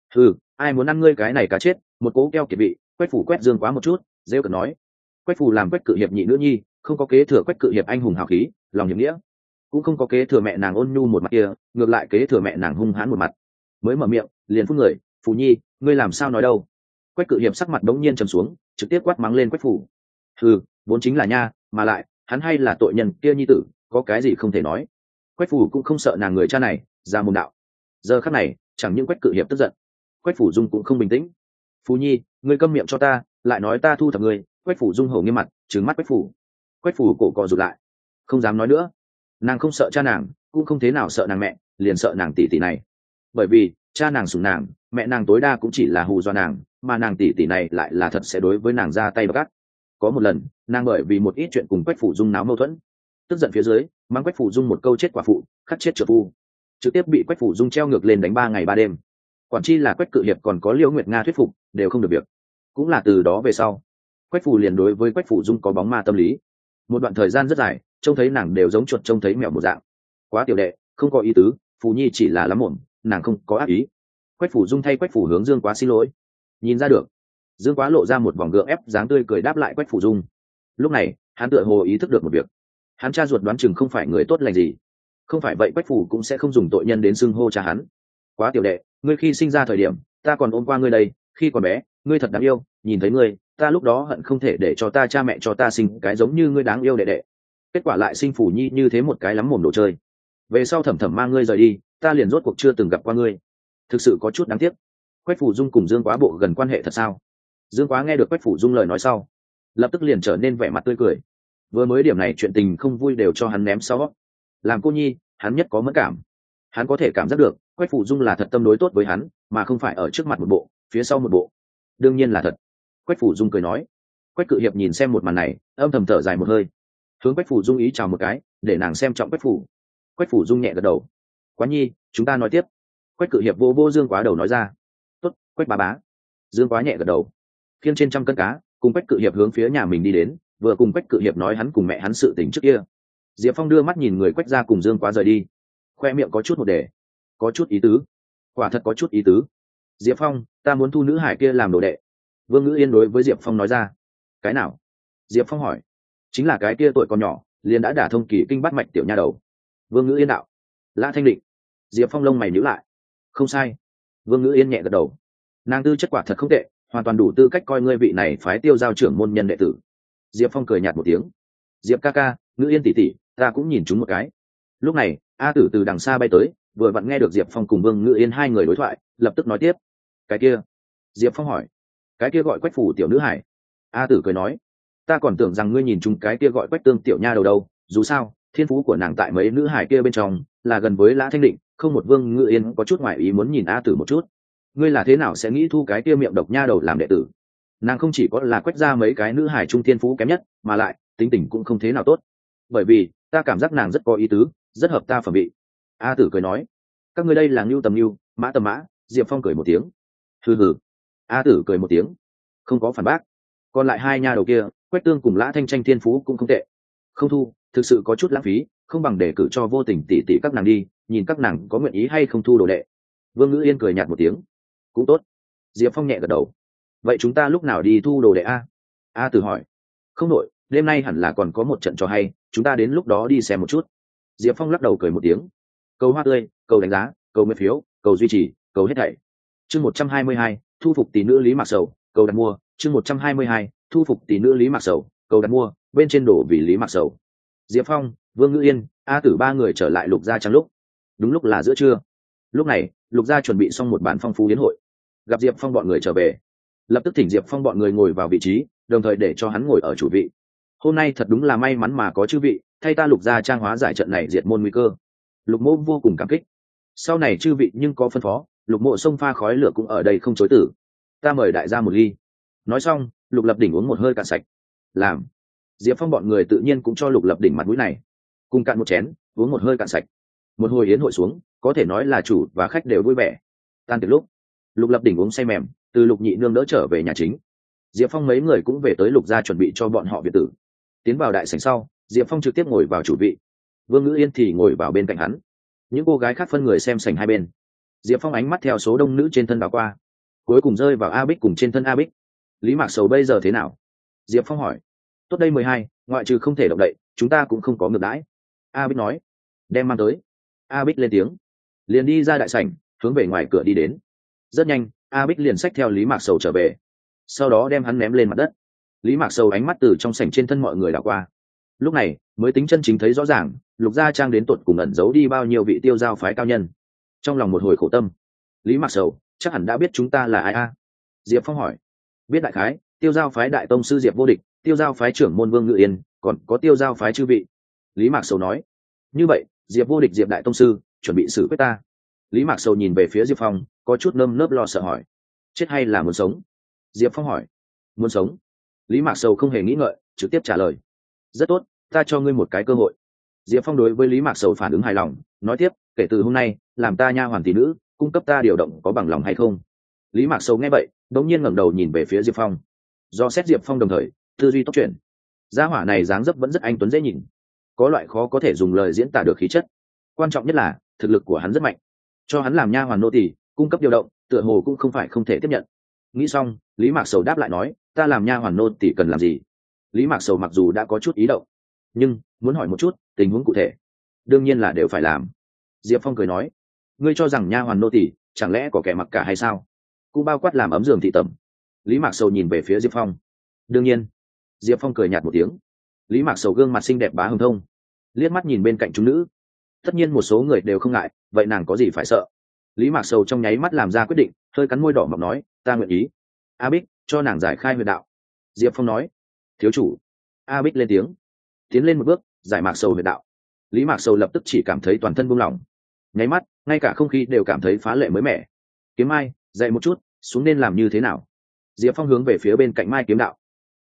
Ai muốn ăn ngươi cái này cá chết, một cố keo kiệt vị. Quách Phủ quét Dương Quá một chút, rêu cợt nói. Quách Phủ làm Quách cự hiệp nhị nữ nhi, không có kế thừa Quách cự hiệp anh hùng hào khí, lòng hiệp nghĩa, cũng không có kế thừa mẹ nàng ôn nhu một mặt kia, ngược lại kế thừa mẹ nàng hung hãn một mặt. Mới mở miệng liền phun người. Phủ Nhi, ngươi làm sao nói đâu? Quách cự hiệp sắc mặt đống nhiên trầm xuống, trực tiếp quát mắng lên Quách Phủ. Vốn chính là nha, mà lại hắn hay là tội nhân kia nhi tử, có cái gì không thể nói. Quách Phủ cũng không sợ nàng người cha này ra môn đạo. Giờ khắc này chẳng những Quách cự hiệp tức giận, Quách Phủ Dung cũng không bình tĩnh. Phủ Nhi, ngươi câm miệng cho ta, lại nói ta thu thập ngươi. Quách Phủ Dung hổ nghiêm mặt trừng mắt Quách Phủ. Quách Phủ cổ cò rụt lại, không dám nói nữa. Nàng không sợ cha nàng, cũng không thế nào sợ nàng mẹ, liền sợ nàng tỷ tỷ này. Bởi vì cha nàng sủng nàng, mẹ nàng tối đa cũng chỉ là hù dọa nàng, mà nàng tỷ tỷ này lại là thật sẽ đối với nàng ra tay gắt. Có một lần nàng bởi vì một ít chuyện cùng Quách Phủ Dung náo mâu thuẫn, tức giận phía dưới mang Quách Phủ Dung một câu chết quả phụ, khắc chết trợ phu, trực tiếp bị Quách Phủ Dung treo ngược lên đánh 3 ngày 3 đêm. Quản chi là Quách cự hiệp còn có Liễu Nguyệt Nga thuyết phục, đều không được việc. Cũng là từ đó về sau, Quách Phủ liền đối với Quách Phủ Dung có bóng ma tâm lý. Một đoạn thời gian rất dài, trông thấy nàng đều giống chuột trông thấy mèo một dạng. Quá tiểu đệ, không có ý tứ, Phủ Nhi chỉ là lắm mồm, nàng không có ác ý. Quách Phủ Dung thay Quách Phủ hướng Dương Quá xin lỗi. Nhìn ra được, Dương Quá lộ ra một vòng gượng ép dáng tươi cười đáp lại Quách Phủ Dung. Lúc này hắn tựa hồ ý thức được một việc, hắn cha ruột đoán chừng không phải người tốt lành gì, không phải vậy Quách Phủ cũng sẽ không dùng tội nhân đến xưng hô cha hắn. Quá tiểu đệ, ngươi khi sinh ra thời điểm ta còn ôm qua ngươi đây, khi còn bé ngươi thật đáng yêu, nhìn thấy ngươi ta lúc đó hận không thể để cho ta cha mẹ cho ta sinh cái giống như ngươi đáng yêu đệ đệ, kết quả lại sinh Phủ Nhi như thế một cái lắm mồm đồ chơi. Về sau thẩm thẩm mang ngươi rời đi, ta liền rốt cuộc chưa từng gặp qua ngươi, thực sự có chút đáng tiếc. Quách Phủ Dung cùng Dương Quá bộ gần quan hệ thật sao? Dương Quá nghe được Quách Phủ Dung lời nói sau, lập tức liền trở nên vẻ mặt tươi cười. Vừa mới điểm này chuyện tình không vui đều cho hắn ném sau. Làm cô nhi hắn nhất có mẫn cảm, hắn có thể cảm giác được Quách Phủ Dung là thật tâm đối tốt với hắn, mà không phải ở trước mặt một bộ phía sau một bộ. Đương nhiên là thật. Quách Phủ Dung cười nói. Quách Cự Hiệp nhìn xem một màn này, âm thầm thở dài một hơi, hướng Quách Phủ Dung ý chào một cái, để nàng xem trọng Quách Phủ. Quách Phủ Dung nhẹ gật đầu. Quá nhi, chúng ta nói tiếp. Quách Cự Hiệp vô vô Dương Quá đầu nói ra. Tốt, Quách bá bá. Dương Quá nhẹ gật đầu. Khiêng trên 100 cân cá, cùng Quách Cự Hiệp hướng phía nhà mình đi đến, vừa cùng Quách Cự Hiệp nói hắn cùng mẹ hắn sự tình trước kia. Diệp Phong đưa mắt nhìn người Quách ra cùng Dương Quá rời đi, khoe miệng có chút một đề, có chút ý tứ, quả thật có chút ý tứ. Diệp Phong, ta muốn thu nữ hải kia làm đồ đệ. Vương Ngữ Yên đối với Diệp Phong nói ra. Cái nào? Diệp Phong hỏi. Chính là cái kia tuổi còn nhỏ liền đã đả thông kỳ kinh bát mạch tiểu nha đầu. Vương Ngữ Yên đạo. Lã Thanh Định. Diệp Phong lông mày nhíu lại. Không sai. Vương Ngữ Yên nhẹ gật đầu. Nàng tư chất quả thật không tệ, hoàn toàn đủ tư cách coi ngươi vị này phái Tiêu Giao trưởng môn nhân đệ tử. Diệp Phong cười nhạt một tiếng. Diệp ca ca, Ngữ Yên tỷ tỷ, ta cũng nhìn chúng một cái. Lúc này A Tử từ đằng xa bay tới, vừa vặn nghe được Diệp Phong cùng Vương Ngữ Yên hai người đối thoại, lập tức nói tiếp. Cái kia? Diệp Phong hỏi. Cái kia gọi Quách Phủ tiểu nữ hải. A Tử cười nói. Ta còn tưởng rằng ngươi nhìn chúng cái kia gọi Quách Tương tiểu nha đầu đâu, dù sao thiên phú của nàng tại mấy nữ hải kia bên trong là gần với Lã Thanh Định, không một. Vương Ngữ Yên có chút ngoại ý muốn nhìn A Tử một chút. Ngươi là thế nào sẽ nghĩ thu cái kia miệng độc nha đầu làm đệ tử? Nàng không chỉ có là Quách ra mấy cái nữ hải trung thiên phú kém nhất, mà lại tính tình cũng không thế nào tốt. Bởi vì ta cảm giác nàng rất có ý tứ, rất hợp ta phẩm vị. A Tử cười nói. Các ngươi đây là ngưu tầm ngưu, mã tầm mã. Diệp Phong cười một tiếng. Hừ hừ. A Tử cười một tiếng, không có phản bác. Còn lại hai nha đầu kia, Quách Tương cùng Lã Thanh Tranh thiên phú cũng không tệ, không thu thực sự có chút lãng phí, không bằng để cử cho Vô Tình tỷ tỷ các nàng đi, nhìn các nàng có nguyện ý hay không thu đồ đệ. Vương Ngữ Yên cười nhạt một tiếng. Cũng tốt. Diệp Phong nhẹ gật đầu. Vậy chúng ta lúc nào đi thu đồ đệ a? A Tử hỏi. Không nội, đêm nay hẳn là còn có một trận trò hay, chúng ta đến lúc đó đi xem một chút. Diệp Phong lắc đầu cười một tiếng. Cầu hoa tươi, cầu đánh giá, cầu nguyện phiếu, cầu duy trì, cầu hết thảy. Chương 122, thu phục tỷ nữ Lý Mạc Sầu, cầu đặt mua. Chương 122, thu phục tỷ nữ Lý Mạc Sầu, cầu đặt mua. Bên trên đổ vì Lý Mạc Sầu. Diệp Phong, Vương Ngữ Yên, A Tử ba người trở lại Lục gia trắng lúc. Đúng lúc là giữa trưa. Lúc này Lục gia chuẩn bị xong một bàn phong phú yến hội, gặp Diệp Phong bọn người trở về, lập tức thỉnh Diệp Phong bọn người ngồi vào vị trí, đồng thời để cho hắn ngồi ở chủ vị. Hôm nay thật đúng là may mắn mà có chư vị, thay ta Lục gia trang hóa giải trận này diệt môn nguy cơ. Lục Mộ vô cùng cảm kích. Sau này chư vị nhưng có phân phó, Lục Mộ xông pha khói lửa cũng ở đây không chối từ. Ta mời đại gia một ly. Nói xong, Lục Lập Đỉnh uống một hơi cạn sạch. Làm. Diệp Phong bọn người tự nhiên cũng cho Lục Lập Đỉnh mặt mũi này, cùng cạn một chén, uống một hơi cạn sạch. Một hồi yến hội xuống, có thể nói là chủ và khách đều vui vẻ. Tan tiệc lúc, Lục Lập Đỉnh uống say mềm, từ Lục Nhị nương đỡ trở về nhà chính. Diệp Phong mấy người cũng về tới Lục gia chuẩn bị cho bọn họ biệt tử. Tiến vào đại sảnh sau, Diệp Phong trực tiếp ngồi vào chủ vị, Vương Ngữ Yên thì ngồi vào bên cạnh hắn. Những cô gái khác phân người xem sảnh hai bên. Diệp Phong ánh mắt theo số đông nữ trên thân đảo qua, cuối cùng rơi vào A Bích cùng trên thân A Bích. Lý Mạc Sầu bây giờ thế nào? Diệp Phong hỏi. Tốt đây 12, ngoại trừ không thể động đậy, chúng ta cũng không có ngược đãi. A Bích nói. Đem mang tới. A Bích lên tiếng, liền đi ra đại sảnh, hướng về ngoài cửa đi đến. Rất nhanh, A Bích liền xách theo Lý Mạc Sầu trở về, sau đó đem hắn ném lên mặt đất. Lý Mạc Sầu ánh mắt từ trong sảnh trên thân mọi người đảo qua, lúc này mới tính chân chính thấy rõ ràng Lục gia trang đến tột cùng ẩn giấu đi bao nhiêu vị Tiêu Giao phái cao nhân. Trong lòng một hồi khổ tâm. Lý Mạc Sầu chắc hẳn đã biết chúng ta là ai a? Diệp Phong hỏi. Biết đại khái, Tiêu Giao phái đại tông sư Diệp Vô Địch, Tiêu Giao phái trưởng môn Vương Ngự Yên, còn có Tiêu Giao phái chư vị. Lý Mạc Sầu nói. Như vậy Diệp Vô Địch Diệp đại tông sư chuẩn bị xử quyết ta. Lý Mạc Sầu nhìn về phía Diệp Phong, có chút nơm nớp lo sợ hỏi. Chết hay là muốn sống? Diệp Phong hỏi. Muốn sống. Lý Mạc Sầu không hề nghĩ ngợi, trực tiếp trả lời. Rất tốt, ta cho ngươi một cái cơ hội. Diệp Phong đối với Lý Mạc Sầu phản ứng hài lòng, nói tiếp, kể từ hôm nay làm ta nha hoàn tỷ nữ, cung cấp ta điều động có bằng lòng hay không? Lý Mạc Sầu nghe vậy, đống nhiên ngẩng đầu nhìn về phía Diệp Phong. Do xét Diệp Phong đồng thời tư duy tốc chuyển, gia hỏa này dáng dấp vẫn rất anh tuấn dễ nhìn, có loại khó có thể dùng lời diễn tả được khí chất. Quan trọng nhất là thực lực của hắn rất mạnh, cho hắn làm nha hoàn nô tỳ, cung cấp điều động, tựa hồ cũng không phải không thể tiếp nhận. Nghĩ xong, Lý Mạc Sầu đáp lại nói, ta làm nha hoàn nô tỳ cần làm gì? Lý Mạc Sầu mặc dù đã có chút ý động, nhưng muốn hỏi một chút tình huống cụ thể, đương nhiên là đều phải làm. Diệp Phong cười nói, ngươi cho rằng nha hoàn nô tỳ chẳng lẽ có kẻ mặc cả hay sao? Cũng bao quát làm ấm giường thị tẩm. Lý Mạc Sầu nhìn về phía Diệp Phong. Đương nhiên. Diệp Phong cười nhạt một tiếng. Lý Mạc Sầu gương mặt xinh đẹp bá hồng thông, liếc mắt nhìn bên cạnh chúng nữ. Tất nhiên một số người đều không ngại, vậy nàng có gì phải sợ? Lý Mạc Sầu trong nháy mắt làm ra quyết định, hơi cắn môi đỏ mọng nói, ta nguyện ý. A Bích, cho nàng giải khai huyệt đạo. Diệp Phong nói. Thiếu chủ. A Bích lên tiếng, tiến lên một bước, giải Mạc Sầu huyệt đạo. Lý Mạc Sầu lập tức chỉ cảm thấy toàn thân buông lỏng, nháy mắt ngay cả không khí đều cảm thấy phá lệ mới mẻ. Kiếm Mai, dậy một chút, xuống nên làm như thế nào? Diệp Phong hướng về phía bên cạnh Mai Kiếm đạo.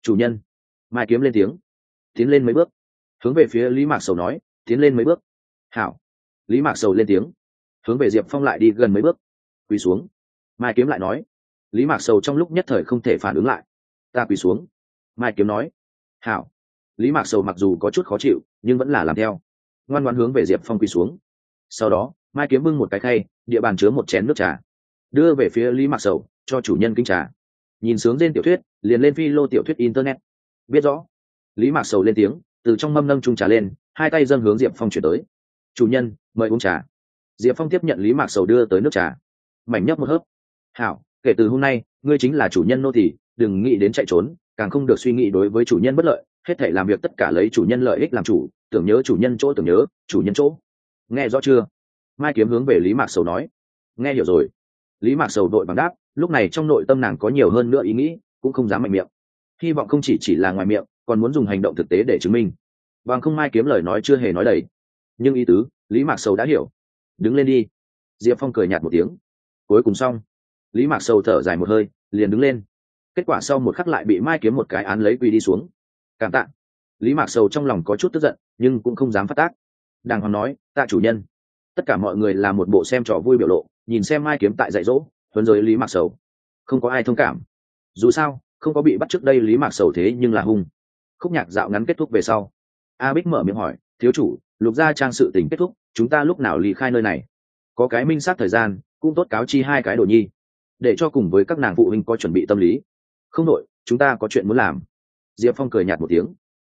chủ nhân. Mai Kiếm lên tiếng, tiến lên mấy bước, hướng về phía Lý Mạc Sầu nói, tiến lên mấy bước. Hảo. Lý Mạc Sầu lên tiếng, hướng về Diệp Phong lại đi gần mấy bước, quỳ xuống. Mai Kiếm lại nói. Lý Mạc Sầu trong lúc nhất thời không thể phản ứng lại. Ta quỳ xuống. Mai Kiếm nói. Hảo. Lý Mạc Sầu mặc dù có chút khó chịu nhưng vẫn là làm theo, ngoan ngoãn hướng về Diệp Phong quỳ xuống. Sau đó Mai Kiếm bưng một cái khay, địa bàn chứa một chén nước trà, đưa về phía Lý Mạc Sầu, cho chủ nhân kính trà. Nhìn sướng trên tiểu thuyết liền lên phi lô tiểu thuyết internet. Biết rõ. Lý Mạc Sầu lên tiếng, từ trong mâm nâng chung trà lên, hai tay dâng hướng Diệp Phong chuyển tới. Chủ nhân mời uống trà. Diệp Phong tiếp nhận Lý Mạc Sầu đưa tới nước trà, mảnh nhấp một hớp. Hảo, kể từ hôm nay ngươi chính là chủ nhân nô tỳ, đừng nghĩ đến chạy trốn, càng không được suy nghĩ đối với chủ nhân bất lợi, hết thảy làm việc tất cả lấy chủ nhân lợi ích làm chủ, tưởng nhớ chủ nhân chỗ, tưởng nhớ chủ nhân chỗ. Nghe rõ chưa? Mai Kiếm hướng về Lý Mạc Sầu nói. Nghe hiểu rồi. Lý Mạc Sầu đội bằng đáp, lúc này trong nội tâm nàng có nhiều hơn nữa ý nghĩ, cũng không dám mạnh miệng, hy vọng không chỉ là ngoài miệng, còn muốn dùng hành động thực tế để chứng minh. Bằng không Mai Kiếm lời nói chưa hề nói đầy, nhưng ý tứ Lý Mạc Sầu đã hiểu. Đứng lên đi. Diệp Phong cười nhạt một tiếng. Cuối cùng xong. Lý Mạc Sầu thở dài một hơi, liền đứng lên. Kết quả sau một khắc lại bị Mai Kiếm một cái án lấy quỳ đi xuống. Cảm tạ. Lý Mạc Sầu trong lòng có chút tức giận nhưng cũng không dám phát tác, đàng hoàng nói, tạ chủ nhân. Tất cả mọi người là một bộ xem trò vui biểu lộ, nhìn xem Mai Kiếm tại dạy dỗ huấn giới Lý Mạc Sầu, không có ai thông cảm. Dù sao không có bị bắt trước đây Lý Mạc Sầu thế nhưng là hung. Khúc nhạc dạo ngắn kết thúc về sau, A Bích mở miệng hỏi, thiếu chủ, Lục gia trang sự tình kết thúc, chúng ta lúc nào ly khai nơi này? Có cái minh xác thời gian, cũng tốt cáo chi hai cái đồ nhi, để cho cùng với các nàng phụ huynh có chuẩn bị tâm lý. Không đội, chúng ta có chuyện muốn làm. Diệp Phong cười nhạt một tiếng.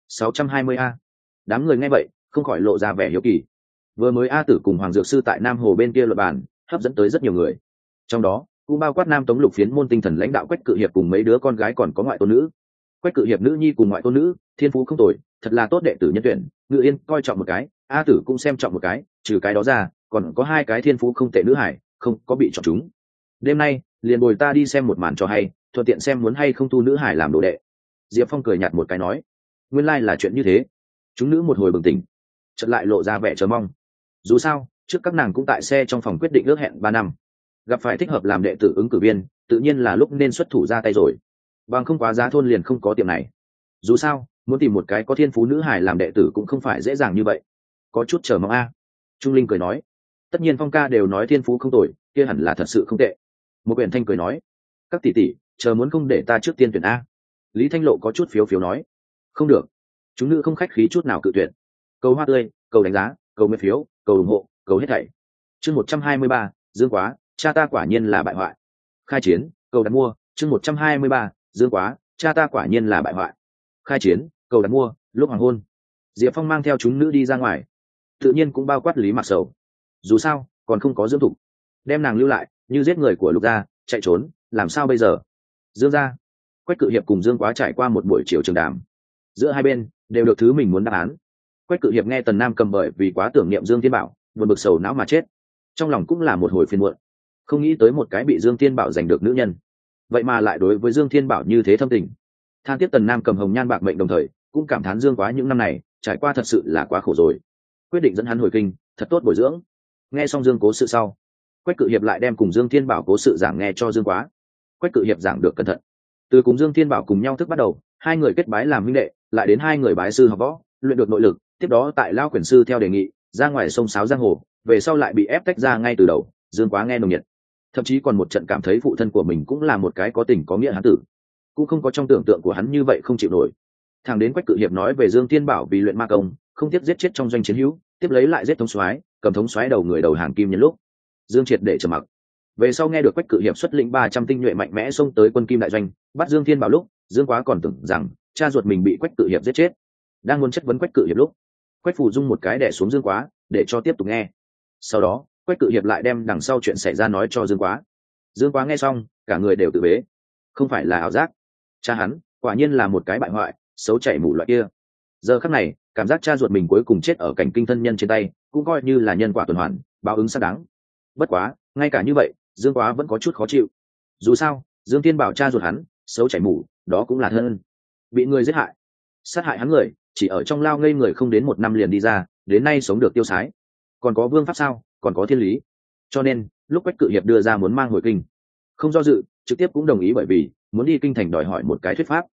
620 A. Đám người nghe vậy không khỏi lộ ra vẻ hiếu kỳ. Vừa mới A Tử cùng Hoàng Dược Sư tại Nam Hồ bên kia luận bàn, hấp dẫn tới rất nhiều người, trong đó cũng bao quát Nam Tống Lục phiến môn tinh thần lãnh đạo Quách Cự Hiệp cùng mấy đứa con gái, còn có ngoại tôn nữ. Quách Cự Hiệp nữ nhi cùng ngoại tôn nữ thiên phú không tồi, thật là tốt đệ tử nhân tuyển, Ngự Yên coi trọng một cái, A Tử cũng xem trọng một cái, trừ cái đó ra còn có hai cái thiên phú không tệ nữ hải không có bị chọn chúng. Đêm nay liền bồi ta đi xem một màn cho hay, thuận tiện xem muốn hay không tu nữ hải làm đồ đệ. Diệp Phong cười nhạt một cái nói. Nguyên lai là chuyện như thế. Chúng nữ một hồi bừng tỉnh, chợt lại lộ ra vẻ chờ mong. Dù sao trước các nàng cũng tại xe trong phòng quyết định ước hẹn 3 năm, gặp phải thích hợp làm đệ tử ứng cử viên, tự nhiên là lúc nên xuất thủ ra tay rồi. Bằng không quá giá thôn liền không có tiệm này. Dù sao muốn tìm một cái có thiên phú nữ hài làm đệ tử cũng không phải dễ dàng như vậy. Có chút chờ mong a. Trung Linh cười nói. Tất nhiên Phong ca đều nói thiên phú không tồi, kia hẳn là thật sự không tệ. Một quyển Thanh cười nói. Các tỷ tỷ chờ muốn không để ta trước tiên tuyển a? Lý Thanh Lộ có chút phiếu phiếu nói. Không được. Chúng nữ không khách khí chút nào cự tuyển. Cầu hoa tươi, cầu đánh giá, cầu nguyện phiếu, cầu ủng hộ, cầu hết thảy. Chương 123, Dương Quá, cha ta quả nhiên là bại hoại. Khai chiến, cầu đặt mua. Chương 123, Dương Quá, cha ta quả nhiên là bại hoại. Khai chiến, cầu đặt mua. Lúc hoàng hôn, Diệp Phong mang theo chúng nữ đi ra ngoài, tự nhiên cũng bao quát Lý Mạc Sầu. Dù sao còn không có dưỡng thục, đem nàng lưu lại như giết người của Lục gia, chạy trốn làm sao bây giờ? Dương gia, Quách Cự Hiệp cùng Dương Quá trải qua một buổi chiều trường đàm, giữa hai bên đều được thứ mình muốn đáp án. Quách Cự Hiệp nghe Tần Nam cầm bởi vì quá tưởng niệm Dương Thiên Bảo buồn bực sầu não mà chết, trong lòng cũng là một hồi phiền muộn, không nghĩ tới một cái bị Dương Thiên Bảo giành được nữ nhân vậy mà lại đối với Dương Thiên Bảo như thế thâm tình. Than tiếc Tần Nam cầm hồng nhan bạc mệnh, đồng thời cũng cảm thán Dương Quá những năm này trải qua thật sự là quá khổ rồi, quyết định dẫn hắn hồi kinh thật tốt bồi dưỡng. Nghe xong Dương cố sự sau, Quách Cự Hiệp lại đem cùng Dương Thiên Bảo cố sự giảng nghe cho Dương Quá. Quách Cự Hiệp giảng được cẩn thận, từ cùng Dương Thiên Bảo cùng nhau thức bắt đầu, hai người kết bái làm huynh đệ, lại đến hai người bái sư học võ, luyện được nội lực, tiếp đó tại Lao Quyền sư theo đề nghị ra ngoài sông sáo giang hồ, về sau lại bị ép tách ra ngay từ đầu. Dương Quá nghe nồng nhiệt, thậm chí còn một trận cảm thấy phụ thân của mình cũng là một cái có tình có nghĩa hán tử, cũng không có trong tưởng tượng của hắn như vậy không chịu nổi. Thằng đến Quách Cự Hiệp nói về Dương Thiên Bảo vì luyện ma công không tiếc giết chết trong doanh chiến hữu, tiếp lấy lại giết thống soái, cầm thống soái đầu người đầu hàng kim nhân lúc, Dương triệt để trầm mặc. Về sau nghe được Quách Cự Hiệp xuất lĩnh 300 tinh nhuệ mạnh mẽ xông tới quân kim đại doanh bắt Dương Thiên Bảo lúc, Dương Quá còn tưởng rằng cha ruột mình bị Quách Cự Hiệp giết chết. Đang muốn chất vấn Quách Cự Hiệp lúc, Quách Phủ Dung một cái đè xuống Dương Quá để cho tiếp tục nghe. Sau đó Quách Cự Hiệp lại đem đằng sau chuyện xảy ra nói cho Dương Quá. Dương Quá nghe xong cả người đều tự bế, không phải là ảo giác, cha hắn quả nhiên là một cái bại hoại xấu chảy mù loại kia. Giờ khắc này cảm giác cha ruột mình cuối cùng chết ở cảnh kinh thân nhân trên tay cũng coi như là nhân quả tuần hoàn, báo ứng xác đáng. Bất quá ngay cả như vậy Dương Quá vẫn có chút khó chịu. Dù sao Dương Thiên Bảo cha ruột hắn xấu chảy mù, đó cũng là thân, bị người giết hại, sát hại hắn người chỉ ở trong lao ngây người không đến 1 năm liền đi ra, đến nay sống được tiêu sái, còn có vương pháp sao, còn có thiên lý. Cho nên lúc Quách Cự Hiệp đưa ra muốn mang hồi kinh, không do dự trực tiếp cũng đồng ý, bởi vì muốn đi kinh thành đòi hỏi một cái thuyết pháp.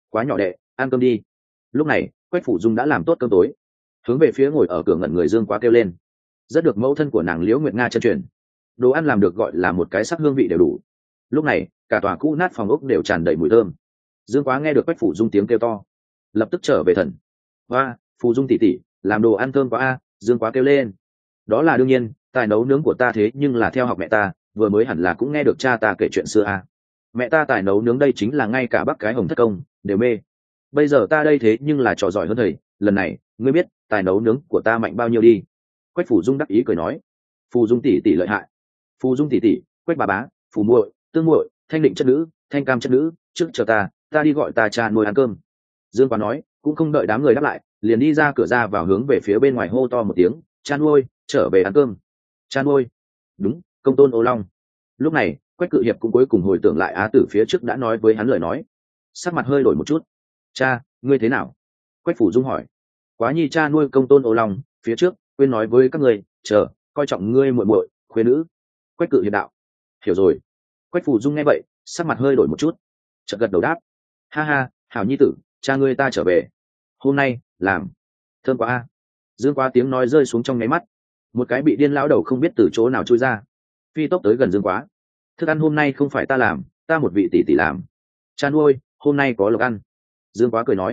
quá nhỏ đệ, ăn cơm đi. Lúc này Quách Phủ Dung đã làm tốt cơm tối, hướng về phía ngồi ở cửa ngẩn người Dương Quá kêu lên. Rất được mẫu thân của nàng Liễu Nguyệt Nga chân truyền, đồ ăn làm được gọi là một cái sắc hương vị đều đủ. Lúc này cả tòa cũ nát phòng ốc đều tràn đầy mùi thơm. Dương Quá nghe được Quách Phủ Dung tiếng kêu to, lập tức trở về thần. Và Phủ Dung tỷ tỷ, làm đồ ăn thơm quá a. Dương Quá kêu lên. Đó là đương nhiên, tài nấu nướng của ta thế nhưng là theo học mẹ ta, vừa mới hẳn là cũng nghe được cha ta kể chuyện xưa a. Mẹ ta tài nấu nướng đây chính là ngay cả Bắc cái Hồng Thất Công đều mê. Bây giờ ta đây thế nhưng là trò giỏi hơn thầy, lần này ngươi biết tài nấu nướng của ta mạnh bao nhiêu đi. Quách Phủ Dung đắc ý cười nói. Phủ Dung tỷ tỷ lợi hại. Phủ Dung tỷ tỷ, Quách bà bá, Phủ muội, Tương muội, Thanh Định chất nữ, Thanh Cam chất nữ, trước chờ ta đi gọi ta cha nuôi ăn cơm. Dương Quá nói, cũng không đợi đám người đáp lại, liền đi ra cửa ra vào hướng về phía bên ngoài hô to một tiếng, cha nuôi, trở về ăn cơm. Cha nuôi. Đúng, Công Tôn Ô Long. Lúc này Quách Cự Hiệp cũng cuối cùng hồi tưởng lại Á Tử phía trước đã nói với hắn lời nói, sắc mặt hơi đổi một chút. Cha, ngươi thế nào? Quách Phủ Dung hỏi. Quá nhi cha nuôi Công Tôn Ô Long phía trước quên nói với các người, chờ coi trọng ngươi muội muội khuê nữ. Quách Cự Hiệp đạo. Hiểu rồi. Quách Phủ Dung nghe vậy sắc mặt hơi đổi một chút, chợt gật đầu đáp. Ha ha, hảo nhi tử, cha ngươi ta trở về, hôm nay làm thơm quá a. Dương Quá tiếng nói rơi xuống trong nháy mắt, một cái bị điên lão đầu không biết từ chỗ nào chui ra, phi tốc tới gần Dương Quá. Thức ăn hôm nay không phải ta làm, ta một vị tỷ tỷ làm. Cha nuôi, hôm nay có lộc ăn. Dương Quá cười nói.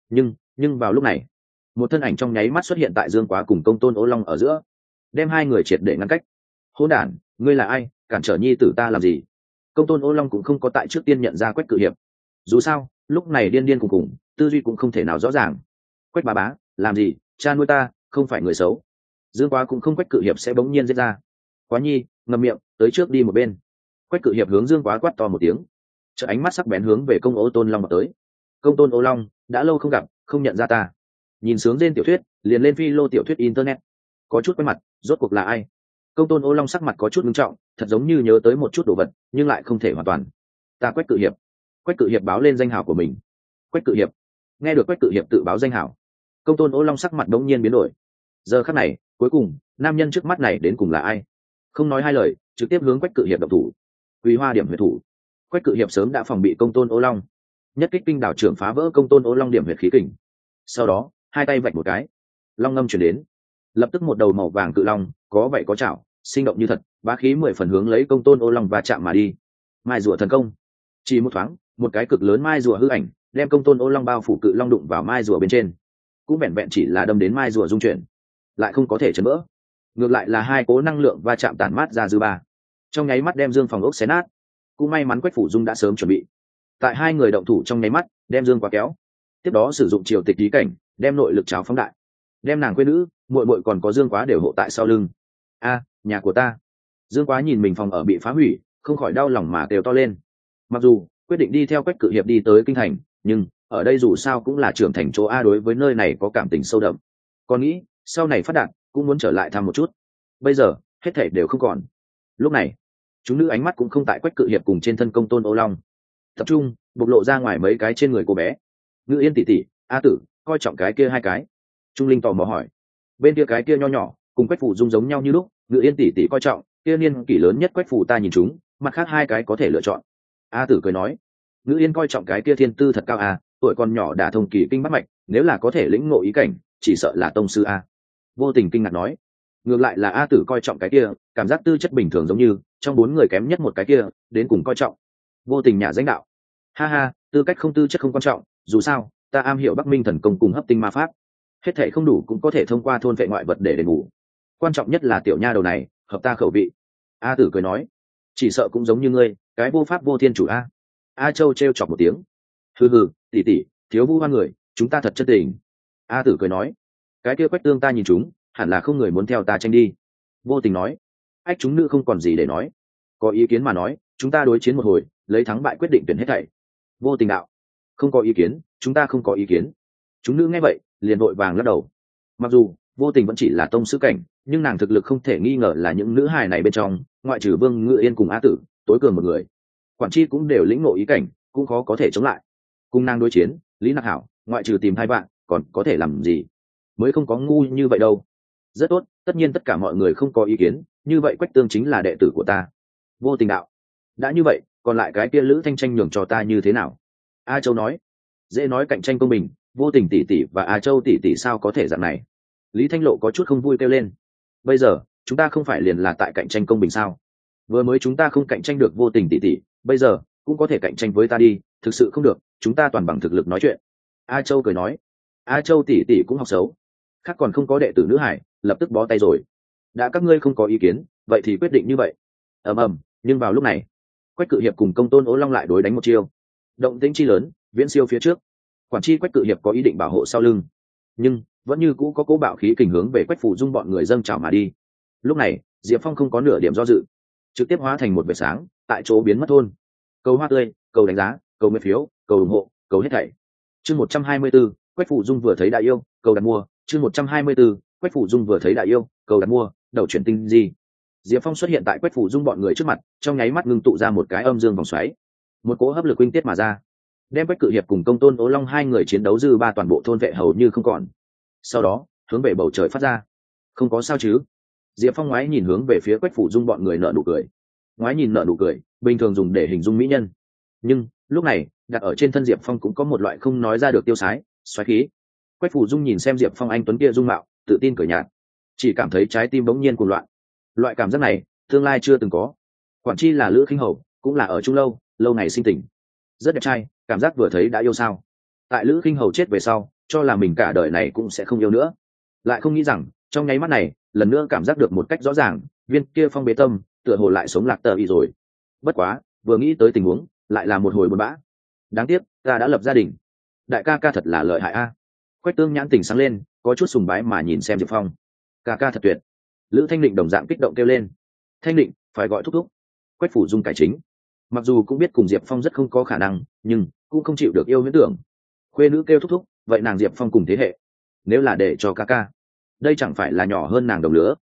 Nhưng vào lúc này một thân ảnh trong nháy mắt xuất hiện tại Dương Quá cùng Công Tôn Ô Long ở giữa, đem hai người triệt để ngăn cách. Hỗn đản, ngươi là ai, cản trở nhi tử ta làm gì? Công Tôn Ô Long cũng không có tại trước tiên nhận ra Quách Cự Hiệp, dù sao lúc này điên điên cùng tư duy cũng không thể nào rõ ràng. Quách bà bá, làm gì? Cha nuôi ta không phải người xấu. Dương Quá cũng không Quách Cự Hiệp sẽ bỗng nhiên giết ra. Quá nhi, ngậm miệng, tới trước đi một bên. Quách Cự Hiệp hướng Dương Quá quát to một tiếng, chợ ánh mắt sắc bén hướng về Công Ô Tôn Long mà tới. Công Tôn Ô Long, đã lâu không gặp, không nhận ra ta. Nhìn sướng trên tiểu thuyết liền lên phi lô tiểu thuyết internet, có chút quen mặt, rốt cuộc là ai? Công Tôn Ô Long sắc mặt có chút nghiêm trọng, thật giống như nhớ tới một chút đồ vật nhưng lại không thể hoàn toàn. Ta Quách Cự Hiệp. Quách Cự Hiệp báo lên danh hào của mình. Quách Cự Hiệp. Nghe được Quách Cự Hiệp tự báo danh hào, Công Tôn Ô Long sắc mặt đống nhiên biến đổi. Giờ khắc này cuối cùng nam nhân trước mắt này đến cùng là ai? Không nói hai lời, trực tiếp hướng Quách Cự Hiệp động thủ. Quý Hoa điểm huyệt thủ. Quách Cự Hiệp sớm đã phòng bị Công Tôn Ô Long, nhất kích kinh đảo trưởng phá vỡ Công Tôn Ô Long điểm huyệt khí kình. Sau đó hai tay vạch một cái, long ngâm chuyển đến, lập tức một đầu màu vàng cự long có vậy có chảo, sinh động như thật, bá khí 10 phần hướng lấy Công Tôn Ô Long và chạm mà đi. Mai rùa thần công. Chỉ một thoáng, một cái cực lớn mai rùa hư ảnh đem Công Tôn Ô Long bao phủ, cự long đụng vào mai rùa bên trên, cũng vẹn vẹn chỉ là đâm đến mai rùa rung chuyển, lại không có thể chấn vỡ. Ngược lại là hai cố năng lượng va chạm tản mát ra dư ba, trong nháy mắt đem Dương phòng ốc xé nát. Cũng may mắn Quách Phủ Dung đã sớm chuẩn bị, tại hai người động thủ trong nháy mắt đem Dương Quá kéo, tiếp đó sử dụng triều tịch lý cảnh đem nội lực trào phóng đại, đem nàng quê nữ muội muội còn có Dương Quá đều hộ tại sau lưng. A, nhà của ta. Dương Quá nhìn mình phòng ở bị phá hủy, không khỏi đau lòng mà kêu to lên. Mặc dù quyết định đi theo Quách Cự Hiệp đi tới kinh thành, nhưng ở đây dù sao cũng là trưởng thành chỗ a, đối với nơi này có cảm tình sâu đậm, còn nghĩ sau này phát đạt cũng muốn trở lại thăm một chút. Bây giờ hết thảy đều không còn. Lúc này chúng nữ ánh mắt cũng không tại Quách Cự Hiệp cùng trên thân Công Tôn Ô Long, tập trung bộc lộ ra ngoài mấy cái trên người cô bé. Ngự Yên tỷ tỷ, A Tử coi trọng cái kia hai cái. Trung Linh tò mò hỏi. Bên kia cái kia nho nhỏ cùng Quách Phủ Dung giống nhau như lúc, Ngự Yên tỷ tỷ coi trọng kia niên kỷ lớn nhất Quách Phủ ta nhìn chúng, mặt khác hai cái có thể lựa chọn. A Tử cười nói. Ngự Yên coi trọng cái kia thiên tư thật cao a, tuổi còn nhỏ đã thông kỳ kinh bắt mạch, nếu là có thể lĩnh ngộ ý cảnh chỉ sợ là tông sư a. Vô Tình kinh ngạc nói. Ngược lại là A Tử coi trọng cái kia, cảm giác tư chất bình thường giống như trong bốn người kém nhất một cái kia đến cùng coi trọng. Vô Tình nhà danh đạo. Ha ha, tư cách không tư chất không quan trọng, dù sao ta am hiểu Bắc Minh thần công cùng hấp tinh ma pháp, hết thảy không đủ cũng có thể thông qua thôn vệ ngoại vật để đền bù, quan trọng nhất là tiểu nha đầu này hợp ta khẩu vị. A Tử cười nói. Chỉ sợ cũng giống như ngươi, cái vô pháp vô thiên chủ a. A Châu trêu chọc một tiếng. Hừ hừ, tỷ tỷ, thiếu vu hoan người, chúng ta thật chân tình. A Tử cười nói. Cái kia Quách Tương ta nhìn chúng, hẳn là không người muốn theo ta tranh đi. Vô Tình nói. Ách, chúng nữ không còn gì để nói, có ý kiến mà nói, chúng ta đối chiến một hồi, lấy thắng bại quyết định tuyển hết thảy. Vô Tình đạo. Không có ý kiến, chúng ta không có ý kiến. Chúng nữ nghe vậy liền vội vàng lắc đầu. Mặc dù Vô Tình vẫn chỉ là tông sư cảnh, nhưng nàng thực lực không thể nghi ngờ là những nữ hài này bên trong ngoại trừ Vương Ngự Yên cùng A Tử tối cường một người. Quản chi cũng đều lĩnh ngộ ý cảnh, cũng khó có thể chống lại. Cùng nàng đối chiến, Lý Nặc Hảo ngoại trừ tìm hai bạn còn có thể làm gì, mới không có ngu như vậy đâu. Rất tốt, tất nhiên tất cả mọi người không có ý kiến, như vậy Quách Tương chính là đệ tử của ta. Vô Tình đạo. Đã như vậy, còn lại cái kia Lữ Thanh Tranh nhường cho ta như thế nào? A Châu nói. dễ nói cạnh tranh công bình, Vô Tình tỷ tỷ và A Châu tỷ tỷ sao có thể dạng này? Lý Thanh Lộ có chút không vui kêu lên. Bây giờ chúng ta không phải liền là tại cạnh tranh công bình sao? Vừa mới chúng ta không cạnh tranh được Vô Tình tỷ tỷ, bây giờ cũng có thể cạnh tranh với ta đi, thực sự không được chúng ta toàn bằng thực lực nói chuyện. A Châu cười nói. A Châu tỷ tỷ cũng học xấu, khác còn không có đệ tử nữ hải, lập tức bó tay rồi. Đã các ngươi không có ý kiến, vậy thì quyết định như vậy. Ầm ầm, nhưng vào lúc này Quách Cự Hiệp cùng Công Tôn Ố Long lại đối đánh một chiêu. Động tĩnh chi lớn, viễn siêu phía trước. Quản chi Quách Cự Hiệp có ý định bảo hộ sau lưng, nhưng vẫn như cũ có cố bạo khí kình hướng về Quách Phủ Dung bọn người dâng trào mà đi. Lúc này Diệp Phong không có nửa điểm do dự, trực tiếp hóa thành một vệt sáng, tại chỗ biến mất thôn. Cầu hoa tươi, cầu đánh giá, cầu nguyện phiếu, cầu ủng hộ, cầu hết thảy. Chương 124, Quách Phủ Dung vừa thấy đại yêu, cầu đặt mua. Chương 124, Quách Phủ Dung vừa thấy đại yêu, cầu đặt mua. Đầu chuyển tinh gì? Diệp Phong xuất hiện tại Quách Phủ Dung bọn người trước mặt, trong nháy mắt ngưng tụ ra một cái âm dương vòng xoáy, một cỗ hấp lực huynh tiết mà ra, đem Quách Cự Hiệp cùng Công Tôn Ố Long hai người chiến đấu dư ba toàn bộ thôn vệ hầu như không còn. Sau đó hướng về bầu trời phát ra. Không có sao chứ? Diệp Phong ngoái nhìn hướng về phía Quách Phủ Dung bọn người nở nụ cười. Ngoái nhìn nở nụ cười, bình thường dùng để hình dung mỹ nhân, nhưng lúc này đặt ở trên thân Diệp Phong cũng có một loại không nói ra được tiêu sái, xoáy khí. Quách Phủ Dung nhìn xem Diệp Phong anh tuấn kia dung mạo, tự tin cười nhạt, chỉ cảm thấy trái tim bỗng nhiên cuồng loạn. Loại cảm giác này tương lai chưa từng có. Quản chi là Lữ Khinh Hầu, cũng là ở chung lâu lâu ngày sinh tình, rất đẹp trai, cảm giác vừa thấy đã yêu sao. Tại Lữ Khinh Hầu chết về sau, cho là mình cả đời này cũng sẽ không yêu nữa, lại không nghĩ rằng trong nháy mắt này lần nữa cảm giác được một cách rõ ràng, viên kia phong bế tâm tựa hồ lại sống lạc tờ y rồi. Bất quá vừa nghĩ tới tình huống lại là một hồi buồn bã. Đáng tiếc ta đã lập gia đình. Đại ca ca thật là lợi hại a. Quách Tương nhãn tình sáng lên, có chút sùng bái mà nhìn xem Diệp Phong. Ca ca thật tuyệt. Lữ Thanh Định đồng dạng kích động kêu lên. Thanh Định phải gọi thúc thúc. Quách Phủ Dung cải chính, mặc dù cũng biết cùng Diệp Phong rất không có khả năng, nhưng cũng không chịu được yêu huyễn tưởng. Khuê nữ kêu thúc thúc, vậy nàng Diệp Phong cùng thế hệ, nếu là để cho ca ca, đây chẳng phải là nhỏ hơn nàng đồng lứa.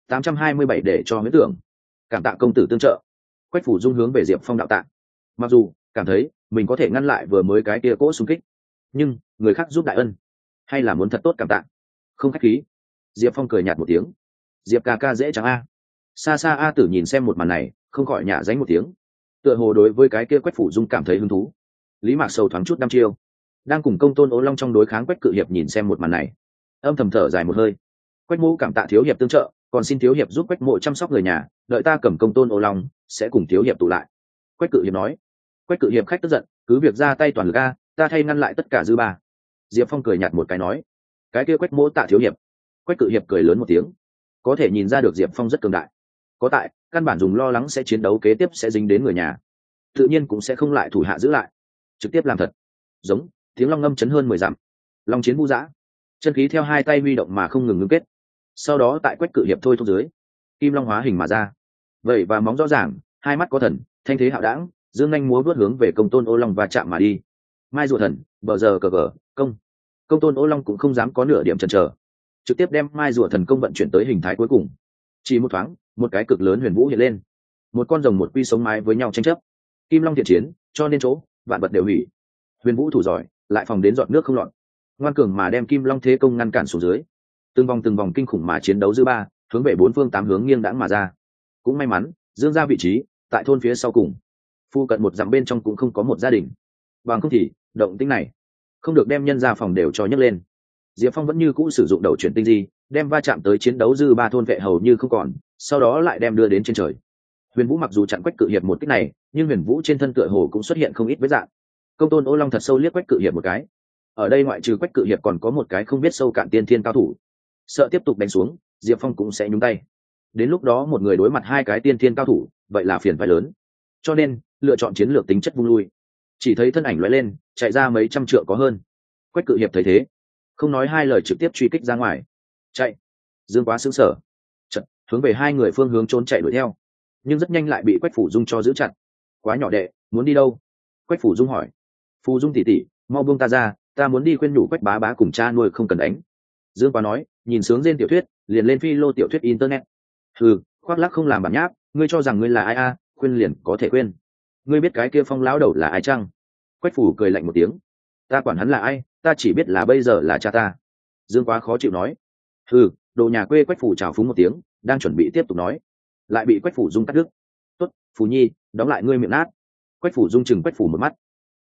827 để cho huyễn tưởng, cảm tạ công tử tương trợ. Quách Phủ Dung hướng về Diệp Phong đạo tạ. Mặc dù cảm thấy mình có thể ngăn lại vừa mới cái kia cỗ xung kích, nhưng người khác giúp đại ân, hay là muốn thật tốt cảm tạ. Không khách khí. Diệp Phong cười nhạt một tiếng. Diệp ca ca dễ chẳng a. Xa xa A Tử nhìn xem một màn này, không khỏi nhả dánh một tiếng. Tựa hồ đối với cái kia Quách Phủ Dung cảm thấy hứng thú. Lý Mạc Sầu thoáng chút đăm chiêu, đang cùng Công Tôn Ố Long trong đối kháng Quách Cự Hiệp nhìn xem một màn này, âm thầm thở dài một hơi. Quách Mộ cảm tạ thiếu hiệp tương trợ, còn xin thiếu hiệp giúp Quách Mộ chăm sóc người nhà, đợi ta cầm Công Tôn Ố Long sẽ cùng thiếu hiệp tụ lại. Quách Cự Hiệp nói. Quách Cự Hiệp khách tức giận, cứ việc ra tay toàn lực a, ta thay ngăn lại tất cả dư ba. Diệp Phong cười nhạt một cái nói. Cái kia Quách Mộ tạ thiếu hiệp. Quách Cự Hiệp cười lớn một tiếng, có thể nhìn ra được Diệp Phong rất cường đại, có tại căn bản dùng lo lắng sẽ chiến đấu kế tiếp sẽ dính đến người nhà, tự nhiên cũng sẽ không lại thủ hạ giữ lại, trực tiếp làm thật. Giống tiếng long ngâm chấn hơn 10 dặm, long chiến vũ dã, chân khí theo hai tay huy động mà không ngừng ngưng kết. Sau đó tại Quách Cự Hiệp thôi thúc dưới, kim long hóa hình mà ra, vậy và móng rõ ràng, hai mắt có thần, thanh thế hạo đãng, dương nhanh múa vớt hướng về Công Tôn Ô Long và chạm mà đi. Mai rùa thần, bờ giờ cờ cờ, Công Tôn Ô Long cũng không dám có nửa điểm chần chờ, trực tiếp đem mai rùa thần công vận chuyển tới hình thái cuối cùng. Chỉ một thoáng, một cái cực lớn huyền vũ hiện lên, một con rồng một quy sống mái với nhau tranh chấp. Kim long thiện chiến, cho nên chỗ vạn vật đều hủy. Huyền vũ thủ giỏi, lại phòng đến giọt nước không lọt, ngoan cường mà đem kim long thế công ngăn cản xuống dưới. Từng vòng kinh khủng mà chiến đấu dư ba, hướng về bốn phương tám hướng nghiêng đãng mà ra. Cũng may mắn dương ra vị trí tại thôn phía sau cùng, phu cận một dặm bên trong cũng không có một gia đình, bằng không thì động tĩnh này không được đem nhân ra phòng đều cho nhấc lên. Diệp Phong vẫn như cũ sử dụng đầu chuyển tinh di, đem va chạm tới chiến đấu dư ba thôn vệ hầu như không còn, sau đó lại đem đưa đến trên trời. Huyền Vũ mặc dù chặn Quách Cự Hiệp một kích này, nhưng Huyền Vũ trên thân tựa hồ cũng xuất hiện không ít vết rạn. Công Tôn Ô Long thật sâu liếc Quách Cự Hiệp một cái. Ở đây ngoại trừ Quách Cự Hiệp còn có một cái không biết sâu cạn tiên thiên cao thủ, sợ tiếp tục đánh xuống, Diệp Phong cũng sẽ nhúng tay. Đến lúc đó một người đối mặt hai cái tiên thiên cao thủ, vậy là phiền phái lớn. Cho nên lựa chọn chiến lược tính chất vung lui. Chỉ thấy thân ảnh lóe lên, chạy ra mấy trăm trượng có hơn. Quách Cự Hiệp thấy thế, không nói hai lời trực tiếp truy kích ra ngoài. Chạy! Dương Quá sững sờ, chợt hướng về hai người phương hướng trốn chạy đuổi theo, nhưng rất nhanh lại bị Quách Phủ Dung cho giữ chặt. Quá nhỏ đệ, muốn đi đâu? Quách Phủ Dung hỏi. Phù Dung tỷ tỷ, mau buông ta ra, ta muốn đi khuyên nhủ Quách bá bá cùng cha nuôi không cần đánh. Dương Quá nói, nhìn sướng trên tiểu thuyết, liền lên phi lô tiểu thuyết internet. Hừ, khoác lác không làm bản nháp, ngươi cho rằng ngươi là ai a? Khuyên liền có thể khuyên. Ngươi biết cái kia Phong lão đầu là ai chăng? Quách Phủ cười lạnh một tiếng. Ta quản hắn là ai, ta chỉ biết là bây giờ là cha ta. Dương Quá khó chịu nói. Hừ, đồ nhà quê. Quách Phủ chào phúng một tiếng, đang chuẩn bị tiếp tục nói, lại bị Quách Phủ Dung cắt đứt. Tốt, Phù Nhi, đóng lại ngươi miệng nát. Quách Phủ Dung chừng Quách Phủ một mắt,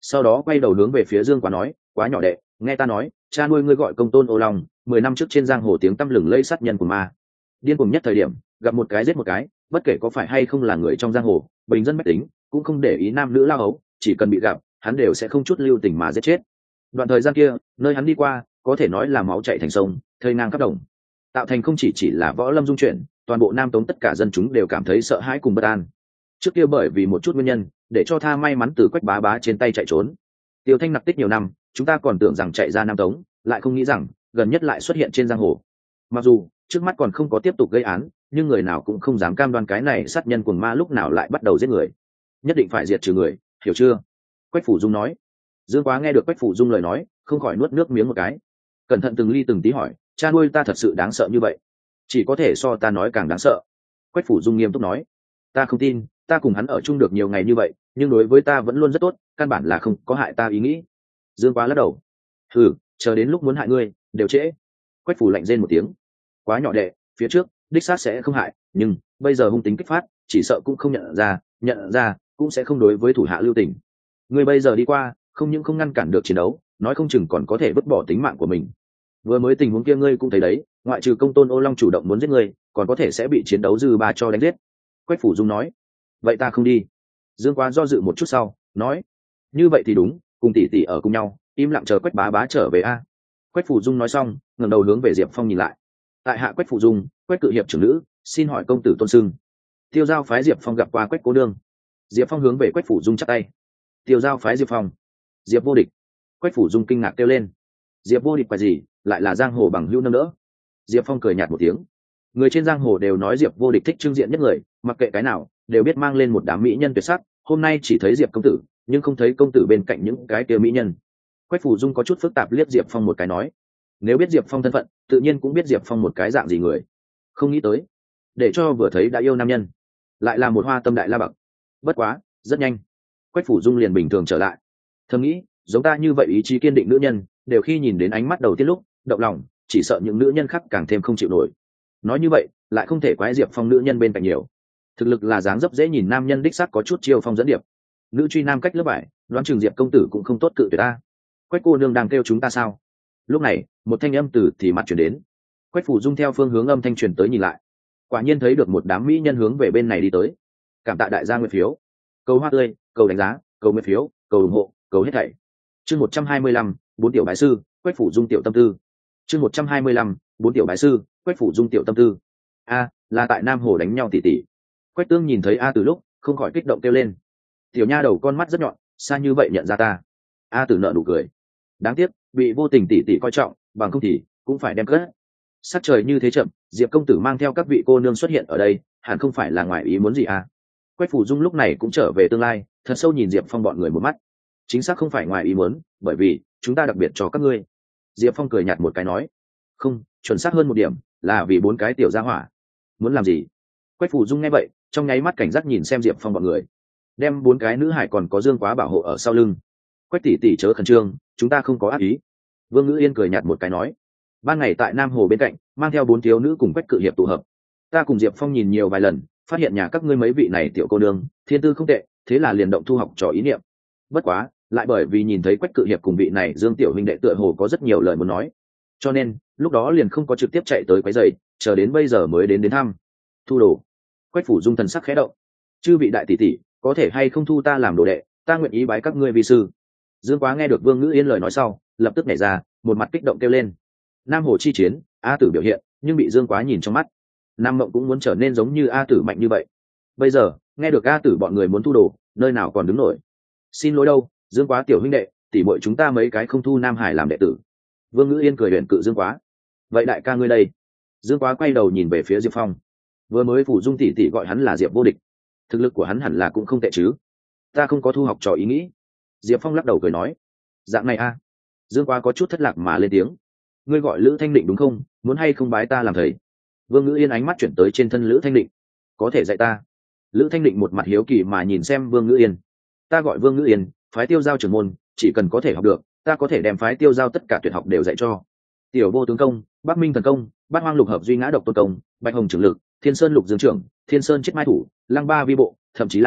sau đó quay đầu hướng về phía Dương Quá nói, quá nhỏ đệ, nghe ta nói, cha nuôi ngươi gọi Công Tôn Ô Long, 10 năm trước trên giang hồ tiếng tăm lừng lẫy sát nhân của ma, điên cuồng nhất thời điểm, gặp một cái giết một cái, bất kể có phải hay không là người trong giang hồ, bình dân bách tính cũng không để ý nam nữ lao hấu, chỉ cần bị gặp, hắn đều sẽ không chút lưu tình mà giết chết. Đoạn thời gian kia, nơi hắn đi qua, có thể nói là máu chảy thành sông, thây ngang khắp đồng, tạo thành không chỉ là võ lâm dung chuyển, toàn bộ Nam Tống tất cả dân chúng đều cảm thấy sợ hãi cùng bất an. Trước kia bởi vì một chút nguyên nhân, để cho tha may mắn từ Quách Bá Bá trên tay chạy trốn. Tiêu Thanh nặc tích nhiều năm, chúng ta còn tưởng rằng chạy ra Nam Tống, lại không nghĩ rằng gần nhất lại xuất hiện trên giang hồ. Mặc dù trước mắt còn không có tiếp tục gây án, nhưng người nào cũng không dám cam đoan cái này sát nhân cuồng ma lúc nào lại bắt đầu giết người. Nhất định phải diệt trừ người, hiểu chưa? Quách Phủ Dung nói. Dương Quá nghe được Quách Phủ Dung lời nói, không khỏi nuốt nước miếng một cái. Cẩn thận từng ly từng tí hỏi, cha nuôi ta thật sự đáng sợ như vậy? Chỉ có thể so ta nói càng đáng sợ. Quách Phủ Dung nghiêm túc nói, ta không tin, ta cùng hắn ở chung được nhiều ngày như vậy, nhưng đối với ta vẫn luôn rất tốt, căn bản là không có hại ta ý nghĩ. Dương Quá lắc đầu, chờ đến lúc muốn hại ngươi đều trễ. Quách Phủ lạnh rên một tiếng, quá nhỏ đệ, phía trước đích xác sẽ không hại, nhưng bây giờ hung tính kích phát, chỉ sợ cũng không nhận ra cũng sẽ không đối với thủ hạ lưu tình. Ngươi bây giờ đi qua, không những không ngăn cản được chiến đấu, nói không chừng còn có thể vứt bỏ tính mạng của mình. Vừa mới tình huống kia ngươi cũng thấy đấy, ngoại trừ Công Tôn Ô Long chủ động muốn giết ngươi, còn có thể sẽ bị chiến đấu dư ba cho đánh giết. Quách Phủ Dung nói, vậy ta không đi. Dương Quá do dự một chút sau nói, như vậy thì đúng, cùng tỷ tỷ ở cùng nhau, im lặng chờ Quách Bá Bá trở về a. Quách Phủ Dung nói xong, ngẩng đầu hướng về Diệp Phong nhìn lại. Tại hạ Quách Phủ Dung, Quách cự hiệp trưởng nữ, xin hỏi công tử tôn xưng. Tiêu Giao phái Diệp Phong gặp qua Quách cô nương. Diệp Phong hướng về Quách Phủ Dung chắp tay. Tiêu Giao phái Diệp Phong, Diệp vô địch. Quách Phủ Dung kinh ngạc kêu lên, Diệp vô địch phải gì, lại là giang hồ bằng hữu nâng đỡ. Diệp Phong cười nhạt một tiếng, người trên giang hồ đều nói Diệp vô địch thích trưng diện nhất người, mặc kệ cái nào đều biết mang lên một đám mỹ nhân tuyệt sắc, hôm nay chỉ thấy Diệp công tử nhưng không thấy công tử bên cạnh những cái kia mỹ nhân. Quách Phủ Dung có chút phức tạp liếc Diệp Phong một cái nói, nếu biết Diệp Phong thân phận, tự nhiên cũng biết Diệp Phong một cái dạng gì người. Không nghĩ tới, để cho vừa thấy đã yêu nam nhân, lại là một hoa tâm đại la bậc. Bất quá, rất nhanh, Quách Phủ Dung liền bình thường trở lại. Thầm nghĩ, giống ta như vậy ý chí kiên định nữ nhân, đều khi nhìn đến ánh mắt đầu tiên lúc động lòng, chỉ sợ những nữ nhân khác càng thêm không chịu nổi. Nói như vậy, lại không thể quái Diệp Phong nữ nhân bên cạnh nhiều. Thực lực là dáng dấp dễ nhìn nam nhân đích xác có chút chiêu phong dẫn điệp. Nữ truy nam cách lớp bại, đoán chừng Diệp công tử cũng không tốt cự tuyệt ta. Quách cô nương đang kêu chúng ta sao? Lúc này, một thanh âm từ thì mặt chuyển đến. Quách Phủ Dung theo phương hướng âm thanh truyền tới nhìn lại, quả nhiên thấy được một đám mỹ nhân hướng về bên này đi tới. Cảm tạ đại gia nguyện phiếu, cầu hoa tươi, cầu đánh giá, cầu nguyện phiếu, cầu ủng hộ, cầu hết thảy. Chương 125, 4 tiểu bái sư, Quách Phủ Dung tiểu tâm tư. Chương 125, 4 tiểu bái sư, Quách Phủ Dung tiểu tâm tư. A, là tại Nam Hồ đánh nhau tỉ tỉ. Quách Tương nhìn thấy A Tử lúc, không khỏi kích động kêu lên. Tiểu nha đầu con mắt rất nhọn, xa như vậy nhận ra ta. A Tử nở nụ cười. Đáng tiếc, bị vô tình tỉ tỉ coi trọng, bằng không thì cũng phải đem cất. Sắc trời như thế chậm, Diệp công tử mang theo các vị cô nương xuất hiện ở đây, hẳn không phải là ngoài ý muốn gì à? Quách Phủ Dung lúc này cũng trở về tương lai, thật sâu nhìn Diệp Phong bọn người một mắt. Chính xác không phải ngoài ý muốn, bởi vì chúng ta đặc biệt cho các ngươi. Diệp Phong cười nhạt một cái nói, không, chuẩn xác hơn một điểm, là vì 4 cái tiểu gia hỏa. Muốn làm gì? Quách Phủ Dung nghe vậy, trong nháy mắt cảnh giác nhìn xem Diệp Phong bọn người, đem 4 cái nữ hải còn có Dương Quá bảo hộ ở sau lưng. Quách tỷ tỷ chớ khẩn trương, chúng ta không có ác ý. Vương Ngữ Yên cười nhạt một cái nói, ban ngày tại Nam Hồ bên cạnh mang theo 4 thiếu nữ cùng Quách cự hiệp tụ hợp, ta cùng Diệp Phong nhìn nhiều vài lần, phát hiện nhà các ngươi mấy vị này tiểu cô nương thiên tư không tệ, thế là liền động thu học trò ý niệm. Bất quá, lại bởi vì nhìn thấy Quách cự hiệp cùng vị này Dương tiểu huynh đệ tựa hồ có rất nhiều lời muốn nói, cho nên lúc đó liền không có trực tiếp chạy tới quấy rầy, chờ đến bây giờ mới đến thăm. Thu đồ. Quách Phủ Dung thần sắc khẽ động, chư vị đại tỷ tỷ, có thể hay không thu ta làm đồ đệ, ta nguyện ý bái các ngươi vi sư. Dương Quá nghe được Vương Ngữ Yên lời nói sau, lập tức nhảy ra, một mặt kích động kêu lên. Nam Hồ chi chiến, A Tử biểu hiện, nhưng bị Dương Quá nhìn trong mắt. Nam Mộng cũng muốn trở nên giống như A Tử mạnh như vậy. Bây giờ, nghe được A Tử bọn người muốn thu đồ, nơi nào còn đứng nổi. Xin lỗi đâu, Dương Quá tiểu huynh đệ, tỷ muội chúng ta mấy cái không thu Nam Hải làm đệ tử. Vương Ngữ Yên cười huyền cự Dương Quá. Vậy đại ca ngươi đây? Dương Quá quay đầu nhìn về phía Diệp Phong. Vừa mới Phủ Dung tỷ tỷ gọi hắn là Diệp vô địch, thực lực của hắn hẳn là cũng không tệ chứ. Ta không có thu học trò ý nghĩ. Diệp Phong lắc đầu cười nói, dạng này a. Dương Quá có chút thất lạc mà lên tiếng, ngươi gọi Lữ Thanh Định đúng không, muốn hay không bái ta làm thầy? Vương Ngữ Yên ánh mắt chuyển tới trên thân Lữ Thanh Định, có thể dạy ta? Lữ Thanh Định một mặt hiếu kỳ mà nhìn xem Vương Ngữ Yên. Ta gọi Vương Ngữ Yên, phái Tiêu Giao trưởng môn, chỉ cần có thể học được, ta có thể đem phái Tiêu Giao tất cả tuyệt học đều dạy cho. Tiểu vô tướng công, Bắc Minh thần công, Bát Hoang lục hợp duy ngã độc tôn công, Bạch Hồng trưởng lực, Thiên Sơn lục dương trưởng, Thiên Sơn chết mai thủ, Lăng ba vi bộ, thậm chí là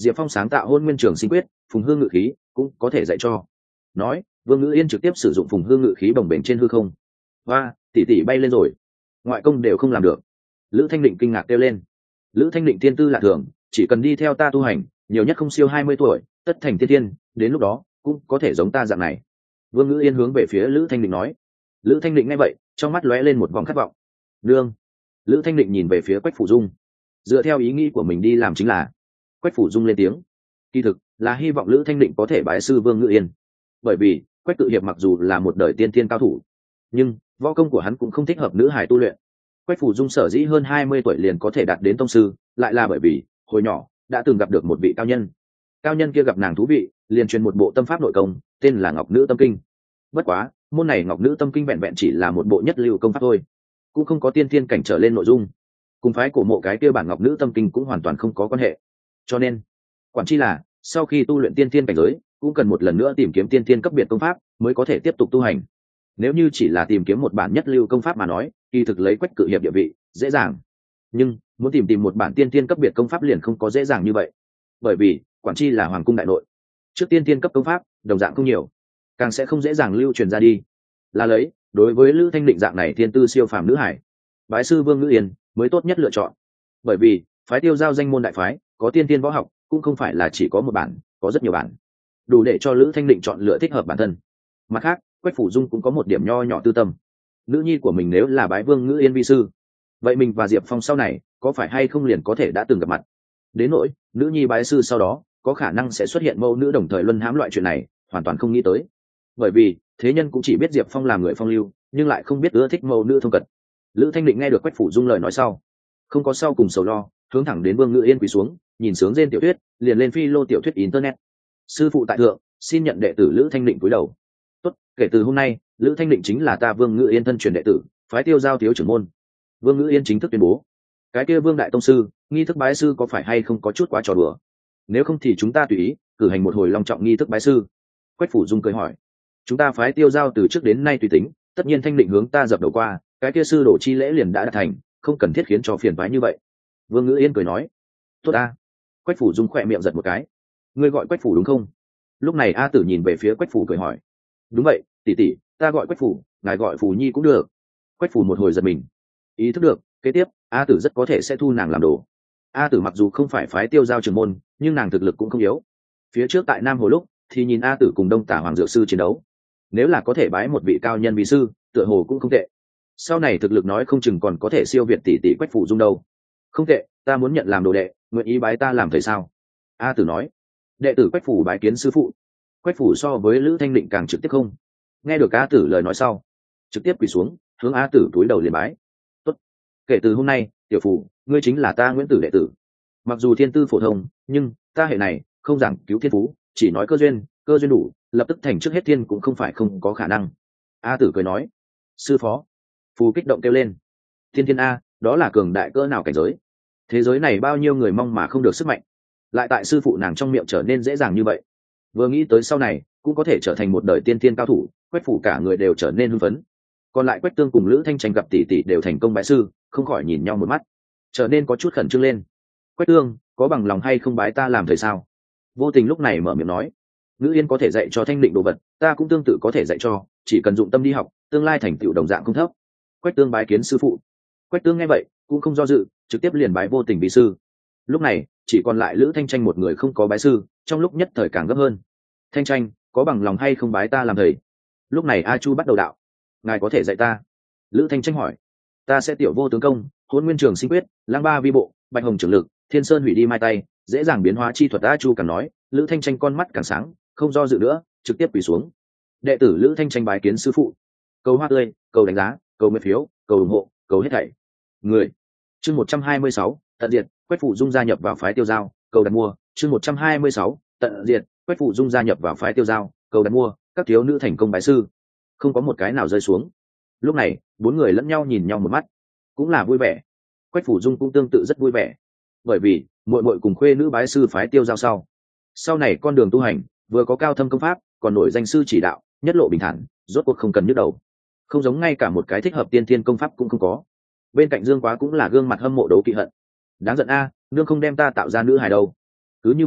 Diệp Phong sáng tạo Hôn Nguyên Trường Sinh Quyết, Phùng Hương Ngự Khí cũng có thể dạy cho. Nói, Vương Ngữ Yên trực tiếp sử dụng Phùng Hương Ngự Khí bồng bềnh trên hư không. Và tỷ tỷ bay lên rồi, ngoại công đều không làm được. Lữ Thanh Định kinh ngạc kêu lên. Lữ Thanh Định thiên tư lạ thường, chỉ cần đi theo ta tu hành, nhiều nhất không siêu 20 tuổi, tất thành tiên tiên, đến lúc đó cũng có thể giống ta dạng này. Vương Ngữ Yên hướng về phía Lữ Thanh Định nói. Lữ Thanh Định nghe vậy, trong mắt lóe lên một vòng khát vọng. Nương. Lữ Thanh Định nhìn về phía Quách Phủ Dung, dựa theo ý nghĩ của mình đi làm chính là. Quách Phủ Dung lên tiếng, kỳ thực là hy vọng Lữ Thanh Định có thể bái sư Vương Ngữ Yên, bởi vì Quách Cự Hiệp mặc dù là một đời tiên tiên cao thủ, nhưng võ công của hắn cũng không thích hợp nữ hải tu luyện. Quách Phủ Dung sở dĩ hơn 20 tuổi liền có thể đạt đến tông sư, lại là bởi vì hồi nhỏ đã từng gặp được một vị cao nhân. Cao nhân kia gặp nàng thú vị, liền truyền một bộ tâm pháp nội công, tên là Ngọc Nữ Tâm Kinh. Bất quá, môn này Ngọc Nữ Tâm Kinh vẹn vẹn chỉ là một bộ nhất lưu công pháp thôi, cũng không có tiên thiên cảnh trở lên nội dung, cùng phái cổ mộ cái kia bản Ngọc Nữ Tâm Kinh cũng hoàn toàn không có quan hệ. Cho nên, quản chi là sau khi tu luyện tiên thiên cảnh giới, cũng cần một lần nữa tìm kiếm tiên thiên cấp biệt công pháp mới có thể tiếp tục tu hành. Nếu như chỉ là tìm kiếm một bản nhất lưu công pháp mà nói, kỳ thực lấy Quách Cự Hiệp địa vị dễ dàng, nhưng muốn tìm một bản tiên thiên cấp biệt công pháp liền không có dễ dàng như vậy, bởi vì quản chi là hoàng cung đại nội, trước tiên thiên cấp công pháp đồng dạng không nhiều, càng sẽ không dễ dàng lưu truyền ra đi. Là lấy đối với Lữ Thanh Định dạng này thiên tư siêu phàm nữ hải, bái sư Vương Ngữ Yên mới tốt nhất lựa chọn, bởi vì phái Tiêu Giao danh môn đại phái có tiên thiên võ học cũng không phải là chỉ có một bản, có rất nhiều bản, đủ để cho Lữ Thanh Định chọn lựa thích hợp bản thân. Mặt khác, Quách Phủ Dung cũng có một điểm nho nhỏ tư tâm, nữ nhi của mình nếu là bái Vương Ngữ Yên vi sư, vậy mình và Diệp Phong sau này có phải hay không liền có thể đã từng gặp mặt. Đến nỗi nữ nhi bái sư sau đó có khả năng sẽ xuất hiện mẫu nữ đồng thời luân hãm loại chuyện này, hoàn toàn không nghĩ tới, bởi vì thế nhân cũng chỉ biết Diệp Phong là người phong lưu, nhưng lại không biết ưa thích mẫu nữ thông cật. Lữ Thanh Định nghe được Quách Phủ Dung lời nói sau, không có sau cùng sầu lo, hướng thẳng đến Vương Ngữ Yên quỳ xuống, nhìn sướng rên tiểu thuyết, liền lên phi lô tiểu thuyết internet. Sư phụ tại thượng, xin nhận đệ tử Lữ Thanh Định cúi đầu. Tốt, kể từ hôm nay, Lữ Thanh Định chính là ta Vương Ngữ Yên thân truyền đệ tử, phái Tiêu Giao thiếu trưởng môn. Vương Ngữ Yên chính thức tuyên bố. Cái kia Vương đại tông sư, nghi thức bái sư có phải hay không có chút quá trò đùa? Nếu không thì chúng ta tùy ý cử hành một hồi long trọng nghi thức bái sư. Quách Phủ Dung cười hỏi. Chúng ta phái Tiêu Giao từ trước đến nay tùy tính, tất nhiên Thanh Định hướng ta dập đầu qua, cái kia sư đổ chi lễ liền đã đạt thành, không cần thiết khiến cho phiền toái như vậy. Vương Ngữ Yên cười nói. Tốt a. Quách Phủ Dung khỏe miệng giật một cái. Ngươi gọi Quách Phủ đúng không? Lúc này A Tử nhìn về phía Quách Phủ cười hỏi. Đúng vậy, tỷ tỷ, ta gọi Quách Phủ, ngài gọi Phủ Nhi cũng được. Quách Phủ một hồi giật mình, ý thức được kế tiếp A Tử rất có thể sẽ thu nàng làm đồ. A Tử mặc dù không phải phái Tiêu Giao trưởng môn, nhưng nàng thực lực cũng không yếu. Phía trước tại Nam Hồ lúc thì nhìn A Tử cùng Đông Tả Hoàng Dược Sư chiến đấu, nếu là có thể bái một vị cao nhân vi sư, tựa hồ cũng không tệ. Sau này thực lực nói không chừng còn có thể siêu việt tỷ tỷ Quách Phủ Dung đâu. Không tệ, ta muốn nhận làm đồ đệ, nguyện ý bái ta làm thầy sao? A Tử nói. Đệ tử Quách Phủ bái kiến sư phụ. Quách Phủ so với Lữ Thanh Định càng trực tiếp không. Nghe được A Tử lời nói sau, trực tiếp quỳ xuống, hướng A Tử cúi đầu liền bái. Tốt, kể từ hôm nay, tiểu phủ, ngươi chính là ta Nguyễn Tử đệ tử. Mặc dù thiên tư phổ thông, nhưng ta hệ này không giảng cứu thiên phú, chỉ nói cơ duyên đủ, lập tức thành trước hết thiên cũng không phải không có khả năng. A Tử cười nói. Sư phó. Phù kích động kêu lên. Thiên thiên a, đó là cường đại cỡ nào cảnh giới? Thế giới này bao nhiêu người mong mà không được sức mạnh, lại tại sư phụ nàng trong miệng trở nên dễ dàng như vậy. Vừa nghĩ tới sau này cũng có thể trở thành một đời tiên thiên cao thủ, Quách Phủ cả người đều trở nên hưng phấn. Còn lại Quách Tương cùng Lữ Thanh Tranh gặp tỷ tỷ đều thành công bái sư, không khỏi nhìn nhau một mắt, trở nên có chút khẩn trương lên. Quách Tương, có bằng lòng hay không bái ta làm thầy sao? Vô Tình lúc này mở miệng nói. Ngữ Yên có thể dạy cho Thanh Định đồ vật, ta cũng tương tự có thể dạy cho, chỉ cần dụng tâm đi học, tương lai thành tựu đồng dạng không thấp. Quách Tương bái kiến sư phụ. Quách Tương nghe vậy cũng không do dự, trực tiếp liền bái Vô Tình vi sư. Lúc này chỉ còn lại Lữ Thanh Tranh một người không có bái sư, trong lúc nhất thời càng gấp hơn. Thanh Tranh, có bằng lòng hay không bái ta làm thầy? Lúc này A Chu bắt đầu đạo. Ngài có thể dạy ta? Lữ Thanh Tranh hỏi. Ta sẽ tiểu vô tướng công, Hôn Nguyên Trường Sinh Quyết, Lang Ba Vi Bộ, Bạch Hồng Trưởng Lực, Thiên Sơn Hủy Đi Mai Tay, dễ dàng biến hóa chi thuật. A Chu càng nói, Lữ Thanh Tranh con mắt càng sáng, không do dự nữa, trực tiếp quỳ xuống. Đệ tử Lữ Thanh Tranh bái kiến sư phụ. Cầu hoa tươi, cầu đánh giá, cầu nguyện phiếu, cầu ủng hộ, cầu hết thảy. Người. Chương 126, tận diệt. Quách Phủ Dung gia nhập vào phái Tiêu Giao, cầu đặt mua. Chương 126, tận diệt. Quách Phủ Dung gia nhập vào phái Tiêu Giao, cầu đặt mua. Các thiếu nữ thành công bái sư, không có một cái nào rơi xuống. Lúc này bốn người lẫn nhau nhìn nhau một mắt, cũng là vui vẻ. Quách Phủ Dung cũng tương tự rất vui vẻ, bởi vì muội muội cùng khuê nữ bái sư phái Tiêu Giao sau này con đường tu hành vừa có cao thâm công pháp, còn nổi danh sư chỉ đạo, nhất lộ bình thản, rốt cuộc không cần nhức đầu. Không giống ngay cả một cái thích hợp tiên thiên công pháp cũng không có. Bên cạnh Dương Quá cũng là gương mặt hâm mộ đấu kỵ hận. Đáng giận a, nương không đem ta tạo ra nữ hài đâu. Cứ như vậy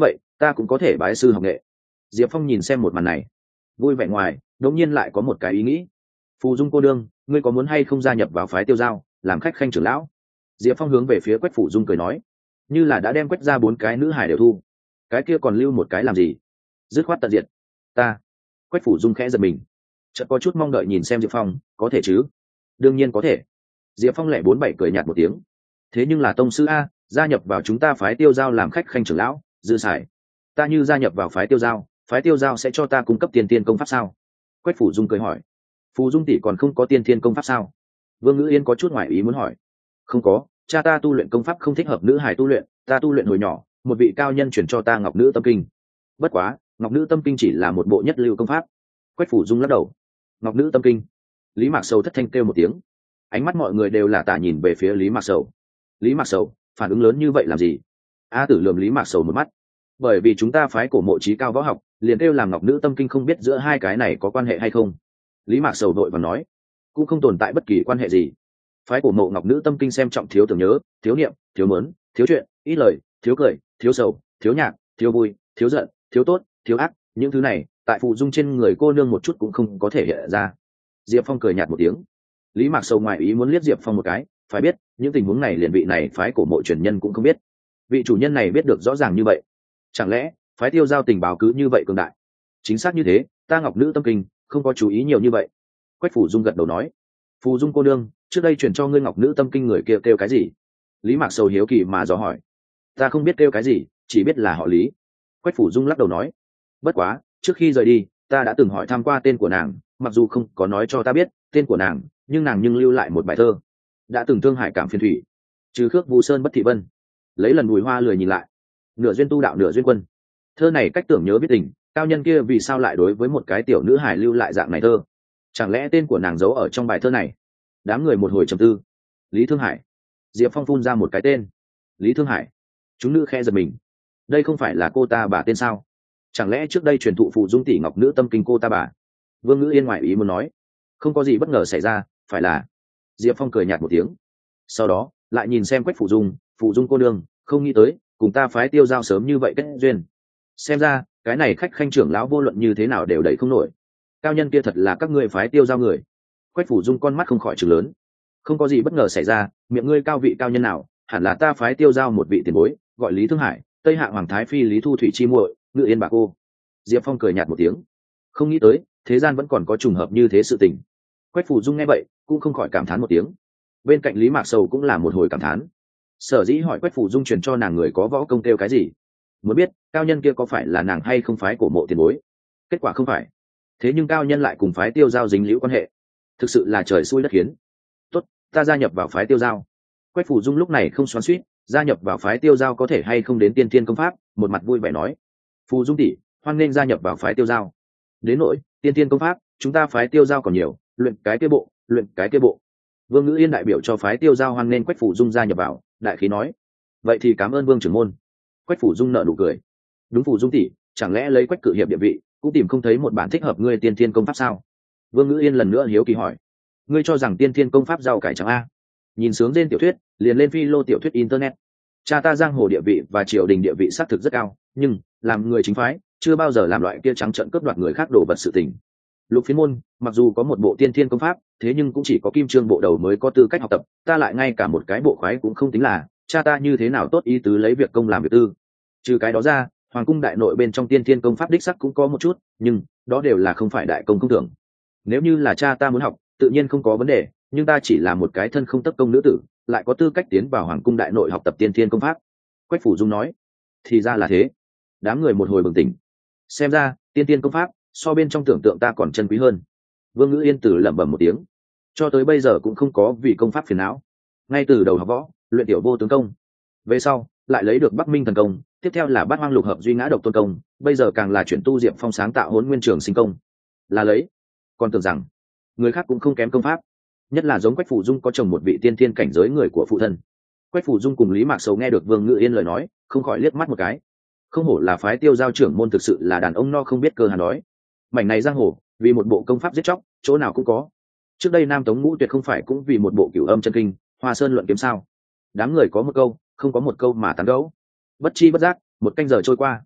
ta cũng có thể bái sư học nghệ. Diệp Phong nhìn xem một màn này vui vẻ ngoài, đống nhiên lại có một cái ý nghĩ. Phù Dung cô đương, ngươi có muốn hay không gia nhập vào phái Tiêu Giao làm khách khanh trưởng lão? Diệp Phong hướng về phía Quách Phủ Dung cười nói, như là đã đem Quách ra 4 cái nữ hài đều thu, cái kia còn lưu một cái làm gì? Dứt khoát tận diệt. Ta. Quách Phủ Dung khẽ giật mình, chợt có chút mong đợi nhìn xem Diệp Phong, có thể chứ? Đương nhiên có thể. Diệp Phong lẻ 47 cười nhạt một tiếng. Thế nhưng là tông sư a, gia nhập vào chúng ta phái Tiêu Giao làm khách khanh trưởng lão, dư xài. Ta như gia nhập vào phái Tiêu Giao, phái Tiêu Giao sẽ cho ta cung cấp tiên tiên công pháp sao? Quách Phủ Dung cười hỏi. Phù Dung tỷ còn không có tiên thiên công pháp sao? Vương Ngữ Yên có chút ngoại ý muốn hỏi. Không có, cha ta tu luyện công pháp không thích hợp nữ hài tu luyện, ta tu luyện hồi nhỏ, một vị cao nhân chuyển cho ta Ngọc Nữ Tâm Kinh. Bất quá, Ngọc Nữ Tâm Kinh chỉ là một bộ nhất lưu công pháp. Quách Phủ Dung lắc đầu. Ngọc Nữ Tâm Kinh. Lý Mạc Sầu thất thanh kêu một tiếng. Ánh mắt mọi người đều là tả nhìn về phía Lý Mạc Sầu. Lý Mạc Sầu, phản ứng lớn như vậy làm gì? A Tử lườm Lý Mạc Sầu một mắt. Bởi vì chúng ta phái cổ mộ trí cao võ học, liền kêu làm Ngọc Nữ Tâm Kinh, không biết giữa hai cái này có quan hệ hay không. Lý Mạc Sầu đội và nói, cũng không tồn tại bất kỳ quan hệ gì. Phái cổ mộ Ngọc Nữ Tâm Kinh xem trọng thiếu tưởng nhớ, thiếu niệm, thiếu mớn, thiếu chuyện, ít lời, thiếu cười, thiếu sầu, thiếu nhạc, thiếu vui, thiếu giận, thiếu tốt, thiếu ác, những thứ này tại Phù Dung trên người cô nương một chút cũng không có thể hiện ra. Diệp Phong cười nhạt một tiếng. Lý Mạc Sầu ngoài ý muốn liếc Diệp Phong một cái, phải biết những tình huống này liền vị này phái cổ mộ truyền nhân cũng không biết. Vị chủ nhân này biết được rõ ràng như vậy, chẳng lẽ phái Tiêu Giao tình báo cứ như vậy cường đại? Chính xác như thế, ta Ngọc Nữ Tâm Kinh không có chú ý nhiều như vậy. Quách Phủ Dung gật đầu nói. Phù Dung cô nương, trước đây truyền cho ngươi Ngọc Nữ Tâm Kinh người kia kêu cái gì? Lý Mạc Sầu hiếu kỳ mà dò hỏi. Ta không biết kêu cái gì, chỉ biết là họ Lý. Quách Phủ Dung lắc đầu nói. Bất quá, trước khi rời đi, ta đã từng hỏi thăm qua tên của nàng, mặc dù không có nói cho ta biết tên của nàng, nhưng nàng lưu lại một bài thơ. Đã từng thương hại cảm phiền thủy, trừ khước Vu Sơn bất thị vân. Lấy lần Bùi Hoa lười nhìn lại, nửa duyên tu đạo nửa duyên quân. Thơ này cách tưởng nhớ biết tình, cao nhân kia vì sao lại đối với một cái tiểu nữ hài lưu lại dạng này thơ? Chẳng lẽ tên của nàng giấu ở trong bài thơ này? Đám người một hồi trầm tư. Lý Thương Hải. Diệp Phong phun ra một cái tên. Lý Thương Hải. Chúng nữ khe giật mình. Đây không phải là cô ta bà tên sao? Chẳng lẽ trước đây truyền thụ Phù Dung tỷ Ngọc Nữ Tâm Kinh cô ta bà? Vương Ngữ Yên ngoại ý muốn nói. Không có gì bất ngờ xảy ra, phải là. Diệp Phong cười nhạt một tiếng. Sau đó lại nhìn xem Quách Phù Dung cô nương, không nghĩ tới cùng ta phái Tiêu Giao sớm như vậy kết duyên. Xem ra cái này khách khanh trưởng lão vô luận như thế nào đều đẩy không nổi. Cao nhân kia thật là các ngươi phái Tiêu Giao người. Quách Phủ Dung con mắt không khỏi trừng lớn. Không có gì bất ngờ xảy ra, miệng ngươi cao vị cao nhân nào, hẳn là ta phái Tiêu Giao một vị tiền bối, gọi Lý Thương Hải, Tây Hạ Hoàng Thái Phi Lý Thu Thủy chi muội, Ngự Yên bà cô. Diệp Phong cười nhạt một tiếng. Không nghĩ tới thế gian vẫn còn có trùng hợp như thế sự tình. Quách Phủ Dung nghe vậy cũng không khỏi cảm thán một tiếng. Bên cạnh Lý Mạc Sầu cũng là một hồi cảm thán. Sở dĩ hỏi Quách Phủ Dung truyền cho nàng người có võ công kêu cái gì, muốn biết cao nhân kia có phải là nàng hay không phái cổ mộ tiền bối. Kết quả không phải. Thế nhưng cao nhân lại cùng phái Tiêu Giao dính liễu quan hệ, thực sự là trời xui đất khiến. Tốt, ta gia nhập vào phái Tiêu Giao. Quách Phủ Dung lúc này không xoắn xuýt, gia nhập vào phái Tiêu Giao có thể hay không đến tiên thiên công pháp, một mặt vui vẻ nói. Phù Dung tỷ, hoan nghênh gia nhập vào phái Tiêu Giao. Đến nỗi tiên thiên công pháp, chúng ta phái Tiêu Giao còn nhiều, luyện cái kia bộ, luyện cái kia bộ. Vương Ngữ Yên đại biểu cho phái Tiêu Giao hoan nghênh Quách Phủ Dung gia nhập vào, đại khí nói. Vậy thì cảm ơn Vương trưởng môn. Quách Phủ Dung nở nụ cười. Đúng Phủ Dung tỷ, chẳng lẽ lấy Quách cự hiệp địa vị, cũng tìm không thấy một bản thích hợp ngươi tiên thiên công pháp sao? Vương Ngữ Yên lần nữa hiếu kỳ hỏi. Ngươi cho rằng tiên thiên công pháp rau cải trắng a? Nhìn sướng trên tiểu thuyết, liền lên phi lô tiểu thuyết internet. Cha ta giang hồ địa vị và triều đình địa vị xác thực rất cao, nhưng làm người chính phái, chưa bao giờ làm loại kia trắng trợn cướp đoạt người khác đồ vật sự tình. Lục Phiến môn mặc dù có một bộ tiên thiên công pháp, thế nhưng cũng chỉ có kim trương bộ đầu mới có tư cách học tập, ta lại ngay cả một cái bộ khoái cũng không tính là, cha ta như thế nào tốt ý tứ lấy việc công làm việc tư. Trừ cái đó ra, hoàng cung đại nội bên trong tiên thiên công pháp đích sắc cũng có một chút, nhưng đó đều là không phải đại công không tưởng. Nếu như là cha ta muốn học, tự nhiên không có vấn đề, nhưng ta chỉ là một cái thân không tất công nữ tử, lại có tư cách tiến vào hoàng cung đại nội học tập tiên thiên công pháp. Quách Phủ Dung nói. Thì ra là thế. Đám người một hồi bừng tỉnh. Xem ra tiên thiên công pháp so bên trong tưởng tượng ta còn chân quý hơn. Vương Ngữ Yên tử lẩm bẩm một tiếng. Cho tới bây giờ cũng không có vì công pháp phiền não. Ngay từ đầu học võ, luyện tiểu vô tướng công, về sau lại lấy được Bắc Minh thần công, tiếp theo là Bát Hoang lục hợp duy ngã độc tôn công, bây giờ càng là chuyển tu Diệp Phong sáng tạo Hỗn Nguyên Trường Sinh công. Là lấy, còn tưởng rằng người khác cũng không kém công pháp, nhất là giống Quách Phủ Dung có chồng một vị tiên thiên cảnh giới người của phụ thân. Quách Phủ Dung cùng Lý Mạc Sầu nghe được Vương Ngữ Yên lời nói, không khỏi liếc mắt một cái. Không hổ là phái Tiêu Giao trưởng môn, thực sự là đàn ông no không biết cơ hàn đói. Mảnh này giang hồ, vì một bộ công pháp giết chóc, chỗ nào cũng có. Trước đây Nam Tống Ngũ Tuyệt không phải cũng vì một bộ Cửu Âm chân kinh, Hoa Sơn luận kiếm sao? Đám người có một câu, không có một câu mà tán gẫu. Bất chi bất giác, một canh giờ trôi qua.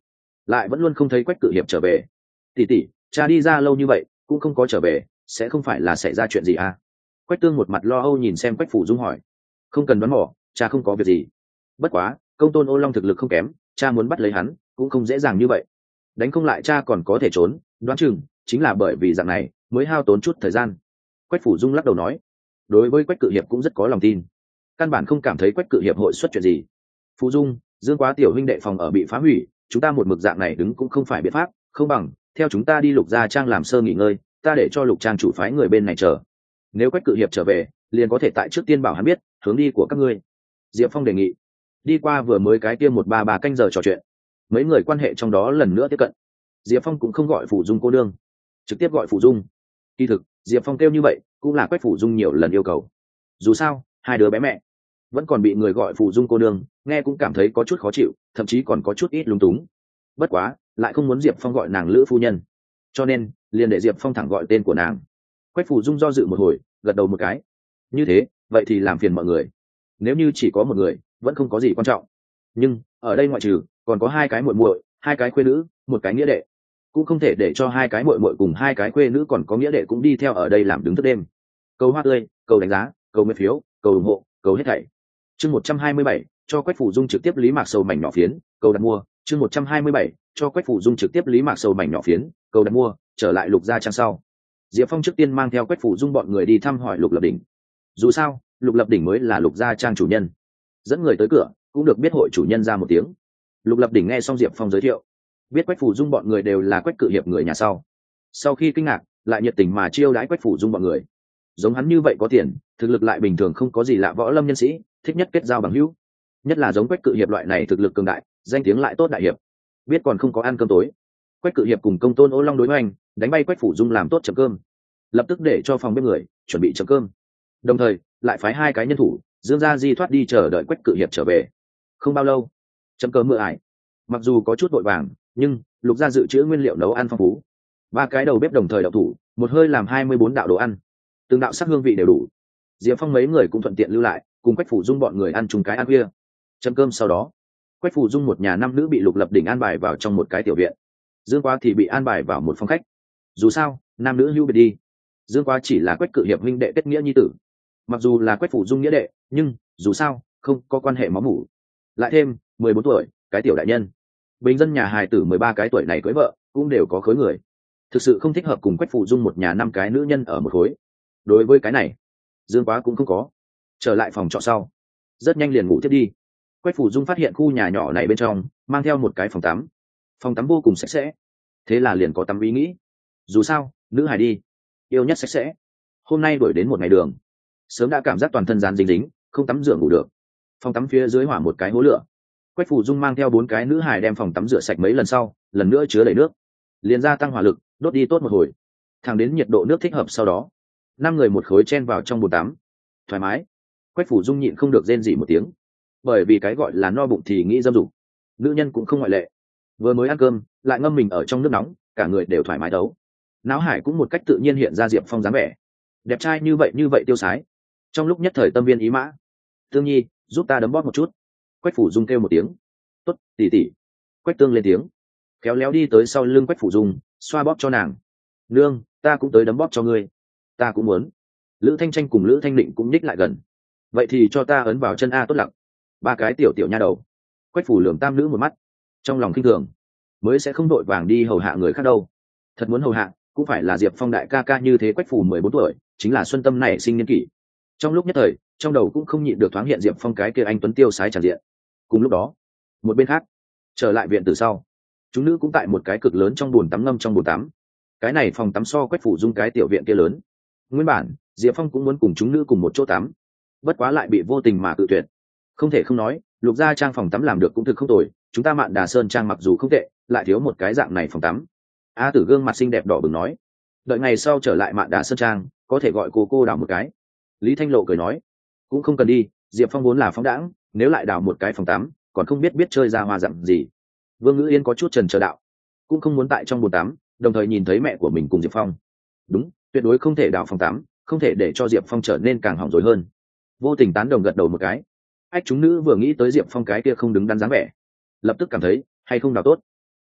lại vẫn luôn không thấy Quách Cự Hiệp trở về. Tỷ tỷ, cha đi ra lâu như vậy cũng không có trở về, sẽ không phải là xảy ra chuyện gì à? Quách Tương một mặt lo âu nhìn xem Quách Phủ Dung hỏi. Không cần đoán mò, cha không có việc gì. Bất quá Công Tôn Ô Long thực lực không kém, cha muốn bắt lấy hắn cũng không dễ dàng như vậy. Đánh không lại cha còn có thể trốn, đoán chừng chính là bởi vì dạng này mới hao tốn chút thời gian. Quách Phủ Dung lắc đầu nói. Đối với Quách Cự Hiệp cũng rất có lòng tin, căn bản không cảm thấy Quách Cự Hiệp hội xuất chuyện gì. Phủ Dung, Dương Quá tiểu huynh đệ phòng ở bị phá hủy, chúng ta một mực dạng này đứng cũng không phải biện pháp, không bằng theo chúng ta đi Lục Gia Trang làm sơ nghỉ ngơi, ta để cho Lục Trang chủ phái người bên này chờ. Nếu Quách Cự Hiệp trở về liền có thể tại trước tiên bảo hắn biết hướng đi của các ngươi. Diệp Phong đề nghị. Đi qua vừa mới cái kia 1-3 canh giờ trò chuyện, mấy người quan hệ trong đó lần nữa tiếp cận. Diệp Phong cũng không gọi Phủ Dung cô nương, trực tiếp gọi Phủ Dung. Kỳ thực Diệp Phong kêu như vậy cũng là Quách Phủ Dung nhiều lần yêu cầu. Dù sao hai đứa bé mẹ vẫn còn bị người gọi Phủ Dung cô nương, nghe cũng cảm thấy có chút khó chịu, thậm chí còn có chút ít lung túng. Bất quá lại không muốn Diệp Phong gọi nàng Lữ phu nhân, cho nên liền để Diệp Phong thẳng gọi tên của nàng. Quách Phủ Dung do dự một hồi, gật đầu một cái. Như thế vậy thì làm phiền mọi người, nếu như chỉ có một người vẫn không có gì quan trọng, nhưng ở đây ngoại trừ còn có 2 cái muội muội, 2 cái khuê nữ, 1 cái nghĩa đệ, cũng không thể để cho 2 cái muội muội cùng 2 cái khuê nữ còn có nghĩa đệ cũng đi theo ở đây làm đứng thức đêm. Cầu hoa tươi, cầu đánh giá, cầu nguyện phiếu, cầu ủng hộ, cầu hết thảy. Chương 127, cho Quách Phủ Dung trực tiếp Lý Mạc Sầu mảnh nhỏ phiến, cầu đặt mua. Chương 127, cho Quách Phủ Dung trực tiếp Lý Mạc Sầu mảnh nhỏ phiến, cầu đặt mua. Trở lại Lục Gia Trang sau, Diệp Phong trước tiên mang theo Quách Phủ Dung bọn người đi thăm hỏi Lục Lập Đỉnh. Dù sao Lục Lập Đỉnh mới là Lục Gia Trang chủ nhân, dẫn người tới cửa cũng được biết hội chủ nhân ra một tiếng. Lục Lập Đỉnh nghe xong Diệp Phong giới thiệu, biết Quách Phủ Dung bọn người đều là Quách Cự Hiệp người nhà sau khi kinh ngạc lại nhiệt tình mà chiêu đãi Quách Phủ Dung bọn người. Giống hắn như vậy có tiền, thực lực lại bình thường không có gì lạ võ lâm nhân sĩ, thích nhất kết giao bằng hữu, nhất là giống Quách Cự Hiệp loại này thực lực cường đại, danh tiếng lại tốt đại hiệp, biết còn không có ăn cơm tối. Quách Cự Hiệp cùng Công Tôn Ô Long đối hoành, đánh bay Quách Phủ Dung làm tốt chấm cơm, lập tức để cho phòng bếp người chuẩn bị chấm cơm, đồng thời lại phái 2 cái nhân thủ Dương Gia Di thoát đi chờ đợi Quách Cự Hiệp trở về. Không bao lâu chấm cơm mưa ải, mặc dù có chút vội vàng nhưng Lục Gia dự trữ nguyên liệu nấu ăn phong phú, 3 cái đầu bếp đồng thời đậu thủ, một hơi làm 24 đạo đồ ăn, từng đạo sắc hương vị đều đủ. Diệp Phong mấy người cũng thuận tiện lưu lại cùng Quách Phủ Dung bọn người ăn chung cái ăn kia. Chấm cơm sau đó, Quách Phủ Dung một nhà 5 nữ bị Lục Lập Đỉnh an bài vào trong một cái tiểu viện, Dương Quá thì bị an bài vào một phòng khách. Dù sao nam nữ hữu biệt đi, Dương Quá chỉ là Quách Cự Hiệp huynh đệ kết nghĩa nhi tử, mặc dù là Quách Phủ Dung nghĩa đệ nhưng dù sao không có quan hệ máu mủ. Lại thêm 14 tuổi cái tiểu đại nhân, bình dân nhà hài tử 13 cái tuổi này cưới vợ cũng đều có khối người, thực sự không thích hợp cùng Quách Phủ Dung một nhà 5 cái nữ nhân ở một khối. Đối với cái này Dương Quá cũng không có. Trở lại phòng trọ sau, rất nhanh liền ngủ tiếp đi. Quách Phủ Dung phát hiện khu nhà nhỏ này bên trong mang theo một cái phòng tắm vô cùng sạch sẽ, thế là liền có tắm ý nghĩ. Dù sao nữ hài đi yêu nhất sạch sẽ, hôm nay đuổi đến một ngày đường, sớm đã cảm giác toàn thân dán dính dính, không tắm rửa ngủ được. Phòng tắm phía dưới hỏa một cái hố lửa, Quách Phủ Dung mang theo 4 cái nữ hài đem phòng tắm rửa sạch mấy lần sau, lần nữa chứa đầy nước, liền gia tăng hỏa lực, đốt đi tốt một hồi, thẳng đến nhiệt độ nước thích hợp sau đó, 5 người một khối chen vào trong bồn tắm, thoải mái. Quách Phủ Dung nhịn không được rên rỉ một tiếng, bởi vì cái gọi là no bụng thì nghĩ dâm dục, nữ nhân cũng không ngoại lệ. Vừa mới ăn cơm lại ngâm mình ở trong nước nóng, cả người đều thoải mái đấu. Náo hải cũng một cách tự nhiên hiện ra Diệp Phong dáng vẻ đẹp trai như vậy tiêu sái, trong lúc nhất thời tâm viên ý mã. Tương Nhi, giúp ta đấm bóp một chút. Quách Phủ Dung kêu một tiếng. Tốt, tỷ tỷ. Quách Tương lên tiếng, khéo léo đi tới sau lưng Quách Phủ Dung, xoa bóp cho nàng. Nương, ta cũng tới đấm bóp cho ngươi. Ta cũng muốn. Lữ Thanh Tranh cùng Lữ Thanh Định cũng ních lại gần. Vậy thì cho ta ấn vào chân a tốt lặng. 3 cái tiểu nha đầu. Quách Phủ lườm tam nữ một mắt, trong lòng khinh thường, mới sẽ không đội vàng đi hầu hạ người khác đâu. Thật muốn hầu hạ cũng phải là Diệp Phong đại ca ca như thế. Quách Phủ 14 tuổi, chính là xuân tâm nảy sinh niên kỷ. Trong lúc nhất thời, trong đầu cũng không nhịn được thoáng hiện Diệp Phong cái kia anh tuấn tiêu sái tràn diện. Cùng lúc đó, một bên khác, trở lại viện từ sau, chúng nữ cũng tại một cái cực lớn trong bồn tắm ngâm trong bồn tắm. Cái này phòng tắm so Quách Phủ Dung cái tiểu viện kia lớn. Nguyên bản Diệp Phong cũng muốn cùng chúng nữ cùng một chỗ tắm, bất quá lại bị vô tình mà cự tuyệt. Không thể không nói, Lục Gia Trang phòng tắm làm được cũng thực không tồi, chúng ta Mạn Đà Sơn Trang mặc dù không tệ, lại thiếu một cái dạng này phòng tắm. A Tử gương mặt xinh đẹp đỏ bừng nói, đợi ngày sau trở lại Mạn Đà Sơn Trang có thể gọi cô đào một cái. Lý Thanh Lộ cười nói, cũng không cần đi, Diệp Phong vốn là phóng đãng, nếu lại đào một cái phòng tắm còn không biết chơi ra hoa dặm gì. Vương Ngữ Yên có chút chần chờ đạo, cũng không muốn tại trong bồn tắm đồng thời nhìn thấy mẹ của mình cùng Diệp Phong. Đúng, tuyệt đối không thể đào phòng tắm, không thể để cho Diệp Phong trở nên càng hỏng rồi hơn. Vô tình tán đồng gật đầu một cái. Ách chúng nữ vừa nghĩ tới Diệp Phong cái kia không đứng đắn dáng vẻ, lập tức cảm thấy hay không đào tốt.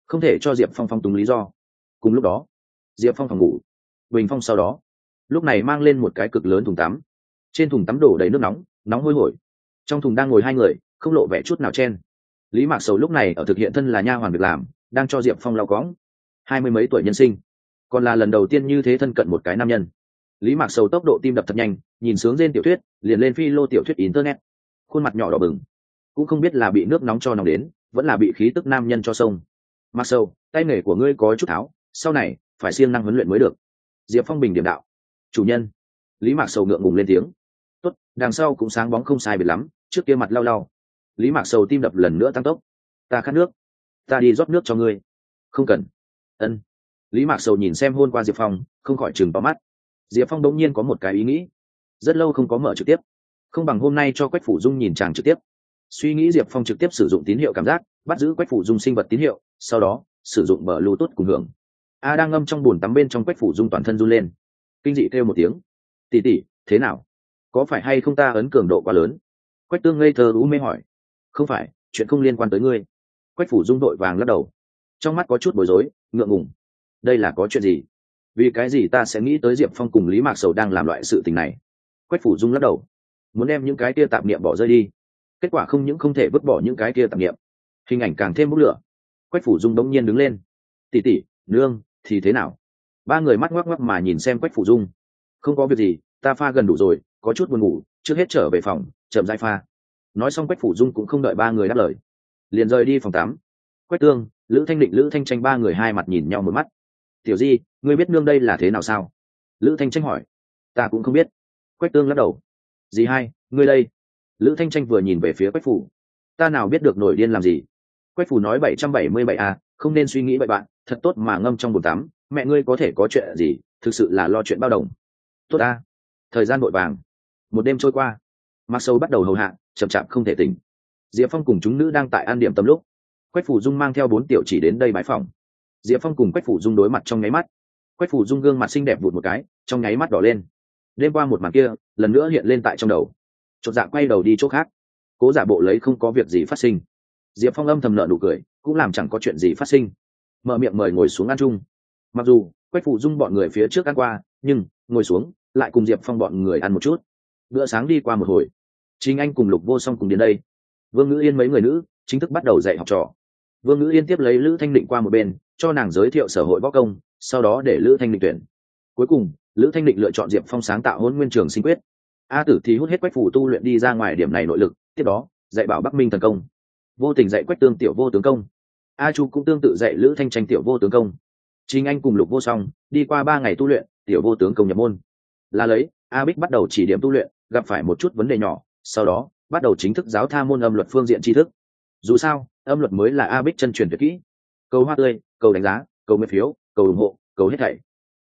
không thể cho diệp phong phong túng lý do. Cùng lúc đó diệp phong phòng ngủ, bình phong sau đó lúc này mang lên một cái cực lớn thùng tắm, trên thùng tắm đổ đầy nước nóng, nóng hôi hổi. Trong thùng đang ngồi hai người, không lộ vẻ chút nào chen. Lý Mạc Sầu lúc này ở thực hiện thân là nha hoàn việc làm, đang cho diệp phong lau cõng. 20 mấy tuổi nhân sinh, còn là lần đầu tiên như thế thân cận một cái nam nhân. Lý Mạc Sầu tốc độ tim đập thật nhanh, nhìn sướng trên tiểu thuyết liền lên phi lô tiểu thuyết internet, khuôn mặt nhỏ đỏ bừng, cũng không biết là bị nước nóng cho nóng đến, vẫn là bị khí tức nam nhân cho sông. Mạc Sầu, tay nghề của ngươi có chút tháo, sau này phải siêng năng huấn luyện mới được. Diệp Phong bình điểm đạo. Chủ nhân. Lý Mạc Sầu ngượng ngùng lên tiếng. Tốt, đằng sau cũng sáng bóng không sai biệt lắm, trước kia mặt lau lau. Lý Mạc Sầu tim đập lần nữa tăng tốc. Ta khát nước, ta đi rót nước cho ngươi. Không cần. Ân. Lý Mạc Sầu nhìn xem hôn qua Diệp Phong, không khỏi chừng to mắt. Diệp Phong đống nhiên có một cái ý nghĩ, rất lâu không có mở trực tiếp, không bằng hôm nay cho Quách Phủ Dung nhìn chàng trực tiếp. Suy nghĩ Diệp Phong trực tiếp sử dụng tín hiệu cảm giác, bắt giữ Quách Phủ Dung sinh vật tín hiệu, sau đó sử dụng bờ Bluetooth cùng hưởng. A đang ngâm trong bồn tắm bên trong Quách Phủ Dung toàn thân run lên, kinh dị kêu một tiếng. Tỷ tỷ, thế nào? Có phải hay không ta ấn cường độ quá lớn? Quách Tương ngây thơ u mê hỏi. Không phải, chuyện không liên quan tới ngươi. Quách Phủ Dung đội vàng lắc đầu, trong mắt có chút bối rối, ngượng ngùng. Đây là có chuyện gì? Vì cái gì ta sẽ nghĩ tới Diệp Phong cùng Lý Mạc Sầu đang làm loại sự tình này? Quách Phủ Dung lắc đầu, muốn đem những cái kia tạp niệm bỏ rơi đi, kết quả không những không thể vứt bỏ những cái kia tạp niệm, hình ảnh càng thêm bốc lửa. Quách Phủ Dung đống nhiên đứng lên. Tỷ tỷ, nương, thì thế nào? Ba người mắt ngoắc ngoắc mà nhìn xem Quách Phủ Dung. Không có việc gì, ta pha gần đủ rồi, có chút buồn ngủ, trước hết trở về phòng chậm rãi pha. Nói xong Quách Phủ Dung cũng không đợi ba người đáp lời, liền rời đi phòng tắm. Quách Tương, Lữ Thanh Định, Lữ Thanh Tranh ba người hai mặt nhìn nhau một mắt. Tiểu Di, ngươi biết nương đây là thế nào sao? Lữ Thanh Tranh hỏi. Ta cũng không biết. Quách Tương lắc đầu. Dì hai, ngươi đây? Lữ Thanh Tranh vừa nhìn về phía Quách Phủ. Ta nào biết được nổi điên làm gì? Quách Phủ nói 777 a, không nên suy nghĩ bậy bạn, thật tốt mà ngâm trong bồn tắm, mẹ ngươi có thể có chuyện gì, thực sự là lo chuyện bao đồng. Tốt a. Thời gian vội vàng, một đêm trôi qua, Mạc Sầu bắt đầu hầu hạ, chậm chạp không thể tỉnh. Diệp Phong cùng chúng nữ đang tại ăn điểm tâm lúc, Quách Phủ Dung mang theo 4 tiểu chỉ đến đây bái phòng. Diệp Phong cùng Quách Phủ Dung đối mặt trong nháy mắt, Quách Phủ Dung gương mặt xinh đẹp vụt một cái, trong nháy mắt đỏ lên. Đêm qua một màn kia lần nữa hiện lên tại trong đầu, chột dạ quay đầu đi chỗ khác, cố giả bộ lấy không có việc gì phát sinh. Diệp Phong âm thầm nở nụ cười, cũng làm chẳng có chuyện gì phát sinh, mở miệng mời ngồi xuống ăn chung. Mặc dù Quách Phủ Dung bọn người phía trước ăn qua, nhưng ngồi xuống lại cùng Diệp Phong bọn người ăn một chút. Bữa sáng đi qua một hồi, Trình Anh cùng Lục Vô Song cùng đến đây. Vương Ngữ Yên mấy người nữ chính thức bắt đầu dạy học trò. Vương Ngữ Yên tiếp lấy Lữ Thanh Định qua một bên, cho nàng giới thiệu sở hội võ công, sau đó để Lữ Thanh Định tuyển. Cuối cùng Lữ Thanh Định lựa chọn Diệp Phong sáng tạo Hỗn Nguyên Trường Sinh Quyết. A Tử thì hút hết Quách Phủ tu luyện đi ra ngoài điểm này nội lực, tiếp đó dạy bảo Bắc Minh thần công, Vô Tình dạy Quách Tương tiểu vô tướng công, A Chu cũng tương tự dạy Lữ Thanh Tranh tiểu vô tướng công. Trình Anh cùng Lục Vô Song đi qua 3 ngày tu luyện tiểu vô tướng công nhập môn, là lấy A Bích bắt đầu chỉ điểm tu luyện, gặp phải một chút vấn đề nhỏ, sau đó bắt đầu chính thức giáo tha môn âm luật phương diện tri thức. Dù sao âm luật mới là A Bích chân truyền tuyệt kỹ. Cầu hoa tươi, cầu đánh giá, cầu nguyện phiếu, cầu ủng hộ, cầu hết thảy